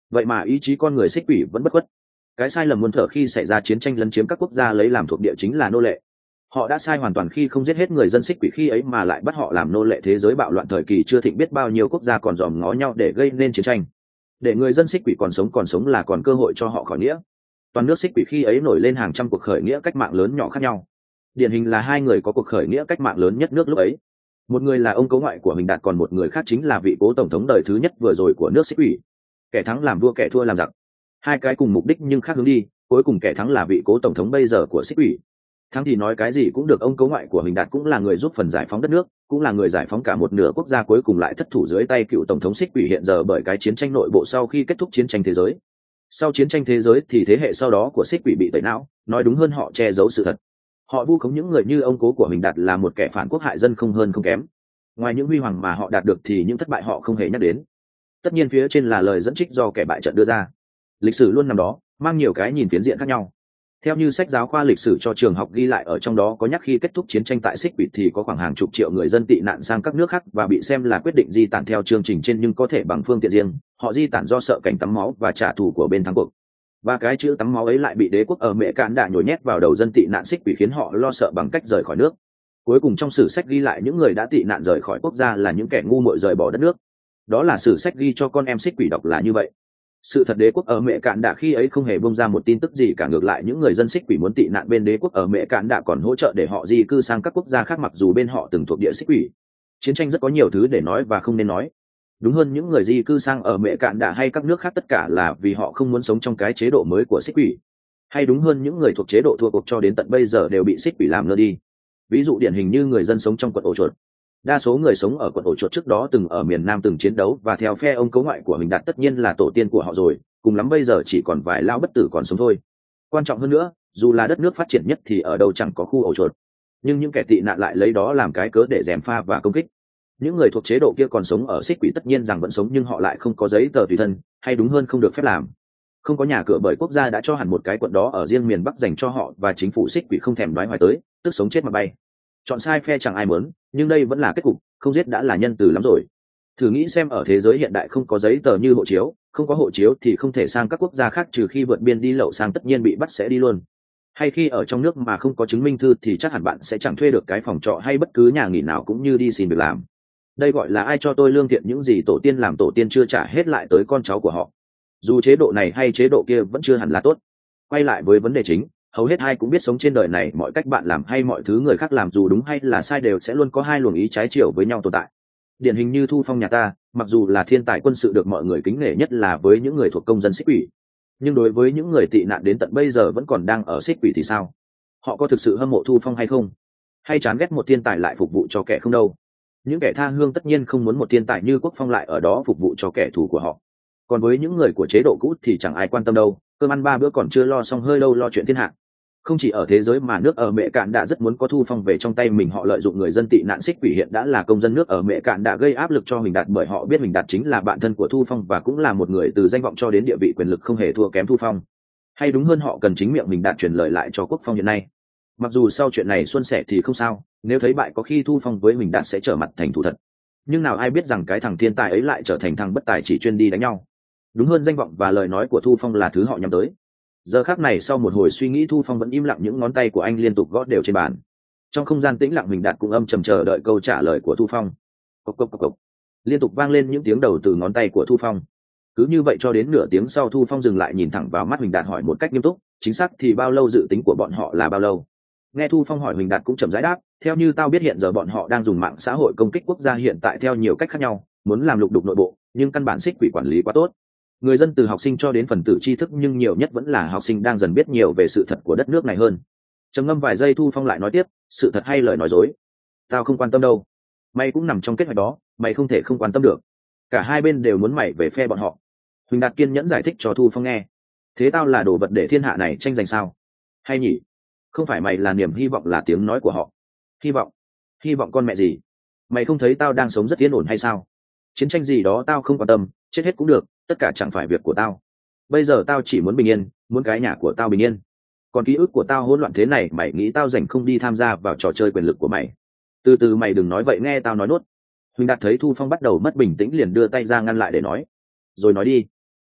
vậy mà ý chí con người xích quỷ vẫn bất khuất. Cái sai lầm muôn thở khi xảy ra chiến tranh lấn chiếm các quốc gia lấy làm thuộc địa chính là nô lệ. Họ đã sai hoàn toàn khi không giết hết người dân xích quỷ khi ấy mà lại bắt họ làm nô lệ. Thế giới bạo loạn thời kỳ chưa thịnh biết bao nhiêu quốc gia còn dòm ngó nhau để gây nên chiến tranh. Để người dân xích quỷ còn sống còn sống là còn cơ hội cho họ khỏi nghĩa. Toàn nước xích quỷ khi ấy nổi lên hàng trăm cuộc khởi nghĩa cách mạng lớn nhỏ khác nhau. Điển hình là hai người có cuộc khởi nghĩa cách mạng lớn nhất nước lúc ấy. Một người là ông cố ngoại của Huỳnh Đạt, còn một người khác chính là vị cố tổng thống đời thứ nhất vừa rồi của nước xích quỷ. Kẻ thắng làm vua, kẻ thua làm giặc. Hai cái cùng mục đích nhưng khác hướng đi, cuối cùng kẻ thắng là vị cố tổng thống bây giờ của xích quỷ. Thắng thì nói cái gì cũng được, ông cố ngoại của Huỳnh Đạt cũng là người giúp phần giải phóng đất nước, cũng là người giải phóng cả một nửa quốc gia cuối cùng lại thất thủ dưới tay cựu tổng thống xích quỷ hiện giờ bởi cái chiến tranh nội bộ sau khi kết thúc chiến tranh thế giới. Sau chiến tranh thế giới thì thế hệ sau đó của xích quỷ bị tẩy não, nói đúng hơn họ che giấu sự thật. Họ vu khống những người như ông cố của Huỳnh Đạt là một kẻ phản quốc hại dân không hơn không kém. Ngoài những huy hoàng mà họ đạt được thì những thất bại họ không hề nhắc đến. Tất nhiên phía trên là lời dẫn trích do kẻ bại trận đưa ra. Lịch sử luôn nằm đó, mang nhiều cái nhìn phiến diện khác nhau. Theo như sách giáo khoa lịch sử cho trường học ghi lại, ở trong đó có nhắc khi kết thúc chiến tranh tại xích quỷ thì có khoảng hàng chục triệu người dân tị nạn sang các nước khác và bị xem là quyết định di tản theo chương trình trên, nhưng có thể bằng phương tiện riêng. Họ di tản do sợ cảnh tắm máu và trả thù của bên thắng cuộc. Và cái chữ tắm máu ấy lại bị đế quốc ở Mẹ Cạn đã nhồi nhét vào đầu dân tị nạn xích quỷ, khiến họ lo sợ bằng cách rời khỏi nước. Cuối cùng trong sử sách ghi lại những người đã tị nạn rời khỏi quốc gia là những kẻ ngu muội rời bỏ đất nước. Đó là sử sách ghi cho con em xích quỷ đọc là như vậy. Sự thật đế quốc ở Mẹ Cạn đã khi ấy không hề bông ra một tin tức gì cả, ngược lại những người dân xích quỷ muốn tị nạn bên đế quốc ở Mẹ Cạn đã còn hỗ trợ để họ di cư sang các quốc gia khác mặc dù bên họ từng thuộc địa xích quỷ. Chiến tranh rất có nhiều thứ để nói và không nên nói. Đúng hơn, những người di cư sang ở Mẹ Cạn đã hay các nước khác tất cả là vì họ không muốn sống trong cái chế độ mới của xích quỷ. Hay đúng hơn, những người thuộc chế độ thua cuộc cho đến tận bây giờ đều bị xích quỷ làm lơ đi. Ví dụ điển hình như người dân sống trong quận ổ chuột. Đa số người sống ở quận ổ chuột trước đó từng ở miền Nam từng chiến đấu và theo phe ông cố ngoại của Huỳnh Đạt tất nhiên là tổ tiên của họ rồi, cùng lắm bây giờ chỉ còn vài lao bất tử còn sống thôi. Quan trọng hơn nữa, dù là đất nước phát triển nhất thì ở đâu chẳng có khu ổ chuột, nhưng những kẻ tị nạn lại lấy đó làm cái cớ để gièm pha và công kích. Những người thuộc chế độ kia còn sống ở xích quỷ tất nhiên rằng vẫn sống, nhưng họ lại không có giấy tờ tùy thân, hay đúng hơn không được phép làm, không có nhà cửa, bởi quốc gia đã cho hẳn một cái quận đó ở riêng miền Bắc dành cho họ và chính phủ xích quỷ không thèm đoái hoài tới, tức sống chết mà bay. Chọn sai phe chẳng ai muốn, nhưng đây vẫn là kết cục, không giết đã là nhân từ lắm rồi. Thử nghĩ xem, ở thế giới hiện đại không có giấy tờ như hộ chiếu, không có hộ chiếu thì không thể sang các quốc gia khác, trừ khi vượt biên đi lậu sang tất nhiên bị bắt sẽ đi luôn. Hay khi ở trong nước mà không có chứng minh thư thì chắc hẳn bạn sẽ chẳng thuê được cái phòng trọ hay bất cứ nhà nghỉ nào cũng như đi xin việc làm. Đây gọi là ai cho tôi lương thiện, những gì tổ tiên làm tổ tiên chưa trả hết lại tới con cháu của họ. Dù chế độ này hay chế độ kia vẫn chưa hẳn là tốt. Quay lại với vấn đề chính, hầu hết ai cũng biết sống trên đời này mọi cách bạn làm hay mọi thứ người khác làm dù đúng hay là sai đều sẽ luôn có hai luồng ý trái chiều với nhau tồn tại. Điển hình như Thu Phong nhà ta, mặc dù là thiên tài quân sự được mọi người kính nể nhất là với những người thuộc công dân xích quỷ, nhưng đối với những người tị nạn đến tận bây giờ vẫn còn đang ở xích quỷ thì sao? Họ có thực sự hâm mộ Thu Phong hay không? Hay chán ghét một thiên tài lại phục vụ cho kẻ không đâu? Những kẻ tha hương tất nhiên không muốn một thiên tài như Quốc Phong lại ở đó phục vụ cho kẻ thù của họ. Còn với những người của chế độ cũ thì chẳng ai quan tâm đâu, cơm ăn ba bữa còn chưa lo xong hơi đâu lo chuyện thiên hạ. Không chỉ ở thế giới mà nước ở Mẹ Cạn đã rất muốn có Thu Phong về trong tay mình. Họ lợi dụng người dân tị nạn xích quỷ hiện đã là công dân nước ở Mẹ Cạn đã gây áp lực cho Huỳnh Đạt, bởi họ biết Huỳnh Đạt chính là bạn thân của Thu Phong và cũng là một người từ danh vọng cho đến địa vị quyền lực không hề thua kém Thu Phong. Hay đúng hơn, họ cần chính miệng Huỳnh Đạt truyền lời lại cho Quốc Phong hiện nay. Mặc dù sau chuyện này suôn sẻ thì không sao, nếu thấy bại có khi Thu Phong với Huỳnh Đạt sẽ trở mặt thành thù thật. Nhưng nào ai biết rằng cái thằng thiên tài ấy lại trở thành thằng bất tài chỉ chuyên đi đánh nhau. Đúng hơn, danh vọng và lời nói của Thu Phong là thứ họ nhắm tới. Giờ khắc này sau một hồi suy nghĩ, Thu Phong vẫn im lặng, những ngón tay của anh liên tục gõ đều trên bàn. Trong không gian tĩnh lặng, Huỳnh Đạt cũng âm trầm chờ đợi câu trả lời của Thu Phong. Cộc cộc cộc cộc. Liên tục vang lên những tiếng đầu từ ngón tay của Thu Phong. Cứ như vậy cho đến nửa tiếng sau, Thu Phong dừng lại nhìn thẳng vào mắt Huỳnh Đạt hỏi một cách nghiêm túc, chính xác thì bao lâu, dự tính của bọn họ là bao lâu? Nghe Thu Phong hỏi, Huỳnh Đạt cũng chậm rãi đáp, theo như tao biết hiện giờ bọn họ đang dùng mạng xã hội công kích quốc gia hiện tại theo nhiều cách khác nhau, muốn làm lục đục nội bộ, nhưng căn bản xích quỷ quản lý quá tốt. Người dân từ học sinh cho đến phần tử tri thức, nhưng nhiều nhất vẫn là học sinh đang dần biết nhiều về sự thật của đất nước này hơn. Trầm ngâm vài giây, Thu Phong lại nói tiếp, sự thật hay lời nói dối? Tao không quan tâm đâu. Mày cũng nằm trong kế hoạch đó, mày không thể không quan tâm được. Cả hai bên đều muốn mày về phe bọn họ. Huỳnh Đạt kiên nhẫn giải thích cho Thu Phong nghe. Thế tao là đồ vật để thiên hạ này tranh giành sao? Hay nhỉ? Không phải mày là niềm hy vọng, là tiếng nói của họ. Hy vọng? Hy vọng con mẹ gì? Mày không thấy tao đang sống rất yên ổn hay sao? Chiến tranh gì đó tao không quan tâm, chết hết cũng được, tất cả chẳng phải việc của tao. Bây giờ tao chỉ muốn bình yên, muốn cái nhà của tao bình yên. Còn ký ức của tao hỗn loạn thế này, mày nghĩ tao rảnh không đi tham gia vào trò chơi quyền lực của mày? Từ từ, mày đừng nói vậy, nghe tao nói nốt. Huỳnh Đạt thấy Thu Phong bắt đầu mất bình tĩnh liền đưa tay ra ngăn lại để nói. Rồi nói đi.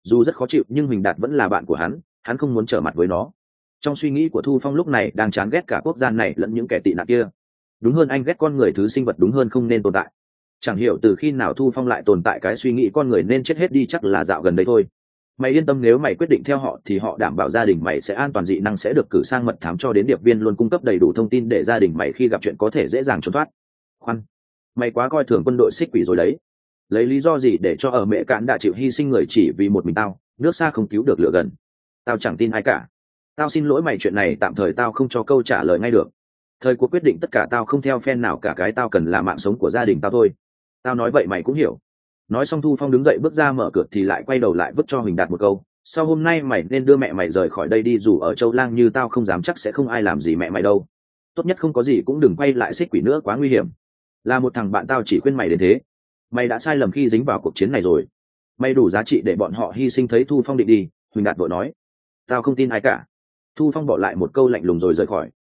dù rất khó chịu nhưng Huỳnh Đạt vẫn là bạn của hắn, hắn không muốn trở mặt với nó. Trong suy nghĩ của Thu Phong lúc này đang chán ghét cả quốc gia này lẫn những kẻ tị nạn kia. Đúng hơn anh ghét con người thứ sinh vật đúng hơn không nên tồn tại. Chẳng hiểu từ khi nào Thu Phong lại tồn tại cái suy nghĩ con người nên chết hết đi, chắc là dạo gần đây thôi. Mày yên tâm, nếu mày quyết định theo họ thì họ đảm bảo gia đình mày sẽ an toàn, dị năng sẽ được cử sang mật thám cho đến điệp viên luôn cung cấp đầy đủ thông tin để gia đình mày khi gặp chuyện có thể dễ dàng trốn thoát. Khoan, mày quá coi thường quân đội xích quỷ rồi đấy. Lấy lý do gì để cho ở mẹ cạn đã chịu hy sinh người chỉ vì một mình tao, nước xa không cứu được lửa gần. Tao chẳng tin ai cả. Tao xin lỗi mày, chuyện này tạm thời tao không cho câu trả lời ngay được. Thời cuộc quyết định tất cả, tao không theo phen nào cả, cái tao cần là mạng sống của gia đình tao thôi. Tao nói vậy mày cũng hiểu. Nói xong Thu Phong đứng dậy bước ra mở cửa thì lại quay đầu lại vứt cho Huỳnh Đạt một câu: sau hôm nay mày nên đưa mẹ mày rời khỏi đây đi, dù ở Châu Lang như tao không dám chắc sẽ không ai làm gì mẹ mày đâu. Tốt nhất không có gì cũng đừng quay lại xích quỷ nữa, quá nguy hiểm. Là một thằng bạn tao chỉ khuyên mày đến thế. Mày đã sai lầm khi dính vào cuộc chiến này rồi. Mày đủ giá trị để bọn họ hy sinh. Thấy Thu Phong định đi, Huỳnh Đạt vội nói: tao không tin ai cả. Thu Phong bỏ lại một câu lạnh lùng rồi rời khỏi.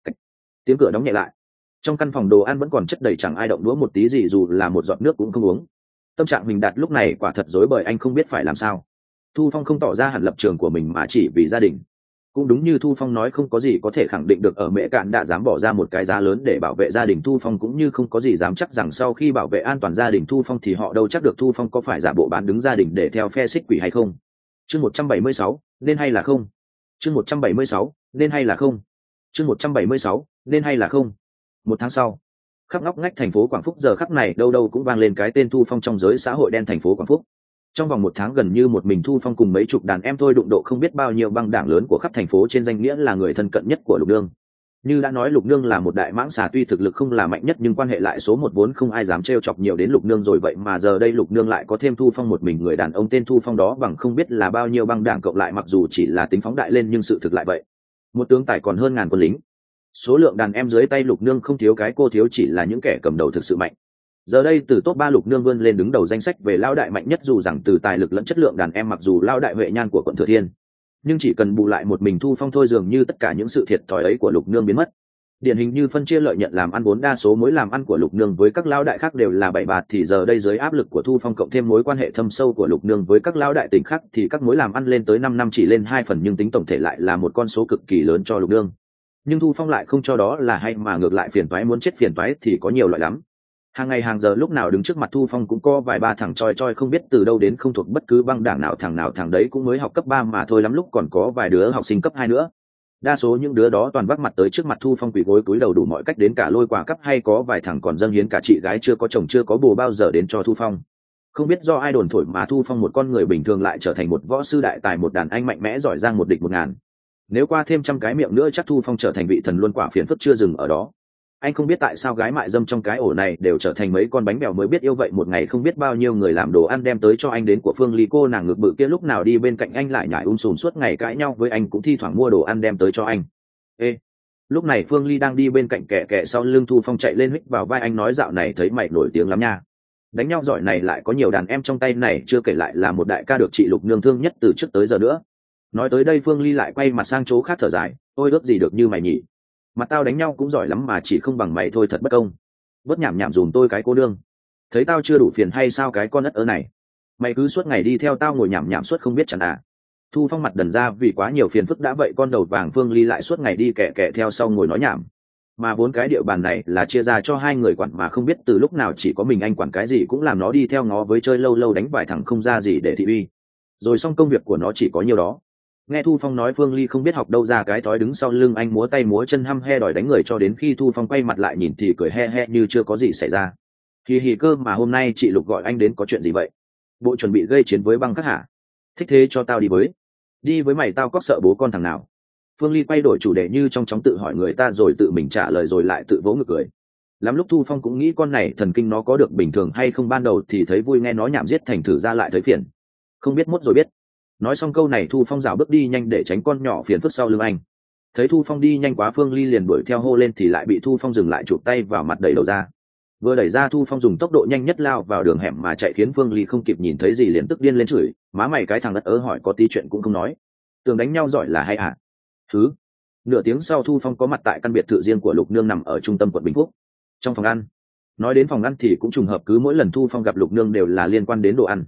Tiếng cửa đóng nhẹ lại. Trong căn phòng đồ ăn vẫn còn chất đầy, chẳng ai động đũa một tí gì, dù là một giọt nước cũng không uống. Tâm trạng Huỳnh Đạt lúc này quả thật rối bời, anh không biết phải làm sao. Thu Phong không tỏ ra hẳn lập trường của mình mà chỉ vì gia đình. Cũng đúng như Thu Phong nói, không có gì có thể khẳng định được ở mẹ cạn đã dám bỏ ra một cái giá lớn để bảo vệ gia đình Thu Phong, cũng như không có gì dám chắc rằng sau khi bảo vệ an toàn gia đình Thu Phong thì họ đâu chắc được Thu Phong có phải giả bộ bán đứng gia đình để theo phe xích quỷ hay không. Chương một trăm bảy mươi sáu, nên hay là không? Chương một trăm bảy mươi sáu, nên hay là không? Chương một trăm bảy mươi sáu, nên hay là không? Một tháng sau, khắp ngóc ngách thành phố Quảng Phúc giờ khắc này đâu đâu cũng vang lên cái tên Thu Phong trong giới xã hội đen thành phố Quảng Phúc. Trong vòng một tháng gần như một mình Thu Phong cùng mấy chục đàn em thôi đụng độ không biết bao nhiêu băng đảng lớn của khắp thành phố, trên danh nghĩa là người thân cận nhất của Lục Nương. Như đã nói, Lục Nương là một đại mãng xà, tuy thực lực không là mạnh nhất nhưng quan hệ lại số một, vốn không ai dám trêu chọc nhiều đến Lục Nương rồi. Vậy mà giờ đây Lục Nương lại có thêm Thu Phong một mình người đàn ông tên Thu Phong đó bằng không biết là bao nhiêu băng đảng cộng lại, mặc dù chỉ là tính phóng đại lên nhưng sự thực lại vậy. Một tướng tài còn hơn ngàn quân lính. Số lượng đàn em dưới tay Lục Nương không thiếu, cái cô thiếu chỉ là những kẻ cầm đầu thực sự mạnh. Giờ đây từ top ba Lục Nương vươn lên đứng đầu danh sách về lao đại mạnh nhất, dù rằng từ tài lực lẫn chất lượng đàn em mặc dù lao đại Huệ Nhan của quận Thừa Thiên, nhưng chỉ cần bù lại một mình Thu Phong thôi, dường như tất cả những sự thiệt thòi ấy của Lục Nương biến mất. Điển hình như phân chia lợi nhận làm ăn, vốn đa số mối làm ăn của Lục Nương với các lao đại khác đều là bậy bạt, thì giờ đây dưới áp lực của Thu Phong cộng thêm mối quan hệ thâm sâu của Lục Nương với các lao đại tỉnh khác thì các mối làm ăn lên tới năm năm chỉ lên hai phần, nhưng tính tổng thể lại là một con số cực kỳ lớn cho Lục Nương. Nhưng Thu Phong lại không cho đó là hay, mà ngược lại phiền toái muốn chết phiền toái thì có nhiều loại lắm. Hàng ngày hàng giờ lúc nào đứng trước mặt Thu Phong cũng có vài ba thằng choi choi không biết từ đâu đến, không thuộc bất cứ băng đảng nào, thằng nào thằng đấy cũng mới học cấp ba mà thôi, lắm lúc còn có vài đứa học sinh cấp hai nữa. Đa số những đứa đó toàn vác mặt tới trước mặt Thu Phong quỳ gối cúi đầu đủ mọi cách, đến cả lôi quà cắp, hay có vài thằng còn dâng hiến cả chị gái chưa có chồng chưa có bồ bao giờ đến cho Thu Phong. Không biết do ai đồn thổi mà Thu Phong một con người bình thường lại trở thành một võ sư đại tài, một đàn anh mạnh mẽ giỏi giang, một địch một ngàn. Nếu qua thêm trăm cái miệng nữa chắc Thu Phong trở thành vị thần luôn, quả phiền phức chưa dừng ở đó. Anh không biết tại sao gái mại dâm trong cái ổ này đều trở thành mấy con bánh bèo mới biết yêu. Vậy một ngày không biết bao nhiêu người làm đồ ăn đem tới cho anh, đến của Phương Ly, cô nàng ngực bự kia lúc nào đi bên cạnh anh lại nhảy um sùm suốt ngày cãi nhau với anh, cũng thi thoảng mua đồ ăn đem tới cho anh. Ê, lúc này Phương Ly đang đi bên cạnh kẻ kẻ sau lưng Thu Phong chạy lên huých vào vai anh nói: dạo này thấy mày nổi tiếng lắm nha, đánh nhau giỏi này, lại có nhiều đàn em trong tay này, chưa kể lại là một đại ca được chị Lục Nương thương nhất từ trước tới giờ nữa. Nói tới đây Phương Ly lại quay mặt sang chỗ khác thở dài: ôi ước gì được như mày nhỉ, mặt tao đánh nhau cũng giỏi lắm mà chỉ không bằng mày thôi, thật bất công. Bớt nhảm nhảm dùm tôi cái cô nương, thấy tao chưa đủ phiền hay sao cái con ất ớ này, mày cứ suốt ngày đi theo tao ngồi nhảm nhảm suốt không biết chẳng à. Thu Phong mặt đần ra vì quá nhiều phiền phức đã vậy, con đầu vàng Phương Ly lại suốt ngày đi kẻ kẻ theo sau ngồi nói nhảm. Mà vốn cái địa bàn này là chia ra cho hai người quản, mà không biết từ lúc nào chỉ có mình anh quản, cái gì cũng làm nó đi theo ngó với, chơi lâu lâu đánh vài thằng không ra gì để thị uy, rồi xong công việc của nó chỉ có nhiêu đó. Nghe Thu Phong nói Phương Ly không biết học đâu ra cái thói đứng sau lưng anh múa tay múa chân hăm he đòi đánh người, cho đến khi Thu Phong quay mặt lại nhìn thì cười he he như chưa có gì xảy ra. Hì hì cơ mà hôm nay chị Lục gọi anh đến có chuyện gì vậy? Bộ chuẩn bị gây chiến với băng các hả? Thích thế cho tao đi với. Đi với mày tao có sợ bố con thằng nào? Phương Ly quay đổi chủ đề như trong chóng tự hỏi người ta rồi tự mình trả lời, rồi lại tự vỗ ngực cười. Lắm lúc Thu Phong cũng nghĩ con này thần kinh nó có được bình thường hay không, ban đầu thì thấy vui nghe nó nhảm giết, thành thử ra lại thấy phiền. Không biết mốt rồi biết. Nói xong câu này Thu Phong rảo bước đi nhanh để tránh con nhỏ phiền phức sau lưng anh. Thấy Thu Phong đi nhanh quá Phương Ly liền đuổi theo hô lên thì lại bị Thu Phong dừng lại, chụp tay vào mặt đẩy đầu ra. Vừa đẩy ra Thu Phong dùng tốc độ nhanh nhất lao vào đường hẻm mà chạy, khiến Phương Ly không kịp nhìn thấy gì liền tức điên lên chửi: má mày cái thằng đất ớ, hỏi có tí chuyện cũng không nói, tưởng đánh nhau giỏi là hay à? Thứ. Nửa tiếng sau Thu Phong có mặt tại căn biệt thự riêng của Lục Nương nằm ở trung tâm quận Bình Phúc. Trong phòng ăn, nói đến phòng ăn thì cũng trùng hợp, cứ mỗi lần Thu Phong gặp Lục Nương đều là liên quan đến đồ ăn.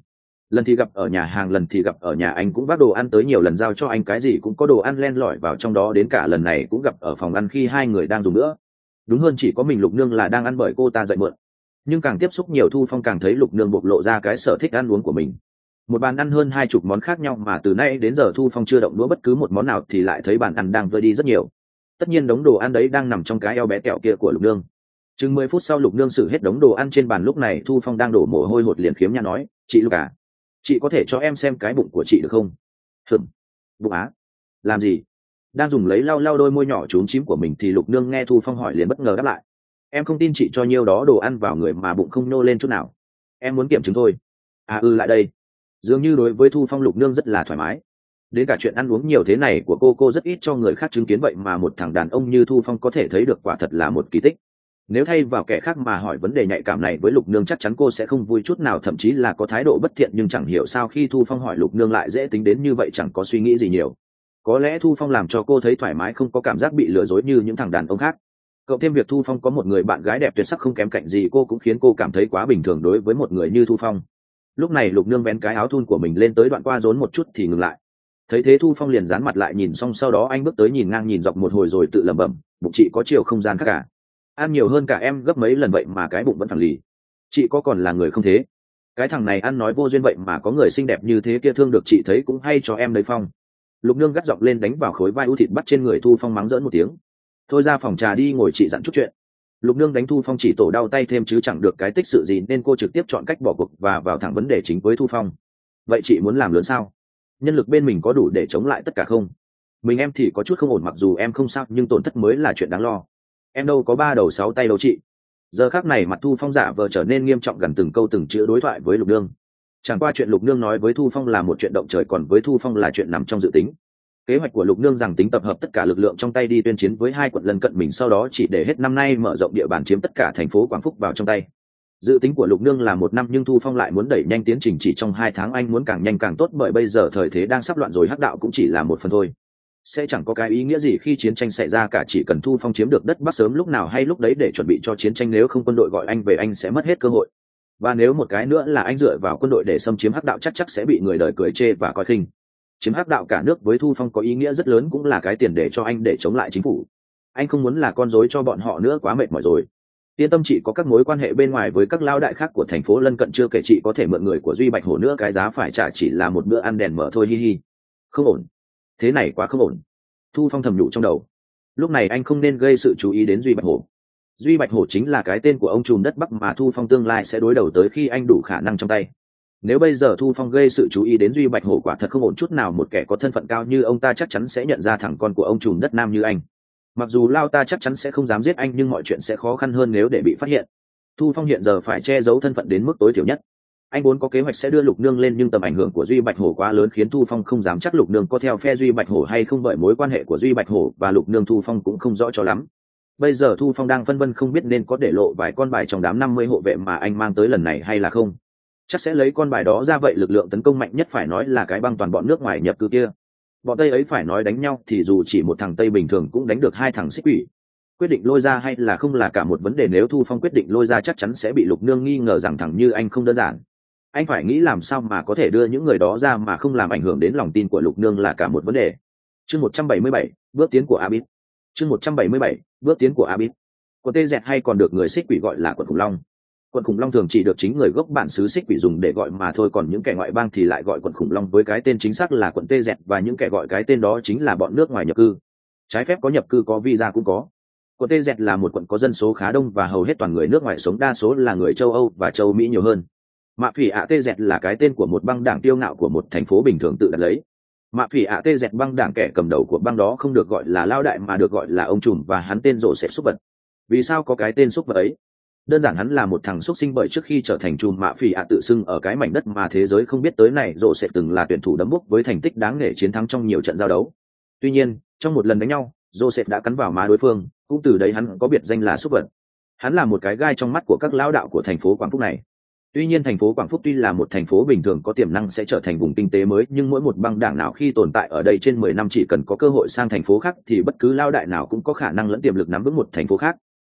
lần thì gặp ở nhà hàng, lần thì gặp ở nhà anh, cũng vác đồ ăn tới nhiều lần, giao cho anh cái gì cũng có đồ ăn len lỏi vào trong đó, đến cả lần này cũng gặp ở phòng ăn khi hai người đang dùng nữa. Đúng hơn chỉ có mình Lục Nương là đang ăn bởi cô ta dạy mượn. Nhưng càng tiếp xúc nhiều, Thu Phong càng thấy Lục Nương bộc lộ ra cái sở thích ăn uống của mình. Một bàn ăn hơn hai chục món khác nhau mà từ nay đến giờ Thu Phong chưa động đũa bất cứ một món nào, thì lại thấy bàn ăn đang vơi đi rất nhiều. Tất nhiên đống đồ ăn đấy đang nằm trong cái eo bé kẹo kia của Lục Nương. Chừng mười phút sau, Lục Nương xử hết đống đồ ăn trên bàn, lúc này Thu Phong đang đổ mồ hôi hột liền khiếm nha nói: "Chị Lục à, chị có thể cho em xem cái bụng của chị được không?" "Hừm, bụng á? Làm gì?" Đang dùng lấy lau lau đôi môi nhỏ trúng chím của mình thì Lục Nương nghe Thu Phong hỏi liền bất ngờ đáp lại: "Em không tin chị cho nhiêu đó đồ ăn vào người mà bụng không nô lên chút nào. Em muốn kiểm chứng thôi." "À ừ, lại đây." Dường như đối với Thu Phong, Lục Nương rất là thoải mái. Đến cả chuyện ăn uống nhiều thế này của cô cô rất ít cho người khác chứng kiến, vậy mà một thằng đàn ông như Thu Phong có thể thấy được, quả thật là một kỳ tích. Nếu thay vào kẻ khác mà hỏi vấn đề nhạy cảm này với Lục Nương, chắc chắn cô sẽ không vui chút nào, thậm chí là có thái độ bất thiện, nhưng chẳng hiểu sao khi Thu Phong hỏi, Lục Nương lại dễ tính đến như vậy, chẳng có suy nghĩ gì nhiều. Có lẽ Thu Phong làm cho cô thấy thoải mái, không có cảm giác bị lừa dối như những thằng đàn ông khác. Cộng thêm việc Thu Phong có một người bạn gái đẹp tuyệt sắc không kém cạnh gì cô, cũng khiến cô cảm thấy quá bình thường đối với một người như Thu Phong. Lúc này Lục Nương vén cái áo thun của mình lên tới đoạn qua rốn một chút thì ngừng lại. Thấy thế Thu Phong liền dán mặt lại nhìn, xong sau đó anh bước tới nhìn ngang nhìn dọc một hồi rồi tự lẩm bẩm: "Bụng chị có chiều không gian khác cả, ăn nhiều hơn cả em gấp mấy lần vậy mà cái bụng vẫn phẳng lì. Chị có còn là người không thế? Cái thằng này ăn nói vô duyên vậy mà có người xinh đẹp như thế kia thương được chị, thấy cũng hay cho em lấy Phong." Lục Nương gắt giọng lên đánh vào khối vai u thịt bắt trên người Thu Phong, mắng giỡn một tiếng: "Thôi ra phòng trà đi, ngồi chị dặn chút chuyện." Lục Nương đánh Thu Phong chỉ tổ đau tay thêm chứ chẳng được cái tích sự gì, nên cô trực tiếp chọn cách bỏ cuộc và vào thẳng vấn đề chính với Thu Phong: "Vậy chị muốn làm lớn sao? Nhân lực bên mình có đủ để chống lại tất cả không? Mình em thì có chút không ổn, mặc dù em không sao nhưng tổn thất mới là chuyện đáng lo. Em đâu có ba đầu sáu tay đâu chị." Giờ khác này mặt Thu Phong giả vờ trở nên nghiêm trọng, gần từng câu từng chữ đối thoại với Lục Nương. Chẳng qua chuyện Lục Nương nói với Thu Phong là một chuyện động trời, còn với Thu Phong là chuyện nằm trong dự tính. Kế hoạch của Lục Nương rằng tính tập hợp tất cả lực lượng trong tay đi tuyên chiến với hai quận lân cận mình, sau đó chỉ để hết năm nay mở rộng địa bàn chiếm tất cả thành phố Quảng Phúc vào trong tay. Dự tính của Lục Nương là một năm, nhưng Thu Phong lại muốn đẩy nhanh tiến trình chỉ trong hai tháng, anh muốn càng nhanh càng tốt, bởi bây giờ thời thế đang sắp loạn rồi, hắc đạo cũng chỉ là một phần thôi. Sẽ chẳng có cái ý nghĩa gì khi chiến tranh xảy ra cả, chỉ cần Thu Phong chiếm được đất Bắc sớm lúc nào hay lúc đấy để chuẩn bị cho chiến tranh, nếu không quân đội gọi anh về anh sẽ mất hết cơ hội. Và nếu một cái nữa là anh dựa vào quân đội để xâm chiếm hắc đạo, chắc chắc sẽ bị người đời cười chê và coi khinh. Chiếm hắc đạo cả nước với Thu Phong có ý nghĩa rất lớn, cũng là cái tiền để cho anh để chống lại chính phủ. Anh không muốn là con rối cho bọn họ nữa, quá mệt mỏi rồi. Yên tâm, chị có các mối quan hệ bên ngoài với các lao đại khác của thành phố lân cận, chưa kể chị có thể mượn người của Duy Bạch Hổ nữa, cái giá phải trả chỉ là một bữa ăn đèn mở thôi, hi hi. Không ổn, thế này quá không ổn. Thu Phong thầm nhủ trong đầu. Lúc này anh không nên gây sự chú ý đến Duy Bạch Hổ. Duy Bạch Hổ chính là cái tên của ông trùm đất Bắc mà Thu Phong tương lai sẽ đối đầu tới khi anh đủ khả năng trong tay. Nếu bây giờ Thu Phong gây sự chú ý đến Duy Bạch Hổ, quả thật không ổn chút nào. Một kẻ có thân phận cao như ông ta chắc chắn sẽ nhận ra thằng con của ông trùm đất Nam như anh. Mặc dù lao ta chắc chắn sẽ không dám giết anh, nhưng mọi chuyện sẽ khó khăn hơn nếu để bị phát hiện. Thu Phong hiện giờ phải che giấu thân phận đến mức tối thiểu nhất. Anh vốn có kế hoạch sẽ đưa Lục Nương lên, nhưng tầm ảnh hưởng của Duy Bạch Hổ quá lớn khiến Thu Phong không dám chắc Lục Nương có theo phe Duy Bạch Hổ hay không, bởi mối quan hệ của Duy Bạch Hổ và Lục Nương Thu Phong cũng không rõ cho lắm. Bây giờ Thu Phong đang phân vân không biết nên có để lộ vài con bài trong đám năm mươi hộ vệ mà anh mang tới lần này hay là không. Chắc sẽ lấy con bài đó ra, vậy lực lượng tấn công mạnh nhất phải nói là cái băng toàn bọn nước ngoài nhập cư kia. Bọn Tây ấy phải nói đánh nhau thì dù chỉ một thằng Tây bình thường cũng đánh được hai thằng xích quỷ. Quyết định lôi ra hay là không là cả một vấn đề. Nếu Thu Phong quyết định lôi ra, chắc chắn sẽ bị Lục Nương nghi ngờ rằng thằng như anh không đơn giản. Anh phải nghĩ làm sao mà có thể đưa những người đó ra mà không làm ảnh hưởng đến lòng tin của Lục Nương là cả một vấn đề. Chương một trăm bảy mươi bảy, bước tiến của Abit. Chương một trăm bảy mươi bảy, bước tiến của Abit. Quận Tê Dẹt hay còn được người xích quỷ gọi là quận khủng long. Quận khủng long thường chỉ được chính người gốc bản xứ xích quỷ dùng để gọi mà thôi, còn những kẻ ngoại bang thì lại gọi quận khủng long với cái tên chính xác là quận Tê Dẹt, và những kẻ gọi cái tên đó chính là bọn nước ngoài nhập cư. Trái phép có, nhập cư có, visa cũng có. Quận Tê Dẹt là một quận có dân số khá đông và hầu hết toàn người nước ngoài sống, đa số là người châu Âu và châu Mỹ nhiều hơn. Mạ Phỉ ạ Tê Dẹt là cái tên của một băng đảng tiêu ngạo của một thành phố bình thường tự đặt lấy. Mạ Phỉ ạ Tê Dẹt băng đảng, kẻ cầm đầu của băng đó không được gọi là lao đại mà được gọi là ông trùm, và hắn tên Joseph Súc Vật. Vì sao có cái tên Súc Vật ấy? Đơn giản hắn là một thằng xuất sinh, bởi trước khi trở thành trùm Mạ Phỉ ạ tự xưng ở cái mảnh đất mà thế giới không biết tới này, Joseph từng là tuyển thủ đấm bốc với thành tích đáng nể, chiến thắng trong nhiều trận giao đấu. Tuy nhiên, trong một lần đánh nhau, Joseph đã cắn vào má đối phương, cũng từ đấy hắn có biệt danh là Súc Vật. Hắn là một cái gai trong mắt của các lão đạo của thành phố Quảng Phúc này. Tuy nhiên thành phố Quảng Phúc tuy là một thành phố bình thường có tiềm năng sẽ trở thành vùng kinh tế mới, nhưng mỗi một băng đảng nào khi tồn tại ở đây trên mười năm chỉ cần có cơ hội sang thành phố khác thì bất cứ lao đại nào cũng có khả năng lẫn tiềm lực nắm vững một thành phố khác.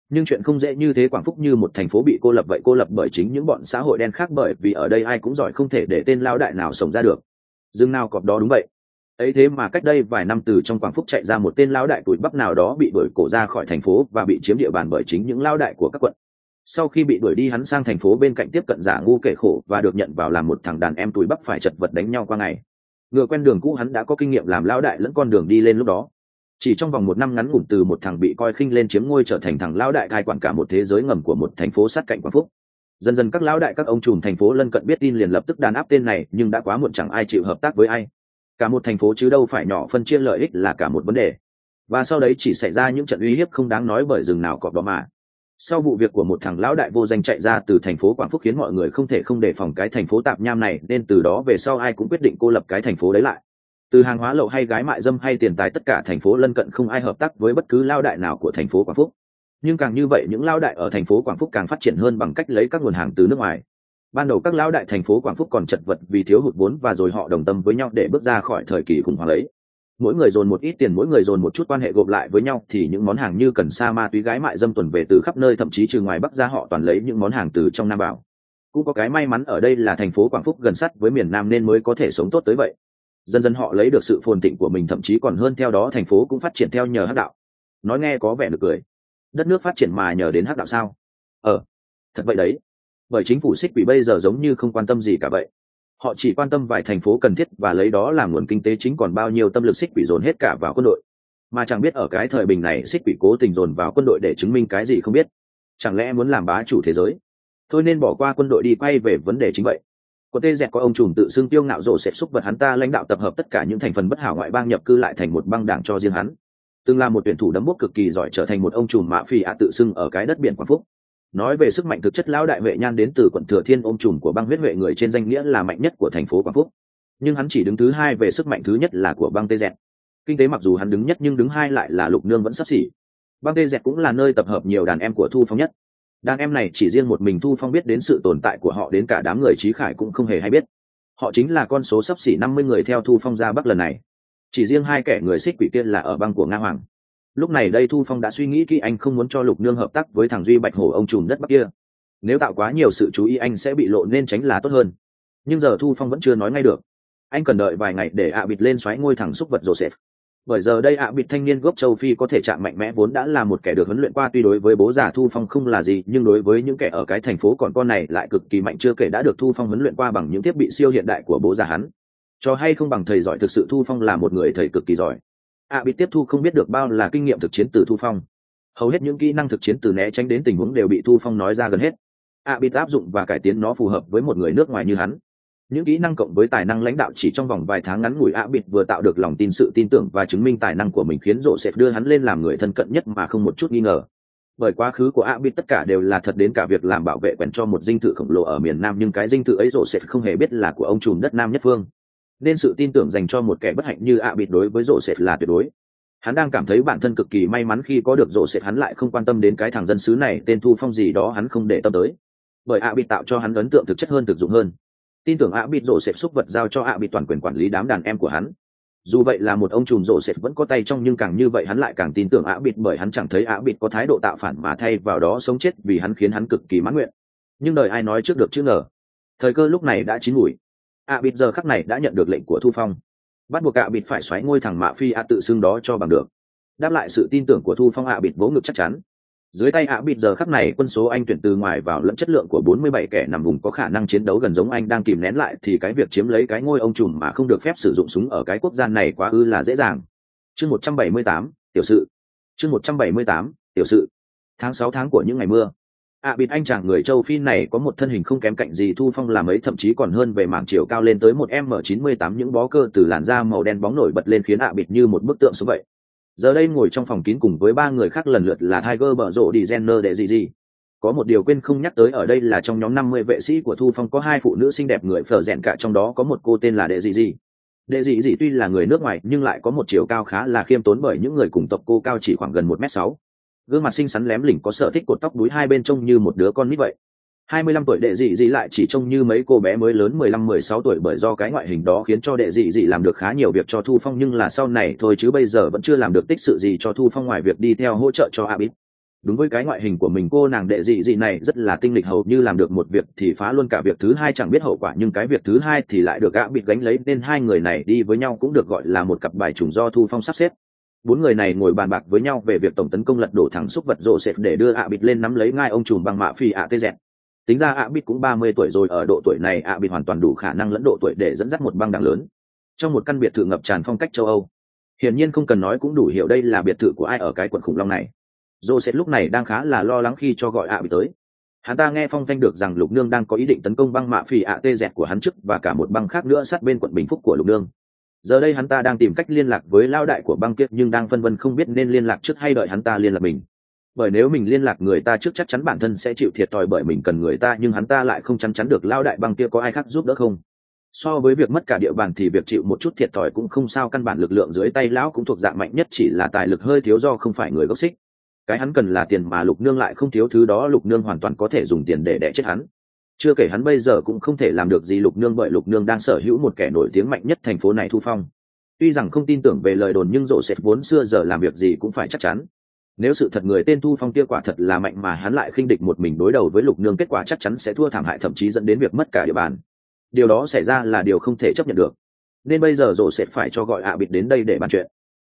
Nhưng chuyện không dễ như thế. Quảng Phúc như một thành phố bị cô lập vậy, cô lập bởi chính những bọn xã hội đen khác, bởi vì ở đây ai cũng giỏi, không thể để tên lao đại nào sống ra được. Dưng nào cọp đó, đúng vậy. Ấy thế mà cách đây vài năm từ trong Quảng Phúc chạy ra một tên lao đại tuổi bắp nào đó, bị đuổi cổ ra khỏi thành phố và bị chiếm địa bàn bởi chính những lao đại của các quận. Sau khi bị đuổi đi, hắn sang thành phố bên cạnh tiếp cận giả ngu kể khổ và được nhận vào làm một thằng đàn em tuổi bắp phải chật vật đánh nhau qua ngày. Ngựa quen đường cũ, hắn đã có kinh nghiệm làm lao đại lẫn con đường đi lên lúc đó. Chỉ trong vòng một năm ngắn ngủn, từ một thằng bị coi khinh lên chiếm ngôi trở thành thằng lao đại cai quản cả một thế giới ngầm của một thành phố sát cạnh Quảng Phúc. Dần dần các lão đại, các ông trùm thành phố lân cận biết tin liền lập tức đàn áp tên này, nhưng đã quá muộn, chẳng ai chịu hợp tác với ai. Cả một thành phố chứ đâu phải nhỏ, phân chia lợi ích là cả một vấn đề. Và sau đấy chỉ xảy ra những trận uy hiếp không đáng nói bởi rừng nào cọp đó mà. Sau vụ việc của một thằng lão đại vô danh chạy ra từ thành phố Quảng Phúc khiến mọi người không thể không đề phòng cái thành phố tạp nham này, nên từ đó về sau ai cũng quyết định cô lập cái thành phố đấy lại. Từ hàng hóa lậu hay gái mại dâm hay tiền tài, tất cả thành phố lân cận không ai hợp tác với bất cứ lao đại nào của thành phố Quảng Phúc. Nhưng càng như vậy, những lao đại ở thành phố Quảng Phúc càng phát triển hơn bằng cách lấy các nguồn hàng từ nước ngoài. Ban đầu các lao đại thành phố Quảng Phúc còn chật vật vì thiếu hụt vốn, và rồi họ đồng tâm với nhau để bước ra khỏi thời kỳ khủng hoảng ấy. Mỗi người dồn một ít tiền, mỗi người dồn một chút quan hệ, gộp lại với nhau thì những món hàng như cần sa, ma túy, gái mại dâm tuần về từ khắp nơi, thậm chí trừ ngoài Bắc ra họ toàn lấy những món hàng từ trong Nam vào. Cũng có cái may mắn ở đây là thành phố Quảng Phúc gần sát với miền Nam nên mới có thể sống tốt tới vậy. Dần dần họ lấy được sự phồn thịnh của mình, thậm chí còn hơn. Theo đó thành phố cũng phát triển theo nhờ hắc đạo. Nói nghe có vẻ nực cười, đất nước phát triển mà nhờ đến hắc đạo sao? Ờ, thật vậy đấy. Bởi chính phủ xích quỷ bây giờ giống như không quan tâm gì cả vậy. Họ chỉ quan tâm vài thành phố cần thiết và lấy đó làm nguồn kinh tế chính, còn bao nhiêu tâm lực xích quỷ dồn hết cả vào quân đội. Mà chẳng biết ở cái thời bình này xích quỷ cố tình dồn vào quân đội để chứng minh cái gì không biết. Chẳng lẽ muốn làm bá chủ thế giới? Thôi nên bỏ qua quân đội đi, quay về vấn đề chính vậy. Có tê dẹt có ông trùm tự xưng kiêu ngạo rộ xẹp xúc vật, hắn ta lãnh đạo tập hợp tất cả những thành phần bất hảo ngoại bang nhập cư lại thành một băng đảng cho riêng hắn. Từng là một tuyển thủ đấm bốc cực kỳ giỏi, trở thành một ông trùm mạ phỉ ạ tự xưng ở cái đất biển Quảng Phúc. Nói về sức mạnh thực chất, lão đại Huệ Nhan đến từ quận Thừa Thiên, ông trùm của băng huyết Huệ, người trên danh nghĩa là mạnh nhất của thành phố Quảng Phúc. Nhưng hắn chỉ đứng thứ hai về sức mạnh, thứ nhất là của băng tê dẹt. Kinh tế mặc dù hắn đứng nhất nhưng đứng hai lại là Lục Nương vẫn sắp xỉ. Băng tê dẹt cũng là nơi tập hợp nhiều đàn em của Thu Phong nhất. Đàn em này chỉ riêng một mình Thu Phong biết đến sự tồn tại của họ, đến cả đám người Chí Khải cũng không hề hay biết. Họ chính là con số sắp xỉ năm mươi người theo Thu Phong ra Bắc lần này. Chỉ riêng hai kẻ người xích quỷ kia là ở băng của Nga Hoàng. Lúc này đây Thu Phong đã suy nghĩ kỹ, anh không muốn cho Lục Nương hợp tác với thằng Duy Bạch Hổ, ông trùm đất Bắc kia. Nếu tạo quá nhiều sự chú ý anh sẽ bị lộ, nên tránh là tốt hơn. Nhưng giờ Thu Phong vẫn chưa nói ngay được. Anh cần đợi vài ngày để ạ bịt lên xoáy ngôi thằng xúc vật Joseph. Bởi giờ đây ạ bịt thanh niên gốc châu Phi có thể trạng mạnh mẽ, vốn đã là một kẻ được huấn luyện qua, tuy đối với bố già Thu Phong không là gì, nhưng đối với những kẻ ở cái thành phố còn con này lại cực kỳ mạnh, chưa kể đã được Thu Phong huấn luyện qua bằng những thiết bị siêu hiện đại của bố già hắn. Cho hay không bằng thầy giỏi, thực sự Thu Phong là một người thầy cực kỳ giỏi. ạ bịt tiếp thu không biết được bao là kinh nghiệm thực chiến từ Thu Phong. Hầu hết những kỹ năng thực chiến từ né tránh đến tình huống đều bị Thu Phong nói ra gần hết. ạ bịt áp dụng và cải tiến nó phù hợp với một người nước ngoài như hắn. Những kỹ năng cộng với tài năng lãnh đạo, chỉ trong vòng vài tháng ngắn ngủi, ạ bịt vừa tạo được lòng tin, sự tin tưởng và chứng minh tài năng của mình, khiến Joseph đưa hắn lên làm người thân cận nhất mà không một chút nghi ngờ. Bởi quá khứ của ạ bịt tất cả đều là thật, đến cả việc làm bảo vệ quèn cho một dinh thự khổng lồ ở miền Nam, nhưng cái dinh thự ấy Joseph không hề biết là của ông trùm đất Nam Nhất Phương. Nên sự tin tưởng dành cho một kẻ bất hạnh như ạ bịt đối với Joseph là tuyệt đối. Hắn đang cảm thấy bản thân cực kỳ may mắn khi có được Joseph, hắn lại không quan tâm đến cái thằng dân xứ này tên Thu Phong gì đó, hắn không để tâm tới. Bởi ạ bịt tạo cho hắn ấn tượng thực chất hơn, thực dụng hơn. Tin tưởng ạ bịt, Joseph xúc vật giao cho ạ bịt toàn quyền quản lý đám đàn em của hắn. Dù vậy là một ông trùm, Joseph vẫn có tay trong, nhưng càng như vậy hắn lại càng tin tưởng ạ bịt, bởi hắn chẳng thấy ạ bịt có thái độ tạo phản mà thay vào đó sống chết vì hắn, khiến hắn cực kỳ mãn nguyện. Nhưng đời ai nói trước được chứ ngờ. Thời cơ lúc này đã chín mùi. ạ bịt giờ khắc này đã nhận được lệnh của Thu Phong, bắt buộc ạ bịt phải xoáy ngôi thằng mạ phi ạ tự xưng đó cho bằng được. Đáp lại sự tin tưởng của Thu Phong, ạ bịt vỗ ngực chắc chắn. Dưới tay ạ bịt giờ khắc này quân số anh tuyển từ ngoài vào lẫn chất lượng của bốn mươi bảy kẻ nằm vùng có khả năng chiến đấu gần giống anh đang kìm nén lại, thì cái việc chiếm lấy cái ngôi ông trùm mà không được phép sử dụng súng ở cái quốc gia này quá ư là dễ dàng. Chương một trăm bảy mươi tám, tiểu sự. Chương một trăm bảy mươi tám, tiểu sự. Tháng sáu, tháng của những ngày mưa. ạ bịt anh chàng người châu Phi này có một thân hình không kém cạnh gì Thu Phong làm ấy, thậm chí còn hơn về mảng chiều cao, lên tới một m chín mươi tám, những bó cơ từ làn da màu đen bóng nổi bật lên khiến ạ bịt như một bức tượng sống vậy. Giờ đây ngồi trong phòng kín cùng với ba người khác lần lượt là Tiger, Bở Rộ, Đi Jenner, Đệ Dị Dị. Có một điều quên không nhắc tới ở đây là trong nhóm năm mươi vệ sĩ của Thu Phong có hai phụ nữ xinh đẹp người phở rèn cả, trong đó có một cô tên là Đệ Dị Dị. Đệ Dị Dị tuy là người nước ngoài nhưng lại có một chiều cao khá là khiêm tốn, bởi những người cùng tộc cô cao chỉ khoảng gần một mét sáu. Gương mặt xinh xắn lém lỉnh, có sở thích cột tóc đuôi hai bên trông như một đứa con nít vậy. hai mươi lăm tuổi Đệ Dị Dị lại chỉ trông như mấy cô bé mới lớn mười lăm mười sáu tuổi, bởi do cái ngoại hình đó khiến cho Đệ Dị Dị làm được khá nhiều việc cho Thu Phong, nhưng là sau này thôi, chứ bây giờ vẫn chưa làm được tích sự gì cho Thu Phong ngoài việc đi theo hỗ trợ cho Abit. Đúng với cái ngoại hình của mình, cô nàng đệ dị dị này rất là tinh lịch, hầu như làm được một việc thì phá luôn cả việc thứ hai chẳng biết hậu quả, nhưng cái việc thứ hai thì lại được gã bịt gánh lấy, nên hai người này đi với nhau cũng được gọi là một cặp bài trùng do Thu Phong sắp xếp. Bốn người này ngồi bàn bạc với nhau về việc tổng tấn công lật đổ thằng xúc vật Joseph để đưa ạ bịt lên nắm lấy ngai ông trùm bằng mạ phi ạ tê dẹt. Tính ra ạ bịt cũng ba mươi tuổi rồi, ở độ tuổi này ạ bịt hoàn toàn đủ khả năng lẫn độ tuổi để dẫn dắt một băng đảng lớn trong một căn biệt thự ngập tràn phong cách châu Âu. Hiển nhiên không cần nói cũng đủ hiểu đây là biệt thự của ai ở cái quận khủng long này. Joseph lúc này đang khá là lo lắng khi cho gọi ạ bịt tới. Hắn ta nghe phong phanh được rằng Lục Nương đang có ý định tấn công băng mạ phỉ ạ tê dẹt của hắn trước và cả một băng khác nữa sát bên quận Bình Phúc của Lục Nương. Giờ đây hắn ta đang tìm cách liên lạc với lao đại của băng kia, nhưng đang phân vân không biết nên liên lạc trước hay đợi hắn ta liên lạc mình. Bởi nếu mình liên lạc người ta trước chắc chắn bản thân sẽ chịu thiệt thòi bởi mình cần người ta, nhưng hắn ta lại không chắn chắn được lao đại băng kia có ai khác giúp đỡ không. So với việc mất cả địa bàn thì việc chịu một chút thiệt thòi cũng không sao, căn bản lực lượng dưới tay lão cũng thuộc dạng mạnh nhất, chỉ là tài lực hơi thiếu do không phải người gốc xích. Cái hắn cần là tiền mà Lục Nương lại không thiếu thứ đó, Lục Nương hoàn toàn có thể dùng tiền để đẻ chết hắn. Chưa kể hắn bây giờ cũng không thể làm được gì Lục Nương, bởi Lục Nương đang sở hữu một kẻ nổi tiếng mạnh nhất thành phố này, Thu Phong. Tuy rằng không tin tưởng về lời đồn nhưng Joseph vốn xưa giờ làm việc gì cũng phải chắc chắn. Nếu sự thật người tên Thu Phong kia quả thật là mạnh mà hắn lại khinh địch một mình đối đầu với Lục Nương, kết quả chắc chắn sẽ thua thảm hại, thậm chí dẫn đến việc mất cả địa bàn. Điều đó xảy ra là điều không thể chấp nhận được. Nên bây giờ Joseph phải cho gọi ạ bịt đến đây để bàn chuyện.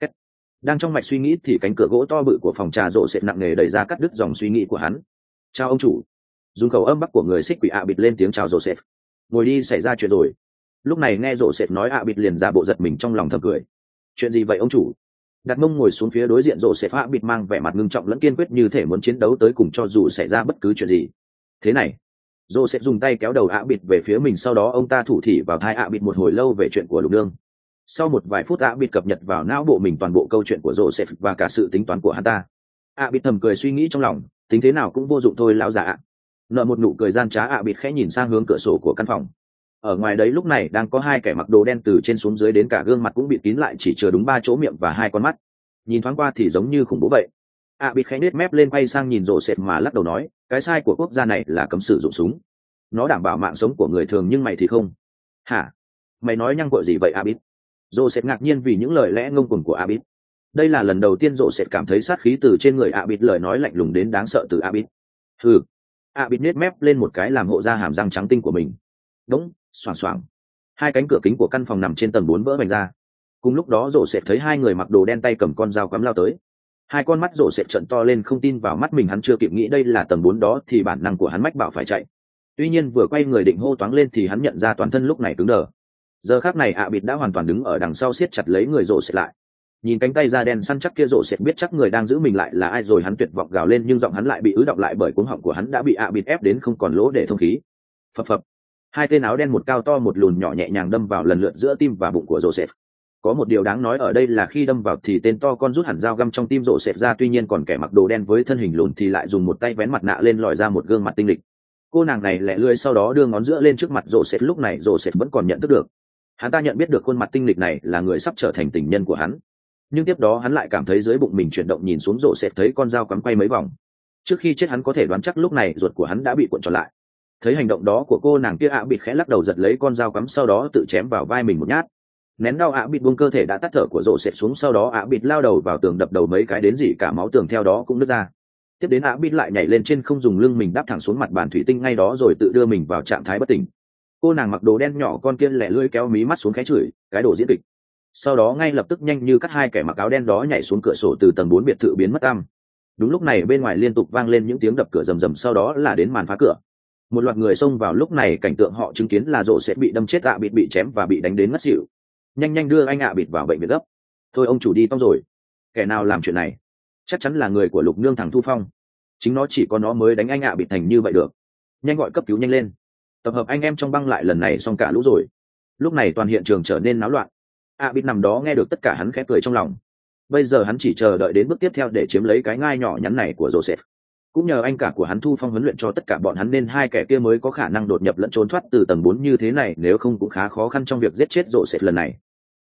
Đang trong mạch suy nghĩ thì cánh cửa gỗ to bự của phòng trà Joseph nặng nề đẩy ra cắt đứt dòng suy nghĩ của hắn. Chào ông chủ. Dùng khẩu âm bắc của người xích quỷ ạ bịt lên tiếng chào Joseph. Ngồi đi, xảy ra chuyện rồi. Lúc này nghe Joseph nói ạ bịt liền giả bộ giật mình trong lòng thầm cười. Chuyện gì vậy ông chủ? Đặt mông ngồi xuống phía đối diện Joseph, ạ bịt mang vẻ mặt ngưng trọng lẫn kiên quyết như thể muốn chiến đấu tới cùng cho dù xảy ra bất cứ chuyện gì. Thế này. Joseph dùng tay kéo đầu ạ bịt về phía mình, sau đó ông ta thủ thỉ vào tai ạ bịt một hồi lâu về chuyện của Lục Nương. Sau một vài phút ạ bịt cập nhật vào não bộ mình toàn bộ câu chuyện của Joseph và cả sự tính toán của hắn ta. ạ bịt thầm cười suy nghĩ trong lòng, tính thế nào cũng vô dụng thôi lão già ạ. Nợ một nụ cười gian trá, ạ bịt khẽ nhìn sang hướng cửa sổ của căn phòng. Ở ngoài đấy lúc này đang có hai kẻ mặc đồ đen từ trên xuống dưới, đến cả gương mặt cũng bị kín lại, chỉ chừa đúng ba chỗ miệng và hai con mắt. Nhìn thoáng qua thì giống như khủng bố vậy. ạ bịt khẽ nết mép lên quay sang nhìn Joseph mà lắc đầu nói, cái sai của quốc gia này là cấm sử dụng súng. Nó đảm bảo mạng sống của người thường nhưng mày thì không. Hả? Mày nói nhăng cội gì vậy ạ bịt? Joseph ngạc nhiên vì những lời lẽ ngông cuồng của Abit. Đây là lần đầu tiên Joseph cảm thấy sát khí từ trên người Abit, lời nói lạnh lùng đến đáng sợ từ Abit. Hừ. Abit nết mép lên một cái làm hộ ra hàm răng trắng tinh của mình. Đúng, xoảng xoảng. Hai cánh cửa kính của căn phòng nằm trên tầng bốn vỡ vành ra. Cùng lúc đó Joseph thấy hai người mặc đồ đen tay cầm con dao quắm lao tới. Hai con mắt Joseph trợn to lên không tin vào mắt mình, hắn chưa kịp nghĩ đây là tầng bốn đó thì bản năng của hắn mách bảo phải chạy. Tuy nhiên vừa quay người định hô toáng lên thì hắn nhận ra toàn thân lúc này cứng đờ. Giờ khắc này ạ bịt đã hoàn toàn đứng ở đằng sau siết chặt lấy người Joseph lại. Nhìn cánh tay da đen săn chắc kia, Joseph biết chắc người đang giữ mình lại là ai rồi, hắn tuyệt vọng gào lên nhưng giọng hắn lại bị ứ đọng lại bởi cuống họng của hắn đã bị ạ bịt ép đến không còn lỗ để thông khí. Phập phập. Hai tên áo đen một cao to một lùn nhỏ nhẹ nhàng đâm vào lần lượt giữa tim và bụng của Joseph. Có một điều đáng nói ở đây là khi đâm vào thì tên to con rút hẳn dao găm trong tim Joseph ra, tuy nhiên còn kẻ mặc đồ đen với thân hình lùn thì lại dùng một tay vén mặt nạ lên lòi ra một gương mặt tinh lịch. Cô nàng này lẹ lươi sau đó đưa ngón giữa lên trước mặt Joseph, lúc này Joseph vẫn còn nhận thức được. Hắn ta nhận biết được khuôn mặt tinh lịch này là người sắp trở thành tình nhân của hắn. Nhưng tiếp đó hắn lại cảm thấy dưới bụng mình chuyển động, nhìn xuống Joseph thấy con dao cắm quay mấy vòng. Trước khi chết hắn có thể đoán chắc lúc này ruột của hắn đã bị cuộn tròn lại. Thấy hành động đó của cô nàng kia, ạ bịt khẽ lắc đầu giật lấy con dao cắm, sau đó tự chém vào vai mình một nhát. Nén đau, ạ bịt buông cơ thể đã tắt thở của Joseph xuống, sau đó ạ bịt lao đầu vào tường đập đầu mấy cái đến rỉ cả máu, tường theo đó cũng nứt ra. Tiếp đến ạ bịt lại nhảy lên trên không, dùng lưng mình đáp thẳng xuống mặt bàn thủy tinh ngay đó rồi tự đưa mình vào trạng thái bất tỉnh. Cô nàng mặc đồ đen nhỏ con kia lẻ lưỡi kéo mí mắt xuống khẽ chửi, cái đồ diễn kịch. Sau đó ngay lập tức nhanh như cắt hai kẻ mặc áo đen đó nhảy xuống cửa sổ từ tầng bốn biệt thự biến mất tăm. Đúng lúc này bên ngoài liên tục vang lên những tiếng đập cửa rầm rầm, sau đó là đến màn phá cửa. Một loạt người xông vào, lúc này cảnh tượng họ chứng kiến là rộ sẽ bị đâm chết, ạ bịt bị chém và bị đánh đến ngất xỉu. Nhanh nhanh đưa anh ạ bịt vào bệnh viện gấp. Thôi ông chủ đi tông rồi. Kẻ nào làm chuyện này? Chắc chắn là người của Lục Nương thằng Thu Phong. Chính nó, chỉ có nó mới đánh anh ạ bịt thành như vậy được. Nhanh gọi cấp cứu nhanh lên. Tập hợp anh em trong băng lại, lần này xong cả lũ rồi. Lúc này toàn hiện trường trở nên náo loạn. ạ bịt nằm đó nghe được tất cả, hắn khẽ cười trong lòng. Bây giờ hắn chỉ chờ đợi đến bước tiếp theo để chiếm lấy cái ngai nhỏ nhắn này của Joseph. Cũng nhờ anh cả của hắn Thu Phong huấn luyện cho tất cả bọn hắn nên hai kẻ kia mới có khả năng đột nhập lẫn trốn thoát từ tầng bốn như thế này, nếu không cũng khá khó khăn trong việc giết chết Joseph lần này.